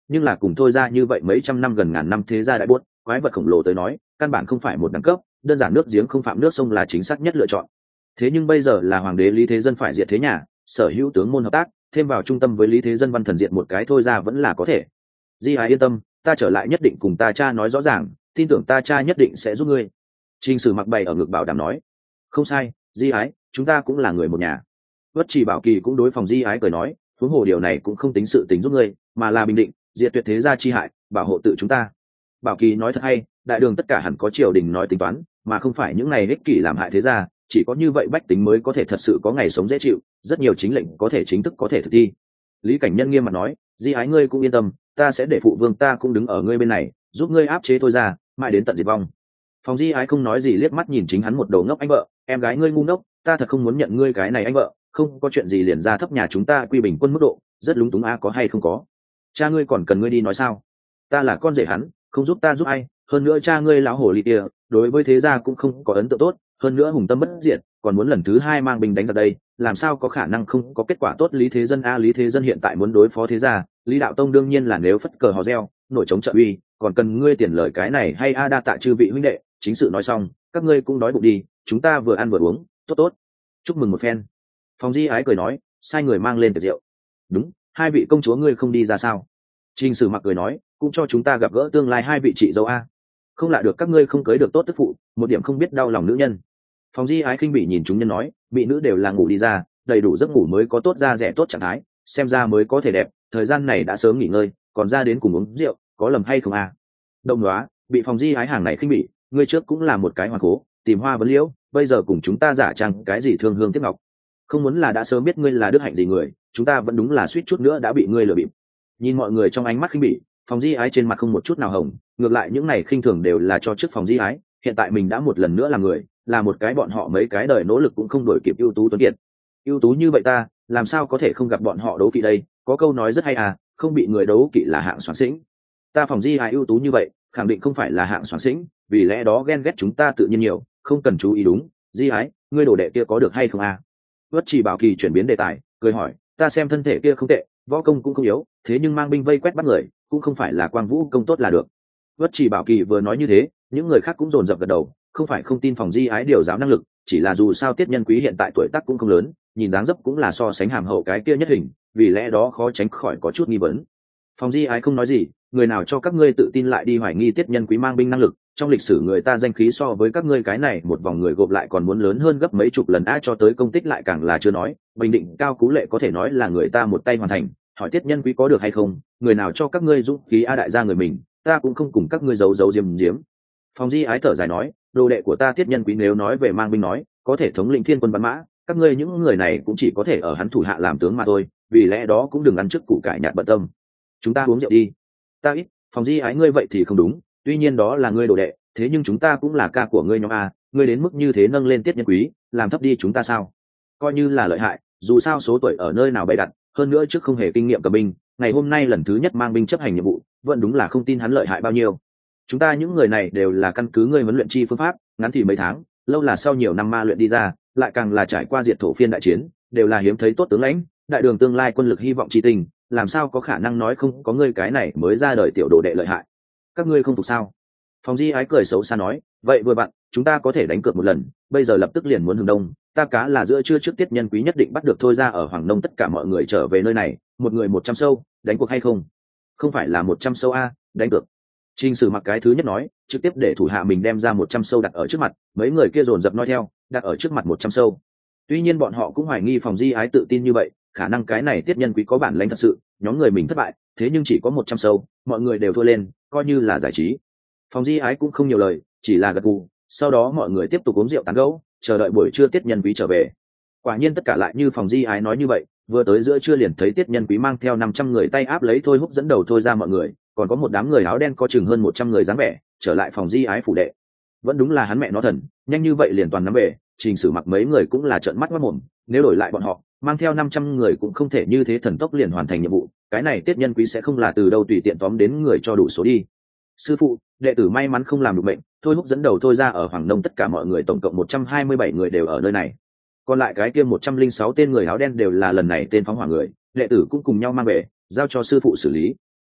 nhưng là cùng thôi ra như vậy mấy trăm năm gần ngàn năm thế gia đại buốt quái vật khổng lồ tới nói căn bản không phải một đẳng cấp, đơn giản nước giếng không phạm nước sông là chính xác nhất lựa chọn. Thế nhưng bây giờ là hoàng đế Lý Thế Dân phải diệt thế nhà, sở hữu tướng môn hợp tác, thêm vào trung tâm với Lý Thế Dân văn thần diệt một cái thôi ra vẫn là có thể. Di Ái yên tâm, ta trở lại nhất định cùng ta cha nói rõ ràng, tin tưởng ta cha nhất định sẽ giúp ngươi. Trình Sử Mặc bày ở ngực bảo đảm nói. Không sai, Di Ái, chúng ta cũng là người một nhà. Vất Chỉ Bảo Kỳ cũng đối phòng Di Ái cười nói, huống hồ điều này cũng không tính sự tính giúp ngươi, mà là bình định, diệt tuyệt thế gia chi hại, bảo hộ tự chúng ta. Bảo Kỳ nói thật hay, đại đường tất cả hẳn có triều đình nói tính toán, mà không phải những này ích kỷ làm hại thế gia, chỉ có như vậy bách tính mới có thể thật sự có ngày sống dễ chịu, rất nhiều chính lệnh có thể chính thức có thể thực thi. Lý Cảnh Nhân nghiêm mặt nói, Di Ái ngươi cũng yên tâm, ta sẽ để phụ vương ta cũng đứng ở ngươi bên này, giúp ngươi áp chế thôi ra, mãi đến tận diệt vong. Phòng Di Ái không nói gì, liếc mắt nhìn chính hắn một đầu ngốc anh vợ, em gái ngươi ngu ngốc, ta thật không muốn nhận ngươi cái này anh vợ, không có chuyện gì liền ra thấp nhà chúng ta quy bình quân mức độ, rất lúng túng a, có hay không có. Cha ngươi còn cần ngươi đi nói sao? Ta là con rể hắn, không giúp ta giúp ai, hơn nữa cha ngươi lão hồ ly kia, đối với thế gia cũng không có ấn tượng tốt, hơn nữa hùng tâm bất diệt, còn muốn lần thứ hai mang binh đánh ra đây, làm sao có khả năng không có kết quả tốt. Lý Thế Dân a, Lý Thế Dân hiện tại muốn đối phó thế gia, Lý Đạo Tông đương nhiên là nếu phất cờ hò reo, nổi chống trợ uy, còn cần ngươi tiền lời cái này hay a, đa tạ chư vị huynh đệ, chính sự nói xong, các ngươi cũng đói bụng đi, chúng ta vừa ăn vừa uống, tốt tốt, chúc mừng một phen. Phòng Di Ái cười nói, sai người mang lên tiệc rượu. Đúng, hai vị công chúa ngươi không đi ra sao? Trình Sử Mặc cười nói, cũng cho chúng ta gặp gỡ tương lai hai vị chị dâu a. Không lạ được các ngươi không cưới được tốt tức phụ, một điểm không biết đau lòng nữ nhân. Phòng Di Ái khinh bỉ nhìn chúng nhân nói, bị nữ đều là ngủ đi ra, đầy đủ giấc ngủ mới có tốt da rẻ tốt trạng thái, xem ra mới có thể đẹp, thời gian này đã sớm nghỉ ngơi, còn ra đến cùng uống rượu, có lầm hay không a? Đông Nóa, bị Phòng Di Ái hàng này khinh bỉ, ngươi trước cũng là một cái hoàn cố, tìm hoa vấn liễu, bây giờ cùng chúng ta giả trang cái gì thương hương tiếc ngọc. Không muốn là đã sớm biết ngươi là đức hạnh gì người, chúng ta vẫn đúng là suýt chút nữa đã bị ngươi lừa bịp. Nhìn mọi người trong ánh mắt khinh bỉ, Phòng Di Ái trên mặt không một chút nào hồng, ngược lại những này khinh thường đều là cho trước Phòng Di Ái, hiện tại mình đã một lần nữa là người, là một cái bọn họ mấy cái đời nỗ lực cũng không đổi kịp ưu tú tuấn kiệt. Ưu tú như vậy ta, làm sao có thể không gặp bọn họ đấu kỵ đây, có câu nói rất hay à, không bị người đấu kỵ là hạng soán xĩnh. Ta Phòng Di Ái ưu tú như vậy, khẳng định không phải là hạng soán xĩnh, vì lẽ đó ghen ghét chúng ta tự nhiên nhiều, không cần chú ý đúng. Di Ái, ngươi đồ đệ kia có được hay không à? Vất Chỉ Bảo Kỳ chuyển biến đề tài, cười hỏi, ta xem thân thể kia không tệ, võ công cũng không yếu, thế nhưng mang binh vây quét bắt người, cũng không phải là quang vũ công tốt là được. Vất Chỉ Bảo Kỳ vừa nói như thế, những người khác cũng dồn dập gật đầu, không phải không tin Phòng Di Ái điều giáo năng lực, chỉ là dù sao Tiết Nhân Quý hiện tại tuổi tác cũng không lớn, nhìn dáng dấp cũng là so sánh hàm hậu cái kia nhất hình, vì lẽ đó khó tránh khỏi có chút nghi vấn. Phòng Di Ái không nói gì, người nào cho các ngươi tự tin lại đi hoài nghi Tiết Nhân Quý mang binh năng lực, trong lịch sử người ta danh khí so với các ngươi cái này một vòng người gộp lại còn muốn lớn hơn gấp mấy chục lần a, cho tới công tích lại càng là chưa nói, bình định Cao Cú Lệ có thể nói là người ta một tay hoàn thành, hỏi Tiết Nhân Quý có được hay không, người nào cho các ngươi dũng khí a, đại gia người mình, ta cũng không cùng các ngươi giấu giấu diếm diếm. Phòng Di Ái thở dài nói, đồ đệ của ta Tiết Nhân Quý nếu nói về mang binh nói, có thể thống lĩnh thiên quân bắn mã, các ngươi những người này cũng chỉ có thể ở hắn thủ hạ làm tướng mà thôi, vì lẽ đó cũng đừng ăn trước củ cải nhạt bận tâm. Chúng ta uống rượu đi. Ta ít, Phòng Di Ái ngươi vậy thì không đúng, tuy nhiên đó là ngươi đồ đệ, thế nhưng chúng ta cũng là ca của ngươi nhóm a, ngươi đến mức như thế nâng lên Tiết Nhân Quý, làm thấp đi chúng ta sao? Coi như là lợi hại, dù sao số tuổi ở nơi nào bày đặt, hơn nữa trước không hề kinh nghiệm cầm binh, ngày hôm nay lần thứ nhất mang binh chấp hành nhiệm vụ, vẫn đúng là không tin hắn lợi hại bao nhiêu. Chúng ta những người này đều là căn cứ ngươi huấn luyện chi phương pháp, ngắn thì mấy tháng, lâu là sau nhiều năm ma luyện đi ra, lại càng là trải qua diệt thổ phiên đại chiến, đều là hiếm thấy tốt tướng lãnh, đại đường tương lai quân lực hy vọng chi tình, làm sao có khả năng nói không có ngươi cái này mới ra đời tiểu đồ đệ lợi hại. Các ngươi không phục sao? Phòng Di Ái cười xấu xa nói, vậy vừa bạn, chúng ta có thể đánh cược một lần, bây giờ lập tức liền muốn hướng đông, ta cá là giữa trưa trước Tiết Nhân Quý nhất định bắt được thôi ra ở Hoàng Nông, tất cả mọi người trở về nơi này, một người 100 sâu, đánh cuộc hay không? Không phải là 100 sâu a, đánh cược. Trình Sử Mặc cái thứ nhất nói, trực tiếp để thủ hạ mình đem ra 100 sâu đặt ở trước mặt, mấy người kia dồn dập nói theo, đặt ở trước mặt 100 sâu. Tuy nhiên bọn họ cũng hoài nghi Phòng Di Ái tự tin như vậy, khả năng cái này Tiết Nhân Quý có bản lĩnh thật sự, nhóm người mình thất bại, thế nhưng chỉ có 100 sâu, mọi người đều thua lên, coi như là giải trí. Phòng Di Ái cũng không nhiều lời, chỉ là gật gù, sau đó mọi người tiếp tục uống rượu tán gẫu, chờ đợi buổi trưa Tiết Nhân Quý trở về. Quả nhiên tất cả lại như Phòng Di Ái nói như vậy, vừa tới giữa trưa liền thấy Tiết Nhân Quý mang theo 500 người tay áp lấy Thôi Húc dẫn đầu thôi ra mọi người, còn có một đám người áo đen có chừng hơn 100 người dáng vẻ, trở lại Phòng Di Ái phủ đệ. Vẫn đúng là hắn mẹ nó thần, nhanh như vậy liền toàn nắm về. Trình Sử Mặc mấy người cũng là trợn mắt mắt mồm, nếu đổi lại bọn họ, mang theo 500 người cũng không thể như thế thần tốc liền hoàn thành nhiệm vụ, cái này Tiết Nhân Quý sẽ không là từ đâu tùy tiện tóm đến người cho đủ số đi. Sư phụ, đệ tử may mắn không làm được bệnh, Thôi Húc dẫn đầu thôi ra ở Hoàng Nông, tất cả mọi người tổng cộng 127 người đều ở nơi này, còn lại cái kia 106 tên người áo đen đều là lần này tên phóng hỏa người, đệ tử cũng cùng nhau mang về, giao cho sư phụ xử lý.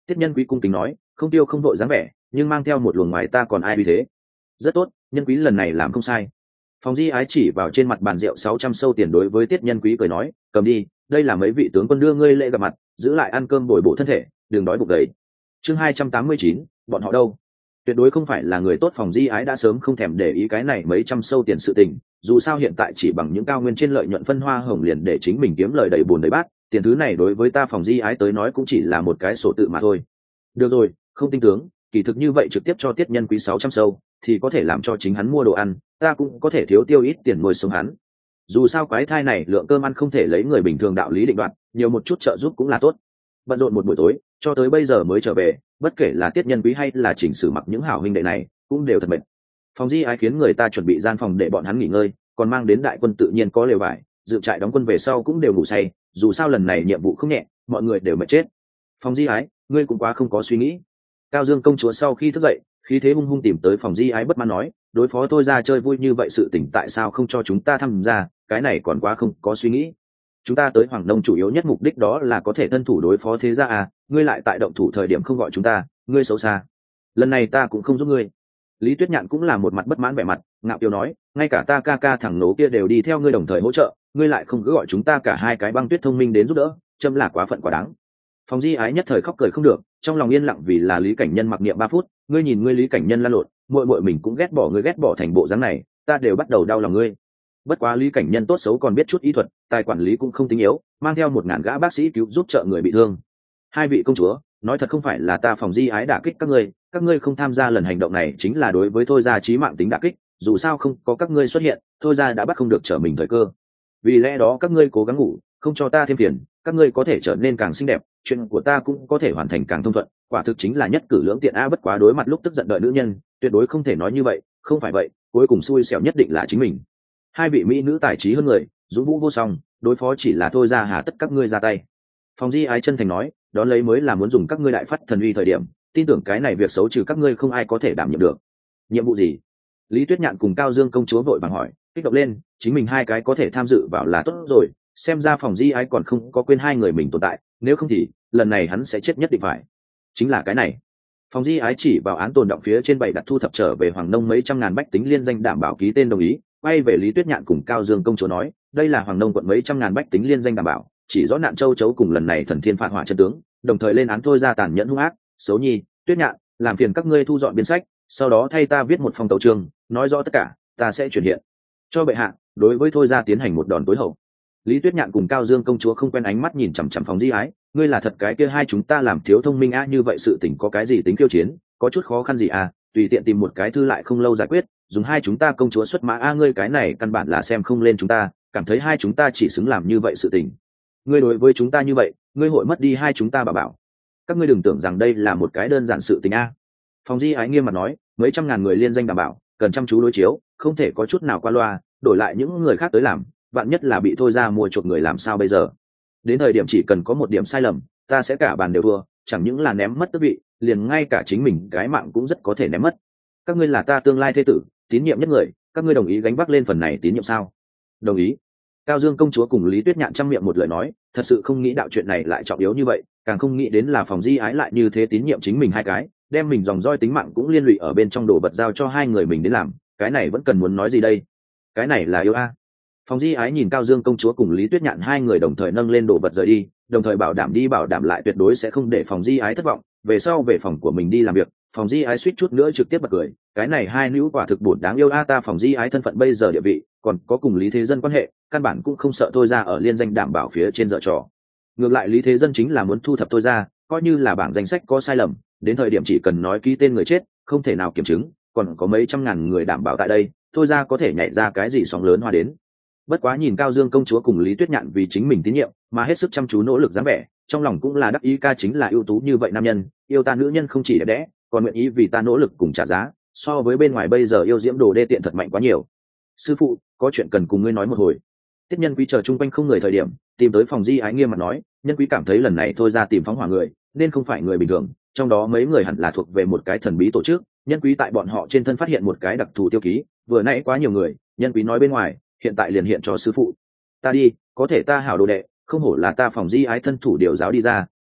Tiết Nhân Quý cung kính nói, không tiêu không vội dáng vẻ, nhưng mang theo một luồng ngoài ta còn ai vì thế. Rất tốt, Nhân Quý lần này làm không sai. Phòng Di Ái chỉ vào trên mặt bàn rượu 600 sâu tiền đối với Tiết Nhân Quý cười nói, cầm đi, đây là mấy vị tướng quân đưa ngươi lễ gặp mặt, giữ lại ăn cơm bồi bổ thân thể, đừng đói bụng gầy. Chương 289, bọn họ đâu? Tuyệt đối không phải là người tốt. Phòng Di Ái đã sớm không thèm để ý cái này mấy trăm sâu tiền sự tình, dù sao hiện tại chỉ bằng những cao nguyên trên lợi nhuận phân hoa hồng liền để chính mình kiếm lời đầy bùn đầy bát, tiền thứ này đối với ta Phòng Di Ái tới nói cũng chỉ là một cái sổ tự mà thôi. Được rồi, không tinh tướng, kỳ thực như vậy trực tiếp cho Tiết Nhân Quý 600 sâu thì có thể làm cho chính hắn mua đồ ăn, ta cũng có thể thiếu tiêu ít tiền nuôi sống hắn. Dù sao quái thai này lượng cơm ăn không thể lấy người bình thường đạo lý định đoạt, nhiều một chút trợ giúp cũng là tốt. Bận rộn một buổi tối cho tới bây giờ mới trở về, bất kể là Tiết Nhân Quý hay là Chỉnh Sử Mặc những hảo huynh đệ này cũng đều thật mệt. Phòng Di Ái khiến người ta chuẩn bị gian phòng để bọn hắn nghỉ ngơi, còn mang đến đại quân tự nhiên có lều vải, dự trại đóng quân về sau cũng đều ngủ say, dù sao lần này nhiệm vụ không nhẹ, mọi người đều mệt chết. Phòng Di Ái, ngươi cũng quá không có suy nghĩ. Cao Dương công chúa sau khi thức dậy, khí thế hung hung tìm tới Phòng Di Ái bất mãn nói, đối phó tôi ra chơi vui như vậy sự tỉnh tại sao không cho chúng ta tham gia, cái này còn quá không có suy nghĩ. Chúng ta tới Hoàng Đông chủ yếu nhất mục đích đó là có thể thân thủ đối phó thế gia à, ngươi lại tại động thủ thời điểm không gọi chúng ta, ngươi xấu xa. Lần này ta cũng không giúp ngươi. Lý Tuyết Nhạn cũng là một mặt bất mãn vẻ mặt, ngạo kiều nói, ngay cả ta ca ca thằng nố kia đều đi theo ngươi đồng thời hỗ trợ, ngươi lại không cứ gọi chúng ta cả hai cái băng tuyết thông minh đến giúp đỡ, châm là quá phận quá đáng. Phòng Di Ái nhất thời khóc cười không được, trong lòng yên lặng vì là Lý Cảnh Nhân mặc niệm 3 phút, ngươi nhìn ngươi Lý Cảnh Nhân lăn lộn, muội muội mình cũng ghét bỏ ngươi ghét bỏ thành bộ dáng này, ta đều bắt đầu đau lòng ngươi. Bất quá Lý Cảnh Nhân tốt xấu còn biết chút y thuật, tài quản lý cũng không tính yếu, mang theo 1000 gã bác sĩ cứu giúp trợ người bị thương. Hai vị công chúa, nói thật không phải là ta Phòng Di Ái đả kích các ngươi không tham gia lần hành động này chính là đối với Thôi Gia chí mạng tính đả kích, dù sao không có các ngươi xuất hiện, Thôi Gia đã bắt không được trở mình thời cơ. Vì lẽ đó các ngươi cố gắng ngủ, không cho ta thêm phiền, các ngươi có thể trở nên càng xinh đẹp, chuyện của ta cũng có thể hoàn thành càng thông thuận, quả thực chính là nhất cử lưỡng tiện a. Bất quá đối mặt lúc tức giận đợi nữ nhân, tuyệt đối không thể nói như vậy, không phải vậy, cuối cùng xui xẻo nhất định là chính mình. Hai vị mỹ nữ tài trí hơn người, dũng vũ vô song, đối phó chỉ là Thôi Gia hà tất các ngươi ra tay. Phòng Di Ái chân thành nói, đón lấy mới là muốn dùng các ngươi đại phát thần uy thời điểm, tin tưởng cái này việc xấu trừ các ngươi không ai có thể đảm nhiệm được. Nhiệm vụ gì? Lý Tuyết Nhạn cùng Cao Dương công chúa vội vàng hỏi, kích động lên, chính mình hai cái có thể tham dự vào là tốt rồi, xem ra Phòng Di Ái còn không có quên hai người mình tồn tại, nếu không thì lần này hắn sẽ chết nhất định phải. Chính là cái này. Phòng Di Ái chỉ vào án tồn động phía trên bày đặt thu thập trở về Hoàng Nông mấy trăm ngàn bách tính liên danh đảm bảo ký tên đồng ý, quay về Lý Tuyết Nhạn cùng Cao Dương công chúa nói, đây là Hoàng Nông quận mấy trăm ngàn bách tính liên danh đảm bảo, chỉ rõ nạn châu chấu cùng lần này thần thiên phạt hỏa chân tướng, đồng thời lên án Thôi Gia tàn nhẫn hung ác, xấu nhi, Tuyết Nhạn, làm phiền các ngươi thu dọn biên sách, sau đó thay ta viết một phong tấu chương, nói rõ tất cả, ta sẽ chuyển hiện cho bệ hạ, đối với Thôi Gia tiến hành một đòn tối hậu. Lý Tuyết Nhạn cùng Cao Dương công chúa không quen ánh mắt nhìn chằm chằm Phòng Di Ái, ngươi là thật cái kia hai chúng ta làm thiếu thông minh a, như vậy sự tình có cái gì tính kiêu chiến, có chút khó khăn gì à, tùy tiện tìm một cái thư lại không lâu giải quyết, dùng hai chúng ta công chúa xuất mã a, ngươi cái này căn bản là xem không lên chúng ta, cảm thấy hai chúng ta chỉ xứng làm như vậy sự tình. Ngươi đối với chúng ta như vậy, ngươi hội mất đi hai chúng ta bảo. Các ngươi đừng tưởng rằng đây là một cái đơn giản sự tình a. Phòng Di Ái nghiêm mặt nói, mấy trăm ngàn người liên danh đảm bảo, cần chăm chú đối chiếu, không thể có chút nào qua loa, đổi lại những người khác tới làm, vạn nhất là bị Thôi Gia mua chuộc người làm sao bây giờ. Đến thời điểm chỉ cần có một điểm sai lầm, ta sẽ cả bàn đều thua, chẳng những là ném mất tước vị, liền ngay cả chính mình cái mạng cũng rất có thể ném mất. Các ngươi là ta tương lai thê tử, tín nhiệm nhất người, các ngươi đồng ý gánh vác lên phần này tín nhiệm sao? Đồng ý. Cao Dương công chúa cùng Lý Tuyết Nhạn trăm miệng một lời nói, thật sự không nghĩ đạo chuyện này lại trọng yếu như vậy, càng không nghĩ đến là Phòng Di Ái lại như thế tín nhiệm chính mình hai cái, đem mình dòng roi tính mạng cũng liên lụy ở bên trong đồ vật giao cho hai người mình đến làm, cái này vẫn cần muốn nói gì đây? Cái này là yêu a. Phòng Di Ái nhìn Cao Dương công chúa cùng Lý Tuyết Nhạn hai người đồng thời nâng lên đồ vật rời đi, đồng thời bảo đảm lại tuyệt đối sẽ không để Phòng Di Ái thất vọng, về sau về phòng của mình đi làm việc. Phòng Di Ái suýt chút nữa trực tiếp bật cười, cái này hai nữ quả thực bổn đáng yêu a, ta Phòng Di Ái thân phận bây giờ địa vị, còn có cùng Lý Thế Dân quan hệ, căn bản cũng không sợ Thôi Gia ở liên danh đảm bảo phía trên dở trò. Ngược lại Lý Thế Dân chính là muốn thu thập Thôi Gia, coi như là bảng danh sách có sai lầm, đến thời điểm chỉ cần nói ký tên người chết, không thể nào kiểm chứng, còn có mấy trăm ngàn người đảm bảo tại đây, Thôi Gia có thể nhảy ra cái gì sóng lớn hoa đến. Bất quá nhìn Cao Dương công chúa cùng Lý Tuyết Nhạn vì chính mình tín nhiệm mà hết sức chăm chú nỗ lực dáng vẻ, trong lòng cũng là đắc ý, ca chính là ưu tú như vậy nam nhân, yêu ta nữ nhân không chỉ đẹp đẽ, còn nguyện ý vì ta nỗ lực cùng trả giá, so với bên ngoài bây giờ yêu diễm đồ đê tiện thật mạnh quá nhiều. Sư phụ, có chuyện cần cùng ngươi nói một hồi. Tiết Nhân Quý chờ chung quanh không người thời điểm, tìm tới Phòng Di Ái nghiêm mặt nói, Nhân Quý cảm thấy lần này Thôi Ra tìm phóng hỏa người, nên không phải người bình thường, trong đó mấy người hẳn là thuộc về một cái thần bí tổ chức. Nhân Quý tại bọn họ trên thân phát hiện một cái đặc thù tiêu ký, vừa nãy quá nhiều người, Nhân Quý nói bên ngoài, hiện tại liền hiện cho sư phụ. Ta đi, có thể ta hảo đồ đệ, không hổ là ta Phòng Di Ái thân thủ điều giáo đi ra,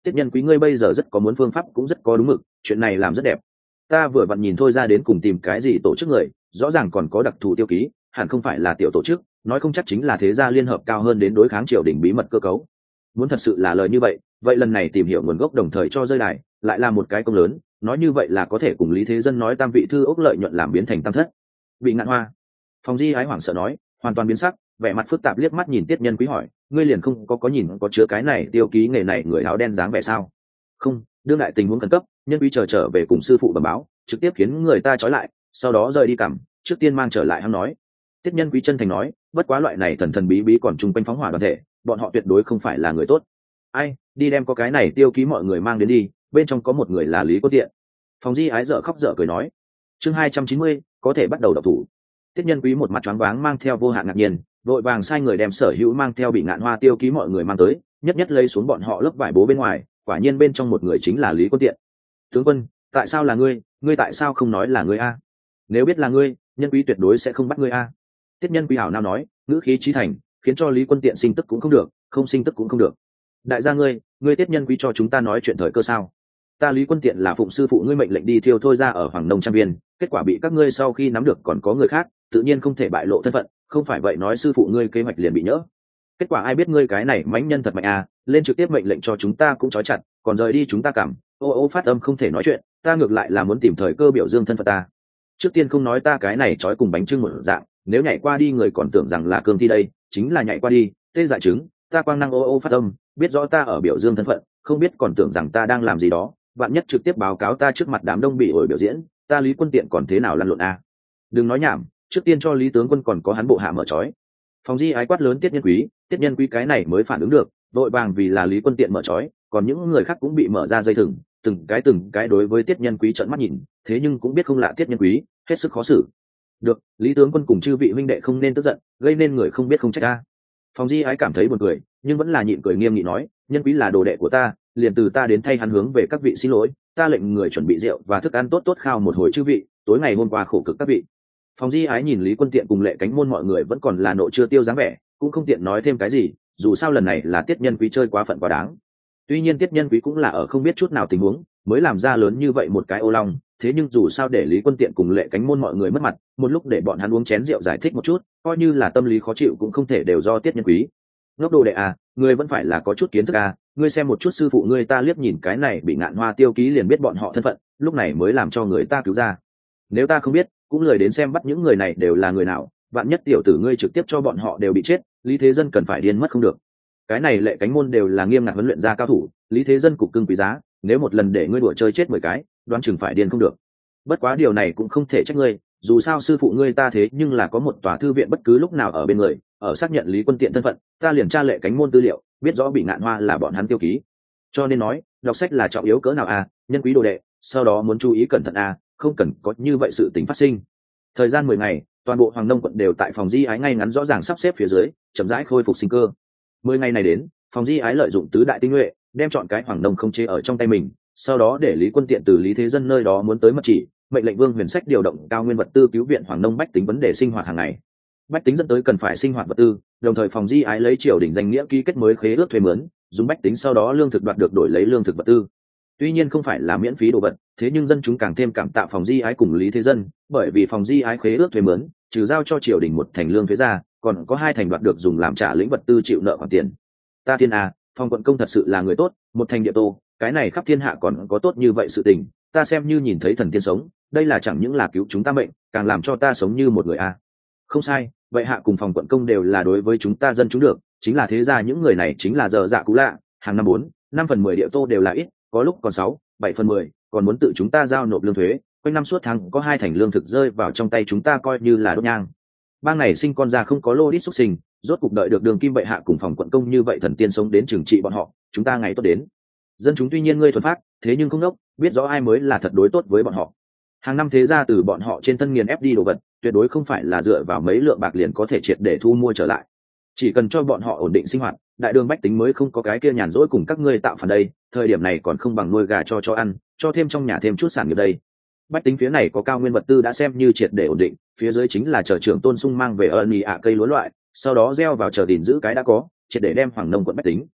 tiết nhân quý ngươi bây giờ rất có muốn phương pháp cũng rất có đúng mực, chuyện này làm rất đẹp. Ta vừa vặn nhìn thôi ra đến cùng tìm cái gì tổ chức người, rõ ràng còn có đặc thù tiêu ký, hẳn không phải là tiểu tổ chức, nói không chắc chính là thế gia liên hợp cao hơn đến đối kháng triều đình bí mật cơ cấu. Muốn thật sự là lời như vậy, vậy lần này tìm hiểu nguồn gốc đồng thời cho rơi đài lại là một cái công lớn, nói như vậy là có thể cùng Lý Thế Dân nói tam vị thư ốc lợi nhuận làm biến thành tam thất. Bị Ngạn Hoa, Phòng Di Ái hoảng sợ nói, hoàn toàn biến sắc, vẻ mặt phức tạp liếc mắt nhìn Tiết Nhân Quý hỏi, ngươi liền không có nhìn có chứa cái này tiêu ký nghề này người áo đen dáng vẻ sao? Không, đương đại tình huống khẩn cấp, Nhân Quý trở về cùng sư phụ bẩm báo, trực tiếp khiến người ta trói lại, sau đó rời đi cằm, trước tiên mang trở lại hắn nói. Tiết Nhân Quý chân thành nói, bất quá loại này thần thần bí bí còn chung quanh phóng hỏa đoàn thể, bọn họ tuyệt đối không phải là người tốt. Ai, đi đem có cái này tiêu ký mọi người mang đến đi, bên trong có một người là Lý Quân Tiện. Phòng Di Ái dở khóc dở cười nói. Chương 290, có thể bắt đầu đọc thủ. Tiết Nhân Quý một mặt choáng váng mang theo vô hạn ngạc nhiên, vội vàng sai người đem sở hữu mang theo Bị Ngạn Hoa tiêu ký mọi người mang tới, nhất nhất lấy xuống bọn họ lớp vải bố bên ngoài, quả nhiên bên trong một người chính là Lý Quân Tiện. Tướng quân, tại sao là ngươi tại sao không nói là ngươi a? Nếu biết là ngươi, Nhân Quý tuyệt đối sẽ không bắt ngươi a. Tiết Nhân Quý hảo nào nói, ngữ khí chí thành, khiến cho Lý Quân Tiện sinh tức cũng không được, không sinh tức cũng không được. Đại gia ngươi Tiết Nhân Quý cho chúng ta nói chuyện thời cơ sao? Ta Lý Quân Tiện là phụng sư phụ ngươi mệnh lệnh đi thiêu thôi ra ở Hoàng Nông Trang Viên, kết quả bị các ngươi sau khi nắm được còn có người khác, tự nhiên không thể bại lộ thân phận, không phải vậy nói sư phụ ngươi kế hoạch liền bị nhỡ. Kết quả ai biết ngươi cái này mãnh nhân thật mạnh à, lên trực tiếp mệnh lệnh cho chúng ta cũng trói chặt, còn rời đi chúng ta cảm, ô phát âm không thể nói chuyện, ta ngược lại là muốn tìm thời cơ biểu dương thân phận ta. Trước tiên không nói ta cái này trói cùng bánh trưng một dạng, nếu nhảy qua đi người còn tưởng rằng là cương thi đây, chính là nhảy qua đi, tê dại chứng, ta quang năng ô phát âm, biết rõ ta ở biểu dương thân phận, không biết còn tưởng rằng ta đang làm gì đó, bạn nhất trực tiếp báo cáo ta trước mặt đám đông bị ổi biểu diễn, ta Lý Quân Tiện còn thế nào lăn lộn a? Đừng nói nhảm, trước tiên cho Lý tướng quân còn có hắn bộ hạ mở trói. Phòng Di Ái quát lớn Tiết Nhân Quý cái này mới phản ứng được, vội vàng vì là Lý Quân Tiện mở trói, còn những người khác cũng bị mở ra dây thừng, từng cái đối với Tiết Nhân Quý trợn mắt nhìn, thế nhưng cũng biết không lạ Tiết Nhân Quý, hết sức khó xử. Được, Lý tướng quân cùng chư vị huynh đệ không nên tức giận, gây nên người không biết không trách ta. Phòng Di Ái cảm thấy buồn cười, nhưng vẫn là nhịn cười nghiêm nghị nói, Nhân Quý là đồ đệ của ta, liền từ ta đến thay hắn hướng về các vị xin lỗi, ta lệnh người chuẩn bị rượu và thức ăn tốt tốt khao một hồi chư vị, tối ngày hôm qua khổ cực các vị. Phòng Di Ái nhìn Lý Quân Tiện cùng Lệ Cánh Môn mọi người vẫn còn là nộ chưa tiêu dáng vẻ, cũng không tiện nói thêm cái gì, dù sao lần này là Tiết Nhân Quý chơi quá phận quá đáng. Tuy nhiên Tiết Nhân Quý cũng là ở không biết chút nào tình huống mới làm ra lớn như vậy một cái ô long, thế nhưng dù sao để Lý Quân Tiện cùng Lệ Cánh Môn mọi người mất mặt, một lúc để bọn hắn uống chén rượu giải thích một chút, coi như là tâm lý khó chịu cũng không thể đều do Tiết Nhân Quý. Ngốc đồ đệ à, ngươi vẫn phải là có chút kiến thức à, ngươi xem một chút sư phụ ngươi, ta liếc nhìn cái này Bị Ngạn Hoa tiêu ký liền biết bọn họ thân phận, lúc này mới làm cho người ta cứu ra. Nếu ta không biết, cũng lười đến xem bắt những người này đều là người nào, vạn nhất tiểu tử ngươi trực tiếp cho bọn họ đều bị chết, Lý Thế Dân cần phải điên mất không được. Cái này Lệ Cánh Môn đều là nghiêm ngặt huấn luyện ra cao thủ, Lý Thế Dân cục cưng quý giá, nếu một lần để ngươi đùa chơi chết 10 cái, đoán chừng phải điên không được. Bất quá điều này cũng không thể trách ngươi, dù sao sư phụ ngươi ta thế nhưng là có một tòa thư viện bất cứ lúc nào ở bên người, ở xác nhận Lý Quân Tiện thân phận, ta liền tra Lệ Cánh Môn tư liệu, biết rõ Bị Ngạn Hoa là bọn hắn tiêu ký. Cho nên nói, đọc sách là trọng yếu cỡ nào à, Nhân Quý đồ đệ, sau đó muốn chú ý cẩn thận à, không cần có như vậy sự tình phát sinh. Thời gian 10 ngày, toàn bộ Hoàng Nông quận đều tại Phòng Di Ái ngay ngắn rõ ràng sắp xếp phía dưới, chậm rãi khôi phục sinh cơ. 10 ngày này đến, Phòng Di Ái lợi dụng tứ đại tinh nhuệ, đem chọn cái Hoàng Nông không chế ở trong tay mình, sau đó để Lý Quân Tiện từ Lý Thế Dân nơi đó muốn tới mật chỉ, mệnh lệnh Vương Huyền Sách điều động cao nguyên vật tư cứu viện Hoàng Nông bách tính vấn đề sinh hoạt hàng ngày. Bách tính dẫn tới cần phải sinh hoạt vật tư, đồng thời Phòng Di Ái lấy triều đình danh nghĩa ký kết mới khế ước thuê mướn, dùng bách tính sau đó lương thực đoạt được đổi lấy lương thực vật tư. Tuy nhiên không phải là miễn phí đồ vật, thế nhưng dân chúng càng thêm cảm tạ Phòng Di Ái cùng Lý Thế Dân, bởi vì Phòng Di Ái khế ước thuê mướn, trừ giao cho triều đình 1 thành lương thuế ra, còn có 2 thành đoạt được dùng làm trả lĩnh vật tư chịu nợ khoản tiền. Ta thiên à, Phòng quận công thật sự là người tốt, 1 thành địa tô, cái này khắp thiên hạ còn có tốt như vậy sự tình, ta xem như nhìn thấy thần tiên sống, đây là chẳng những là cứu chúng ta mệnh, càng làm cho ta sống như một người a. Không sai, vậy hạ cùng Phòng quận công đều là đối với chúng ta dân chúng được, chính là thế ra những người này chính là dở dạ cũ lạ, hàng năm 4-5/10 địa tô đều là ít, có lúc còn 6-7/10, còn muốn tự chúng ta giao nộp lương thuế, quanh năm suốt tháng có 2 thành lương thực rơi vào trong tay chúng ta coi như là đốt nhang. Bang này sinh con ra không có lô đít xuất sinh, rốt cục đợi được Đường Kim bệ hạ cùng Phòng quận công như vậy thần tiên sống đến trừng trị bọn họ, chúng ta ngày tốt đến. Dân chúng tuy nhiên ngươi thuần phát, thế nhưng không đốc, biết rõ ai mới là thật đối tốt với bọn họ. Hàng năm thế ra từ bọn họ trên thân nghiền ép đi đồ vật, tuyệt đối không phải là dựa vào mấy lượng bạc liền có thể triệt để thu mua trở lại. Chỉ cần cho bọn họ ổn định sinh hoạt, đại đường bách tính mới không có cái kia nhàn rỗi cùng các ngươi tạo phản đây, thời điểm này còn không bằng nuôi gà cho ăn, cho thêm trong nhà thêm chút sản nghiệp đây. Bách tính phía này có cao nguyên vật tư đã xem như triệt để ổn định, phía dưới chính là chờ trưởng Tôn Sung mang về ơn ạ cây lúa loại, sau đó gieo vào chờ gìn giữ cái đã có, triệt để đem Hoàng Nông quận bách tính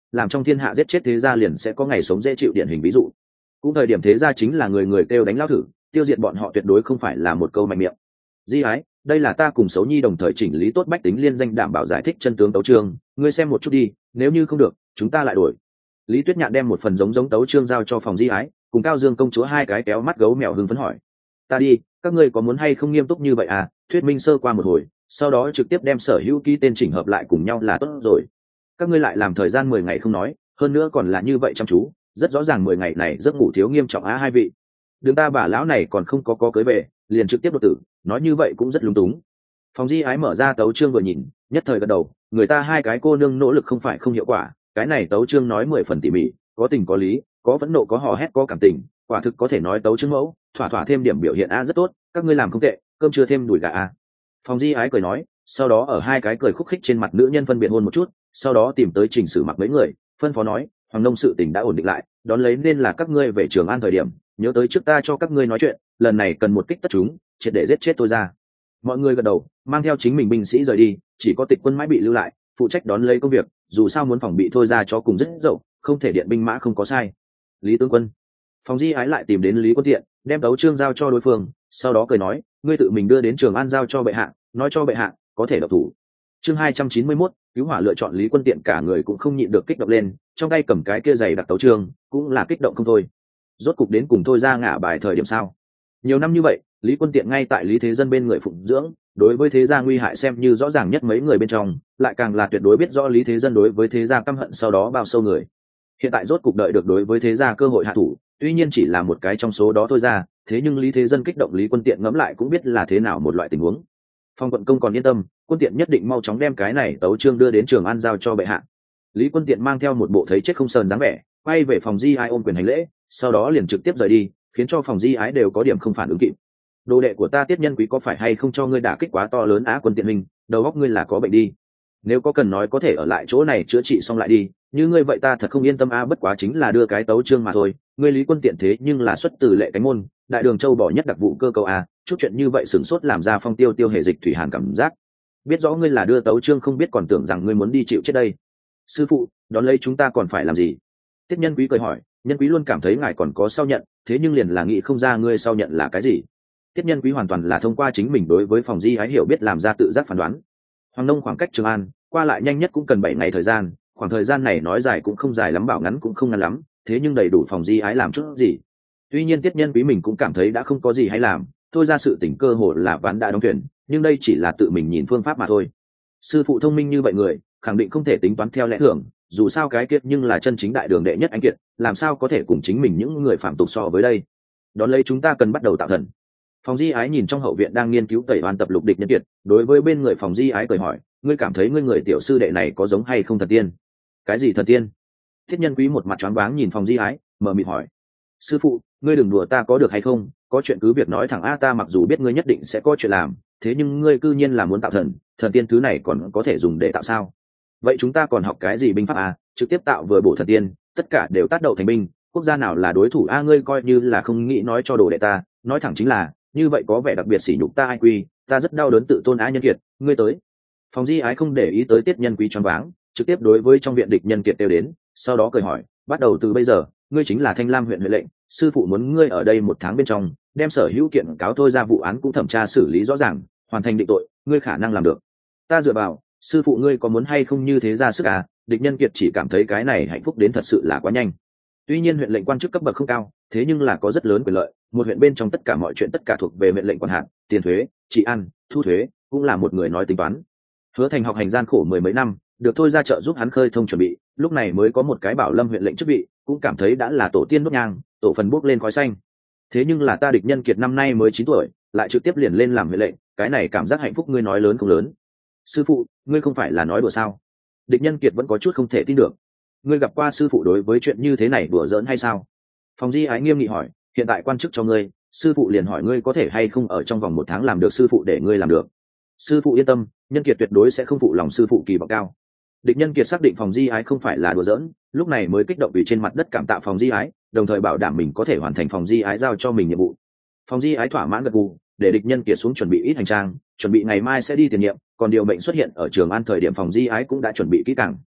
làm trong thiên hạ giết chết thế gia liền sẽ có ngày sống dễ chịu điển hình ví dụ. Cũng thời điểm thế gia chính là người người kêu đánh lao thử, tiêu diệt bọn họ tuyệt đối không phải là một câu mạnh miệng. Di ái, đây là ta cùng Sấu Nhi đồng thời chỉnh lý tốt bách tính liên danh đảm bảo giải thích chân tướng tấu chương, ngươi xem một chút đi, nếu như không được chúng ta lại đổi. Lý Tuyết Nhạn đem một phần giống tấu chương giao cho phòng Di ái, cùng Cao Dương công chúa hai cái kéo mắt gấu mèo hưng phấn hỏi: ta đi, các ngươi có muốn hay không nghiêm túc như vậy à? Thuyết minh sơ qua một hồi, sau đó trực tiếp đem sở hữu ký tên chỉnh hợp lại cùng nhau là tốt rồi. Các ngươi lại làm thời gian 10 ngày không nói, hơn nữa còn là như vậy chăm chú, rất rõ ràng 10 ngày này giấc ngủ thiếu nghiêm trọng á hai vị. Đường ta bà lão này còn không có cưới về, liền trực tiếp đột tử, nói như vậy cũng rất lung túng. Phòng Di ái mở ra tấu chương vừa nhìn, nhất thời gật đầu, người ta hai cái cô nương nỗ lực không phải không hiệu quả, cái này tấu chương nói 10 phần tỉ mỉ, có tình có lý, có phẫn nộ có hò hét có cảm tình, quả thực có thể nói tấu chương mẫu, thỏa thêm điểm biểu hiện a rất tốt, các ngươi làm không tệ, cơm chưa thêm đùi gà a. Phòng Di ái cười nói, sau đó ở hai cái cười khúc khích trên mặt nữ nhân phân biệt hôn một chút, sau đó tìm tới Trình Sử Mặc mấy người, phân phó nói, Hoàng Nông sự tình đã ổn định lại, đón lấy nên là các ngươi về Trường An thời điểm, nhớ tới trước ta cho các ngươi nói chuyện, lần này cần một kích tất chúng, triệt để giết chết tôi ra. Mọi người gật đầu, mang theo chính mình binh sĩ rời đi, chỉ có Tịch Quân mãi bị lưu lại, phụ trách đón lấy công việc, dù sao muốn phòng bị thôi ra cho cùng rất dậu, không thể điện binh mã không có sai. Lý tướng quân. Phòng Di ái lại tìm đến Lý Quân Tiện, đem tấu chương giao cho đối phương, sau đó cười nói, ngươi tự mình đưa đến Trường An giao cho bệ hạ, nói cho bệ hạ có thể độc thủ. Chương 291, cứu hỏa lựa chọn Lý Quân Tiện cả người cũng không nhịn được kích động lên, trong tay cầm cái kia giày đặc tấu chương, cũng là kích động không thôi. Rốt cục đến cùng thôi ra ngả bài thời điểm sao? Nhiều năm như vậy, Lý Quân Tiện ngay tại Lý Thế Dân bên người phụng dưỡng, đối với thế gia nguy hại xem như rõ ràng nhất mấy người bên trong, lại càng là tuyệt đối biết rõ Lý Thế Dân đối với thế gia căm hận sau đó bao sâu người. Hiện tại rốt cục đợi được đối với thế gia cơ hội hạ thủ, tuy nhiên chỉ là một cái trong số đó thôi ra, thế nhưng Lý Thế Dân kích động Lý Quân Tiện ngẫm lại cũng biết là thế nào một loại tình huống. Phong quận công còn yên tâm, Quân Tiện nhất định mau chóng đem cái này tấu chương đưa đến Trường An giao cho bệ hạ. Lý Quân Tiện mang theo một bộ thấy chết không sờn dáng vẻ, quay về phòng Di ái ôm quyền hành lễ, sau đó liền trực tiếp rời đi, khiến cho phòng Di ái đều có điểm không phản ứng kịp. Đồ đệ của ta Tiết Nhân Quý có phải hay không cho ngươi đả kích quá to lớn á? Quân Tiện huynh, đầu óc ngươi là có bệnh đi. Nếu có cần nói có thể ở lại chỗ này chữa trị xong lại đi, như ngươi vậy ta thật không yên tâm a. Bất quá chính là đưa cái tấu chương mà thôi, ngươi Lý Quân Tiện thế nhưng là xuất từ Lệ Cánh môn, đại đường châu bỏ nhất đặc vụ cơ cấu a, chút chuyện như vậy sửng sốt làm ra Phong Tiêu hề dịch thủy hàn cảm giác. Biết rõ ngươi là đưa tấu chương không biết còn tưởng rằng ngươi muốn đi chịu chết đây. Sư phụ, đón lấy chúng ta còn phải làm gì? Tiết Nhân Quý cười hỏi, Nhân Quý luôn cảm thấy ngài còn có sau nhận, thế nhưng liền là nghĩ không ra ngươi sau nhận là cái gì. Tiết Nhân Quý hoàn toàn là thông qua chính mình đối với phòng Di ái hiểu biết làm ra tự giác phán đoán. Hoàng Nông khoảng cách Trường An qua lại nhanh nhất cũng cần 7 ngày thời gian, khoảng thời gian này nói dài cũng không dài lắm, bảo ngắn cũng không ngắn lắm, thế nhưng đầy đủ phòng Di ái làm chút gì. Tuy nhiên Tiết Nhân Quý mình cũng cảm thấy đã không có gì hay làm, thôi ra sự tình cơ hội là ván đã đóng thuyền, nhưng đây chỉ là tự mình nhìn phương pháp mà thôi. Sư phụ thông minh như vậy người, khẳng định không thể tính toán theo lẽ thường, dù sao cái kiệt nhưng là chân chính đại đường đệ nhất anh kiệt, làm sao có thể cùng chính mình những người phạm tục so với đây. Đón lấy chúng ta cần bắt đầu tạo thần. Phòng Di ái nhìn trong hậu viện đang nghiên cứu tẩy oan tập lục địch nhân kiệt, đối với bên người phòng Di ái cười hỏi, ngươi cảm thấy ngươi người tiểu sư đệ này có giống hay không thần tiên? Cái gì thần tiên? Thiết Nhân Quý một mặt choáng váng nhìn phòng Di ái, mờ mịt hỏi. Sư phụ, ngươi đừng đùa ta có được hay không, có chuyện cứ việc nói thẳng a. Ta mặc dù biết ngươi nhất định sẽ có chuyện làm, thế nhưng ngươi cư nhiên là muốn tạo thần, thần tiên thứ này còn có thể dùng để tạo sao? Vậy chúng ta còn học cái gì binh pháp a? Trực tiếp tạo vừa bổ thần tiên, tất cả đều tác động thành binh, quốc gia nào là đối thủ a? Ngươi coi như là không nghĩ nói cho đồ đệ ta, nói thẳng chính là như vậy có vẻ đặc biệt sỉ nhục ta ai quy, ta rất đau đớn tự tôn á. Nhân kiệt, ngươi tới. Phòng Di ái không để ý tới Tiết Nhân Quý choáng váng, trực tiếp đối với trong viện địch nhân kiệt đều đến, sau đó cười hỏi, bắt đầu từ bây giờ ngươi chính là Thanh Lam huyện huệ lệnh, sư phụ muốn ngươi ở đây 1 tháng bên trong đem sở hữu kiện cáo thôi ra vụ án cũng thẩm tra xử lý rõ ràng, hoàn thành định tội, ngươi khả năng làm được. Ta dựa vào, sư phụ ngươi có muốn hay không như thế ra sức à? Địch nhân kiệt chỉ cảm thấy cái này hạnh phúc đến thật sự là quá nhanh. Tuy nhiên huyện lệnh quan chức cấp bậc không cao, thế nhưng là có rất lớn quyền lợi, một huyện bên trong tất cả mọi chuyện tất cả thuộc về huyện lệnh quản hạt, tiền thuế, trị ăn, thu thuế, cũng là một người nói tính toán. Hứa Thành học hành gian khổ 10 mấy năm, được thôi ra chợ giúp hắn khơi thông chuẩn bị, lúc này mới có một cái Bảo Lâm huyện lệnh chức vị, cũng cảm thấy đã là tổ tiên đốt nhang, tổ phần bốc lên khói xanh. Thế nhưng là ta địch nhân kiệt năm nay mới 9 tuổi, lại trực tiếp liền lên làm huyện lệnh, cái này cảm giác hạnh phúc ngươi nói lớn không lớn? Sư phụ, ngươi không phải là nói đùa sao? Địch nhân kiệt vẫn có chút không thể tin được. Ngươi gặp qua sư phụ đối với chuyện như thế này đùa giỡn hay sao? Phòng Di ái nghiêm nghị hỏi, hiện tại quan chức cho ngươi, sư phụ liền hỏi ngươi có thể hay không ở trong vòng 1 tháng làm được sư phụ để ngươi làm được. Sư phụ yên tâm, nhân kiệt tuyệt đối sẽ không phụ lòng sư phụ kỳ vọng cao. Địch nhân kiệt xác định phòng Di ái không phải là đùa giỡn, lúc này mới kích động vì trên mặt đất cảm tạ phòng Di ái, đồng thời bảo đảm mình có thể hoàn thành phòng Di ái giao cho mình nhiệm vụ. Phòng Di ái thỏa mãn gật gù, để địch nhân kiệt xuống chuẩn bị ít hành trang, chuẩn bị ngày mai sẽ đi tiền nhiệm, còn điều mệnh xuất hiện ở Trường An thời điểm phòng Di ái cũng đã chuẩn bị kỹ càng.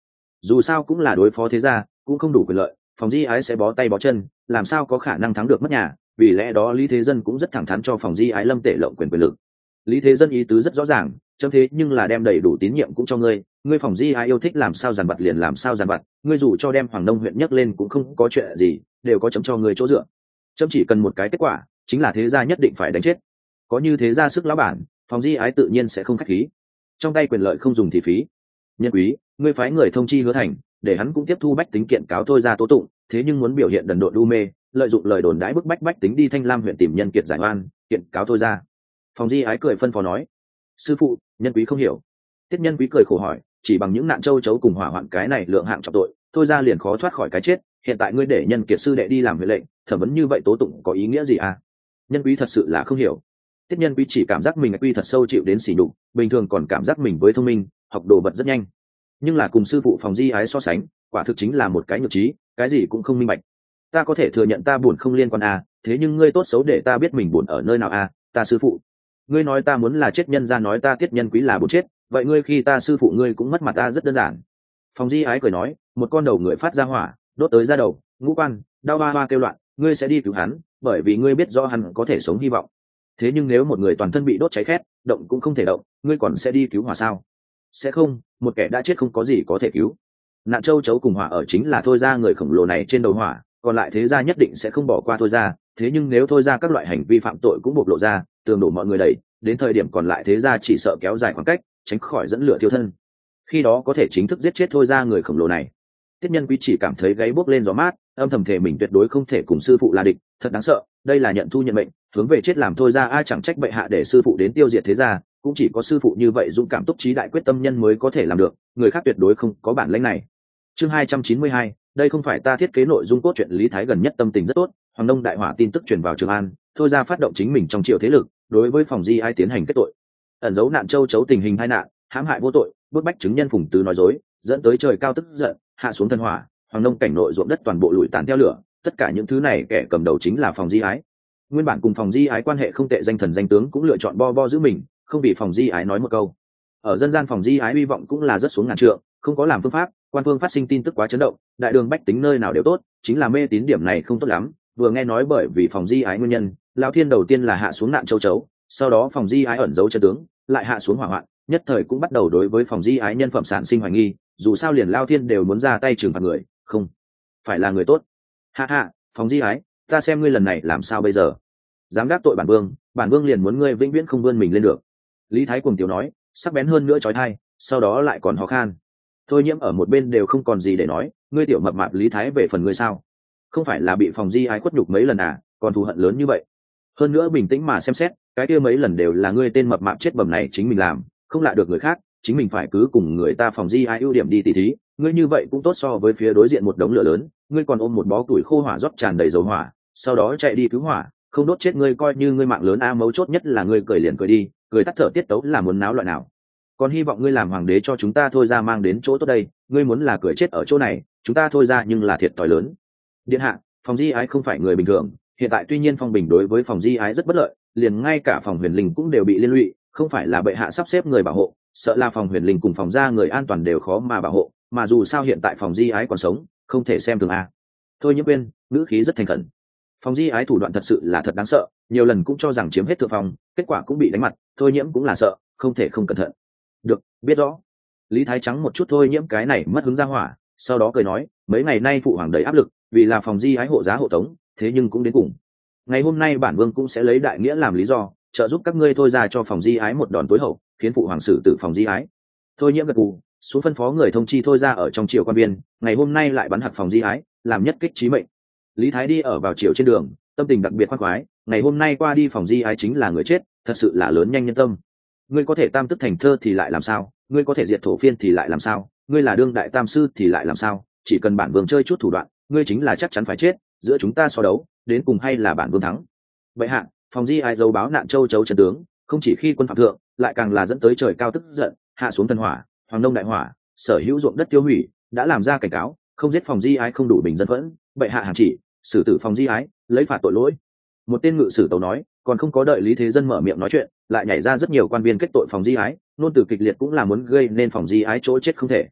dù sao cũng là đối phó thế gia, cũng không đủ quyền lợi, phòng di ái sẽ bó tay bó chân, làm sao có khả năng thắng được mất nhà. Vì lẽ đó Lý Thế Dân cũng rất thẳng thắn cho phòng di ái lâm tể lộng quyền lực. Lý Thế Dân ý tứ rất rõ ràng, chấm thế nhưng là đem đầy đủ tín nhiệm cũng cho ngươi, ngươi phòng di ái yêu thích làm sao dàn vặt liền làm sao dàn vặt, ngươi dù cho đem Hoàng Nông huyện nhấc lên cũng không có chuyện gì, đều có chấm cho ngươi chỗ dựa. Chấm chỉ cần một cái kết quả, chính là thế gia nhất định phải đánh chết. Có như thế gia sức lão bản, phòng di ái tự nhiên sẽ không khách khí. Trong tay quyền lợi không dùng thì phí. Nhân quý, ngươi phái người thông chi Hứa Thành, để hắn cũng tiếp thu bách tính kiện cáo Thôi ra tố tụng, thế nhưng muốn biểu hiện đần độn đu mê, lợi dụng lời đồn đãi bức bách bách tính đi Thanh Lam huyện tìm nhân kiệt giải oan, kiện cáo Thôi ra. Phòng di ái cười phân phó nói. Sư phụ, Nhân quý không hiểu. Tiết Nhân quý cười khổ hỏi, chỉ bằng những nạn châu chấu cùng hỏa hoạn cái này lượng hạng trọng tội, Thôi ra liền khó thoát khỏi cái chết, hiện tại ngươi để Nhân kiệt sư đệ đi làm huệ lệnh, thẩm vấn như vậy tố tụng có ý nghĩa gì à? Nhân quý thật sự là không hiểu. Tiết Nhân quý chỉ cảm giác mình quy thật sâu chịu đến sỉ nhục, bình thường còn cảm giác mình với thông minh, học đồ vật rất nhanh, nhưng là cùng sư phụ phòng di ái so sánh, quả thực chính là một cái nhược trí, cái gì cũng không minh bạch. Ta có thể thừa nhận ta buồn không liên quan à, thế nhưng ngươi tốt xấu để ta biết mình buồn ở nơi nào à, ta sư phụ. Ngươi nói ta muốn là chết nhân ra nói ta Tiết Nhân quý là buồn chết, vậy ngươi khi ta sư phụ ngươi cũng mất mặt ta rất đơn giản. Phòng di ái cười nói, một con đầu người phát ra hỏa, đốt tới ra đầu, ngũ quan, đau ba ba kêu loạn, ngươi sẽ đi cứu hắn, bởi vì ngươi biết rõ hắn có thể sống hy vọng. Thế nhưng nếu một người toàn thân bị đốt cháy khét, động cũng không thể động, ngươi còn sẽ đi cứu hỏa sao? Sẽ không, một kẻ đã chết không có gì có thể cứu. Nạn châu chấu cùng hỏa ở chính là Thôi ra người khổng lồ này trên đầu hỏa, còn lại thế gia nhất định sẽ không bỏ qua Thôi ra. Thế nhưng nếu Thôi ra các loại hành vi phạm tội cũng bộc lộ ra, tường đổ mọi người đẩy, đến thời điểm còn lại thế gia chỉ sợ kéo dài khoảng cách, tránh khỏi dẫn lửa thiêu thân. Khi đó có thể chính thức giết chết Thôi ra người khổng lồ này. Tiết Nhân quý chỉ cảm thấy gáy bốc lên gió mát, âm thầm thể mình tuyệt đối không thể cùng sư phụ là địch, thật đáng sợ. Đây là nhận thu nhận mệnh, hướng về chết làm Thôi ra ai chẳng trách bệ hạ để sư phụ đến tiêu diệt thế gia, cũng chỉ có sư phụ như vậy dũng cảm túc trí đại quyết tâm nhân mới có thể làm được, người khác tuyệt đối không có bản lĩnh này. Chương 292, đây không phải ta thiết kế nội dung cốt truyện. Lý Thái gần nhất tâm tình rất tốt, Hoàng Đông đại hỏa tin tức truyền vào Trường An, Thôi ra phát động chính mình trong triều thế lực, đối với phòng di ai tiến hành kết tội, ẩn giấu nạn châu chấu tình hình tai nạn, hãm hại vô tội, bức bách chứng nhân Phùng Tứ nói dối, dẫn tới trời cao tức giận, hạ xuống thần hỏa, Hoàng Đông cảnh nội ruộng đất toàn bộ lụi tàn theo lửa. Tất cả những thứ này kẻ cầm đầu chính là phòng di ái. Nguyên bản cùng phòng di ái quan hệ không tệ danh thần danh tướng cũng lựa chọn bo bo giữ mình, không vì phòng di ái nói một câu. Ở dân gian phòng di ái hy vọng cũng là rất xuống ngàn trượng, không có làm phương pháp, quan phương phát sinh tin tức quá chấn động, đại đường bách tính nơi nào đều tốt, chính là mê tín điểm này không tốt lắm. Vừa nghe nói bởi vì phòng di ái nguyên nhân, lão thiên đầu tiên là hạ xuống nạn châu chấu, sau đó phòng di ái ẩn giấu chân tướng, lại hạ xuống hỏa hoạn, nhất thời cũng bắt đầu đối với phòng di ái nhân phẩm sản sinh hoài nghi, dù sao liền lao thiên đều muốn ra tay trừng phạt người, không phải là người tốt. Ha ha, phòng di ái, ta xem ngươi lần này làm sao bây giờ? Dám đắc tội bản vương liền muốn ngươi vĩnh viễn không vươn mình lên được. Lý Thái cuồng tiểu nói, sắc bén hơn nữa chói tai, sau đó lại còn ho khan. Thôi Nhiễm ở một bên đều không còn gì để nói, ngươi tiểu mập mạp Lý Thái về phần ngươi sao? Không phải là bị phòng di ái khuất nhục mấy lần à, còn thù hận lớn như vậy. Hơn nữa bình tĩnh mà xem xét, cái kia mấy lần đều là ngươi tên mập mạp chết bầm này chính mình làm, không lạ được người khác, chính mình phải cứ cùng người ta phòng di ái ưu điểm đi tỉ thí, ngươi như vậy cũng tốt so với phía đối diện một đống lửa lớn, ngươi còn ôm một bó củi khô hỏa rót tràn đầy dầu hỏa, sau đó chạy đi cứu hỏa, không đốt chết ngươi coi như ngươi mạng lớn a. Mấu chốt nhất là ngươi cười liền cười đi, cười tắt thở tiết tấu là muốn náo loại nào. Còn hy vọng ngươi làm hoàng đế cho chúng ta Thôi ra mang đến chỗ tốt đây, ngươi muốn là cười chết ở chỗ này, chúng ta Thôi ra nhưng là thiệt thòi lớn. Điện hạ, phòng di ái không phải người bình thường, hiện tại tuy nhiên phong bình đối với phòng di ái rất bất lợi, liền ngay cả phòng huyền linh cũng đều bị liên lụy, không phải là bệ hạ sắp xếp người bảo hộ, sợ là phòng huyền linh cùng phòng gia người an toàn đều khó mà bảo hộ, mà dù sao hiện tại phòng di ái còn sống, không thể xem thường a. Thôi Nhiễm Quyên, ngữ khí rất thành khẩn. Phòng di ái thủ đoạn thật sự là thật đáng sợ, nhiều lần cũng cho rằng chiếm hết thượng phòng, kết quả cũng bị đánh mặt, Thôi Nhiễm cũng là sợ, không thể không cẩn thận. Được, biết rõ. Lý Thái trắng một chút Thôi Nhiễm cái này mất hứng ra hỏa, sau đó cười nói, mấy ngày nay phụ hoàng đầy áp lực, vì là phòng di ái hộ giá hộ tống, thế nhưng cũng đến cùng. Ngày hôm nay bản vương cũng sẽ lấy đại nghĩa làm lý do, trợ giúp các ngươi Thôi ra cho phòng di ái một đòn tối hậu, khiến phụ hoàng xử tử phòng di ái. Thôi Nhiễm gật gù, xuống phân phó người thông chi Thôi ra ở trong triều quan viên, ngày hôm nay lại bắn hặc phòng di ái, làm nhất kích chí mệnh. Lý Thái đi ở vào triều trên đường, tâm tình đặc biệt khoan khoái, ngày hôm nay qua đi phòng di ái chính là người chết, thật sự là lớn nhanh nhân tâm. Ngươi có thể tam tức thành thơ thì lại làm sao, ngươi có thể diệt thổ phiên thì lại làm sao, ngươi là đương đại tam sư thì lại làm sao, chỉ cần bản vương chơi chút thủ đoạn, ngươi chính là chắc chắn phải chết, giữa chúng ta so đấu, đến cùng hay là bản vương thắng. Vậy hạ, phòng di ái dấu báo nạn châu chấu chân tướng, không chỉ khi quân phạm thượng, lại càng là dẫn tới trời cao tức giận, hạ xuống thần hỏa, Hoàng Đông đại hỏa, sở hữu ruộng đất tiêu hủy, đã làm ra cảnh cáo, không giết phòng di ái không đủ bình dân phẫn, bệ hạ hàng chỉ xử tử phòng di ái, lấy phạt tội lỗi. Một tên ngự sử tấu nói, còn không có đợi Lý Thế Dân mở miệng nói chuyện, lại nhảy ra rất nhiều quan viên kết tội phòng di ái, nôn từ kịch liệt cũng là muốn gây nên phòng di ái chỗ chết không thể.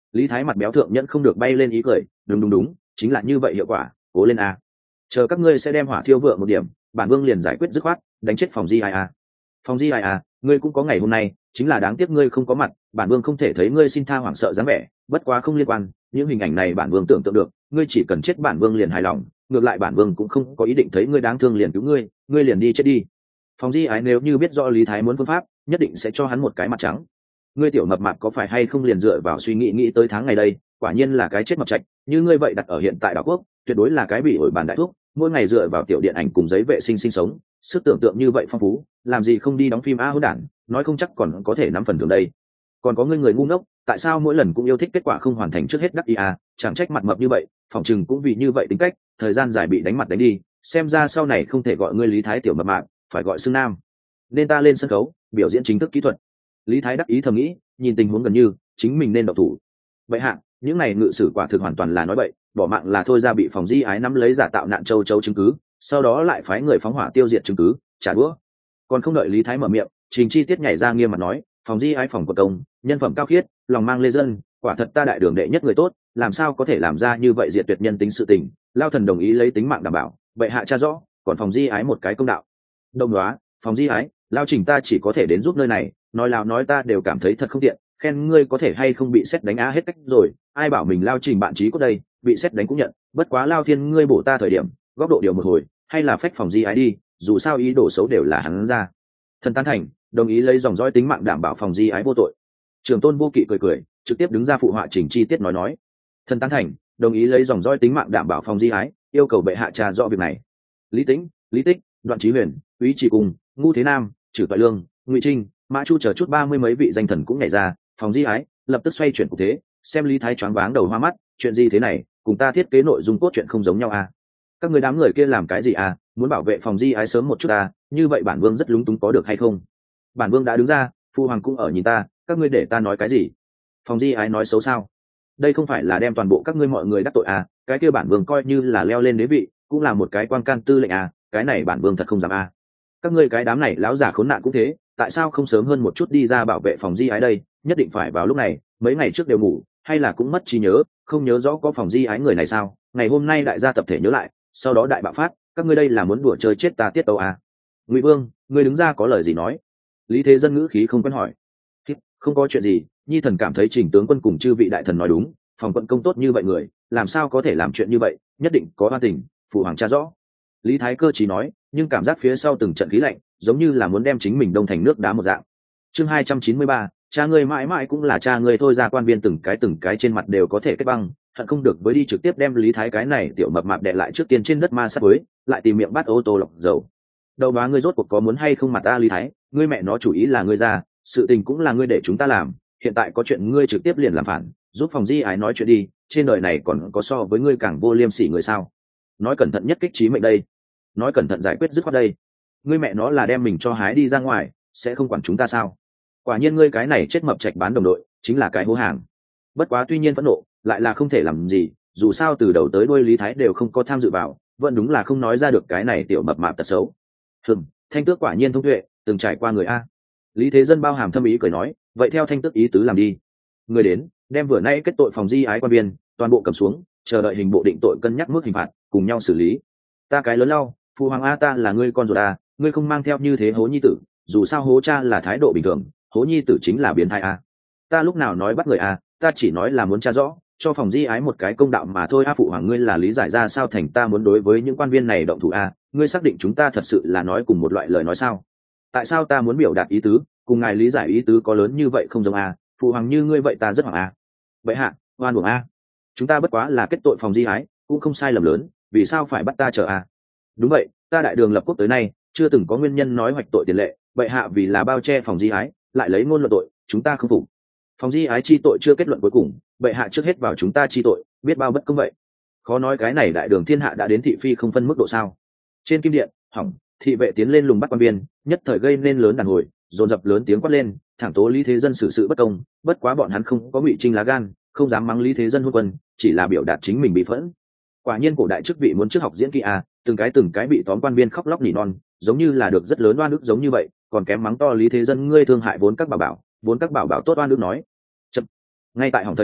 Lý Thái mặt béo thượng nhẫn không được bay lên ý cười, đúng, chính là như vậy hiệu quả, cố lên a. Chờ các ngươi sẽ đem hỏa thiêu vượng một điểm, bản vương liền giải quyết dứt khoát, đánh chết phòng di ai a. Phòng di ai a, ngươi cũng có ngày hôm nay, chính là đáng tiếc ngươi không có mặt, bản vương không thể thấy ngươi xin tha hoảng sợ dáng vẻ, bất quá không liên quan, những hình ảnh này bản vương tưởng tượng được, ngươi chỉ cần chết bản vương liền hài lòng, ngược lại bản vương cũng không có ý định thấy ngươi đáng thương liền cứu ngươi liền đi chết đi. Phòng di ái nếu như biết rõ Lý Thái muốn phương pháp, nhất định sẽ cho hắn một cái mặt trắng. Ngươi tiểu mập mạp có phải hay không liền dựa vào suy nghĩ tới tháng ngày đây, quả nhiên là cái chết mập trạch, như ngươi vậy đặt ở hiện tại đảo quốc, tuyệt đối là cái bị ổi bàn đại thuốc, mỗi ngày dựa vào tiểu điện ảnh cùng giấy vệ sinh sinh sống, sức tưởng tượng như vậy phong phú, làm gì không đi đóng phim hỗn đản, nói không chắc còn có thể nắm phần thưởng đây. Còn có ngươi người ngu ngốc, tại sao mỗi lần cũng yêu thích kết quả không hoàn thành trước hết đắc ý à, chẳng trách mặt mập như vậy, phỏng chừng cũng vì như vậy tính cách, thời gian dài bị đánh mặt đánh đi, xem ra sau này không thể gọi ngươi Lý Thái tiểu mập mạp, phải gọi xưng nam. Nên ta lên sân khấu, biểu diễn chính thức kỹ thuật. Lý Thái đắc ý thầm nghĩ, nhìn tình huống gần như chính mình nên động thủ. Vậy hạ, những này ngự sử quả thực hoàn toàn là nói bậy, bỏ mạng là thôi ra bị phòng di ái nắm lấy giả tạo nạn châu chứng cứ, sau đó lại phái người phóng hỏa tiêu diệt chứng cứ, trả đũa. Còn không đợi Lý Thái mở miệng, Trình Chi Tiết nhảy ra nghiêm mặt nói, phòng di ái phòng của công, nhân phẩm cao khiết, lòng mang lê dân, quả thật ta đại đường đệ nhất người tốt, làm sao có thể làm ra như vậy diệt tuyệt nhân tính sự tình, lao thần đồng ý lấy tính mạng đảm bảo, bệ hạ tra rõ, còn phòng di ái một cái công đạo. Đông đoá, phòng di ái, lao Trình ta chỉ có thể đến giúp nơi này, nói lào nói ta đều cảm thấy thật không tiện, khen ngươi có thể hay không bị xét đánh á hết cách rồi, ai bảo mình lao Trình bạn trí cốt đây, bị xét đánh cũng nhận, bất quá lao thiên ngươi bổ ta thời điểm, góc độ điều một hồi, hay là phách phòng di ái đi, dù sao ý đồ xấu đều là hắn ra. Thần tán thành, đồng ý lấy dòng dõi tính mạng đảm bảo phòng di ái vô tội. Trường Tôn Vô Kỵ cười, trực tiếp đứng ra phụ họa Trình Chi Tiết nói. Thần tán thành, đồng ý lấy dòng dõi tính mạng đảm bảo phòng di ái, yêu cầu bệ hạ tra rõ việc này. Lý Tĩnh, Lý Tích, Đoạn Chí Huyền, Úy Chỉ Cùng, Ngu Thế Nam, Trử Toại Lương, Ngụy Trinh, Mã Chu chờ chút 30 mấy vị danh thần cũng nhảy ra, phòng di ái lập tức xoay chuyển cục thế, xem Lý Thái choáng váng đầu hoa mắt, chuyện gì thế này, cùng ta thiết kế nội dung cốt truyện không giống nhau à? Các người đám người kia làm cái gì à? Muốn bảo vệ phòng di ái sớm một chút à? Như vậy bản vương rất lúng túng có được hay không? Bản vương đã đứng ra, phu hoàng cũng ở nhìn ta, các ngươi để ta nói cái gì? Phòng di ái nói xấu sao? Đây không phải là đem toàn bộ các ngươi mọi người đắc tội à? Cái kia bản vương coi như là leo lên đế vị, cũng là một cái quan can tư lệnh à? Cái này bản vương thật không dám à? Các ngươi cái đám này láo giả khốn nạn cũng thế, tại sao không sớm hơn một chút đi ra bảo vệ phòng di ái đây, nhất định phải vào lúc này, mấy ngày trước đều ngủ, hay là cũng mất trí nhớ, không nhớ rõ có phòng di ái người này sao? Ngày hôm nay đại gia tập thể nhớ lại, sau đó đại bạo phát, các ngươi đây là muốn đùa chơi chết ta tiết tấu à? Ngụy Vương, ngươi đứng ra có lời gì nói? Lý Thế Dân ngữ khí không quen hỏi. Không có chuyện gì, nhi thần cảm thấy Trình tướng quân cùng chư vị đại thần nói đúng, phòng quận công tốt như vậy người, làm sao có thể làm chuyện như vậy, nhất định có oan tình, phụ hoàng tra rõ. Lý Thái Cơ chỉ nói, nhưng cảm giác phía sau từng trận khí lạnh, giống như là muốn đem chính mình đông thành nước đá một dạng. Chương 293, cha ngươi mãi mãi cũng là cha ngươi thôi, ra quan viên từng cái trên mặt đều có thể kết băng, hận không được với đi trực tiếp đem Lý Thái cái này tiểu mập mạp đè lại trước tiên trên đất ma sát với, lại tìm miệng bắt ô tô lọc dầu. Đầu đó ngươi rốt cuộc có muốn hay không mặt ta Lý Thái, ngươi mẹ nó chủ ý là ngươi ra, sự tình cũng là ngươi để chúng ta làm, hiện tại có chuyện ngươi trực tiếp liền làm phản, giúp phòng di ái nói chuyện đi, trên đời này còn có so với ngươi càng vô liêm sỉ người sao? Nói cẩn thận nhất kích trí mệnh đây, nói cẩn thận giải quyết dứt khoát đây, ngươi mẹ nó là đem mình cho hái đi ra ngoài, sẽ không quản chúng ta sao? Quả nhiên ngươi cái này chết mập trạch bán đồng đội, chính là cái hố hàng. Bất quá tuy nhiên phẫn nộ, lại là không thể làm gì, dù sao từ đầu tới đuôi Lý Thái đều không có tham dự vào, vẫn đúng là không nói ra được cái này tiểu mập mạp tật xấu. Thanh tước quả nhiên thông tuệ, từng trải qua người a. Lý Thế Dân bao hàm thâm ý cười nói, vậy theo thanh tước ý tứ làm đi. Người đến, đem vừa nay kết tội phòng di ái quan viên, toàn bộ cầm xuống, chờ đợi hình bộ định tội cân nhắc mức hình phạt, cùng nhau xử lý. Ta cái lớn lau, phụ hoàng a, ta là ngươi con ruột a, ngươi không mang theo như thế hố nhi tử, dù sao hố cha là thái độ bình thường, hố nhi tử chính là biến thái a. Ta lúc nào nói bắt người a, ta chỉ nói là muốn tra rõ, cho phòng di ái một cái công đạo mà thôi a. Phụ hoàng ngươi là lý giải ra sao thành ta muốn đối với những quan viên này động thủ a? Ngươi xác định chúng ta thật sự là nói cùng một loại lời nói sao? Tại sao ta muốn biểu đạt ý tứ, cùng ngài lý giải ý tứ có lớn như vậy không giống a? Phụ hoàng như ngươi vậy ta rất hoảng a. Vậy hạ, oan uổng a. Chúng ta bất quá là kết tội phòng di ái, cũng không sai lầm lớn, vì sao phải bắt ta chờ a? Đúng vậy, ta đại đường lập quốc tới nay chưa từng có nguyên nhân nói hoạch tội tiền lệ, vậy hạ vì là bao che phòng di ái, lại lấy ngôn luận tội, chúng ta không phục. Phòng di ái chi tội chưa kết luận cuối cùng, bệ hạ trước hết vào chúng ta chi tội, biết bao bất công vậy. Khó nói cái này đại đường thiên hạ đã đến thị phi không phân mức độ sao? Trên kim điện, hỏng, thị vệ tiến lên lùng bắt quan viên, nhất thời gây nên lớn đàn hồi, dồn dập lớn tiếng quát lên, thẳng tố Lý Thế Dân xử sự bất công. Bất quá bọn hắn không có Ngụy Trinh lá gan, không dám mắng Lý Thế Dân hôn quân, chỉ là biểu đạt chính mình bị phẫn. Quả nhiên cổ đại chức vị muốn trước học diễn kỹ à, từng cái bị tóm quan viên khóc lóc nỉ non, giống như là được rất lớn oan ức giống như vậy, còn kém mắng to Lý Thế Dân ngươi thương hại vốn các bảo bảo tốt oan ức nói. Chậm. Ngay tại hỏng thời điểm,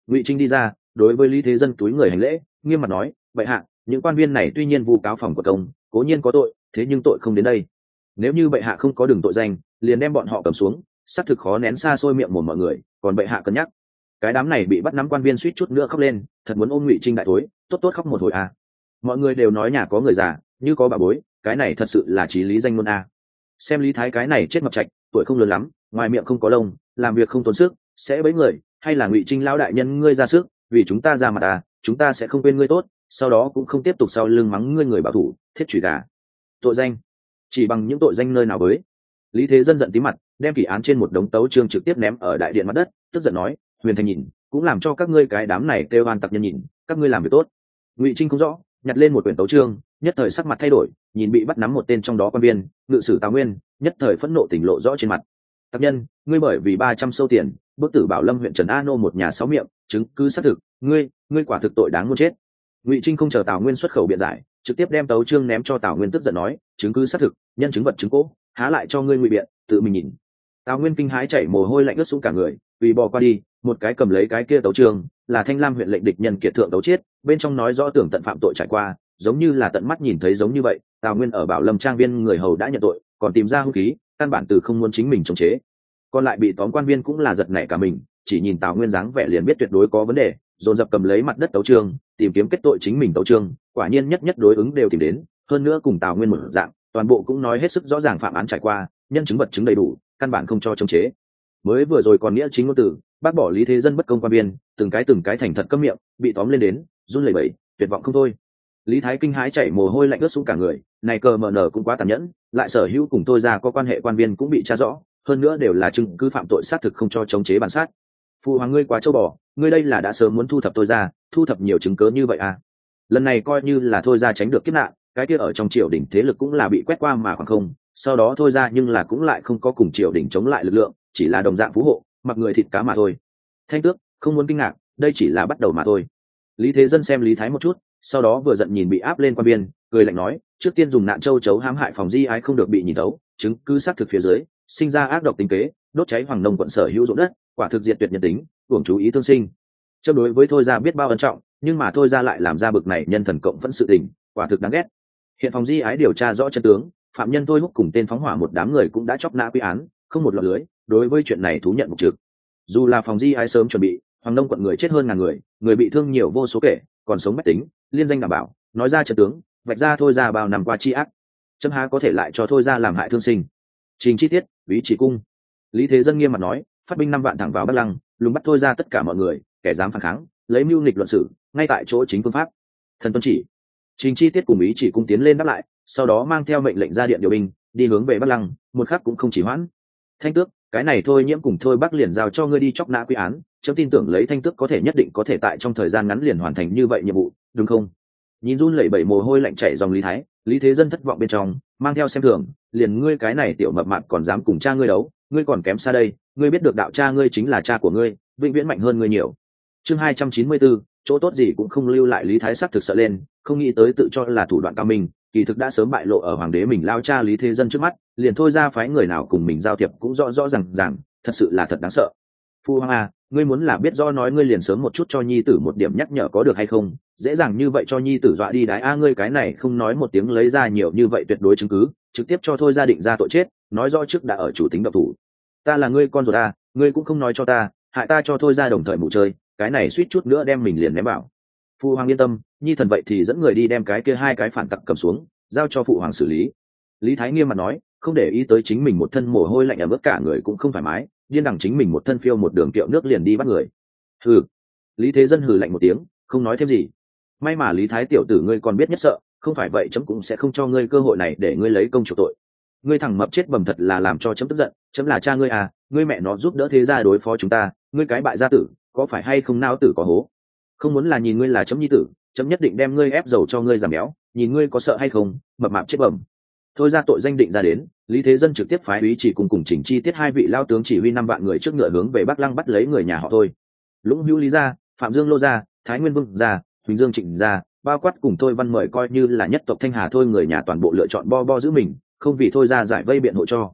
Ngụy Trinh đi ra, đối với Lý Thế Dân túi người hành lễ, nghiêm mặt nói, vậy hạ, những quan viên này tuy nhiên vu cáo phòng của công, cố nhiên có tội, thế nhưng tội không đến đây. Nếu như bệ hạ không có đường tội danh, liền đem bọn họ cầm xuống, xác thực khó nén xa xôi miệng mồm mọi người, còn bệ hạ cân nhắc. Cái đám này bị bắt nắm quan viên suýt chút nữa khóc lên, thật muốn ôm Ngụy Trinh đại tối, tốt tốt khóc một hồi à. Mọi người đều nói nhà có người già, như có bà bối, cái này thật sự là chí lý danh ngôn à. Xem Lý Thái cái này chết mập trạch, tuổi không lớn lắm, ngoài miệng không có lông, làm việc không tốn sức, sẽ bấy người, hay là Ngụy Trinh lão đại nhân ngươi ra sức, vì chúng ta ra mặt à, chúng ta sẽ không quên ngươi tốt, sau đó cũng không tiếp tục sau lưng mắng ngươi người bảo thủ, thiết chửi gà. Tội danh, chỉ bằng những tội danh nơi nào với. Lý Thế Dân giận tí mặt, đem kỷ án trên một đống tấu chương trực tiếp ném ở đại điện mặt đất, tức giận nói, Huyền Thành nhìn, cũng làm cho các ngươi cái đám này kêu oan tặc nhân nhìn, các ngươi làm việc tốt. Ngụy Trinh không rõ, nhặt lên một quyển tấu chương, nhất thời sắc mặt thay đổi, nhìn bị bắt nắm một tên trong đó quan viên, ngự sử Tào Nguyên, nhất thời phẫn nộ tỉnh lộ rõ trên mặt. Tặc nhân, ngươi bởi vì 300 sâu tiền, bức tử Bảo Lâm huyện Trần A Nô một nhà 6 miệng, chứng cứ xác thực, ngươi quả thực tội đáng muốn chết. Ngụy Trinh không chờ Tào Nguyên xuất khẩu biện giải, trực tiếp đem tấu chương ném cho Tào Nguyên, tức giận nói, chứng cứ xác thực, nhân chứng vật chứng cố, há lại cho ngươi ngụy biện, tự mình nhìn. Tào Nguyên kinh hãi chảy mồ hôi lạnh ướt xuống cả người, vì bò qua đi, một cái cầm lấy cái kia tấu chương, là Thanh Lam huyện lệnh địch nhân kiệt thượng tấu chiết, bên trong nói rõ tưởng tận phạm tội trải qua, giống như là tận mắt nhìn thấy giống như vậy. Tào Nguyên ở Bảo Lâm trang viên người hầu đã nhận tội, còn tìm ra hung khí, căn bản từ không muốn chính mình chống chế. Còn lại bị tóm quan viên cũng là giật nảy cả mình, chỉ nhìn Tào Nguyên dáng vẻ liền biết tuyệt đối có vấn đề, dồn dập cầm lấy mặt đất tấu chương, tìm kiếm kết tội chính mình tấu chương, quả nhiên nhất nhất đối ứng đều tìm đến, hơn nữa cùng Tào Nguyên một dạng, toàn bộ cũng nói hết sức rõ ràng phạm án trải qua, nhân chứng vật chứng đầy đủ, căn bản không cho chống chế. Mới vừa rồi còn nghĩa chính ngôn từ, bác bỏ Lý Thế Dân bất công quan viên, từng cái thành thật câm miệng, bị tóm lên đến, run lẩy bẩy, tuyệt vọng không thôi. Lý Thái kinh hãi chảy mồ hôi lạnh ướt xuống cả người, này cờ mờ nở cũng quá tàn nhẫn, lại sở hữu cùng tôi ra có quan hệ quan viên cũng bị tra rõ, hơn nữa đều là chứng cứ phạm tội xác thực không cho chống chế bản sát. Phụ hoàng ngươi quá châu bò, ngươi đây là đã sớm muốn thu thập tôi ra, thu thập nhiều chứng cớ như vậy à? Lần này coi như là thôi ra tránh được kiếp nạn, cái kia ở trong triều đình thế lực cũng là bị quét qua mà khoảng không, sau đó thôi ra nhưng là cũng lại không có cùng triều đình chống lại lực lượng, chỉ là đồng dạng phú hộ, mặc người thịt cá mà thôi. Thanh tước không muốn kinh ngạc, đây chỉ là bắt đầu mà thôi. Lý Thế Dân xem Lý Thái một chút, sau đó vừa giận nhìn bị áp lên quan biên, cười lạnh nói, trước tiên dùng nạn châu chấu hãm hại phòng di ái không được bị nhìn thấu, chứng cứ xác thực phía dưới, sinh ra ác độc tính kế, đốt cháy Hoàng Nông quận sở hữu ruộng đất, quả thực diệt tuyệt nhân tính, uổng chú ý thương sinh. Chấp đối với thôi ra biết bao ân trọng, nhưng mà thôi ra lại làm ra bực này nhân thần cộng vẫn sự tình, quả thực đáng ghét. Hiện phòng di ái điều tra rõ chân tướng, phạm nhân thôi húc cùng tên phóng hỏa một đám người cũng đã chóc nã quy án, không một lọt lưới, đối với chuyện này thú nhận mục trực. Dù là phòng di ái sớm chuẩn bị, Hoàng Nông quận người chết hơn ngàn người, người bị thương nhiều vô số kể, còn sống bách tính, liên danh đảm bảo, nói ra chân tướng, vạch ra thôi ra bao năm qua chi ác, chấm há có thể lại cho thôi ra làm hại thương sinh. Trình chi tiết, ý chỉ cung. Lý Thế Dân nghiêm mặt nói, phát binh 5 vạn thẳng vào Bắc Lăng, lùng bắt thôi ra tất cả mọi người, kẻ dám phản kháng, lấy mưu nghịch luận xử, ngay tại chỗ chính phương pháp. Thần tuân chỉ. Trình chi tiết cùng ý chỉ cung tiến lên đáp lại, sau đó mang theo mệnh lệnh ra điện điều binh, đi hướng về Bắc Lăng, một khắc cũng không chỉ hoãn. Thanh tước, cái này thôi nhiễm cùng thôi Bắc liền giao cho ngươi đi chóc nã quy án, chấm tin tưởng lấy Thanh tước có thể nhất định có thể tại trong thời gian ngắn liền hoàn thành như vậy nhiệm vụ, đúng không? Nhìn run lẩy bẩy mồ hôi lạnh chảy dòng Lý Thái, Lý Thế Dân thất vọng bên trong, mang theo xem thường, liền ngươi cái này tiểu mập mạp còn dám cùng cha ngươi đấu, ngươi còn kém xa đây, ngươi biết được đạo cha ngươi chính là cha của ngươi, vĩnh viễn mạnh hơn ngươi nhiều. Chương 294, chỗ tốt gì cũng không lưu lại. Lý Thái sắc thực sợ lên, không nghĩ tới tự cho là thủ đoạn cao minh, kỳ thực đã sớm bại lộ ở hoàng đế mình lao cha Lý Thế Dân trước mắt, liền thôi ra phái người nào cùng mình giao thiệp cũng rõ rõ ràng, thật sự là thật đáng sợ. Phu hoàng à, ngươi muốn là biết do nói ngươi liền sớm một chút cho nhi tử một điểm nhắc nhở có được hay không, dễ dàng như vậy cho nhi tử dọa đi đái a. Ngươi cái này không nói một tiếng lấy ra nhiều như vậy tuyệt đối chứng cứ, trực tiếp cho thôi gia định ra tội chết, nói rõ trước đã ở chủ tính độc thủ. Ta là ngươi con ruột a, ngươi cũng không nói cho ta, hại ta cho thôi ra đồng thời mù chơi, cái này suýt chút nữa đem mình liền ném bảo. Phu hoàng yên tâm, nhi thần vậy thì dẫn người đi đem cái kia 2 cái phản tặc cầm xuống, giao cho phụ hoàng xử lý. Lý Thái nghiêm mặt nói, không để ý tới chính mình một thân mồ hôi lạnh ẩm ướt cả người cũng không thoải mái, điên đẳng chính mình một thân phiêu một đường kiệu nước liền đi bắt người. Hừ. Lý Thế Dân hừ lạnh một tiếng, không nói thêm gì. May mà Lý Thái tiểu tử ngươi còn biết nhất sợ, không phải vậy chấm cũng sẽ không cho ngươi cơ hội này để ngươi lấy công chuộc tội. Ngươi thằng mập chết bầm thật là làm cho chấm tức giận, chấm là cha ngươi à, ngươi mẹ nó giúp đỡ thế gia đối phó chúng ta, ngươi cái bại gia tử, có phải hay không nao tử có hố. Không muốn là nhìn ngươi là chấm nhi tử, chấm nhất định đem ngươi ép dầu cho ngươi giảm béo, nhìn ngươi có sợ hay không, mập mạp chết bầm. Thôi ra tội danh định ra đến, Lý Thế Dân trực tiếp phái úy chỉ cùng Chỉnh Chi Tiết 2 vị lao tướng chỉ huy 5 vạn người trước ngựa hướng về Bắc Lăng bắt lấy người nhà họ thôi. Lũng Hữu Lý gia, Phạm Dương Lô gia, Thái Nguyên Vương gia, Huỳnh Dương Trịnh gia, bao quát cùng Thôi Văn mời coi như là nhất tộc Thanh Hà thôi người nhà toàn bộ lựa chọn bo bo giữ mình, không vì thôi ra giải vây biện hộ cho.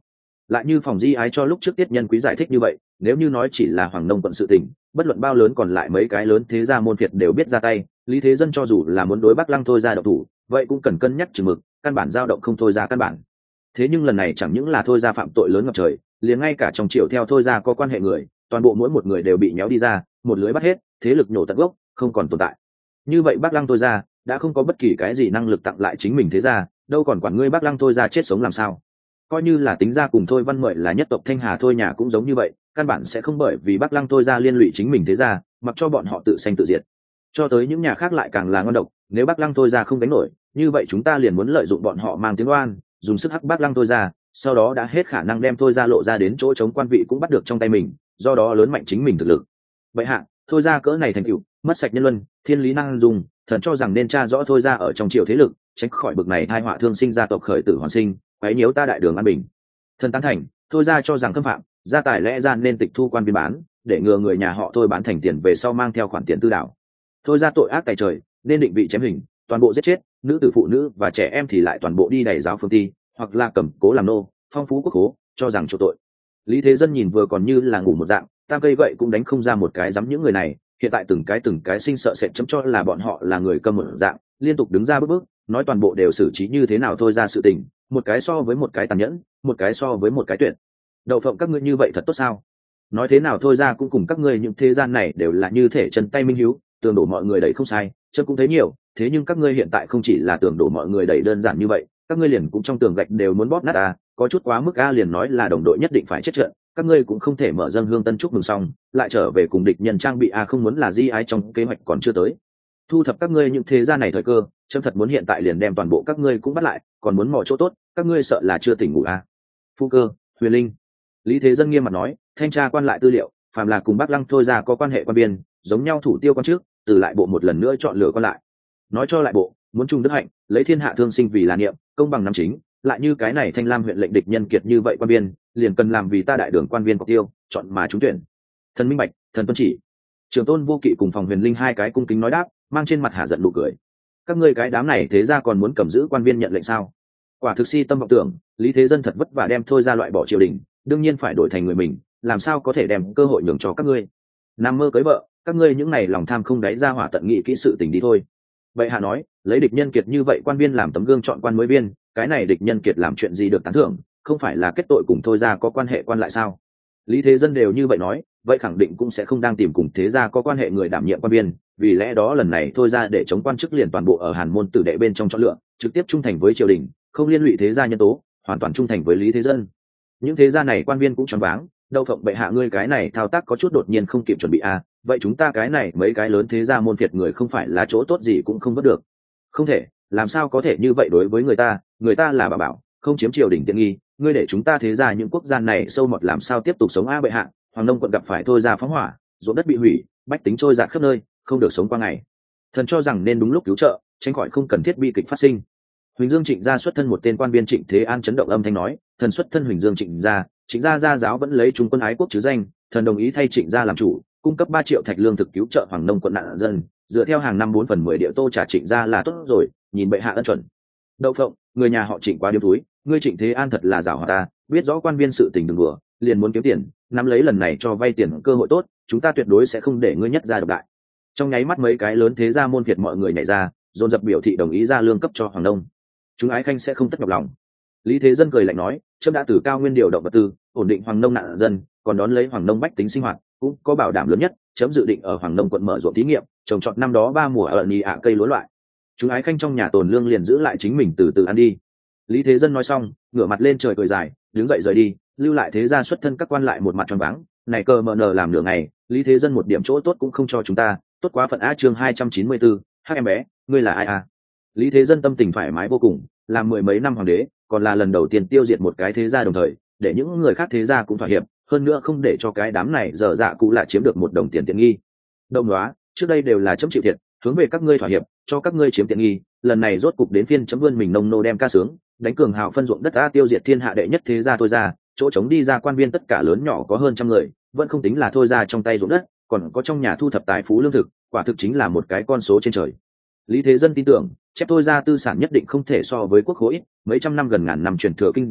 lại như phòng di ái cho lúc trước tiết nhân quý giải thích như vậy, nếu như nói chỉ là Hoàng Nông quận sự tình, bất luận bao lớn còn lại mấy cái lớn thế gia môn phiệt đều biết ra tay, Lý Thế Dân cho dù là muốn đối Bắc Lăng thôi ra độc thủ, vậy cũng cần cân nhắc chừng mực, căn bản dao động không thôi ra căn bản. Thế nhưng lần này chẳng những là thôi ra phạm tội lớn ngập trời, liền ngay cả trong triều theo thôi ra có quan hệ người, toàn bộ mỗi một người đều bị nhéo đi ra, một lưới bắt hết, thế lực nhổ tận gốc, không còn tồn tại. Như vậy Bắc Lăng thôi ra đã không có bất kỳ cái gì năng lực tặng lại chính mình thế ra, đâu còn quản ngươi Bắc Lăng thôi ra chết sống làm sao. Coi như là tính ra cùng thôi Văn Mợi là nhất tộc Thanh Hà thôi nhà cũng giống như vậy, căn bản sẽ không bởi vì Bắc Lăng thôi ra liên lụy chính mình thế ra, mặc cho bọn họ tự sanh tự diệt. Cho tới những nhà khác lại càng là ngon độc, nếu Bắc Lăng thôi ra không đánh nổi, như vậy chúng ta liền muốn lợi dụng bọn họ mang tiếng oan, dùng sức hắc Bắc Lăng thôi ra, sau đó đã hết khả năng đem thôi ra lộ ra đến chỗ chống quan vị cũng bắt được trong tay mình, do đó lớn mạnh chính mình thực lực. Vậy hạ, thôi ra cỡ này thành tựu, mất sạch nhân luân, thiên lý năng dùng, thần cho rằng nên tra rõ thôi ra ở trong triều thế lực, tránh khỏi bực này tai họa thương sinh gia tộc khởi tử hoàn sinh, quấy nhiễu ta đại đường an bình. Thần tán thành, thôi ra cho rằng khâm phạm, gia tài lẽ ra nên tịch thu quan biên bán, để ngừa người nhà họ thôi bán thành tiền về sau mang theo khoản tiền tư đảo. Thôi ra tội ác tày trời, nên định vị chém hình, toàn bộ giết chết, nữ tử phụ nữ và trẻ em thì lại toàn bộ đi đầy giáo phương ti, hoặc là cầm cố làm nô, phong phú quốc khố, cho rằng chỗ tội. Lý Thế Dân nhìn vừa còn như là ngủ một dạng, tam cây gậy cũng đánh không ra một cái dám những người này, hiện tại từng cái sinh sợ sệt chấm cho là bọn họ là người câm một dạng, liên tục đứng ra bước nói toàn bộ đều xử trí như thế nào thôi ra sự tình, một cái so với một cái tàn nhẫn, một cái so với một cái tuyệt. Đậu phộng các ngươi như vậy thật tốt sao? Nói thế nào thôi ra cũng cùng các ngươi những thế gian này đều là như thể chân tay minh hiếu, tường đổ mọi người đẩy không sai, chân cũng thấy nhiều, thế nhưng các ngươi hiện tại không chỉ là tường đổ mọi người đẩy đơn giản như vậy, các ngươi liền cũng trong tường gạch đều muốn bóp nát à, có chút quá mức a, liền nói là đồng đội nhất định phải chết trận, các ngươi cũng không thể mở dâng hương tân chúc mừng xong, lại trở về cùng địch nhân trang bị a, không muốn là di ái trong kế hoạch còn chưa tới. Thu thập các ngươi những thế gia này thời cơ, chấm thật muốn hiện tại liền đem toàn bộ các ngươi cũng bắt lại, còn muốn mò chỗ tốt, các ngươi sợ là chưa tỉnh ngủ a. Phu Cơ, Huyền Linh. Lý Thế Dân nghiêm mặt nói, thanh tra quan lại tư liệu, phàm là cùng Bắc Lăng thôi ra có quan hệ quan biên, giống nhau thủ tiêu quan trước, từ lại bộ một lần nữa chọn lựa quan lại. Nói cho lại bộ, muốn trung đức hạnh, lấy thiên hạ thương sinh vì là niệm, công bằng nắm chính, lại như cái này Thanh Lam huyện lệnh địch nhân kiệt như vậy quan biên, liền cần làm vì ta đại đường quan viên cọc tiêu, chọn mà trúng tuyển. Thần minh bạch, thần tuân chỉ. Trường Tôn Vô Kỵ cùng Phòng Huyền Linh hai cái cung kính nói đáp, mang trên mặt hạ giận nụ cười. Các ngươi cái đám này thế ra còn muốn cầm giữ quan viên nhận lệnh sao? Quả thực si tâm vọng tưởng, Lý Thế Dân thật vất vả đem thôi ra loại bỏ triều đình, đương nhiên phải đổi thành người mình, làm sao có thể đem cơ hội nhường cho các ngươi? Nam mơ cưới vợ, các ngươi những này lòng tham không đáy ra hỏa tận nghị kỹ sự tình đi thôi. Vậy hạ nói, lấy địch nhân kiệt như vậy quan viên làm tấm gương chọn quan mới viên, cái này địch nhân kiệt làm chuyện gì được tán thưởng, không phải là kết tội cùng thôi ra có quan hệ quan lại sao? Lý Thế Dân đều như vậy nói, vậy khẳng định cũng sẽ không đang tìm cùng thế gia có quan hệ người đảm nhiệm quan viên, vì lẽ đó lần này thôi ra để chống quan chức liền toàn bộ ở Hàn môn tử đệ bên trong chọn lựa, trực tiếp trung thành với triều đình, không liên lụy thế gia nhân tố, hoàn toàn trung thành với Lý Thế Dân. Những thế gia này quan viên cũng choáng váng, đâu phộng bệ hạ ngươi cái này thao tác có chút đột nhiên không kịp chuẩn bị à, vậy chúng ta cái này mấy cái lớn thế gia môn phiệt người không phải là chỗ tốt gì cũng không vớt được. Không thể, làm sao có thể như vậy đối với người ta là bà bảo, không chiếm triều đình tiện nghi, ngươi để chúng ta thế gia những quốc gia này sâu mọt làm sao tiếp tục sống a bệ hạ, Hoàng Nông quận gặp phải thôi ra phóng hỏa, ruộng đất bị hủy, bách tính trôi dạt khắp nơi, không được sống qua ngày. Thần cho rằng nên đúng lúc cứu trợ, tránh khỏi không cần thiết bi kịch phát sinh. Huỳnh Dương Trịnh gia xuất thân một tên quan viên Trịnh Thế An chấn động âm thanh nói, thần xuất thân Huỳnh Dương Trịnh gia gia giáo vẫn lấy trung quân ái quốc chứ danh, thần đồng ý thay Trịnh gia làm chủ, cung cấp 3 triệu thạch lương thực cứu trợ Hoàng Nông quận nạn dân, dựa theo hàng năm 4/10 địa tô trả Trịnh gia là tốt rồi, nhìn bệ hạ ân chuẩn. Đậu phộng, người nhà họ Trịnh quá điêu túi, ngươi Trịnh Thế An thật là giàu hòa ta, biết rõ quan viên sự tình đừng đùa, liền muốn kiếm tiền, nắm lấy lần này cho vay tiền cơ hội tốt, chúng ta tuyệt đối sẽ không để ngươi nhất gia độc đại. Trong nháy mắt mấy cái lớn thế gia môn phiệt mọi người nhảy ra, dồn dập biểu thị đồng ý ra lương cấp cho Hoàng Nông. Chúng ái khanh sẽ không tất nhọc lòng. Lý Thế Dân cười lạnh nói, trẫm đã từ cao nguyên điều động vật tư, ổn định Hoàng Nông nạn dân, còn đón lấy Hoàng Nông bách tính sinh hoạt, cũng có bảo đảm lớn nhất, trẫm dự định ở Hoàng Nông quận mở ruộng thí nghiệm, trồng trọt năm đó 3 mùa ở nhị ạ cây lúa loại. Chúng ái khanh trong nhà tồn lương liền giữ lại chính mình từ từ ăn đi. Lý Thế Dân nói xong, ngửa mặt lên trời cười dài, đứng dậy rời đi, lưu lại thế gia xuất thân các quan lại một mặt tròn váng. Này cờ mờ nờ làm nửa ngày, Lý Thế Dân một điểm chỗ tốt cũng không cho chúng ta, tốt quá phận á. Chương 294, hắc em bé, ngươi là ai à? Lý Thế Dân tâm tình thoải mái vô cùng, làm 10 mấy năm hoàng đế, còn là lần đầu tiên tiêu diệt một cái thế gia đồng thời, để những người khác thế gia cũng thỏa hiệp, hơn nữa không để cho cái đám này dở dạ cụ lại chiếm được một đồng tiền tiện nghi. Đông đoá, trước đây đều là chấm chịu thiệt, hướng về các ngươi thỏa hiệp, cho các ngươi chiếm tiện nghi, lần này rốt cục đến phiên chấm vươn mình nông nô đem ca sướng, đánh cường hào phân ruộng đất a, tiêu diệt thiên hạ đệ nhất thế gia thôi ra, chỗ chống đi ra quan viên tất cả lớn nhỏ có hơn trăm người, vẫn không tính là thôi ra trong tay ruộng đất, còn có trong nhà thu thập tài phú lương thực, quả thực chính là một cái con số trên trời. Lý Thế Dân tin tưởng, chép thôi ra tư sản nhất định không thể so với quốc khối, mấy trăm năm gần ngàn năm truyền thừa kinh doanh,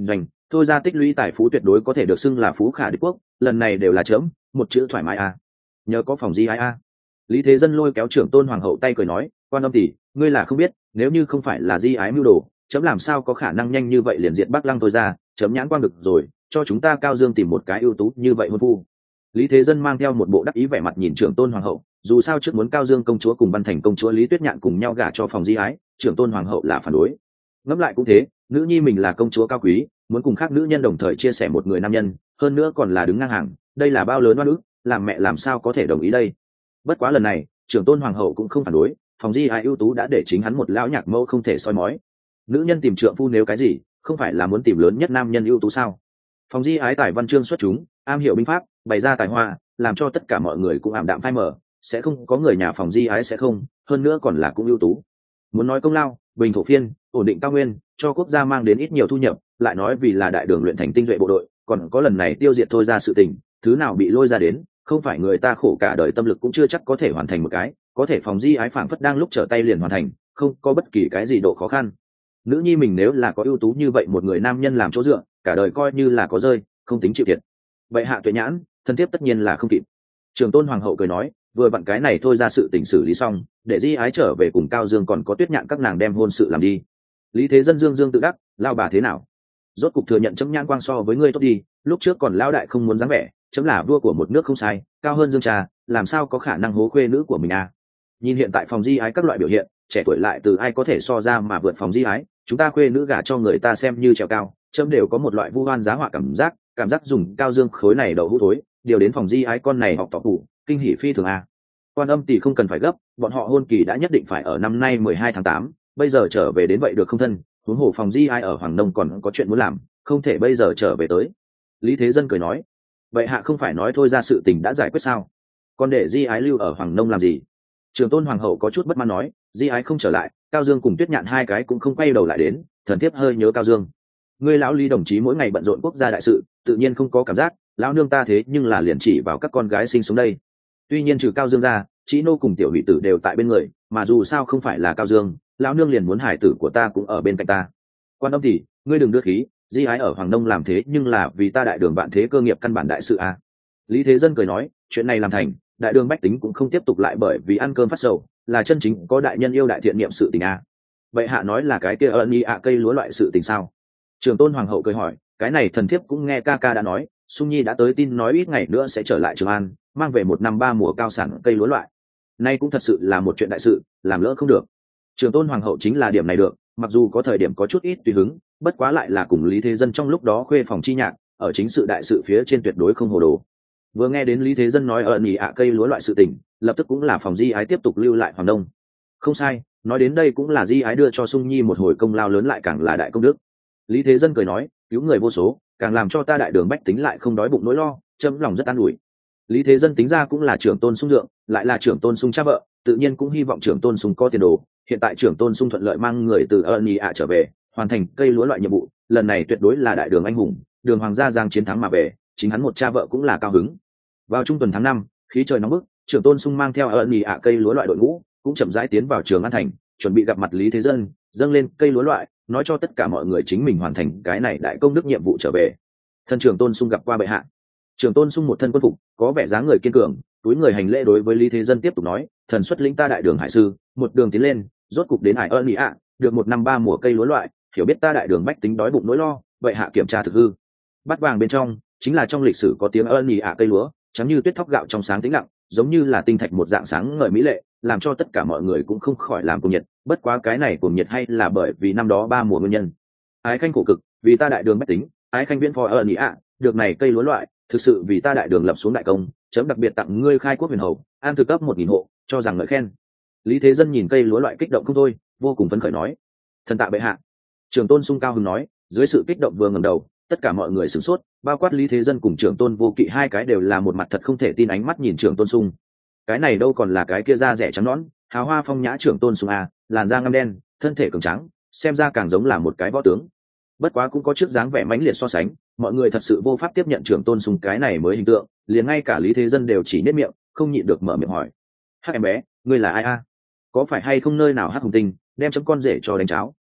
thôi ra tích lũy tài phú tuyệt đối có thể được xưng là phú khả đế quốc, lần này đều là chớm một chữ thoải mái à. Nhờ có phòng di ái a. Lý Thế Dân lôi kéo trưởng tôn hoàng hậu tay cười nói, quan âm tỷ, ngươi là không biết, nếu như không phải là di ái mưu đồ, chấm làm sao có khả năng nhanh như vậy liền diệt Bắc Lăng thôi ra, chấm nhãn quang được rồi, cho chúng ta Cao Dương tìm một cái ưu tú như vậy hôn phu. Lý Thế Dân mang theo một bộ đắc ý vẻ mặt nhìn trưởng tôn hoàng hậu, dù sao trước muốn Cao Dương công chúa cùng Văn Thành công chúa Lý Tuyết Nhạn cùng nhau gả cho phòng di ái, trưởng tôn hoàng hậu là phản đối. Ngẫm lại cũng thế, nữ nhi mình là công chúa cao quý, muốn cùng khác nữ nhân đồng thời chia sẻ một người nam nhân, hơn nữa còn là đứng ngang hàng, đây là bao lớn oan ức, làm mẹ làm sao có thể đồng ý đây. Bất quá lần này trưởng tôn hoàng hậu cũng không phản đối, phòng di ái ưu tú đã để chính hắn một lão nhạc mẫu không thể soi mói. Nữ nhân tìm trượng phu nếu cái gì không phải là muốn tìm lớn nhất nam nhân ưu tú sao? Phòng di ái tài văn chương xuất chúng, am hiểu binh pháp, bày ra tài hoa, làm cho tất cả mọi người cũng ảm đạm phai mờ, sẽ không có người nhà phòng di ái sẽ không, hơn nữa còn là cũng ưu tú. Muốn nói công lao, bình thổ phiên, ổn định cao nguyên, cho quốc gia mang đến ít nhiều thu nhập, lại nói vì là đại đường luyện thành tinh duệ bộ đội, còn có lần này tiêu diệt thôi ra sự tình, thứ nào bị lôi ra đến, không phải người ta khổ cả đời tâm lực cũng chưa chắc có thể hoàn thành một cái, có thể phòng di ái phảng phất đang lúc trở tay liền hoàn thành, không có bất kỳ cái gì độ khó khăn. Nữ nhi mình nếu là có ưu tú như vậy một người nam nhân làm chỗ dựa, cả đời coi như là có rơi, không tính chịu thiệt. Vậy hạ tuệ nhãn, thân thiết tất nhiên là không kịp. Trường tôn hoàng hậu cười nói, vừa vặn cái này thôi ra sự tình xử lý xong, để di ái trở về cùng Cao Dương còn có Tuyết Nhạn các nàng đem hôn sự làm đi. Lý Thế Dân dương dương tự đắc, lao bà thế nào? Rốt cục thừa nhận chấm nhãn quang so với ngươi tốt đi, lúc trước còn lao đại không muốn dáng vẻ, chấm là vua của một nước không sai, cao hơn Dương Trà, làm sao có khả năng hố khuê nữ của mình à? Nhìn hiện tại phòng di ái các loại biểu hiện, trẻ tuổi lại từ ai có thể so ra mà vượt phòng di ái, chúng ta khuê nữ gả cho người ta xem như trèo cao, chấm đều có một loại vu oan giá họa cảm giác dùng Cao Dương khối này đậu hũ thối, điều đến phòng di ái con này học tỏ cụ, kinh hỉ phi thường à. Quan âm tỷ không cần phải gấp, bọn họ hôn kỳ đã nhất định phải ở năm nay 12 tháng 8, bây giờ trở về đến vậy được không thân, huống hồ phòng di ái ở Hoàng Nông còn có chuyện muốn làm, không thể bây giờ trở về tới. Lý Thế Dân cười nói, vậy hạ không phải nói thôi ra sự tình đã giải quyết sao, còn để di ái lưu ở Hoàng Nông làm gì? Trường tôn hoàng hậu có chút bất mãn nói, di ái không trở lại, Cao Dương cùng Tuyết Nhạn hai cái cũng không quay đầu lại đến, thần thiếp hơi nhớ Cao Dương. Ngươi lão Lý đồng chí mỗi ngày bận rộn quốc gia đại sự, tự nhiên không có cảm giác, lão nương ta thế nhưng là liền chỉ vào các con gái sinh sống đây. Tuy nhiên trừ Cao Dương ra, Chí Nô cùng tiểu hỷ tử đều tại bên người, mà dù sao không phải là Cao Dương, lão nương liền muốn hải tử của ta cũng ở bên cạnh ta. Quan âm tỷ, ngươi đừng đưa khí, di ái ở Hoàng Nông làm thế nhưng là vì ta đại đường vạn thế cơ nghiệp căn bản đại sự à. Lý Thế Dân cười nói, chuyện này làm thành, đại đường bách tính cũng không tiếp tục lại bởi vì ăn cơm phát sầu, là chân chính có đại nhân yêu đại thiện niệm sự tình à. Vậy hạ nói là cái kia ơn y ạ cây lúa loại sự tình sao? Trường tôn hoàng hậu cười hỏi, cái này thần thiếp cũng nghe ca ca đã nói, Sung Nhi đã tới tin nói ít ngày nữa sẽ trở lại Trường An, mang về 1 năm 3 mùa cao sản cây lúa loại. Nay cũng thật sự là một chuyện đại sự, làm lỡ không được. Trường tôn hoàng hậu chính là điểm này được, mặc dù có thời điểm có chút ít tùy hứng, bất quá lại là cùng Lý Thế Dân trong lúc đó khuê phòng chi nhạc, ở chính sự đại sự phía trên tuyệt đối không hồ đồ. Vừa nghe đến Lý Thế Dân nói ơn ý ạ cây lúa loại sự tình, lập tức cũng là phòng di ái tiếp tục lưu lại Hoàng Đông. Không sai, nói đến đây cũng là di ái đưa cho Sung Nhi một hồi công lao lớn lại càng là đại công đức. Lý Thế Dân cười nói, cứu người vô số, càng làm cho ta đại đường bách tính lại không đói bụng nỗi lo, chấm lòng rất an ủi. Lý Thế Dân tính ra cũng là trưởng tôn Sung Dượng, lại là trưởng tôn Sung cha vợ, tự nhiên cũng hy vọng trưởng tôn Sung có tiền đồ. Hiện tại trưởng tôn Sung thuận lợi mang người từ ơn ý ạ trở về, hoàn thành cây lúa loại nhiệm vụ, lần này tuyệt đối là đại đường anh hùng, đường hoàng gia giang chiến thắng mà về, chính hắn một cha vợ cũng là cao hứng. Vào trung tuần tháng 5, khí trời nóng bức, trưởng tôn Sung mang theo ơn ý ạ cây lúa loại đội ngũ, cũng chậm rãi tiến vào Trường An thành, chuẩn bị gặp mặt Lý Thế Dân, dâng lên cây lúa loại, nói cho tất cả mọi người chính mình hoàn thành cái này đại công đức nhiệm vụ trở về. Thân trưởng tôn Sung gặp qua bệ hạ. Trưởng tôn Sung một thân quân phục, có vẻ dáng người kiên cường, túi người hành lễ đối với Lý Thế Dân tiếp tục nói, thần xuất lĩnh ta đại đường hải sư, một đường tiến lên, rốt cục đến hải ơn ý ạ, được 1 năm 3 mùa cây lúa loại, hiểu biết ta đại đường bách tính đói bụng nỗi lo, bệ hạ kiểm tra thực hư. Bát vàng bên trong chính là trong lịch sử có tiếng ơn ý ạ cây lúa, trắng như tuyết thóc gạo trong sáng tĩnh lặng, giống như là tinh thạch một dạng sáng ngời mỹ lệ, làm cho tất cả mọi người cũng không khỏi làm cuồng nhiệt. Bất quá cái này cuồng nhiệt hay là bởi vì năm đó 3 mùa nguyên nhân. Ái khanh khổ cực, vì ta đại đường bách tính, ái khanh viễn phò ơn ý ạ, được này cây lúa loại, thực sự vì ta đại đường lập xuống đại công, chấm đặc biệt tặng ngươi khai quốc huyền hầu, an thực cấp 1000 hộ, cho rằng ngợi khen. Lý Thế Dân nhìn cây lúa loại kích động không thôi, vô cùng phấn khởi nói, thần tạ bệ hạ. Trường tôn Sung cao hứng nói, dưới sự kích động vừa ngẩng đầu, tất cả mọi người sửng sốt, bao quát Lý Thế Dân cùng Trường tôn Vô Kỵ hai cái đều là một mặt thật không thể tin ánh mắt nhìn Trường tôn Sung. Cái này đâu còn là cái kia da rẻ trắng nõn, hào hoa phong nhã Trường tôn Sung à, làn da ngăm đen, thân thể cường tráng, xem ra càng giống là một cái võ tướng. Bất quá cũng có trước dáng vẻ mãnh liệt so sánh, mọi người thật sự vô pháp tiếp nhận Trường tôn Sung cái này mới hình tượng, liền ngay cả Lý Thế Dân đều chỉ nhếch miệng, không nhịn được mở miệng hỏi, hắc em bé, ngươi là ai a? Có phải hay không nơi nào hắc hùng tinh đem chấm con rể cho đánh cháo?